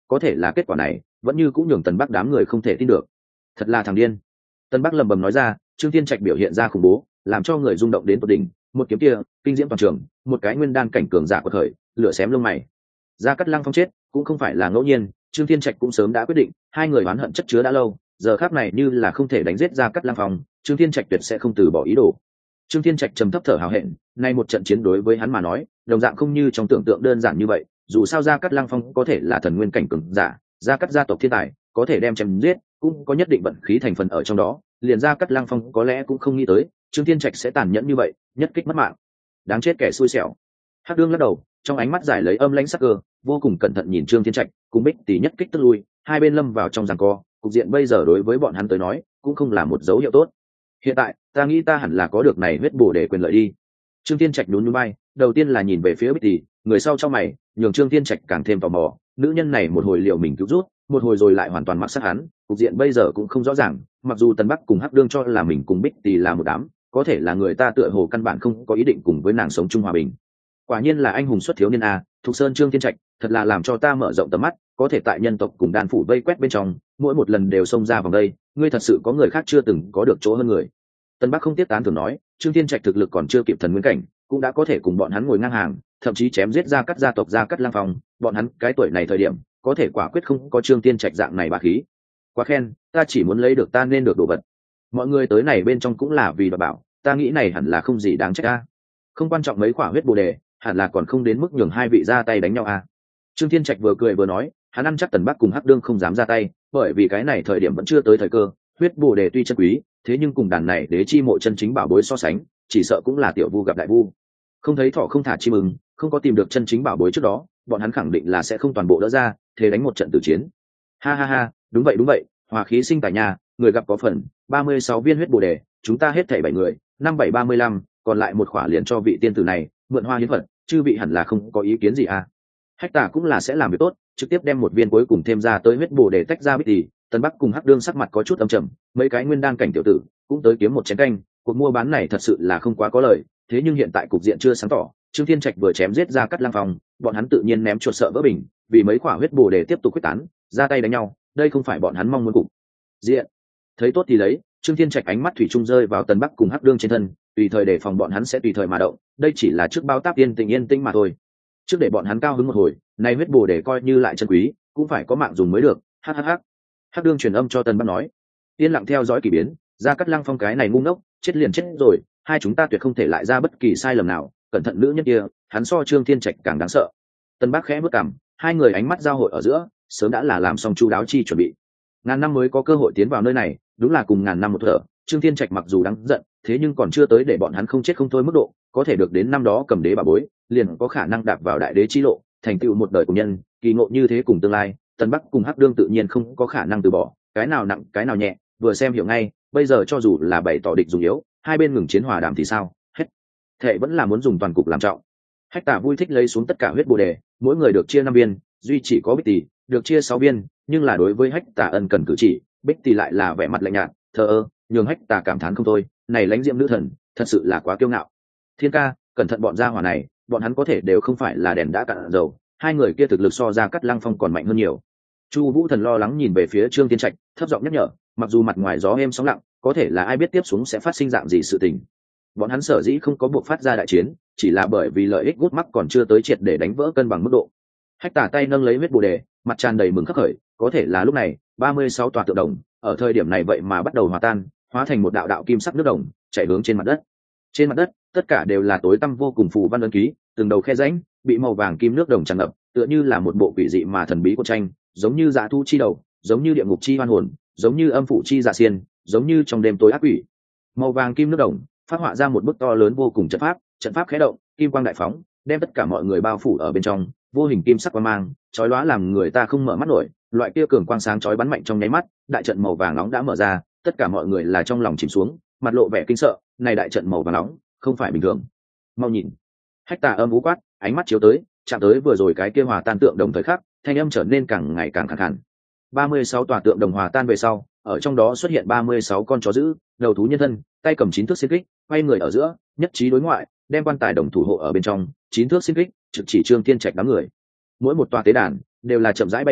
có thể là kết quả này vẫn như cũng nhường Tần Bắc đám người không thể tin được. Thật là thằng điên. Tần Bắc lẩm bẩm nói ra, Trương Thiên Trạch biểu hiện ra khủng bố, làm cho người rung động đến tột đỉnh, một kiếm kia kinh diễm toàn trường, một cái nguyên đan cảnh cường giả của thời, lửa xém lông mày. Gia Cát Lăng Phong chết cũng không phải là ngẫu nhiên, Trương Thiên Trạch cũng sớm đã quyết định, hai người oán hận chất chứa đã lâu, giờ khắc này như là không thể đánh giết Gia Cát Lăng Phong, Trương Thiên Trạch tuyệt sẽ không từ bỏ ý đồ. Trương Thiên Trạch trầm thấp thở hào hẹn, nay một trận chiến đối với hắn mà nói, đồng dạng không như trong tưởng tượng đơn giản như vậy, dù sao Gia Cát Lăng Phong có thể là thần nguyên cảnh cường giả, Gia Cát gia tộc thiên tài, có thể đem chém giết, cũng có nhất định vận khí thành phần ở trong đó, liền Gia Cát Lăng Phong có lẽ cũng không nghĩ tới, Trương Thiên Trạch sẽ tàn nhẫn như vậy, nhất kích mất mạng. Đáng chết kẻ xui xẻo. Hắc Dương lắc đầu, trong ánh mắt giải lấy âm lãnh sắc cơ, vô cùng cẩn thận nhìn Trương Thiên Trạch, cùng Bích Tỷ nhất kích tức lui, hai bên lâm vào trong giằng co, cục diện bây giờ đối với bọn hắn tới nói, cũng không là một dấu hiệu tốt. Hiện tại, ta nghĩ ta hẳn là có được này huyết bổ để quyền lợi đi. Trương Thiên Trạch nhún nhún vai, đầu tiên là nhìn về phía Bích Tỷ, người sau trong mày, nhường Trương Thiên Trạch càng thêm tò mò, nữ nhân này một hồi liệu mình cứu rút, một hồi rồi lại hoàn toàn mặc sát hắn, cục diện bây giờ cũng không rõ ràng, mặc dù Tần Bắc cùng Hắc Dương cho là mình cùng Bích Tỷ là một đám, có thể là người ta tựa hồ căn bản không có ý định cùng với nàng sống chung hòa bình. Quả nhiên là anh hùng xuất thiếu niên a, Thục Sơn Trương Thiên Trạch, thật là làm cho ta mở rộng tầm mắt, có thể tại nhân tộc cùng đan phủ vây quét bên trong, mỗi một lần đều xông ra vòng đây, ngươi thật sự có người khác chưa từng có được chỗ hơn người. Tân Bắc không tiếc tán thưởng nói, Trương Thiên Trạch thực lực còn chưa kịp thần nguyên cảnh, cũng đã có thể cùng bọn hắn ngồi ngang hàng, thậm chí chém giết ra cắt gia tộc Gia Cát Lang Phong, bọn hắn cái tuổi này thời điểm, có thể quả quyết không có Trương Thiên Trạch dạng này bá khí. Quá khen, ta chỉ muốn lấy được ta nên được đồ vật. Mọi người tới này bên trong cũng là vì bà bảo, ta nghĩ này hẳn là không gì đáng trách a. Không quan trọng mấy quả huyết bồ đề, hẳn là còn không đến mức nhường hai vị ra tay đánh nhau a. Trương Thiên Trạch vừa cười vừa nói, hắn ăn chắc Tần Bắc cùng Hắc Dương không dám ra tay, bởi vì cái này thời điểm vẫn chưa tới thời cơ, huyết bồ đề tuy chân quý, thế nhưng cùng đàn này đế chi mộ chân chính bảo bối so sánh, chỉ sợ cũng là tiểu vu gặp đại vu. Không thấy thỏ không thả chim ưng, không có tìm được chân chính bảo bối trước đó, bọn hắn khẳng định là sẽ không toàn bộ đỡ ra, thế đánh một trận tử chiến. Ha ha ha, đúng vậy đúng vậy, hòa khí sinh tại nhà, người gặp có phần, ba mươi sáu viên huyết bồ đề, chúng ta hết thảy bảy người, năm bảy ba mươi lăm, còn lại một khỏa liền cho vị tiên tử này, mượn hoa hiến vật, chư vị hẳn là không có ý kiến gì à? Hách Tả cũng là sẽ làm việc tốt, trực tiếp đem một viên cuối cùng thêm ra tới huyết bồ đề tách ra Bích Tỷ. Tần Bắc cùng Hắc Dương sắc mặt có chút âm trầm, mấy cái nguyên đan cảnh tiểu tử cũng tới kiếm một chén canh, cuộc mua bán này thật sự là không quá có lời, thế nhưng hiện tại cục diện chưa sáng tỏ, Trương Thiên Trạch vừa chém giết Ra Cát Lang Phong, bọn hắn tự nhiên ném chuột sợ vỡ bình, vì mấy quả huyết bồ đề tiếp tục quyết tán, ra tay đánh nhau, đây không phải bọn hắn mong muốn cục diện. Thấy tốt thì lấy, Trương Thiên Trạch ánh mắt thủy chung rơi vào Tần Bắc cùng Hắc Dương trên thân, tùy thời đề phòng bọn hắn sẽ tùy thời mà động, đây chỉ là trước bao táp yên tình yên tĩnh mà thôi. Trước để bọn hắn cao hứng một hồi, nay huyết bồ đề coi như lại chân quý, cũng phải có mạng dùng mới được. Hắc hắc hắc. Hắc Dương truyền âm cho Tần Bắc nói, yên lặng theo dõi kỳ biến, Ra Cát Lang Phong cái này ngu ngốc, chết liền chết rồi, hai chúng ta tuyệt không thể lại ra bất kỳ sai lầm nào, cẩn thận nữ nhân kia, hắn so Trương Thiên Trạch càng đáng sợ. Tần Bắc khẽ bước cằm, hai người ánh mắt giao hội ở giữa, sớm đã là làm xong chu đáo chi chuẩn bị. Ngàn năm mới có cơ hội tiến vào nơi này, đúng là cùng ngàn năm một thở. Trương Thiên Trạch mặc dù đáng giận, thế nhưng còn chưa tới để bọn hắn không chết không thôi mức độ, có thể được đến năm đó cầm đế bà bối, liền có khả năng đạp vào đại đế chi lộ, thành tựu một đời cùng nhân, kỳ ngộ như thế cùng tương lai. Tần Bắc cùng Hắc Dương tự nhiên không có khả năng từ bỏ, cái nào nặng cái nào nhẹ, vừa xem hiểu ngay, bây giờ cho dù là bày tỏ địch dùng yếu, hai bên ngừng chiến hòa đàm thì sao, hết thệ vẫn là muốn dùng toàn cục làm trọng. Hách Tả vui thích lấy xuống tất cả huyết bồ đề, mỗi người được chia năm viên, duy chỉ có Bích Tỷ được chia sáu viên, nhưng là đối với Hách Tả ân cần cử chỉ, Bích Tỷ lại là vẻ mặt lạnh nhạt, thờ ơ, nhường Hách Tả cảm thán không thôi, này lãnh diệm nữ thần, thật sự là quá kiêu ngạo. Thiên ca, cẩn thận bọn gia hỏa này, bọn hắn có thể đều không phải là đèn đã cạn dầu, hai người kia thực lực so Ra Cát Lang Phong còn mạnh hơn nhiều. Chu Vũ Thần lo lắng nhìn về phía Trương Thiên Trạch, thấp giọng nhắc nhở, mặc dù mặt ngoài gió êm sóng lặng, có thể là ai biết tiếp xuống sẽ phát sinh dạng gì sự tình. Bọn hắn sở dĩ không có buộc phát ra đại chiến, chỉ là bởi vì lợi ích gút mắc còn chưa tới triệt để đánh vỡ cân bằng mức độ. Hách Tả tay nâng lấy huyết bồ đề, mặt tràn đầy mừng khắc khởi, có thể là lúc này, ba mươi sáu tòa tượng đồng, ở thời điểm này vậy mà bắt đầu hòa tan, hóa thành một đạo đạo kim sắc nước đồng, chảy hướng trên mặt đất. Trên mặt đất, tất cả đều là tối tăm vô cùng phù văn ấn ký, từng đầu khe rãnh, bị màu vàng kim nước đồng tràn ngập, tựa như là một bộ quỷ dị mà thần bí của tranh, giống như dã thu chi đầu, giống như địa ngục chi hoan hồn, giống như âm phủ chi dạ xiên, giống như trong đêm tối ác quỷ. Màu vàng kim nước đồng phát họa ra một bức to lớn vô cùng trận pháp, trận pháp khẽ động, kim quang đại phóng, đem tất cả mọi người bao phủ ở bên trong, vô hình kim sắc quang mang, chói lóa làm người ta không mở mắt nổi, loại kia cường quang sáng chói bắn mạnh trong nháy mắt, đại trận màu vàng nóng đã mở ra, tất cả mọi người là trong lòng chìm xuống, mặt lộ vẻ kinh sợ, này đại trận màu vàng nóng, không phải bình thường. Mau nhìn. Hách Tả âm u quát, ánh mắt chiếu tới, chạm tới vừa rồi cái kia hòa tan tượng đồng thời khắc, thanh âm trở nên càng ngày càng khàn khàn. ba mươi sáu tòa tượng đồng hòa tan về sau, ở trong đó xuất hiện ba mươi sáu con chó dữ, đầu thú nhân thân, tay cầm chín thước xiên kích, quay người ở giữa, nhất trí đối ngoại, đem quan tài đồng thủ hộ ở bên trong, chín thước xiên kích, trực chỉ Trương Thiên Trạch đám người. Mỗi một tòa tế đàn đều là chậm rãi bay lên,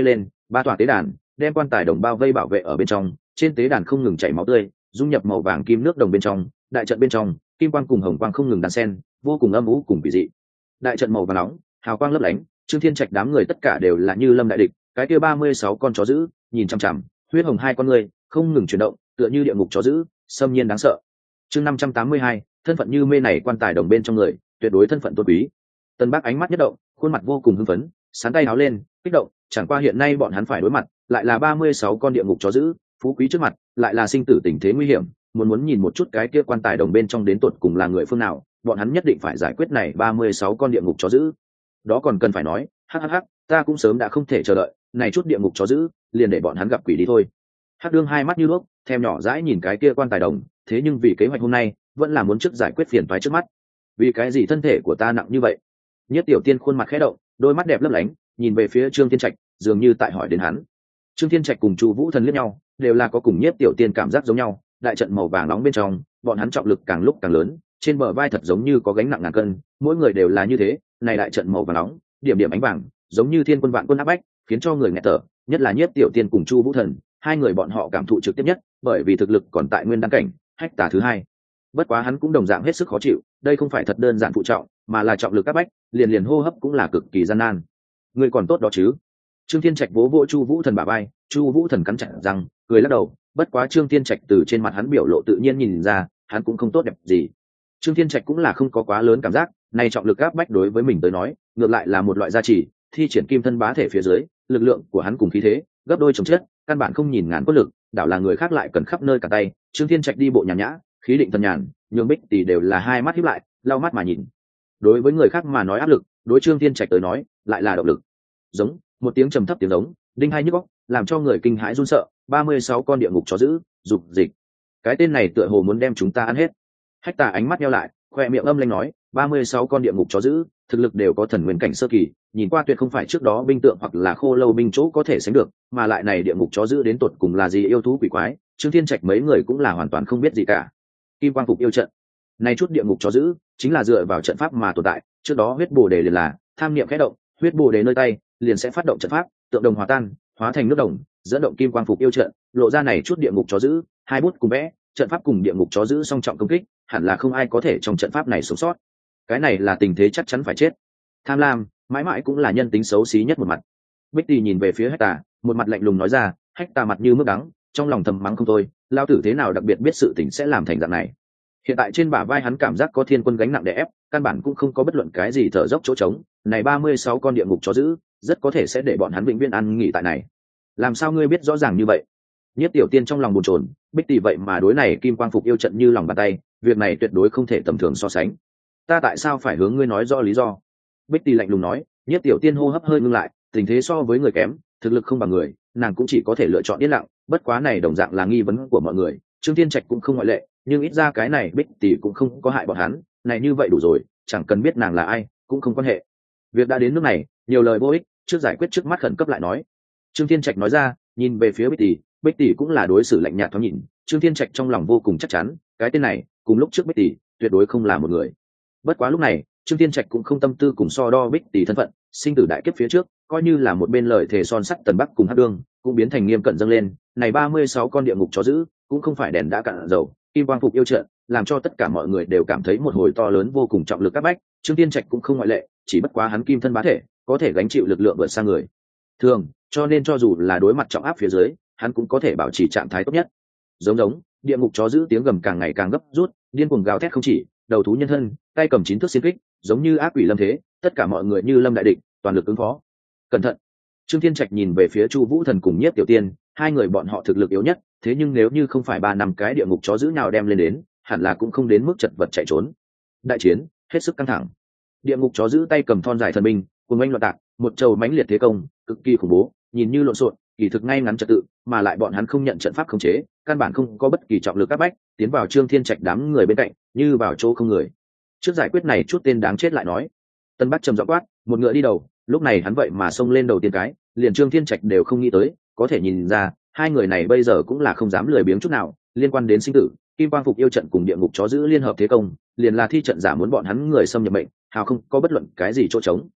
ba tòa tế đàn đem quan tài đồng bao vây bảo vệ ở bên trong, trên tế đàn không ngừng chảy máu tươi dung nhập màu vàng kim nước đồng bên trong. Đại trận bên trong kim quang cùng hồng quang không ngừng đan xen, vô cùng âm u cùng kỳ dị. Đại trận màu vàng nóng hào quang lấp lánh, Trương Thiên Trạch đám người tất cả đều là như lâm đại địch. Cái kia ba mươi sáu con chó dữ nhìn chằm chằm, huyết hồng hai con người không ngừng chuyển động, tựa như địa ngục chó dữ, xâm nhiên đáng sợ. Chương năm trăm tám mươi hai, thân phận như mê này quan tài đồng bên trong người, tuyệt đối thân phận tôn quý. Tân Bác ánh mắt nhất động, khuôn mặt vô cùng hưng phấn, sán tay háo lên, kích động. Chẳng qua hiện nay bọn hắn phải đối mặt, lại là ba mươi sáu con địa ngục chó dữ, phú quý trước mặt, lại là sinh tử tình thế nguy hiểm. Muốn muốn nhìn một chút cái kia quan tài đồng bên trong đến tột cùng là người phương nào, bọn hắn nhất định phải giải quyết này ba mươi sáu con địa ngục chó dữ. Đó còn cần phải nói, hắc hắc hắc, ta cũng sớm đã không thể chờ đợi, này chút địa ngục chó dữ, liền để bọn hắn gặp quỷ đi thôi. Hắc đương hai mắt như đuốc, thèm nhỏ dãi nhìn cái kia quan tài đồng, thế nhưng vì kế hoạch hôm nay, vẫn là muốn trước giải quyết phiền toái trước mắt. Vì cái gì thân thể của ta nặng như vậy? Nhất Tiểu Tiên khuôn mặt khẽ động, đôi mắt đẹp lấp lánh, nhìn về phía Trương Thiên Trạch, dường như tại hỏi đến hắn. Trương Thiên Trạch cùng Chu Vũ Thần liếc nhau, đều là có cùng Nhất Tiểu Tiên cảm giác giống nhau. Đại trận màu vàng nóng bên trong, bọn hắn trọng lực càng lúc càng lớn, trên bờ vai thật giống như có gánh nặng ngàn cân, mỗi người đều là như thế. Này đại trận màu vàng nóng, điểm điểm ánh vàng, giống như thiên quân vạn quân áp bách, khiến cho người nghẹt thở. Nhất là Nhất Tiểu Tiên cùng Chu Vũ Thần, hai người bọn họ cảm thụ trực tiếp nhất, bởi vì thực lực còn tại nguyên đăng cảnh, Hách Tà thứ hai. Bất quá hắn cũng đồng dạng hết sức khó chịu, đây không phải thật đơn giản phụ trọng, mà là trọng lực áp bách, liền liền hô hấp cũng là cực kỳ gian nan. Ngươi còn tốt đó chứ? Trương Thiên Trạch vỗ vỗ Chu Vũ Thần bả vai, Chu Vũ Thần cắn chặt răng, cười lắc đầu. Bất quá Trương Thiên Trạch từ trên mặt hắn biểu lộ tự nhiên nhìn ra, hắn cũng không tốt đẹp gì. Trương Thiên Trạch cũng là không có quá lớn cảm giác, này trọng lực áp bách đối với mình tới nói, ngược lại là một loại gia trì, thi triển kim thân bá thể phía dưới, lực lượng của hắn cùng khí thế, gấp đôi chồng chết, căn bản không nhìn ngàn cốt lực, đảo là người khác lại cần khắp nơi cả tay. Trương Thiên Trạch đi bộ nhàn nhã, khí định thần nhàn, nhường Bích Tỷ đều là hai mắt híp lại, lau mắt mà nhìn. Đối với người khác mà nói áp lực, đối Trương Thiên Trạch tới nói, lại là động lực. Giống, một tiếng trầm thấp tiếng giống, đinh hai nhức óc, làm cho người kinh hãi run sợ. ba mươi sáu con địa ngục chó dữ, dục dịch. Cái tên này tựa hồ muốn đem chúng ta ăn hết. Hách Tà ánh mắt nheo lại, khoe miệng âm lanh nói, ba mươi sáu con địa ngục chó dữ, thực lực đều có thần nguyên cảnh sơ kỳ, nhìn qua tuyệt không phải trước đó binh tượng hoặc là khô lâu binh chỗ có thể sánh được, mà lại này địa ngục chó dữ đến tột cùng là gì yêu thú quỷ quái, Trương Thiên Trạch mấy người cũng là hoàn toàn không biết gì cả. Kim quang phục yêu trận, này chút địa ngục chó dữ, chính là dựa vào trận pháp mà tồn tại, trước đó huyết bồ đề liền là, tham niệm khẽ động, huyết bồ đề nơi tay, liền sẽ phát động trận pháp, tượng đồng hòa tan, hóa thành nước đồng, dẫn động kim quang phục yêu trận, lộ ra này chút địa ngục chó dữ, hai bút cùng vẽ, trận pháp cùng địa ngục chó dữ song trọng công kích, hẳn là không ai có thể trong trận pháp này sống sót. Cái này là tình thế chắc chắn phải chết. Tham lam, mãi mãi cũng là nhân tính xấu xí nhất một mặt. Bích Tỷ nhìn về phía Hách Tà, một mặt lạnh lùng nói ra, Hách Tà mặt như mức đắng, trong lòng thầm mắng không thôi, lao tử thế nào đặc biệt biết sự tình sẽ làm thành dạng này. Hiện tại trên bả vai hắn cảm giác có thiên quân gánh nặng đè ép, căn bản cũng không có bất luận cái gì thở dốc chỗ trống, này ba mươi sáu con địa ngục chó dữ, rất có thể sẽ để bọn hắn vĩnh viễn ăn nghỉ tại này. Làm sao ngươi biết rõ ràng như vậy? Nhất Tiểu Tiên trong lòng bồn chồn, Bích Tỷ vậy mà đối này kim quang phục yêu trận như lòng bàn tay, việc này tuyệt đối không thể tầm thường so sánh. Ta tại sao phải hướng ngươi nói rõ lý do? Bích Tỷ lạnh lùng nói. Nhất Tiểu Tiên hô hấp hơi ngưng lại, tình thế so với người kém, thực lực không bằng người, nàng cũng chỉ có thể lựa chọn yên lặng. Bất quá này đồng dạng là nghi vấn của mọi người, Trương Thiên Trạch cũng không ngoại lệ, nhưng ít ra cái này Bích Tỷ cũng không có hại bọn hắn, này như vậy đủ rồi, chẳng cần biết nàng là ai, cũng không quan hệ. Việc đã đến nước này, nhiều lời vô ích, trước giải quyết trước mắt khẩn cấp lại nói. Trương Thiên Trạch nói ra, nhìn về phía Bích Tỷ, Bích Tỷ cũng là đối xử lạnh nhạt thoáng nhìn, Trương Thiên Trạch trong lòng vô cùng chắc chắn, cái tên này, cùng lúc trước Bích Tỷ, tuyệt đối không là một người. Bất quá lúc này, Trương Thiên Trạch cũng không tâm tư cùng so đo Bích Tỷ thân phận, sinh tử đại kiếp phía trước, coi như là một bên lời thề son sắt Tần Bắc cùng Hắc Đương, cũng biến thành nghiêm cẩn dâng lên, này ba mươi sáu con địa ngục chó dữ, cũng không phải đèn đã cạn dầu, kim quang phục yêu trận, làm cho tất cả mọi người đều cảm thấy một hồi to lớn vô cùng trọng lực áp bách, Trương Thiên Trạch cũng không ngoại lệ, chỉ bất quá hắn kim thân bá thể, có thể gánh chịu lực lượng vượt xa người thường, cho nên cho dù là đối mặt trọng áp phía dưới, hắn cũng có thể bảo trì trạng thái tốt nhất. Giống giống, địa ngục chó dữ tiếng gầm càng ngày càng gấp rút, điên cuồng gào thét không chỉ, đầu thú nhân thân, tay cầm chín thước xiên kích, giống như ác quỷ lâm thế, tất cả mọi người như lâm đại địch, toàn lực ứng phó. Cẩn thận! Trương Thiên Trạch nhìn về phía Chu Vũ Thần cùng Nhiếp Tiểu Tiên, hai người bọn họ thực lực yếu nhất, thế nhưng nếu như không phải ba năm cái địa ngục chó dữ nào đem lên đến, hẳn là cũng không đến mức chật vật chạy trốn. Đại chiến hết sức căng thẳng. Địa ngục chó dữ tay cầm thon dài thần binh, cùng anh loạn tạc, một trầu mãnh liệt thế công, cực kỳ khủng bố, nhìn như lộn xộn, kỳ thực ngay ngắn trật tự, mà lại bọn hắn không nhận trận pháp khống chế, căn bản không có bất kỳ trọng lực áp bách, tiến vào Trương Thiên Trạch đám người bên cạnh, như vào chỗ không người. Trước giải quyết này chút tên đáng chết lại nói. Tân Bắc trầm giọng quát, một ngựa đi đầu, lúc này hắn vậy mà xông lên đầu tiên cái, liền Trương Thiên Trạch đều không nghĩ tới, có thể nhìn ra, hai người này bây giờ cũng là không dám lười biếng chút nào, liên quan đến sinh tử, kim quang phục yêu trận cùng địa ngục chó dữ liên hợp thế công, liền là thi trận giả muốn bọn hắn người xâm nhập mệnh, hào không có bất luận cái gì chỗ trống.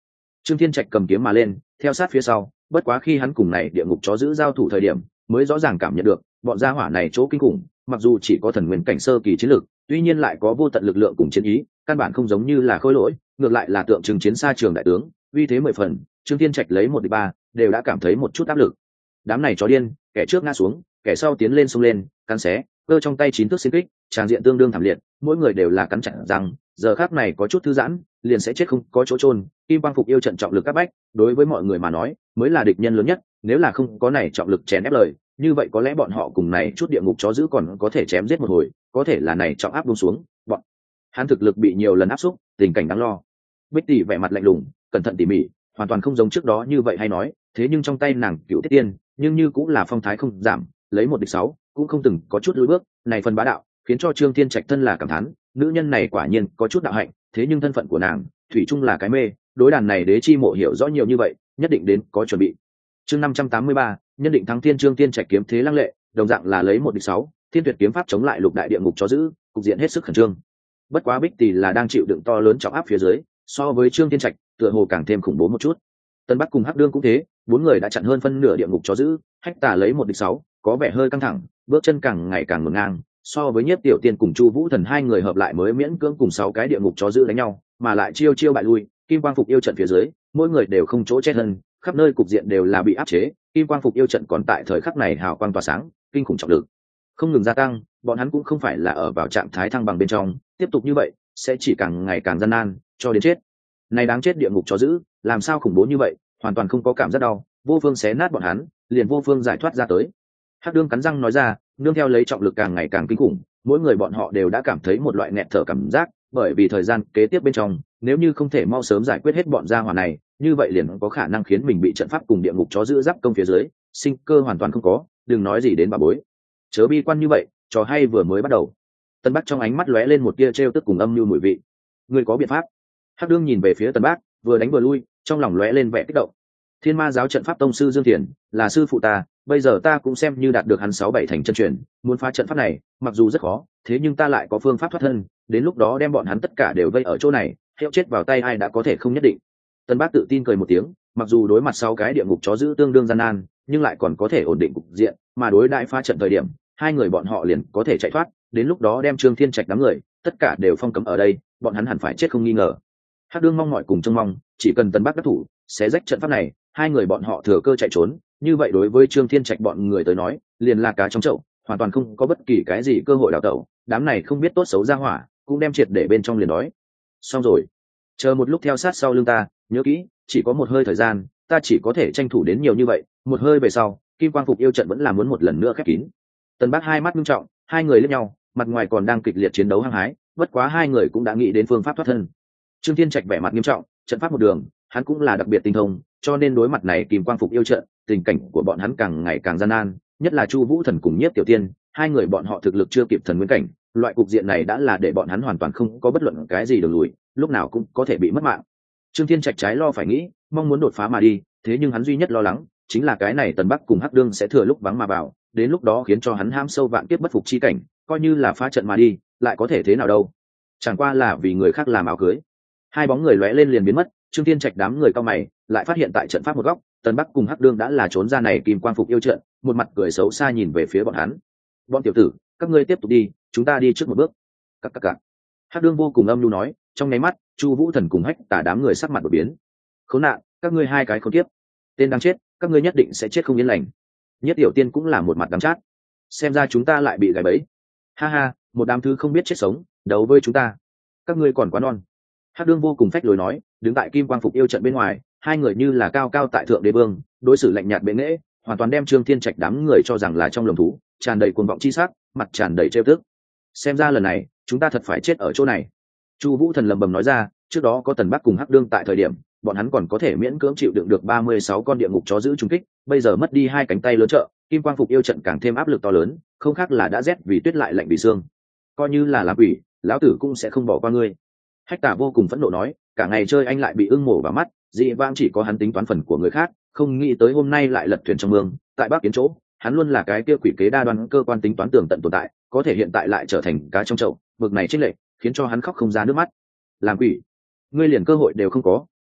Trương Thiên Trạch cầm kiếm mà lên, theo sát phía sau, bất quá khi hắn cùng này địa ngục chó giữ giao thủ thời điểm, mới rõ ràng cảm nhận được, bọn gia hỏa này chỗ kinh khủng, mặc dù chỉ có thần nguyên cảnh sơ kỳ chiến lực, tuy nhiên lại có vô tận lực lượng cùng chiến ý, căn bản không giống như là khôi lỗi, ngược lại là tượng trưng chiến xa trường đại tướng, uy thế mười phần. Trương Thiên Trạch lấy một địch ba, đều đã cảm thấy một chút áp lực. Đám này chó điên, kẻ trước ngã xuống, kẻ sau tiến lên xông lên, cắn xé, cơ trong tay chín thước xiên kích, tràng diện tương đương thảm liệt, mỗi người đều là cắn chặt răng, giờ khắc này có chút thư giãn, liền sẽ chết không có chỗ chôn. Kim Quang Phục yêu trận trọng lực các bách, đối với mọi người mà nói, mới là địch nhân lớn nhất, nếu là không có này trọng lực chèn ép lời, như vậy có lẽ bọn họ cùng này chút địa ngục chó giữ còn có thể chém giết một hồi, có thể là này trọng áp buông xuống, bọn hắn thực lực bị nhiều lần áp xúc, tình cảnh đáng lo. Bích Tỷ vẻ mặt lạnh lùng, cẩn thận tỉ mỉ, hoàn toàn không giống trước đó như vậy hay nói, thế nhưng trong tay nàng Cửu Tiết Tiên, nhưng như cũng là phong thái không giảm, lấy một địch sáu, cũng không từng có chút lùi bước, này phần bá đạo, khiến cho Trương Thiên Trạch thân là cảm thán, nữ nhân này quả nhiên có chút đạo hạnh, thế nhưng thân phận của nàng, thủy chung là cái mê, đối đàn này đế chi mộ hiểu rõ nhiều như vậy, nhất định đến có chuẩn bị. Chương năm trăm tám mươi ba, nhân định thắng thiên. Trương Thiên Trạch kiếm thế lăng lệ, đồng dạng là lấy một địch sáu, thiên tuyệt kiếm pháp chống lại lục đại địa ngục chó giữ, cục diện hết sức khẩn trương. Bất quá Bích Tỷ là đang chịu đựng to lớn trọng áp phía dưới, so với Trương Thiên Trạch, tựa hồ càng thêm khủng bố một chút. Tân Bắc cùng Hắc Đương cũng thế, bốn người đã chặn hơn phân nửa địa ngục chó giữ, Hách Tà lấy một địch sáu, có vẻ hơi căng thẳng, bước chân càng ngày càng ngổn ngang, so với Nhiếp Tiểu Tiên cùng Chu Vũ Thần hai người hợp lại mới miễn cưỡng cùng sáu cái địa ngục chó giữ đánh nhau, mà lại chiêu chiêu bại lui, Kim Quang Phục yêu trận phía dưới, mỗi người đều không chỗ chết hơn, khắp nơi cục diện đều là bị áp chế, Kim Quang Phục yêu trận còn tại thời khắc này hào quang tỏa sáng, kinh khủng trọng lực không ngừng gia tăng, bọn hắn cũng không phải là ở vào trạng thái thăng bằng bên trong, tiếp tục như vậy sẽ chỉ càng ngày càng gian nan, cho đến chết. Này đáng chết địa ngục chó giữ, làm sao khủng bố như vậy, hoàn toàn không có cảm giác đau, vô phương xé nát bọn hắn, liền vô phương giải thoát ra tới. Hắc Đương cắn răng nói ra, nương theo lấy trọng lực càng ngày càng kinh khủng, mỗi người bọn họ đều đã cảm thấy một loại nghẹt thở cảm giác, bởi vì thời gian kế tiếp bên trong, nếu như không thể mau sớm giải quyết hết bọn gia hỏa này, như vậy liền có khả năng khiến mình bị trận pháp cùng địa ngục chó giữ giáp công phía dưới, sinh cơ hoàn toàn không có, đừng nói gì đến bà bối. Chớ bi quan như vậy, trò hay vừa mới bắt đầu. Tân Bắc trong ánh mắt lóe lên một tia trêu tức cùng âm mưu mùi vị. Ngươi có biện pháp? Hắc Đương nhìn về phía Tân Bắc, vừa đánh vừa lui, trong lòng lóe lên vẻ kích động. Thiên Ma giáo trận pháp tông sư Dương Thiền là sư phụ ta, bây giờ ta cũng xem như đạt được hắn sáu bảy thành chân truyền, muốn phá trận pháp này, mặc dù rất khó, thế nhưng ta lại có phương pháp thoát thân, đến lúc đó đem bọn hắn tất cả đều vây ở chỗ này, hiệu chết vào tay ai đã có thể không nhất định. Tân Bác tự tin cười một tiếng, mặc dù đối mặt sáu cái địa ngục chó giữ tương đương gian nan, nhưng lại còn có thể ổn định cục diện, mà đối đại phá trận thời điểm, hai người bọn họ liền có thể chạy thoát, đến lúc đó đem Trương Thiên Trạch đám người, tất cả đều phong cấm ở đây, bọn hắn hẳn phải chết không nghi ngờ. Hắc Đương mong mỏi cùng trông mong, chỉ cần Tân Bác đắc thủ, sẽ rách trận pháp này, hai người bọn họ thừa cơ chạy trốn, như vậy đối với Trương Thiên Trạch bọn người tới nói, liền là cá trong chậu, hoàn toàn không có bất kỳ cái gì cơ hội đào tẩu, đám này không biết tốt xấu ra hỏa, cũng đem triệt để bên trong liền đói. Xong rồi, chờ một lúc theo sát sau lưng ta, nhớ kỹ, chỉ có một hơi thời gian, ta chỉ có thể tranh thủ đến nhiều như vậy, một hơi về sau, Kim Quang Phục yêu trận vẫn là muốn một lần nữa khép kín. Tân Bác hai mắt nghiêm trọng, hai người liếc nhau, mặt ngoài còn đang kịch liệt chiến đấu hăng hái, bất quá hai người cũng đã nghĩ đến phương pháp thoát thân. Trương Thiên Trạch vẻ mặt nghiêm trọng, trận pháp một đường, hắn cũng là đặc biệt tinh thông, cho nên đối mặt này Kim Quang Phục yêu trận, tình cảnh của bọn hắn càng ngày càng gian nan, nhất là Chu Vũ Thần cùng Nhiếp Tiểu Tiên, hai người bọn họ thực lực chưa kịp thần nguyên cảnh, loại cục diện này đã là để bọn hắn hoàn toàn không có bất luận cái gì đường lùi, lúc nào cũng có thể bị mất mạng. Trương Thiên Trạch trái lo phải nghĩ, mong muốn đột phá mà đi, thế nhưng hắn duy nhất lo lắng chính là cái này Tần Bắc cùng Hắc Đương sẽ thừa lúc vắng mà vào, đến lúc đó khiến cho hắn ham sâu vạn kiếp bất phục chi cảnh, coi như là phá trận mà đi, lại có thể thế nào đâu? Chẳng qua là vì người khác làm áo cưới. Hai bóng người lóe lên liền biến mất, Trương Thiên Trạch đám người cao mày, lại phát hiện tại trận pháp một góc, Tần Bắc cùng Hắc Đương đã là trốn ra này Kim Quang Phục yêu trận, một mặt cười xấu xa nhìn về phía bọn hắn. Bọn tiểu tử, các ngươi tiếp tục đi, chúng ta đi trước một bước. Các các các. Hắc Đương vô cùng âm nhu nói, trong nháy mắt, Chu Vũ Thần cùng Hách Tả đám người sắc mặt đổi biến. Khốn nạn, các ngươi hai cái khốn kiếp, tên đang chết, các ngươi nhất định sẽ chết không yên lành. Nhất Tiểu Tiên cũng là một mặt đắng chát. Xem ra chúng ta lại bị gài bẫy. Ha ha, một đám thứ không biết chết sống, đấu với chúng ta. Các ngươi còn quá non. Hắc Đương vô cùng phách lối nói, đứng tại Kim Quang Phục yêu trận bên ngoài, hai người như là cao cao tại thượng đế vương, đối xử lạnh nhạt bệ nghệ, hoàn toàn đem Trương Thiên Trạch đám người cho rằng là trong lồng thú, tràn đầy cuồng vọng chi sắc, mặt tràn đầy trêu tức. Xem ra lần này, chúng ta thật phải chết ở chỗ này. Chu Vũ Thần lẩm bẩm nói ra, trước đó có Tần Bắc cùng Hắc Đương tại thời điểm, bọn hắn còn có thể miễn cưỡng chịu đựng được ba mươi sáu con địa ngục chó giữ trùng kích, bây giờ mất đi hai cánh tay lớn trợ, Kim Quang Phục yêu trận càng thêm áp lực to lớn, không khác là đã rét vì tuyết lại lạnh vì xương. Coi như là làm quỷ, lão tử cũng sẽ không bỏ qua ngươi. Hách Tả vô cùng phẫn nộ nói, cả ngày chơi anh lại bị ưng mổ vào mắt, dị vãng chỉ có hắn tính toán phần của người khác, không nghĩ tới hôm nay lại lật thuyền trong mương, tại Bắc Kiến chỗ, hắn luôn là cái kia quỷ kế đa đoan cơ quan tính toán tường tận tồn tại, có thể hiện tại lại trở thành cá trong chậu, bực này chênh lệch, khiến cho hắn khóc không ra nước mắt. Làm quỷ, ngươi liền cơ hội đều không có,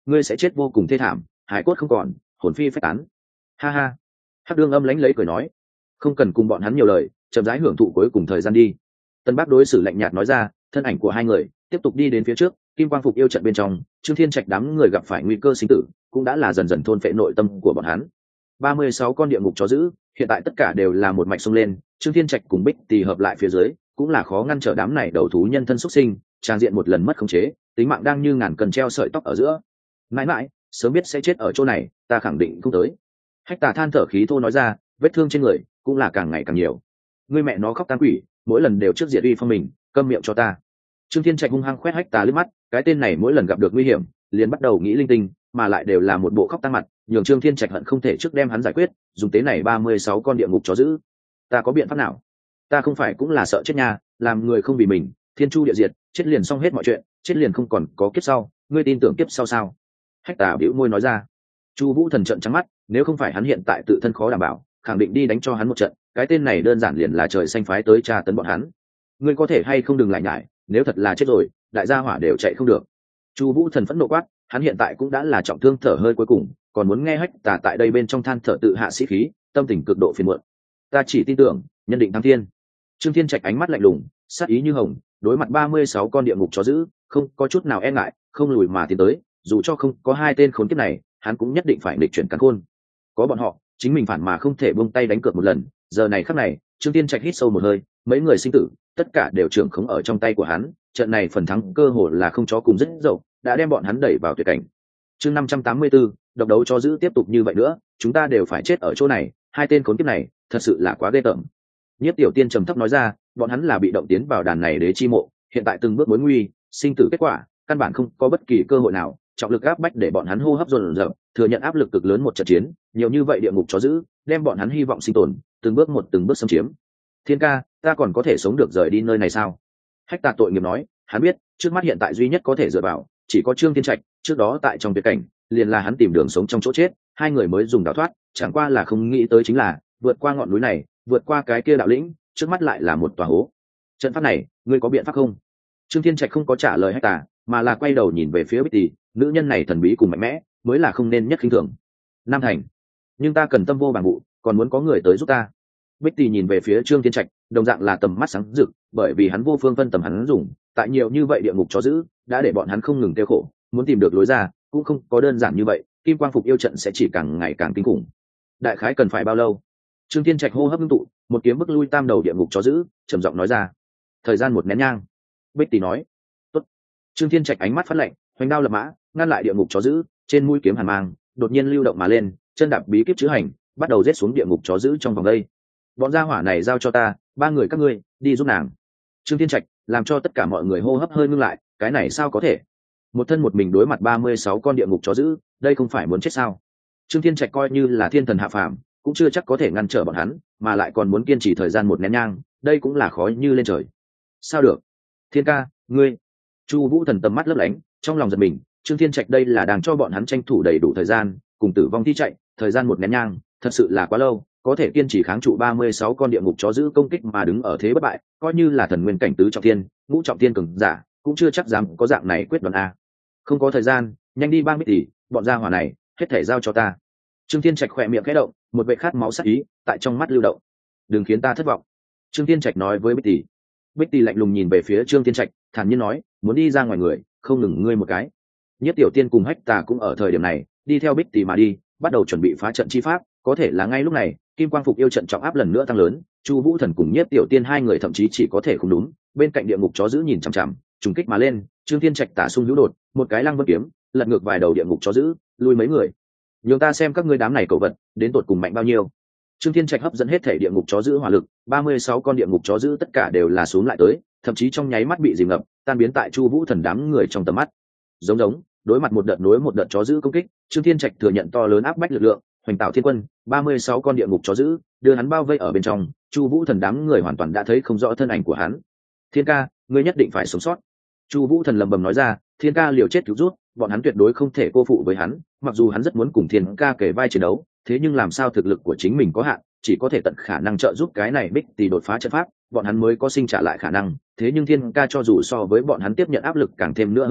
ngươi sẽ chết vô cùng thê thảm, hải cốt không còn, hồn phi phách tán. Ha ha. Hắc đương âm lãnh lấy cười nói, không cần cùng bọn hắn nhiều lời, chậm rãi hưởng thụ cuối cùng thời gian đi. Tân Bác đối xử lạnh nhạt nói ra, thân ảnh của hai người tiếp tục đi đến phía trước. Kim quang phục yêu trận bên trong, Trương Thiên Trạch đám người gặp phải nguy cơ sinh tử, cũng đã là dần dần thôn phệ nội tâm của bọn hắn. ba mươi sáu con địa ngục chó dữ, hiện tại tất cả đều là một mạch xông lên. Trương Thiên Trạch cùng Bích Tỳ hợp lại phía dưới, cũng là khó ngăn trở đám này đầu thú nhân thân xuất sinh, trang diện một lần mất khống chế, tính mạng đang như ngàn cần treo sợi tóc ở giữa. Mãi mãi, sớm biết sẽ chết ở chỗ này, ta khẳng định không tới. Hách Tà than thở khí thô nói ra, vết thương trên người cũng là càng ngày càng nhiều. Ngươi mẹ nó khóc tang quỷ, mỗi lần đều trước diệt uy phong mình, câm miệng cho ta. Trương Thiên Trạch hung hăng khoét Hách Tà liếc mắt, cái tên này mỗi lần gặp được nguy hiểm, liền bắt đầu nghĩ linh tinh, mà lại đều là một bộ khóc tang mặt, nhường Trương Thiên Trạch hận không thể trước đem hắn giải quyết, dùng tế này ba mươi sáu con địa ngục chó dữ. Ta có biện pháp nào? Ta không phải cũng là sợ chết nha, làm người không vì mình, thiên chu địa diệt, chết liền xong hết mọi chuyện, chết liền không còn có kiếp sau, ngươi tin tưởng kiếp sau sao? Hách Tà bĩu môi nói ra. Chu Vũ Thần trợn trắng mắt, nếu không phải hắn hiện tại tự thân khó đảm bảo, khẳng định đi đánh cho hắn một trận, cái tên này đơn giản liền là trời xanh phái tới tra tấn bọn hắn. Ngươi có thể hay không đừng lại nhải, nếu thật là chết rồi, đại gia hỏa đều chạy không được. Chu Vũ Thần phẫn nộ quát, hắn hiện tại cũng đã là trọng thương thở hơi cuối cùng, còn muốn nghe Hách Tà tại đây bên trong than thở tự hạ sĩ khí, tâm tình cực độ phiền muộn. Ta chỉ tin tưởng, nhân định thắng thiên. Trương Thiên Trạch ánh mắt lạnh lùng, sát ý như hồng, đối mặt ba mươi sáu con địa ngục chó dữ, không có chút nào e ngại, không lùi mà tiến tới, dù cho không có hai tên khốn kiếp này, hắn cũng nhất định phải nghịch chuyển cắn khôn. Có bọn họ, chính mình phản mà không thể buông tay đánh cược một lần. Giờ này khắc này, Trương Thiên Trạch hít sâu một hơi, mấy người sinh tử, tất cả đều trưởng khống ở trong tay của hắn. Trận này phần thắng cơ hội là không chó cùng rất dậu, đã đem bọn hắn đẩy vào tuyệt cảnh. Chương năm trăm tám mươi tư, độc đấu cho giữ tiếp tục như vậy nữa, chúng ta đều phải chết ở chỗ này. Hai tên khốn kiếp này, thật sự là quá ghê tởm. Nhất Tiểu Tiên trầm thấp nói ra, bọn hắn là bị động tiến vào đàn này đế chi mộ, hiện tại từng bước mối nguy, sinh tử kết quả, căn bản không có bất kỳ cơ hội nào, trọng lực áp bách để bọn hắn hô hấp dồn dập, thừa nhận áp lực cực lớn một trận chiến, nhiều như vậy địa ngục chó giữ, đem bọn hắn hy vọng sinh tồn, từng bước một từng bước xâm chiếm. Thiên ca, ta còn có thể sống được rời đi nơi này sao? Hách Tà tội nghiệp nói, hắn biết, trước mắt hiện tại duy nhất có thể dựa vào, chỉ có Trương Thiên Trạch, trước đó tại trong tuyệt cảnh, liền là hắn tìm đường sống trong chỗ chết, hai người mới dùng đào thoát, chẳng qua là không nghĩ tới chính là, vượt qua ngọn núi này, vượt qua cái kia đạo lĩnh, trước mắt lại là một tòa hố. Trận pháp này, ngươi có biện pháp không? Trương Thiên Trạch không có trả lời Hách Tà, mà là quay đầu nhìn về phía Bích Tỳ, nữ nhân này thần bí cùng mạnh mẽ, mới là không nên nhất khinh thường. Nam thành, nhưng ta cần tâm vô bằng vụ, còn muốn có người tới giúp ta. Bích Tỳ nhìn về phía Trương Thiên Trạch, đồng dạng là tầm mắt sáng rực, bởi vì hắn vô phương phân tầm hắn dùng, tại nhiều như vậy địa ngục chó giữ, đã để bọn hắn không ngừng tiêu khổ, muốn tìm được lối ra, cũng không có đơn giản như vậy, kim quang phục yêu trận sẽ chỉ càng ngày càng kinh khủng. Đại khái cần phải bao lâu? Trương Thiên Trạch hô hấp ngưng tụ, một kiếm bức lui tam đầu địa ngục chó giữ, trầm giọng nói ra. Thời gian một nén nhang. Bích Tỳ nói. Tốt. Trương Thiên Trạch ánh mắt phát lạnh, hoành đao lập mã, ngăn lại địa ngục chó giữ, trên mũi kiếm hàn mang, đột nhiên lưu động mà lên, chân đạp bí kíp chữ hành, bắt đầu giết xuống địa ngục chó giữ trong vòng đây. Bọn gia hỏa này giao cho ta, ba người các ngươi đi giúp nàng. Trương Thiên Trạch làm cho tất cả mọi người hô hấp hơi ngưng lại, cái này sao có thể? Một thân một mình đối mặt ba mươi sáu con địa ngục chó giữ, đây không phải muốn chết sao? Trương Thiên Trạch coi như là thiên thần hạ phàm, cũng chưa chắc có thể ngăn trở bọn hắn, mà lại còn muốn kiên trì thời gian một nén nhang, đây cũng là khó như lên trời. Sao được? Thiên ca, ngươi. Chu Vũ Thần tầm mắt lấp lánh, trong lòng giật mình, Trương Thiên Trạch đây là đang cho bọn hắn tranh thủ đầy đủ thời gian, cùng tử vong thi chạy, thời gian một nén nhang, thật sự là quá lâu, có thể kiên trì kháng trụ ba mươi sáu con địa ngục chó giữ công kích mà đứng ở thế bất bại, coi như là thần nguyên cảnh tứ trọng thiên, ngũ trọng thiên cường giả, cũng chưa chắc dám có dạng này quyết đoán a. Không có thời gian, nhanh đi bang Bích Tỷ, bọn gia hỏa này, hết thể giao cho ta. Trương Thiên Trạch khẽ miệng khẽ động, một vệ khát máu sắc ý tại trong mắt lưu động. Đừng khiến ta thất vọng. Trương Thiên Trạch nói với Bích Tỷ. Bích Tỷ lạnh lùng nhìn về phía Trương Thiên Trạch, thản nhiên nói, muốn đi ra ngoài người, không ngừng ngươi một cái. Nhất Tiểu Tiên cùng Hách Tà cũng ở thời điểm này, đi theo Bích Tỷ mà đi, bắt đầu chuẩn bị phá trận chi pháp, có thể là ngay lúc này, kim quang phục yêu trận trọng áp lần nữa tăng lớn, Chu Vũ Thần cùng Nhất Tiểu Tiên hai người thậm chí chỉ có thể không đúng, bên cạnh địa ngục chó giữ nhìn chằm chằm, trùng kích mà lên, Trương Thiên Trạch tả xung hữu đột, một cái lăng vân kiếm, lật ngược vài đầu địa ngục chó giữ, lui mấy người. Nhường ta xem các ngươi đám này cầu vật, đến tột cùng mạnh bao nhiêu. Trương Thiên Trạch hấp dẫn hết thể địa ngục chó giữ hỏa lực, ba mươi sáu con địa ngục chó giữ tất cả đều là xuống lại tới, thậm chí trong nháy mắt bị dìm ngập, tan biến tại Chu Vũ Thần đám người trong tầm mắt. Giống giống, đối mặt một đợt nối một đợt chó giữ công kích, Trương Thiên Trạch thừa nhận to lớn áp bách lực lượng, hoành tạo thiên quân, ba mươi sáu con địa ngục chó giữ, đưa hắn bao vây ở bên trong, Chu Vũ Thần đám người hoàn toàn đã thấy không rõ thân ảnh của hắn. Thiên ca, ngươi nhất định phải sống sót. Chu Vũ Thần lẩm bẩm nói ra, Thiên ca liều chết cứu rút, bọn hắn tuyệt đối không thể cô phụ với hắn, mặc dù hắn rất muốn cùng Thiên ca kể vai chiến đấu, thế nhưng làm sao thực lực của chính mình có hạn, chỉ có thể tận khả năng trợ giúp cái này Bích Tỷ đột phá trận pháp, bọn hắn mới có sinh trả lại khả năng, thế nhưng Thiên ca cho dù so với bọn hắn tiếp nhận áp lực càng thêm nữa hơn lớn,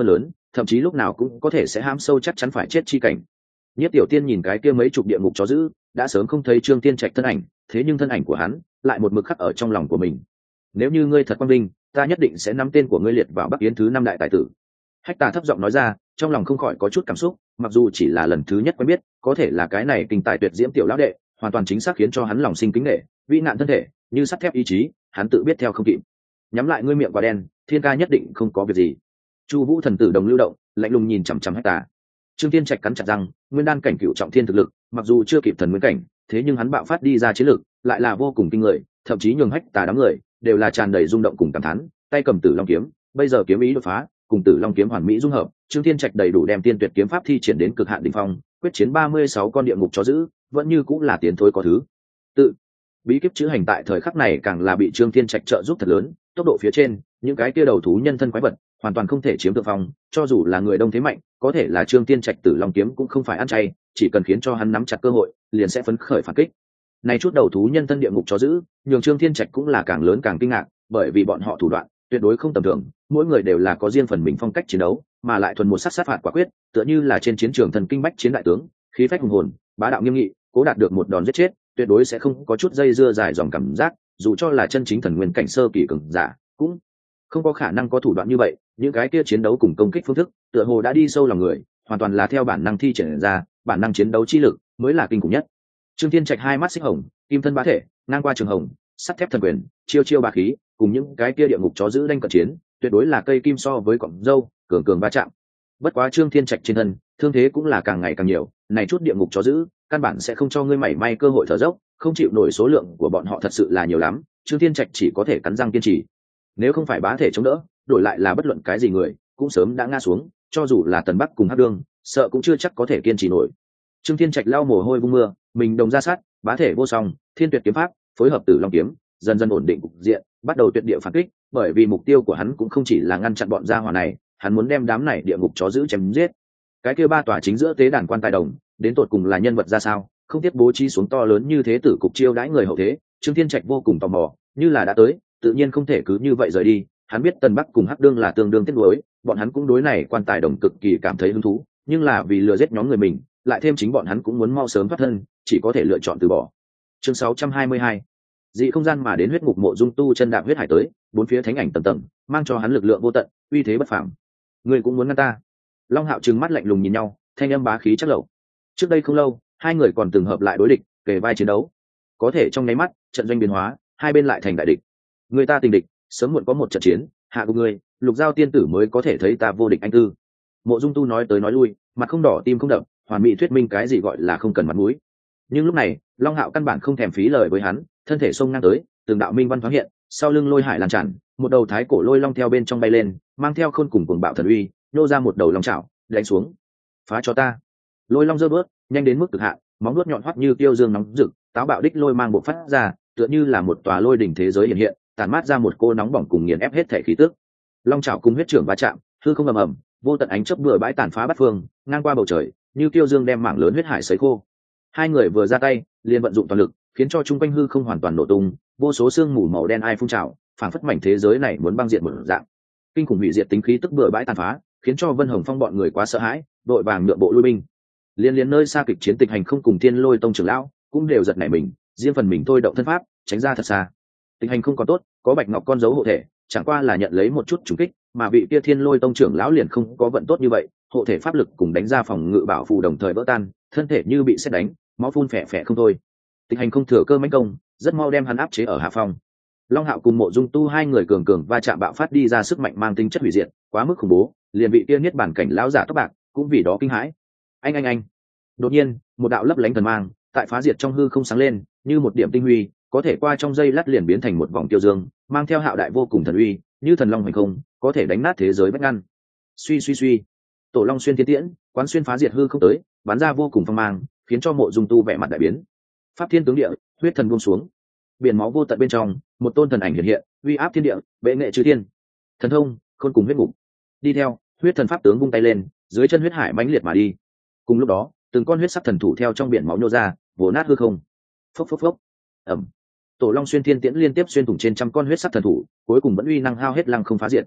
thậm chí lúc nào cũng có thể sẽ hãm sâu chắc chắn phải chết chi cảnh. Nhất Tiểu Tiên nhìn cái kia mấy chục địa ngục chó dữ, đã sớm không thấy Trương Tiên Trạch thân ảnh, thế nhưng thân ảnh của hắn lại một mực khắc ở trong lòng của mình. Nếu như ngươi thật quang vinh, ta nhất định sẽ nắm tên của ngươi liệt vào Bắc Yến thứ năm đại tài tử. Hách Tà thấp giọng nói ra, trong lòng không khỏi có chút cảm xúc, mặc dù chỉ là lần thứ nhất quen biết, có thể là cái này kinh tài tuyệt diễm tiểu lão đệ, hoàn toàn chính xác khiến cho hắn lòng sinh kính nể, vĩ nạn thân thể, như sắt thép ý chí, hắn tự biết theo không kịp. Nhắm lại ngươi miệng quả đen, Thiên ca nhất định không có việc gì. Chu Vũ thần tử đồng lưu động, lạnh lùng nhìn chằm chằm Hách Tà. Trương Tiên Trạch cắn chặt răng, nguyên đan cảnh cửu trọng thiên thực lực, mặc dù chưa kịp thần nguyên cảnh, thế nhưng hắn bạo phát đi ra chiến lực, lại là vô cùng kinh người, thậm chí nhường Hách Tà đám người đều là tràn đầy rung động cùng cảm thán, tay cầm Tử Long kiếm, bây giờ kiếm ý đột phá, cùng Tử Long kiếm hoàn mỹ dung hợp, Trương Tiên Trạch đầy đủ đem tiên tuyệt kiếm pháp thi triển đến cực hạn đỉnh phong, quyết chiến ba mươi sáu con địa ngục chó dữ, vẫn như cũng là tiến thối có thứ. Tự bí kíp chữ hành tại thời khắc này càng là bị Trương Tiên Trạch trợ giúp thật lớn, tốc độ phía trên, những cái kia đầu thú nhân thân quái vật, hoàn toàn không thể chiếm thượng phong, cho dù là người đông thế mạnh, có thể là Trương Tiên Trạch Tử Long kiếm cũng không phải ăn chay, chỉ cần khiến cho hắn nắm chặt cơ hội, liền sẽ phấn khởi phản kích. Này chút đầu thú nhân thân địa ngục chó dữ, nhường Trương Tiên Trạch cũng là càng lớn càng kinh ngạc, bởi vì bọn họ thủ đoạn tuyệt đối không tầm thường, mỗi người đều là có riêng phần mình phong cách chiến đấu, mà lại thuần một sát sát phạt quả quyết, tựa như là trên chiến trường thần kinh bách chiến đại tướng, khí phách hùng hồn, bá đạo nghiêm nghị, cố đạt được một đòn giết chết, tuyệt đối sẽ không có chút dây dưa dài dòng cảm giác, dù cho là chân chính thần nguyên cảnh sơ kỳ cường giả, cũng không có khả năng có thủ đoạn như vậy. Những cái kia chiến đấu cùng công kích phương thức, tựa hồ đã đi sâu lòng người, hoàn toàn là theo bản năng thi triển ra, bản năng chiến đấu chi lực mới là kinh khủng nhất. Trương Thiên Trạch hai mắt xích hồng, kim thân bá thể, ngang qua trường hồng, sắt thép thần quyền, chiêu chiêu bá khí, cùng những cái kia địa ngục chó giữ đanh cận chiến, tuyệt đối là cây kim so với cọng dâu, cường cường va chạm. Bất quá Trương Thiên Trạch trên thân, thương thế cũng là càng ngày càng nhiều, này chút địa ngục chó giữ, căn bản sẽ không cho ngươi mảy may cơ hội thở dốc, không chịu nổi số lượng của bọn họ thật sự là nhiều lắm, Trương Thiên Trạch chỉ có thể cắn răng kiên trì. Nếu không phải bá thể chống đỡ, đổi lại là bất luận cái gì người, cũng sớm đã ngã xuống, cho dù là Tần Bắc cùng Hắc Đương, sợ cũng chưa chắc có thể kiên trì nổi. Trương Thiên Trạch lau mồ hôi vung mưa, mình đồng ra sát, bá thể vô song, thiên tuyệt kiếm pháp, phối hợp Tử Long kiếm, dần dần ổn định cục diện, bắt đầu tuyệt địa phản kích, bởi vì mục tiêu của hắn cũng không chỉ là ngăn chặn bọn gia hỏa này, hắn muốn đem đám này địa ngục chó giữ chém giết. Cái kia ba tòa chính giữa tế đàn quan tài đồng, đến tột cùng là nhân vật ra sao, không tiếp bố trí xuống to lớn như thế tử cục chiêu đãi người hậu thế, Trương Thiên Trạch vô cùng tò mò, như là đã tới, tự nhiên không thể cứ như vậy rời đi. Hắn biết Tần Bắc cùng Hắc Đương là tương đương tiếc nuối, bọn hắn cũng đối này quan tài đồng cực kỳ cảm thấy hứng thú, nhưng là vì lừa giết nhóm người mình, lại thêm chính bọn hắn cũng muốn mau sớm thoát thân, chỉ có thể lựa chọn từ bỏ. Chương sáu trăm hai mươi hai, dị không gian mà đến huyết ngục mộ dung tu chân đạp huyết hải tới, bốn phía thánh ảnh tầng tầng, mang cho hắn lực lượng vô tận, uy thế bất phàm. Người cũng muốn ngăn ta? Long Hạo trừng mắt lạnh lùng nhìn nhau, thanh âm bá khí chắc lẩu. Trước đây không lâu, hai người còn từng hợp lại đối địch, kề vai chiến đấu. Có thể trong nháy mắt, trận doanh biến hóa, hai bên lại thành đại địch. Người ta tình địch, sớm muộn có một trận chiến, hạ gục ngươi, Lục Giao tiên tử mới có thể thấy ta vô địch anh tư. Mộ Dung Tu nói tới nói lui, mặt không đỏ tim không đập, hoàn mỹ thuyết minh cái gì gọi là không cần mặt mũi. Nhưng lúc này, Long Hạo căn bản không thèm phí lời với hắn, thân thể xông ngang tới, từng đạo minh văn thoáng hiện, sau lưng lôi hải lan tràn, một đầu thái cổ lôi long theo bên trong bay lên, mang theo khôn cùng cuồng bạo thần uy, nô ra một đầu long chảo, đánh xuống. Phá cho ta! Lôi long giơ bước, nhanh đến mức cực hạn, móng vuốt nhọn hoắt như tiêu dương nóng rực, táo bạo đích lôi mang bộ phát ra, tựa như là một tòa lôi đỉnh thế giới hiện hiện, tàn mát ra một cô nóng bỏng cùng nghiền ép hết thể khí tức. Long chảo cùng huyết trưởng va chạm, hư không ầm ầm, vô tận ánh chớp bừa bãi tàn phá bát phương, ngang qua bầu trời, như tiêu dương đem mảng lớn huyết hải sấy khô. Hai người vừa ra tay, liền vận dụng toàn lực, khiến cho trung quanh hư không hoàn toàn nổ tung, vô số sương mù màu đen ai phun trào, phảng phất mảnh thế giới này muốn băng diệt một dạng. Kinh khủng hủy diệt tính khí tức bừa bãi tàn phá, khiến cho Vân Hồng Phong bọn người quá sợ hãi, đội vàng nhượng bộ lui binh. Liên liên nơi xa kịch chiến tịch hành không cùng Thiên Lôi Tông trưởng lão, cũng đều giật nảy mình, riêng phần mình thôi động thân pháp, tránh ra thật xa. Tình hành không còn tốt, có bạch ngọc con dấu hộ thể, chẳng qua là nhận lấy một chút trùng kích, mà vị kia Thiên Lôi Tông trưởng lão liền không có vận tốt như vậy, hộ thể pháp lực cùng đánh ra phòng ngự bảo phù đồng thời vỡ tan, thân thể như bị sét đánh, máu phun phè phè không thôi. Tình hành không thừa cơ mãnh công, rất mau đem hắn áp chế ở hạ phong. Long Hạo cùng Mộ Dung Tu hai người cường cường va chạm bạo phát đi ra sức mạnh mang tính chất hủy diệt, quá mức khủng bố, liền vị kia niết bản cảnh lão giả tóc bạc cũng vì đó kinh hãi. Anh anh anh! Đột nhiên, một đạo lấp lánh thần mang, tại phá diệt trong hư không sáng lên, như một điểm tinh huy, có thể qua trong giây lát liền biến thành một vòng tiêu dương, mang theo hạo đại vô cùng thần uy, như thần long hành không, có thể đánh nát thế giới vách ngăn. Suy suy suy, tổ long xuyên thiên tiễn, quán xuyên phá diệt hư không tới, bắn ra vô cùng phong mang, khiến cho Mộ Dung Tu vẻ mặt đại biến. Pháp thiên tướng địa, huyết thần buông xuống, biển máu vô tận bên trong, một tôn thần ảnh hiện hiện, uy áp thiên địa, bệ nghệ chư thiên. Thần thông, khôn cùng huyết ngục. Đi theo, huyết thần pháp tướng vung tay lên, dưới chân huyết hải mãnh liệt mà đi. Cùng lúc đó, từng con huyết sắc thần thủ theo trong biển máu nhô ra, vồ nát hư không. Phốc phốc phốc. Ầm. Tổ long xuyên thiên tiễn liên tiếp xuyên thủng trên trăm con huyết sắc thần thủ, cuối cùng vẫn uy năng hao hết lăng không phá diệt.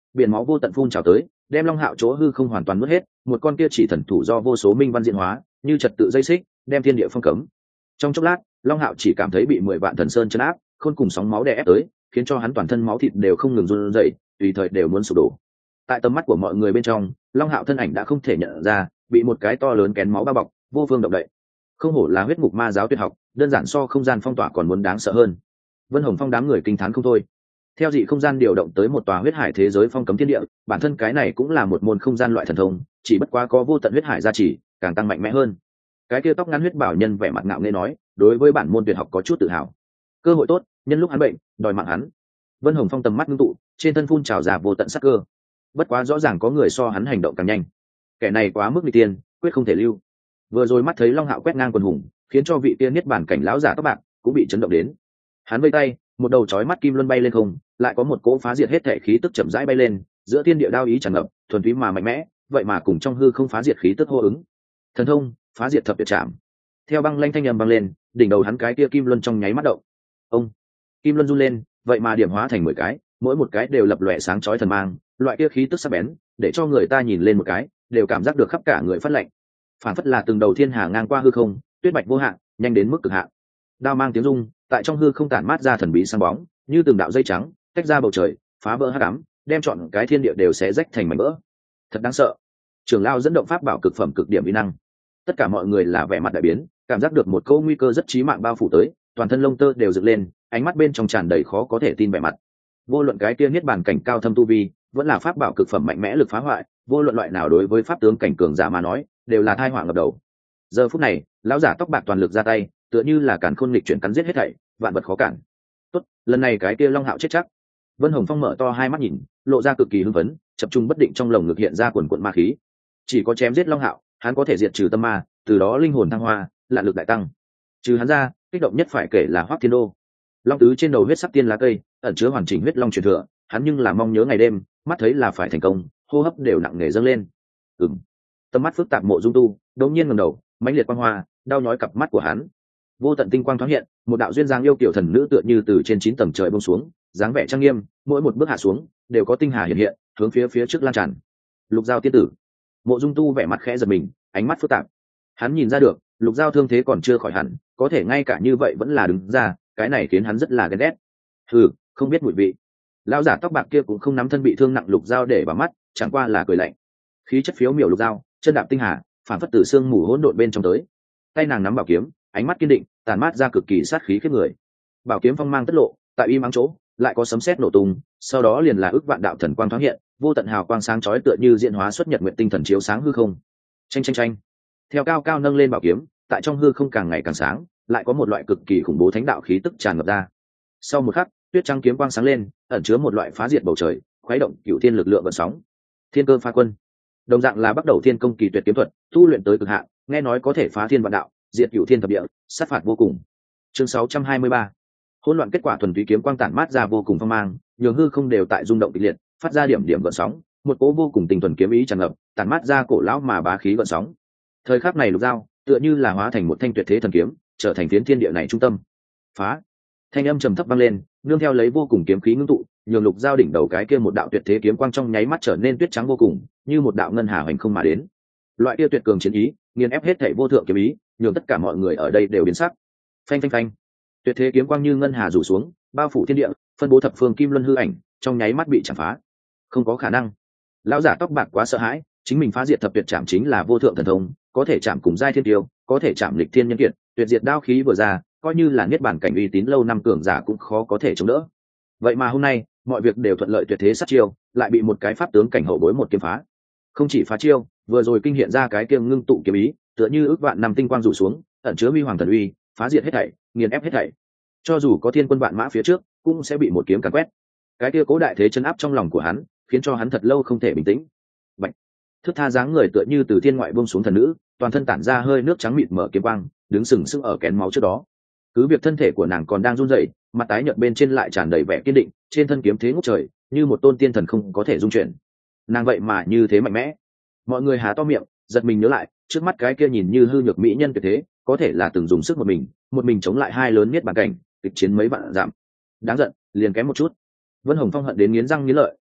biển máu vô tận phun trào tới, đem Long Hạo chỗ hư không hoàn toàn nuốt hết. Một con kia chỉ thần thủ do vô số minh văn diễn hóa, như trật tự dây xích, đem thiên địa phong cấm. Trong chốc lát, Long Hạo chỉ cảm thấy bị mười vạn thần sơn chấn áp, khôn cùng sóng máu đè ép tới, khiến cho hắn toàn thân máu thịt đều không ngừng run rẩy, tùy thời đều muốn sụp đổ. Tại tầm mắt của mọi người bên trong, Long Hạo thân ảnh đã không thể nhận ra, bị một cái to lớn kén máu bao bọc, vô phương động đậy. Không hổ là huyết ngục ma giáo tuyệt học, đơn giản so không gian phong tỏa còn muốn đáng sợ hơn. Vân Hồng Phong đám người kinh thán không thôi. Theo dị không gian điều động tới một tòa huyết hải thế giới phong cấm thiên địa, bản thân cái này cũng là một môn không gian loại thần thông, chỉ bất quá có vô tận huyết hải gia trì, càng tăng mạnh mẽ hơn. Cái kia tóc ngắn huyết bảo nhân vẻ mặt ngạo nghễ nói, đối với bản môn tuyệt học có chút tự hào. Cơ hội tốt, nhân lúc hắn bệnh, đòi mạng hắn. Vân Hồng Phong tầm mắt ngưng tụ, trên thân phun trào ra vô tận sát cơ. Bất quá rõ ràng có người so hắn hành động càng nhanh. Kẻ này quá mức nguy tiên, quyết không thể lưu. Vừa rồi mắt thấy Long Hạo quét ngang quần hùng, khiến cho vị tiên niết bản cảnh lão giả các bạn cũng bị chấn động đến. Hắn vây tay, một đầu chói mắt kim luân bay lên không, lại có một cỗ phá diệt hết thể khí tức chậm rãi bay lên, giữa thiên địa đao ý tràn ngập, thuần túy mà mạnh mẽ, vậy mà cùng trong hư không phá diệt khí tức hô ứng. Thần thông, phá diệt thập tuyệt trảm. Theo băng lanh thanh âm băng lên, đỉnh đầu hắn cái kia kim luân trong nháy mắt động. Ông, kim luân run lên, vậy mà điểm hóa thành mười cái, mỗi một cái đều lập lòe sáng chói thần mang, loại kia khí tức sắc bén, để cho người ta nhìn lên một cái, đều cảm giác được khắp cả người phát lạnh. Phản phất là từng đầu thiên hà ngang qua hư không, tuyết bạch vô hạn, nhanh đến mức cực hạn. Đao mang tiếng rung, tại trong hư không tản mát ra thần bí sáng bóng, như từng đạo dây trắng, tách ra bầu trời, phá vỡ hắc ám, đem trọn cái thiên địa đều xé rách thành mảnh vỡ. Thật đáng sợ. Trưởng lão dẫn động pháp bảo cực phẩm cực điểm uy năng. Tất cả mọi người là vẻ mặt đại biến, cảm giác được một câu nguy cơ rất chí mạng bao phủ tới, toàn thân lông tơ đều dựng lên, ánh mắt bên trong tràn đầy khó có thể tin vẻ mặt. Vô luận cái kia niết bàn cảnh cao thâm tu vi, vẫn là pháp bảo cực phẩm mạnh mẽ lực phá hoại, vô luận loại nào đối với pháp tướng cảnh cường giả mà nói, đều là tai họa ngập đầu. Giờ phút này, lão giả tóc bạc toàn lực ra tay, tựa như là càn khôn nghịch chuyển cắn giết hết thảy, vạn vật khó cản. Tốt, lần này cái kia Long Hạo chết chắc. Vân Hồng Phong mở to hai mắt nhìn, lộ ra cực kỳ hưng phấn, tập trung bất định trong lồng ngực hiện ra quần quần ma khí. Chỉ có chém giết Long Hạo, hắn có thể diệt trừ tâm ma, từ đó linh hồn thăng hoa, lạn lực đại tăng. Trừ hắn ra, kích động nhất phải kể là Hoắc Thiên Đô. Long tứ trên đầu huyết sắc tiên lá cây, ẩn chứa hoàn chỉnh huyết long truyền thừa, hắn nhưng là mong nhớ ngày đêm, mắt thấy là phải thành công, hô hấp đều nặng nề dâng lên. Ừm. Tâm mắt phức tạp Mộ Dung Tu, đột nhiên ngẩng đầu, mãnh liệt quang hoa, đau nhói cặp mắt của hắn. Vô tận tinh quang thoáng hiện, một đạo duyên dáng yêu kiều thần nữ tựa như từ trên chín tầng trời buông xuống, dáng vẻ trang nghiêm, mỗi một bước hạ xuống đều có tinh hà hiện hiện, hướng phía phía trước lan tràn. Lục Giao tiên tử. Mộ Dung Tu vẻ mặt khẽ giật mình, ánh mắt phức tạp. Hắn nhìn ra được, Lục Giao thương thế còn chưa khỏi hẳn, có thể ngay cả như vậy vẫn là đứng ra, cái này khiến hắn rất là ghen ghét. Hừ, không biết mùi vị. Lão giả tóc bạc kia cũng không nắm thân bị thương nặng Lục Giao để vào mắt, chẳng qua là cười lạnh. Khí chất phiếu miểu Lục Giao, chân đạp tinh hà, phản phất từ xương mù hỗn độn bên trong tới. Tay nàng nắm bảo kiếm, ánh mắt kiên định, tàn mát ra cực kỳ sát khí khiếp người. Bảo kiếm phong mang tất lộ, tại y mắng chỗ, lại có sấm sét nổ tung, sau đó liền là ước vạn đạo thần quang thoáng hiện, vô tận hào quang sáng chói tựa như diễn hóa xuất nhật nguyện tinh thần chiếu sáng hư không. Chanh chanh chanh. Theo cao cao nâng lên bảo kiếm, tại trong hư không càng ngày càng sáng, lại có một loại cực kỳ khủng bố thánh đạo khí tức tràn ngập ra. Sau một khắc, tuyết trắng kiếm quang sáng lên, ẩn chứa một loại phá diệt bầu trời, khuấy động cửu thiên lực lượng vận sóng. Thiên cơ phá quân, đồng dạng là bắt đầu thiên công kỳ tuyệt kiếm thuật, tu luyện tới cực hạn, nghe nói có thể phá thiên vạn đạo, diệt cửu thiên thập địa, sát phạt vô cùng. Chương sáu trăm hai mươi ba. Hỗn loạn kết quả thuần túy kiếm quang tản mát ra vô cùng phong mang, nhường hư không đều tại rung động kịch liệt, phát ra điểm điểm gợn sóng, một cỗ vô cùng tình thuần kiếm ý tràn ngập, tản mát ra cổ lão mà bá khí gợn sóng. Thời khắc này Lục Giao tựa như là hóa thành một thanh tuyệt thế thần kiếm, trở thành phiến thiên địa này trung tâm. Phá! Thanh âm trầm thấp vang lên, nương theo lấy vô cùng kiếm khí ngưng tụ, nhường Lục Giao đỉnh đầu cái kia một đạo tuyệt thế kiếm quang trong nháy mắt trở nên tuyết trắng vô cùng, như một đạo ngân hà hoành không mà đến. Loại kia tuyệt cường chiến ý, nghiền ép hết thảy vô thượng kiếm ý, nhường tất cả mọi người ở đây đều biến sắc. Phanh phanh phanh. Tuyệt thế kiếm quang như ngân hà rủ xuống, bao phủ thiên địa, phân bố thập phương kim luân hư ảnh, trong nháy mắt bị chạm phá. Không có khả năng. Lão giả tóc bạc quá sợ hãi, chính mình phá diệt thập tuyệt trảm chính là vô thượng thần thông, có thể chạm cùng giai thiên tiêu, có thể chạm lịch thiên nhân kiệt, tuyệt diệt đao khí vừa ra, coi như là niết bàn cảnh uy tín lâu năm cường giả cũng khó có thể chống đỡ. Vậy mà hôm nay, mọi việc đều thuận lợi tuyệt thế sát chiêu, lại bị một cái pháp tướng cảnh hậu bối một kiếm phá. Không chỉ phá chiêu, vừa rồi kinh hiện ra cái kiêng ngưng tụ kiếm ý, tựa như ước vạn năm tinh quang rủ xuống, ẩn chứa huy hoàng thần uy, phá diệt hết thảy, nghiền ép hết thảy. Cho dù có thiên quân vạn mã phía trước, cũng sẽ bị một kiếm càn quét. Cái kia cố đại thế chấn áp trong lòng của hắn, khiến cho hắn thật lâu không thể bình tĩnh. Bạch, thước tha dáng người tựa như từ thiên ngoại buông xuống thần nữ, toàn thân tản ra hơi nước trắng mịt mở kiếm quang, đứng sừng sững ở kén máu trước đó. Cứ việc thân thể của nàng còn đang run rẩy, mặt tái nhợt bên trên lại tràn đầy vẻ kiên định, trên thân kiếm thế ngút trời, như một tôn tiên thần không có thể dung chuyển. Nàng vậy mà như thế mạnh mẽ. Mọi người há to miệng, giật mình nhớ lại, trước mắt cái kia nhìn như hư nhược mỹ nhân tuyệt thế, có thể là từng dùng sức một mình, một mình chống lại hai lớn nhất bản cảnh, kịch chiến mấy vạn giảm. Đáng giận, liền kém một chút. Vân Hồng Phong hận đến nghiến răng nghiến lợi,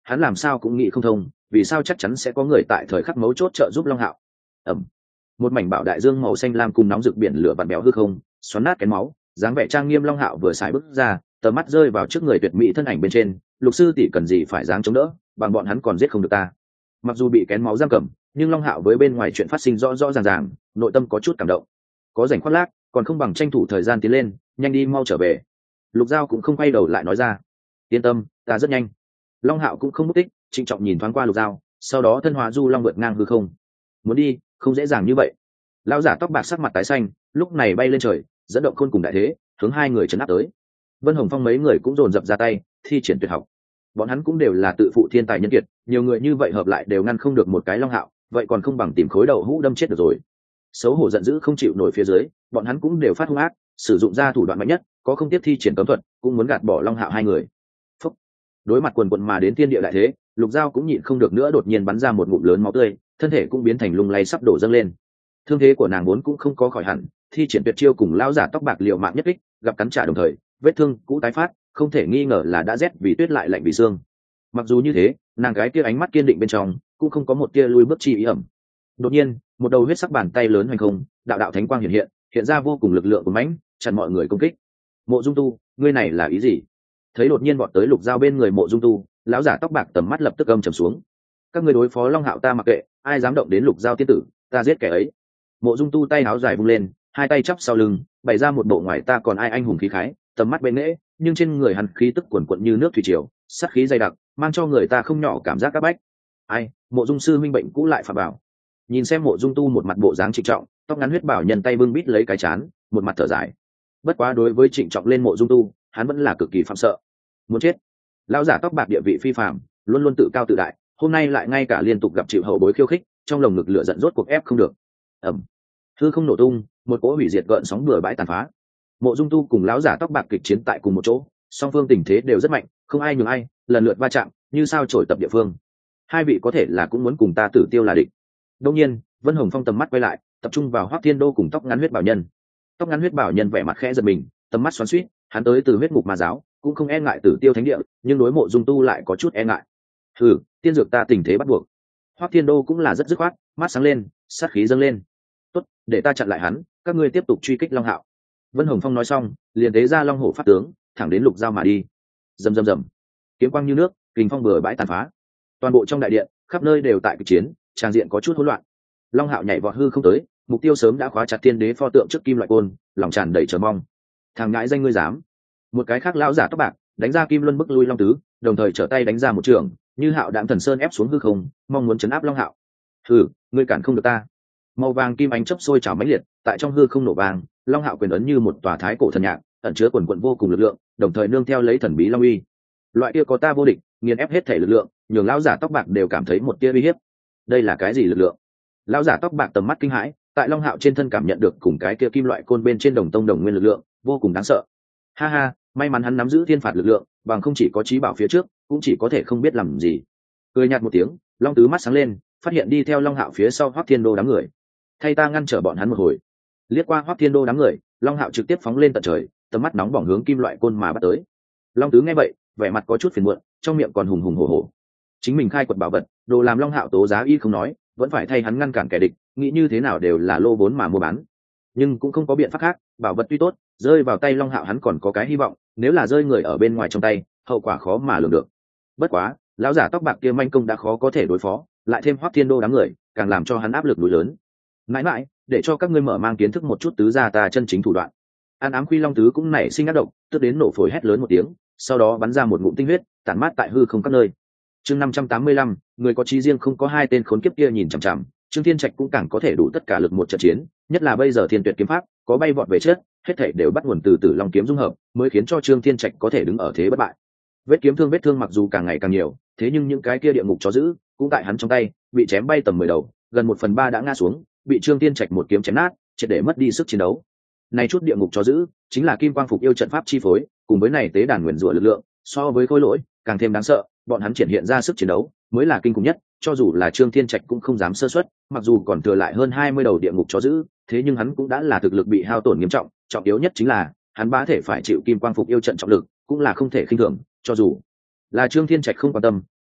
hắn làm sao cũng nghĩ không thông vì sao chắc chắn sẽ có người tại thời khắc mấu chốt trợ giúp Long Hạo. Ẩm, một mảnh bạo đại dương màu xanh lam cùng nóng rực biển lửa vặn béo hư không, xoắn nát cái máu, dáng vẻ trang nghiêm Long Hạo vừa xài bước ra, tầm mắt rơi vào trước người tuyệt mỹ thân ảnh bên trên. Lục sư tỷ cần gì phải dáng chống đỡ, bằng bọn hắn còn giết không được ta. Mặc dù bị kén máu giam cầm, nhưng Long Hạo với bên ngoài chuyện phát sinh rõ rõ ràng ràng, nội tâm có chút cảm động. Có rảnh khoác lác, còn không bằng tranh thủ thời gian tiến lên, nhanh đi mau trở về. Lục Giao cũng không quay đầu lại nói ra, yên tâm, ta rất nhanh. Long Hạo cũng không mất tích, trịnh trọng nhìn thoáng qua Lục Giao, sau đó thân hóa du long vượt ngang hư không. Muốn đi, không dễ dàng như vậy. Lão giả tóc bạc sắc mặt tái xanh, lúc này bay lên trời, dẫn động khôn cùng đại thế, hướng hai người chấn áp tới. Vân Hồng Phong mấy người cũng dồn dập ra tay, thi triển tuyệt học. Bọn hắn cũng đều là tự phụ thiên tài nhân kiệt, nhiều người như vậy hợp lại đều ngăn không được một cái Long Hạo, vậy còn không bằng tìm khối đầu hũ đâm chết được rồi. Xấu hổ giận dữ không chịu nổi phía dưới, bọn hắn cũng đều phát hung ác, sử dụng ra thủ đoạn mạnh nhất, có không tiếp thi triển cấm thuật, cũng muốn gạt bỏ Long Hạo hai người. Phúc. Đối mặt quần quần mà đến thiên địa đại thế, Lục Giao cũng nhịn không được nữa, đột nhiên bắn ra một ngụm lớn máu tươi, thân thể cũng biến thành lung lay sắp đổ dâng lên. Thương thế của nàng vốn cũng không có khỏi hẳn, thi triển tuyệt chiêu cùng lão giả tóc bạc liều mạng nhất kích, gặp cắn trả đồng thời, vết thương cũ tái phát, không thể nghi ngờ là đã rét vì tuyết lại lạnh vì xương. Mặc dù như thế, nàng gái kia ánh mắt kiên định bên trong cũng không có một tia lui bước chi ý ẩm. Đột nhiên, một đầu huyết sắc bàn tay lớn hoành không, đạo đạo thánh quang hiện hiện, hiện ra vô cùng lực lượng của mãnh, chặn mọi người công kích. Mộ Dung Tu, ngươi này là ý gì? Thấy đột nhiên vọt tới Lục Giao bên người Mộ Dung Tu, lão giả tóc bạc tầm mắt lập tức âm trầm xuống. Các ngươi đối phó Long Hạo ta mặc kệ, ai dám động đến Lục Giao tiên tử, ta giết kẻ ấy. Mộ Dung Tu tay áo dài vung lên, hai tay chắp sau lưng, bày ra một bộ ngoài ta còn ai anh hùng khí khái, tầm mắt bên nễ, nhưng trên người hắn khí tức cuồn cuộn như nước thủy triều, sát khí dày đặc, mang cho người ta không nhỏ cảm giác các bách. Ai, Mộ Dung sư minh bệnh cũ lại phạm bảo. Nhìn xem Mộ Dung Tu một mặt bộ dáng trịnh trọng, tóc ngắn huyết bảo nhân tay bưng bít lấy cái chán, một mặt thở dài. Bất quá đối với trịnh trọng lên Mộ Dung Tu, hắn vẫn là cực kỳ phạm sợ. Muốn chết. Lão giả tóc bạc địa vị phi phàm, luôn luôn tự cao tự đại, hôm nay lại ngay cả liên tục gặp chịu hậu bối khiêu khích, trong lồng ngực lửa giận rốt cuộc ép không được. Ầm. Hư không nổ tung, một cỗ hủy diệt gợn sóng bừa bãi tàn phá. Mộ Dung Tu cùng lão giả tóc bạc kịch chiến tại cùng một chỗ, song phương tình thế đều rất mạnh, không ai nhường ai, lần lượt va chạm, như sao chổi tập địa phương. Hai vị có thể là cũng muốn cùng ta tử tiêu là địch. Đương nhiên, Vân Hồng Phong tầm mắt quay lại, tập trung vào Hoắc Thiên Đô cùng tóc ngắn huyết bảo nhân. Tóc ngắn huyết bảo nhân vẻ mặt khẽ giật mình, tầm mắt xoắn xuýt, hắn tới từ huyết ngục ma giáo, cũng không e ngại tử tiêu thánh địa, nhưng đối Mộ Dung Tu lại có chút e ngại. Hừ, tiên dược ta tình thế bắt buộc. Hoắc Thiên Đô cũng là rất dứt khoát, mắt sáng lên, sát khí dâng lên. Tốt, để ta chặn lại hắn, các ngươi tiếp tục truy kích Long Hạo. Vân Hồng Phong nói xong, liền tế ra Long Hổ pháp tướng, thẳng đến Lục Giao mà đi. Rầm rầm rầm, kiếm quang như nước, kình phong bừa bãi tàn phá. Toàn bộ trong đại điện, khắp nơi đều tại kịch chiến, tràng diện có chút hỗn loạn. Long Hạo nhảy vọt hư không tới, mục tiêu sớm đã khóa chặt Thiên Đế pho tượng trước kim loại côn, lòng tràn đầy chờ mong. Thằng ngãi danh ngươi dám? Một cái khác lão giả tóc bạc, đánh ra kim luân bức lui Long Tứ, đồng thời trở tay đánh ra một trường, như Hạo Đạm Thần Sơn ép xuống hư không, mong muốn chấn áp Long Hạo. Hừ, ngươi cản không được ta. Màu vàng kim ánh chớp sôi trào mãnh liệt, tại trong hư không nổ vàng, Long Hạo quyền ấn như một tòa thái cổ thần nhạc, ẩn chứa quần quần vô cùng lực lượng, đồng thời nương theo lấy thần bí long uy. Loại kia có ta vô địch, nghiền ép hết thể lực lượng, nhường lão giả tóc bạc đều cảm thấy một tia uy hiếp. Đây là cái gì lực lượng? Lão giả tóc bạc tầm mắt kinh hãi, tại Long Hạo trên thân cảm nhận được cùng cái kia kim loại côn bên trên đồng tông đồng nguyên lực lượng, vô cùng đáng sợ. Ha ha, may mắn hắn nắm giữ thiên phạt lực lượng, bằng không chỉ có trí bảo phía trước, cũng chỉ có thể không biết làm gì. Cười nhạt một tiếng, Long Tứ mắt sáng lên, phát hiện đi theo Long Hạo phía sau Hoắc Thiên Đô đám người. Thay ta ngăn trở bọn hắn một hồi. Liếc qua Hoắc Thiên Đô đám người, Long Hạo trực tiếp phóng lên tận trời, tầm mắt nóng bỏng hướng kim loại côn mà bắt tới. Long Tứ nghe vậy, vẻ mặt có chút phiền muộn, trong miệng còn hùng hùng hổ hổ. Chính mình khai quật bảo vật, đồ làm Long Hạo tố giá y không nói, vẫn phải thay hắn ngăn cản kẻ địch, nghĩ như thế nào đều là lô vốn mà mua bán. Nhưng cũng không có biện pháp khác, bảo vật tuy tốt, rơi vào tay Long Hạo hắn còn có cái hy vọng, nếu là rơi người ở bên ngoài trong tay, hậu quả khó mà lường được. Bất quá, lão giả tóc bạc kia manh công đã khó có thể đối phó, lại thêm Hoắc Thiên Đô đám người, càng làm cho hắn áp lực núi lớn. Mãi mãi, để cho các ngươi mở mang kiến thức một chút tứ gia ta chân chính thủ đoạn. An ám Quy Long Tứ cũng nảy sinh ác độc, tức đến nổ phổi hét lớn một tiếng, sau đó bắn ra một ngụm tinh huyết, tản mát tại hư không các nơi. Chương năm trăm tám mươi lăm, người có chí riêng không có hai tên khốn kiếp kia nhìn chằm chằm, Trương Thiên Trạch cũng càng có thể đủ tất cả lực một trận chiến, nhất là bây giờ Thiên Tuyệt kiếm pháp có bay vọt về chết, hết thảy đều bắt nguồn từ Tử Long kiếm dung hợp, mới khiến cho Trương Thiên Trạch có thể đứng ở thế bất bại. Vết kiếm thương vết thương mặc dù càng ngày càng nhiều, thế nhưng những cái kia địa ngục chó giữ cũng tại hắn trong tay, bị chém bay tầm mười đầu, gần một phần ba đã ngã xuống, bị Trương Thiên Trạch một kiếm chém nát, triệt để mất đi sức chiến đấu. Này chút địa ngục chó giữ, chính là Kim Quang Phục yêu trận pháp chi phối, cùng với này tế đàn nguyên rủa lực lượng, so với khối lỗi, càng thêm đáng sợ, bọn hắn triển hiện ra sức chiến đấu, mới là kinh khủng nhất, cho dù là Trương Thiên Trạch cũng không dám sơ suất, mặc dù còn thừa lại hơn hai mươi đầu địa ngục chó giữ, thế nhưng hắn cũng đã là thực lực bị hao tổn nghiêm trọng, trọng yếu nhất chính là, hắn bá thể phải chịu Kim Quang Phục yêu trận trọng lực, cũng là không thể khinh thường, cho dù là Trương Thiên Trạch không quan tâm,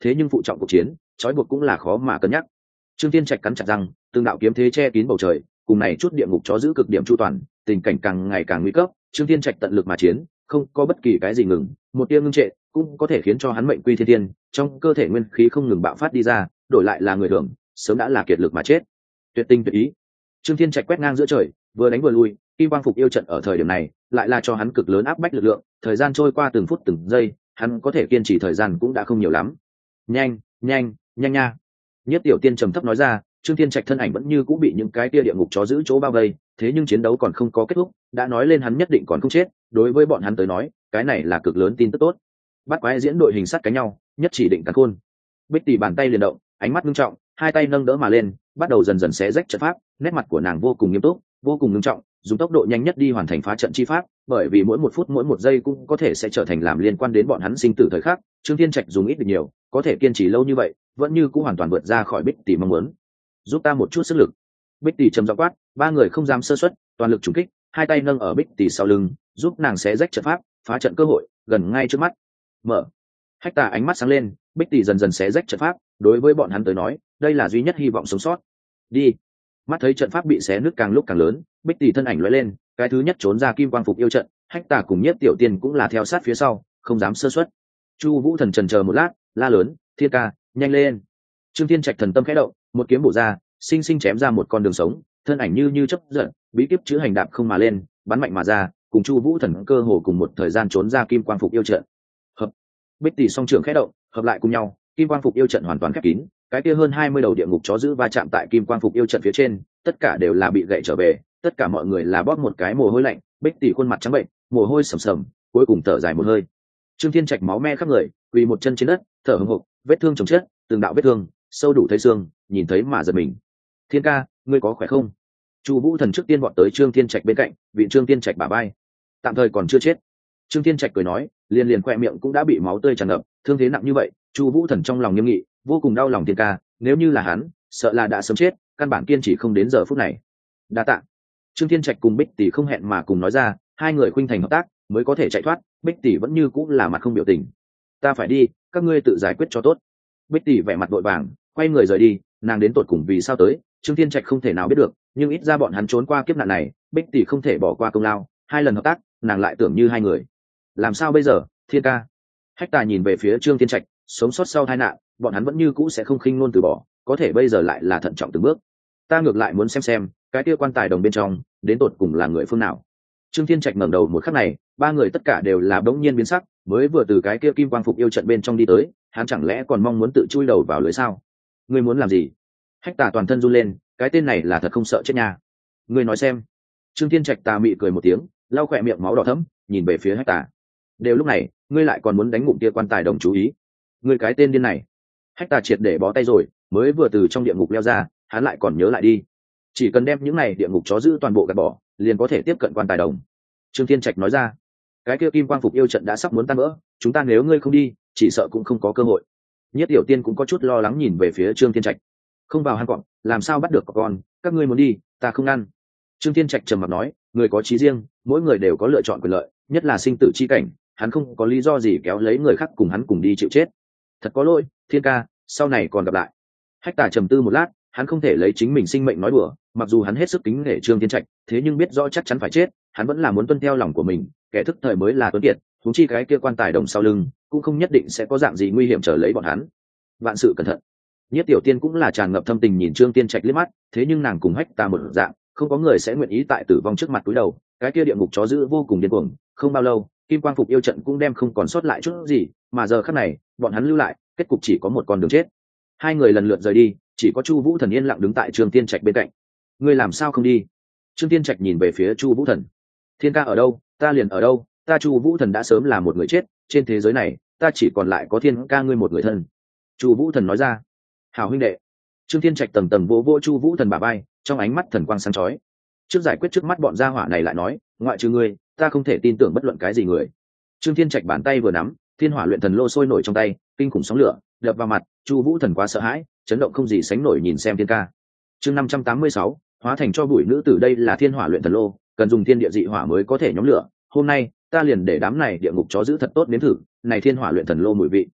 thế nhưng phụ trọng cuộc chiến trói buộc cũng là khó mà cân nhắc. Trương Thiên Trạch cắn chặt răng, từng đạo kiếm thế che kín bầu trời, cùng này chút địa ngục chó giữ cực điểm chu toàn, tình cảnh càng ngày càng nguy cấp. Trương Thiên Trạch tận lực mà chiến, không có bất kỳ cái gì ngừng, một tia ngưng trệ cũng có thể khiến cho hắn mệnh quy thiên thiên, trong cơ thể nguyên khí không ngừng bạo phát đi ra, đổi lại là người thường sớm đã là kiệt lực mà chết. Tuyệt tinh tuyệt ý, Trương Thiên Trạch quét ngang giữa trời, vừa đánh vừa lui, kim quang phục yêu trận ở thời điểm này lại là cho hắn cực lớn áp bách lực lượng, thời gian trôi qua từng phút từng giây, hắn có thể kiên trì thời gian cũng đã không nhiều lắm. Nhanh, nhanh, nhanh nha. Nhất Tiểu Tiên trầm thấp nói ra. Trương Thiên Trạch thân ảnh vẫn như cũng bị những cái kia địa ngục chó giữ chỗ bao vây, thế nhưng chiến đấu còn không có kết thúc, đã nói lên hắn nhất định còn không chết, đối với bọn hắn tới nói, cái này là cực lớn tin tức tốt. Bắt quái diễn đội hình sát cánh nhau, nhất chỉ định cắn khôn. Bích Tỷ bàn tay liền động, ánh mắt nghiêm trọng, hai tay nâng đỡ mà lên, bắt đầu dần dần xé rách trận pháp, nét mặt của nàng vô cùng nghiêm túc, vô cùng nghiêm trọng, dùng tốc độ nhanh nhất đi hoàn thành phá trận chi pháp, bởi vì mỗi một phút mỗi một giây cũng có thể sẽ trở thành làm liên quan đến bọn hắn sinh tử thời khắc. Trương Thiên Trạch dùng ít được nhiều, có thể kiên trì lâu như vậy, vẫn như cũng hoàn toàn vượt ra khỏi Bích Tỷ mong muốn. Giúp ta một chút sức lực. Bích Tỷ trầm giọng quát, ba người không dám sơ suất, toàn lực trùng kích, hai tay nâng ở Bích Tỷ sau lưng, giúp nàng xé rách trận pháp, phá trận cơ hội gần ngay trước mắt. Mở. Hách Tà ánh mắt sáng lên, Bích Tỷ dần dần xé rách trận pháp, đối với bọn hắn tới nói, đây là duy nhất hy vọng sống sót. Đi. Mắt thấy trận pháp bị xé nứt càng lúc càng lớn, Bích Tỷ thân ảnh lóe lên, cái thứ nhất trốn ra kim quang phục yêu trận, Hách Tà cùng Nhất Tiểu Tiên cũng là theo sát phía sau, không dám sơ suất. Chu Vũ Thần chần chờ một lát, la lớn, "Thiên ca, nhanh lên!" Trương Thiên Trạch thần tâm khẽ động, một kiếm bổ ra, sinh sinh chém ra một con đường sống, thân ảnh như như chớp giật, bí kíp chữ hành đạp không mà lên, bắn mạnh mà ra, cùng Chu Vũ Thần cơ hồ cùng một thời gian trốn ra kim quang phục yêu trận. Hợp. Bích Tỷ song trưởng khẽ động, hợp lại cùng nhau, kim quang phục yêu trận hoàn toàn khép kín, cái kia hơn hai mươi đầu địa ngục chó giữ va chạm tại kim quang phục yêu trận phía trên, tất cả đều là bị gãy trở về, tất cả mọi người là bóp một cái mồ hôi lạnh, Bích Tỷ khuôn mặt trắng bệnh, mồ hôi sầm sầm, cuối cùng thở dài một hơi. Trương Thiên Trạch máu me khắp người, quỳ một chân trên đất, thở hổn hộc, vết thương chồng chết, từng đạo vết thương, sâu đủ thấy xương, nhìn thấy mà giật mình. "Thiên ca, ngươi có khỏe không?" Chu Vũ Thần trước tiên vọt tới Trương Thiên Trạch bên cạnh, vị Trương Thiên Trạch bả vai. "Tạm thời còn chưa chết." Trương Thiên Trạch cười nói, liền liền khoe miệng cũng đã bị máu tươi tràn ngập, thương thế nặng như vậy, Chu Vũ Thần trong lòng nghiêm nghị, vô cùng đau lòng Thiên ca, nếu như là hắn, sợ là đã sớm chết, căn bản kiên trì không đến giờ phút này. Đa tạ. Trương Thiên Trạch cùng Bích Tỷ không hẹn mà cùng nói ra, hai người khuynh thành hợp tác, mới có thể chạy thoát. Bích Tỷ vẫn như cũng là mặt không biểu tình. "Ta phải đi, các ngươi tự giải quyết cho tốt." Bích Tỷ vẻ mặt vội vàng, quay người rời đi, nàng đến tột cùng vì sao tới, Trương Thiên Trạch không thể nào biết được, nhưng ít ra bọn hắn trốn qua kiếp nạn này, Bích Tỷ không thể bỏ qua công lao, hai lần hợp tác, nàng lại tưởng như hai người. Làm sao bây giờ, Thiên ca? Hách Tà nhìn về phía Trương Thiên Trạch, sống sót sau tai nạn, bọn hắn vẫn như cũ sẽ không khinh ngôn từ bỏ, có thể bây giờ lại là thận trọng từng bước. Ta ngược lại muốn xem xem, cái kia quan tài đồng bên trong, đến tột cùng là người phương nào. Trương Thiên Trạch ngẩng đầu một khắc này, ba người tất cả đều là bỗng nhiên biến sắc, mới vừa từ cái kia kim quang phục yêu trận bên trong đi tới, hắn chẳng lẽ còn mong muốn tự chui đầu vào lưới sao? Ngươi muốn làm gì? Hách Tà toàn thân run lên, cái tên này là thật không sợ chết nha. Ngươi nói xem. Trương Thiên Trạch tà mị cười một tiếng, lau khỏe miệng máu đỏ thẫm, nhìn về phía Hách Tà. Đều lúc này, ngươi lại còn muốn đánh ngụm kia quan tài đồng chú ý? Ngươi cái tên điên này. Hách Tà triệt để bó tay rồi, mới vừa từ trong địa ngục leo ra, hắn lại còn nhớ lại đi. Chỉ cần đem những này địa ngục chó giữ toàn bộ gạt bỏ, liền có thể tiếp cận quan tài đồng. Trương Thiên Trạch nói ra, cái kia kim quang phục yêu trận đã sắp muốn tan vỡ, chúng ta nếu ngươi không đi, chỉ sợ cũng không có cơ hội. Nhất Tiểu Tiên cũng có chút lo lắng nhìn về phía Trương Thiên Trạch. Không vào hang cọp, làm sao bắt được con? Các ngươi muốn đi, ta không ngăn. Trương Thiên Trạch trầm mặc nói, người có chí riêng, mỗi người đều có lựa chọn quyền lợi, nhất là sinh tử chi cảnh, hắn không có lý do gì kéo lấy người khác cùng hắn cùng đi chịu chết. Thật có lỗi, Thiên ca, sau này còn gặp lại. Hách Tà trầm tư một lát, hắn không thể lấy chính mình sinh mệnh nói đùa, mặc dù hắn hết sức kính nể Trương Thiên Trạch, thế nhưng biết rõ chắc chắn phải chết, hắn vẫn là muốn tuân theo lòng của mình, kẻ thức thời mới là tuấn kiệt, huống chi cái kia quan tài đồng sau lưng, cũng không nhất định sẽ có dạng gì nguy hiểm trở lấy bọn hắn. Vạn sự cẩn thận. Nhất Tiểu Tiên cũng là tràn ngập thâm tình nhìn Trương Thiên Trạch liếc mắt, thế nhưng nàng cùng Hách Tà một dạng, không có người sẽ nguyện ý tại tử vong trước mặt túi đầu, cái kia địa ngục chó dữ vô cùng điên cuồng, không bao lâu, kim quang phục yêu trận cũng đem không còn sót lại chút gì, mà giờ khắc này, bọn hắn lưu lại, kết cục chỉ có một con đường chết. Hai người lần lượt rời đi, chỉ có Chu Vũ Thần yên lặng đứng tại Trương Thiên Trạch bên cạnh. Ngươi làm sao không đi? Trương Thiên Trạch nhìn về phía Chu Vũ Thần. Thiên ca ở đâu, ta liền ở đâu, ta Chu Vũ Thần đã sớm là một người chết, trên thế giới này, ta chỉ còn lại có Thiên ca ngươi một người thân. Chu Vũ Thần nói ra. Hảo huynh đệ. Trương Thiên Trạch tầng tầng vỗ vỗ Chu Vũ Thần bả vai, trong ánh mắt thần quang sáng chói. Trước giải quyết trước mắt bọn gia hỏa này lại nói, ngoại trừ ngươi, ta không thể tin tưởng bất luận cái gì người. Trương Thiên Trạch bàn tay vừa nắm, thiên hỏa luyện thần lô sôi nổi trong tay, kinh khủng sóng lửa đập vào mặt, Chu Vũ Thần quá sợ hãi, chấn động không gì sánh nổi nhìn xem Thiên ca. Chương năm trăm tám mươi sáu, hóa thành cho bụi nữ tử, đây là thiên hỏa luyện thần lô, cần dùng thiên địa dị hỏa mới có thể nhóm lửa, hôm nay ta liền để đám này địa ngục chó giữ thật tốt nếm thử này thiên hỏa luyện thần lô mùi vị.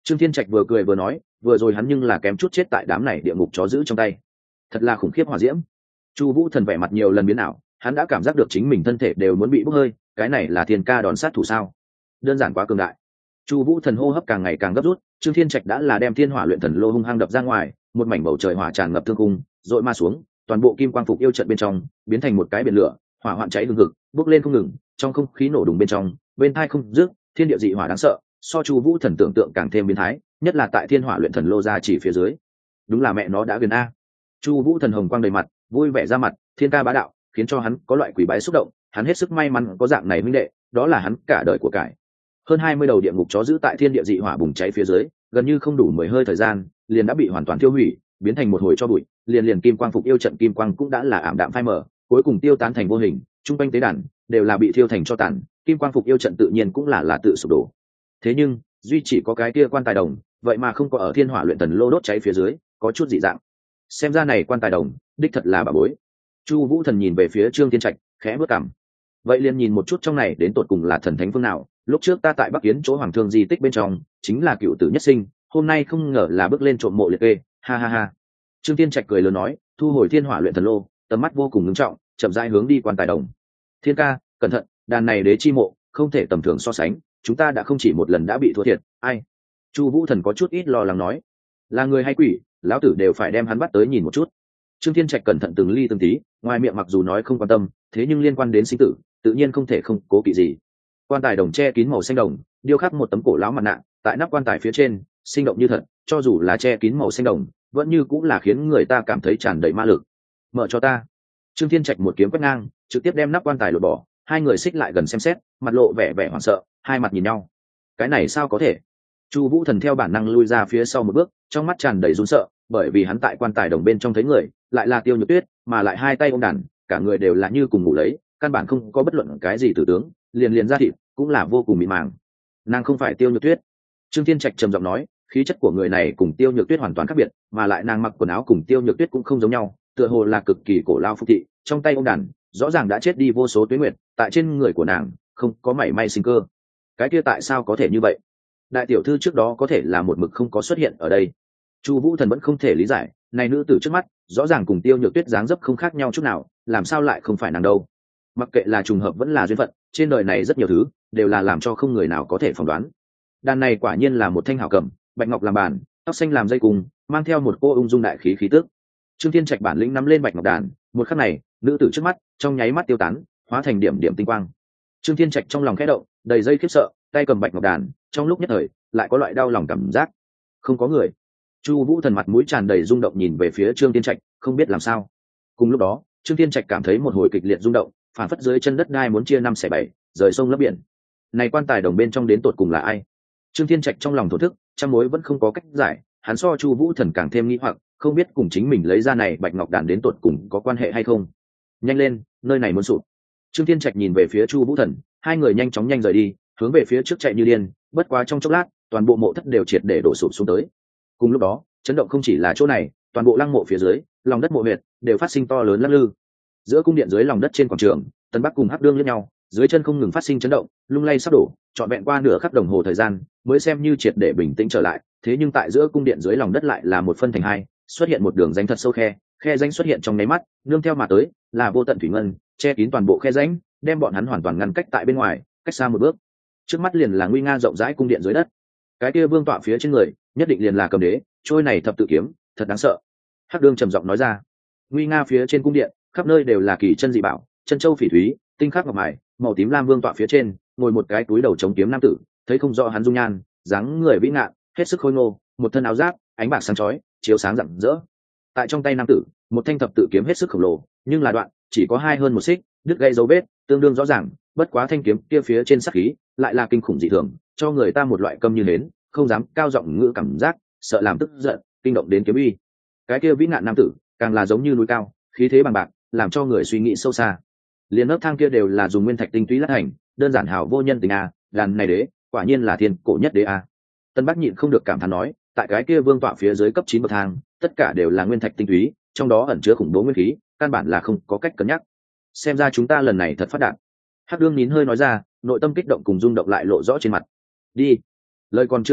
Trương Thiên Trạch vừa cười vừa nói, vừa rồi hắn nhưng là kém chút chết tại đám này địa ngục chó giữ trong tay, thật là khủng khiếp hỏa diễm. Chu Vũ Thần vẻ mặt nhiều lần biến ảo, hắn đã cảm giác được chính mình thân thể đều muốn bị bốc hơi, cái này là thiên ca đòn sát thủ sao? Đơn giản quá cường đại. Chu Vũ Thần hô hấp càng ngày càng gấp rút, Trương Thiên Trạch đã là đem thiên hỏa luyện thần lô hung hăng đập ra ngoài, một mảnh bầu trời hỏa tràn ngập thương cung, dội ma xuống, toàn bộ kim quang phục yêu trận bên trong biến thành một cái biển lửa, hỏa hoạn cháy hừng hực, bốc lên không ngừng, trong không khí nổ đùng bên trong, bên tai không dứt, thiên địa dị hỏa đáng sợ, so Chu Vũ Thần tưởng tượng càng thêm biến thái, nhất là tại thiên hỏa luyện thần lô ra chỉ phía dưới. Đúng là mẹ nó đã gần a. Chu Vũ Thần hồng quang đầy mặt, vui vẻ ra mặt, thiên ca bá đạo, khiến cho hắn có loại quỷ bái xúc động, hắn hết sức may mắn có dạng này huynh đệ, đó là hắn cả đời của cải. Hơn hai mươi đầu địa ngục chó giữ tại thiên địa dị hỏa bùng cháy phía dưới, gần như không đủ mười hơi thời gian, liền đã bị hoàn toàn tiêu hủy, biến thành một hồi cho bụi, liền liền kim quang phục yêu trận kim quang cũng đã là ảm đạm phai mờ, cuối cùng tiêu tán thành vô hình, trung quanh tế đàn đều là bị thiêu thành cho tàn, kim quang phục yêu trận tự nhiên cũng là là tự sụp đổ. Thế nhưng, duy chỉ có cái kia quan tài đồng, vậy mà không có ở thiên hỏa luyện thần lô đốt cháy phía dưới, có chút dị dạng. Xem ra này quan tài đồng, đích thật là bà bối. Chu Vũ Thần nhìn về phía Trương Thiên Trạch, khẽ bước cằm. Vậy liền nhìn một chút trong này đến tột cùng là thần thánh phương nào, lúc trước ta tại Bắc Yến chỗ Hoàng Thương di tích bên trong, chính là cựu tử nhất sinh, hôm nay không ngờ là bước lên trộm mộ liệt kê, ha ha ha. Trương Thiên Trạch cười lớn nói, thu hồi thiên hỏa luyện thần lô, tầm mắt vô cùng ngưng trọng, chậm rãi hướng đi quan tài đồng. Thiên ca, cẩn thận, đàn này đế chi mộ, không thể tầm thường so sánh, chúng ta đã không chỉ một lần đã bị thua thiệt, ai? Chu Vũ Thần có chút ít lo lắng nói, là người hay quỷ, lão tử đều phải đem hắn bắt tới nhìn một chút. Trương Thiên Trạch cẩn thận từng ly từng tí, ngoài miệng mặc dù nói không quan tâm, thế nhưng liên quan đến sinh tử, tự nhiên không thể không cố kỵ gì. Quan tài đồng che kín màu xanh đồng, điêu khắc một tấm cổ lão mặt nạ, tại nắp quan tài phía trên, sinh động như thật, cho dù là che kín màu xanh đồng, vẫn như cũng là khiến người ta cảm thấy tràn đầy ma lực. Mở cho ta. Trương Thiên Trạch một kiếm quét ngang, trực tiếp đem nắp quan tài lột bỏ, hai người xích lại gần xem xét, mặt lộ vẻ vẻ hoảng sợ, hai mặt nhìn nhau. Cái này sao có thể? Chu Vũ Thần theo bản năng lui ra phía sau một bước, trong mắt tràn đầy run sợ, bởi vì hắn tại quan tài đồng bên trong thấy người, lại là Tiêu Nhược Tuyết, mà lại hai tay ôm đàn, cả người đều là như cùng ngủ lấy, căn bản không có bất luận cái gì tử tướng, liền liền ra thịt, cũng là vô cùng mịn màng. Nàng không phải Tiêu Nhược Tuyết. Trương Thiên Trạch trầm giọng nói, khí chất của người này cùng Tiêu Nhược Tuyết hoàn toàn khác biệt, mà lại nàng mặc quần áo cùng Tiêu Nhược Tuyết cũng không giống nhau, tựa hồ là cực kỳ cổ lao phục thị, trong tay ôm đàn, rõ ràng đã chết đi vô số tuế nguyệt, tại trên người của nàng không có mảy may sinh cơ. Cái kia tại sao có thể như vậy? Đại tiểu thư trước đó có thể là một mực không có xuất hiện ở đây. Chu Vũ Thần vẫn không thể lý giải, này nữ tử trước mắt, rõ ràng cùng Tiêu Nhược Tuyết dáng dấp không khác nhau chút nào, làm sao lại không phải nàng đâu? Mặc kệ là trùng hợp vẫn là duyên phận, trên đời này rất nhiều thứ đều là làm cho không người nào có thể phỏng đoán. Đàn này quả nhiên là một thanh hảo cầm, bạch ngọc làm bàn, tóc xanh làm dây cùng, mang theo một cô ung dung đại khí khí tức. Trương Thiên Trạch bản lĩnh nắm lên bạch ngọc đàn, một khắc này, nữ tử trước mắt, trong nháy mắt tiêu tán, hóa thành điểm điểm tinh quang. Trương Thiên Trạch trong lòng khẽ động, đầy dây khiếp sợ, tay cầm bạch ngọc đàn, trong lúc nhất thời, lại có loại đau lòng cảm giác. Không có người. Chu Vũ Thần mặt mũi tràn đầy rung động nhìn về phía Trương Thiên Trạch, không biết làm sao. Cùng lúc đó, Trương Thiên Trạch cảm thấy một hồi kịch liệt rung động, phản phất dưới chân đất đai muốn chia năm xẻ bảy, rời sông lấp biển. Này quan tài đồng bên trong đến tột cùng là ai? Trương Thiên Trạch trong lòng thổ thức, trăm mối vẫn không có cách giải, hắn so Chu Vũ Thần càng thêm nghi hoặc, không biết cùng chính mình lấy ra này bạch ngọc đàn đến tột cùng có quan hệ hay không. Nhanh lên, nơi này muốn sụp. Trương Thiên Trạch nhìn về phía Chu Vũ Thần, hai người nhanh chóng nhanh rời đi, hướng về phía trước chạy như điên, bất quá trong chốc lát, toàn bộ mộ thất đều triệt để đổ sụp xuống tới. Cùng lúc đó, chấn động không chỉ là chỗ này, toàn bộ lăng mộ phía dưới, lòng đất mộ huyệt đều phát sinh to lớn lắc lư. Giữa cung điện dưới lòng đất trên quảng trường, Tân Bắc cùng Hắc Đương lẫn nhau, dưới chân không ngừng phát sinh chấn động, lung lay sắp đổ, trọn vẹn qua nửa khắc đồng hồ thời gian, mới xem như triệt để bình tĩnh trở lại. Thế nhưng tại giữa cung điện dưới lòng đất lại là một phân thành hai, xuất hiện một đường rãnh thật sâu khe, khe rãnh xuất hiện trong nháy mắt, nương theo mà tới là vô tận thủy ngân, che kín toàn bộ khe rãnh, đem bọn hắn hoàn toàn ngăn cách tại bên ngoài, cách xa một bước. Trước mắt liền là nguy nga rộng rãi cung điện dưới đất. Cái kia vương tọa phía trên người, nhất định liền là cầm đế, trôi này thập tự kiếm, thật đáng sợ. Hắc Đương trầm giọng nói ra. Nguy nga phía trên cung điện, khắp nơi đều là kỳ chân dị bảo, chân châu phỉ thúy, tinh khắc ngọc mài, màu tím lam vương tọa phía trên, ngồi một cái túi đầu chống kiếm nam tử, thấy không rõ hắn dung nhan, dáng người vĩ ngạn, hết sức khôi ngô, một thân áo giáp, ánh bạc sáng chói, chiếu sáng rạng rỡ. Tại trong tay nam tử, một thanh thập tự kiếm hết sức khổng lồ, nhưng là đoạn, chỉ có hai hơn một xích, đứt gãy dấu vết, tương đương rõ ràng, bất quá thanh kiếm kia phía trên sắc khí, lại là kinh khủng dị thường, cho người ta một loại câm như nến, không dám cao giọng ngữ cảm giác, sợ làm tức giận, kinh động đến kiếm uy. Cái kia vĩ ngạn nam tử, càng là giống như núi cao, khí thế bằng bạc, làm cho người suy nghĩ sâu xa. Liên nấc thang kia đều là dùng nguyên thạch tinh túy lát thành, đơn giản hảo vô nhân tình a, đàn này đế, quả nhiên là thiên cổ nhất đế a. Tân Bắc nhịn không được cảm thán nói, tại cái kia vương tọa phía dưới cấp chín bậc thang, tất cả đều là nguyên thạch tinh túy, trong đó ẩn chứa khủng bố nguyên khí, căn bản là không có cách cân nhắc. Xem ra chúng ta lần này thật phát đạt. Hắc Đương nín hơi nói ra, nội tâm kích động cùng rung động lại lộ rõ trên mặt. Đi. Lời còn chưa dứt,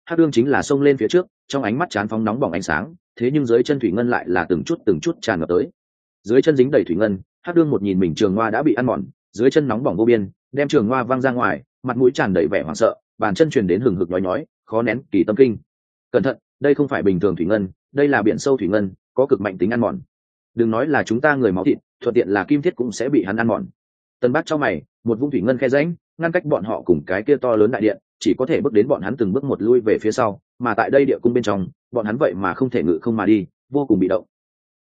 hắc đương chính là xông lên phía trước, trong ánh mắt chán phóng nóng bỏng ánh sáng, thế nhưng dưới chân thủy ngân lại là từng chút từng chút tràn ngập tới. Dưới chân dính đầy thủy ngân, hắc đương một nhìn mình trường hoa đã bị ăn mòn, dưới chân nóng bỏng vô biên, đem trường hoa văng ra ngoài, mặt mũi tràn đầy vẻ hoảng sợ, bàn chân truyền đến hừng hực nhói nhói, khó nén kỳ tâm kinh. Cẩn thận, đây không phải bình thường thủy ngân, đây là biển sâu thủy ngân, có cực mạnh tính ăn mòn. Đừng nói là chúng ta người máu thịt, thuận tiện là kim thiết cũng sẽ bị hắn ăn mòn. Tân Bác cho mày, một vũng thủy ngân khe rãnh, ngăn cách bọn họ cùng cái kia to lớn đại điện, chỉ có thể bước đến bọn hắn từng bước một lui về phía sau, mà tại đây địa cung bên trong, bọn hắn vậy mà không thể ngự không mà đi, vô cùng bị động.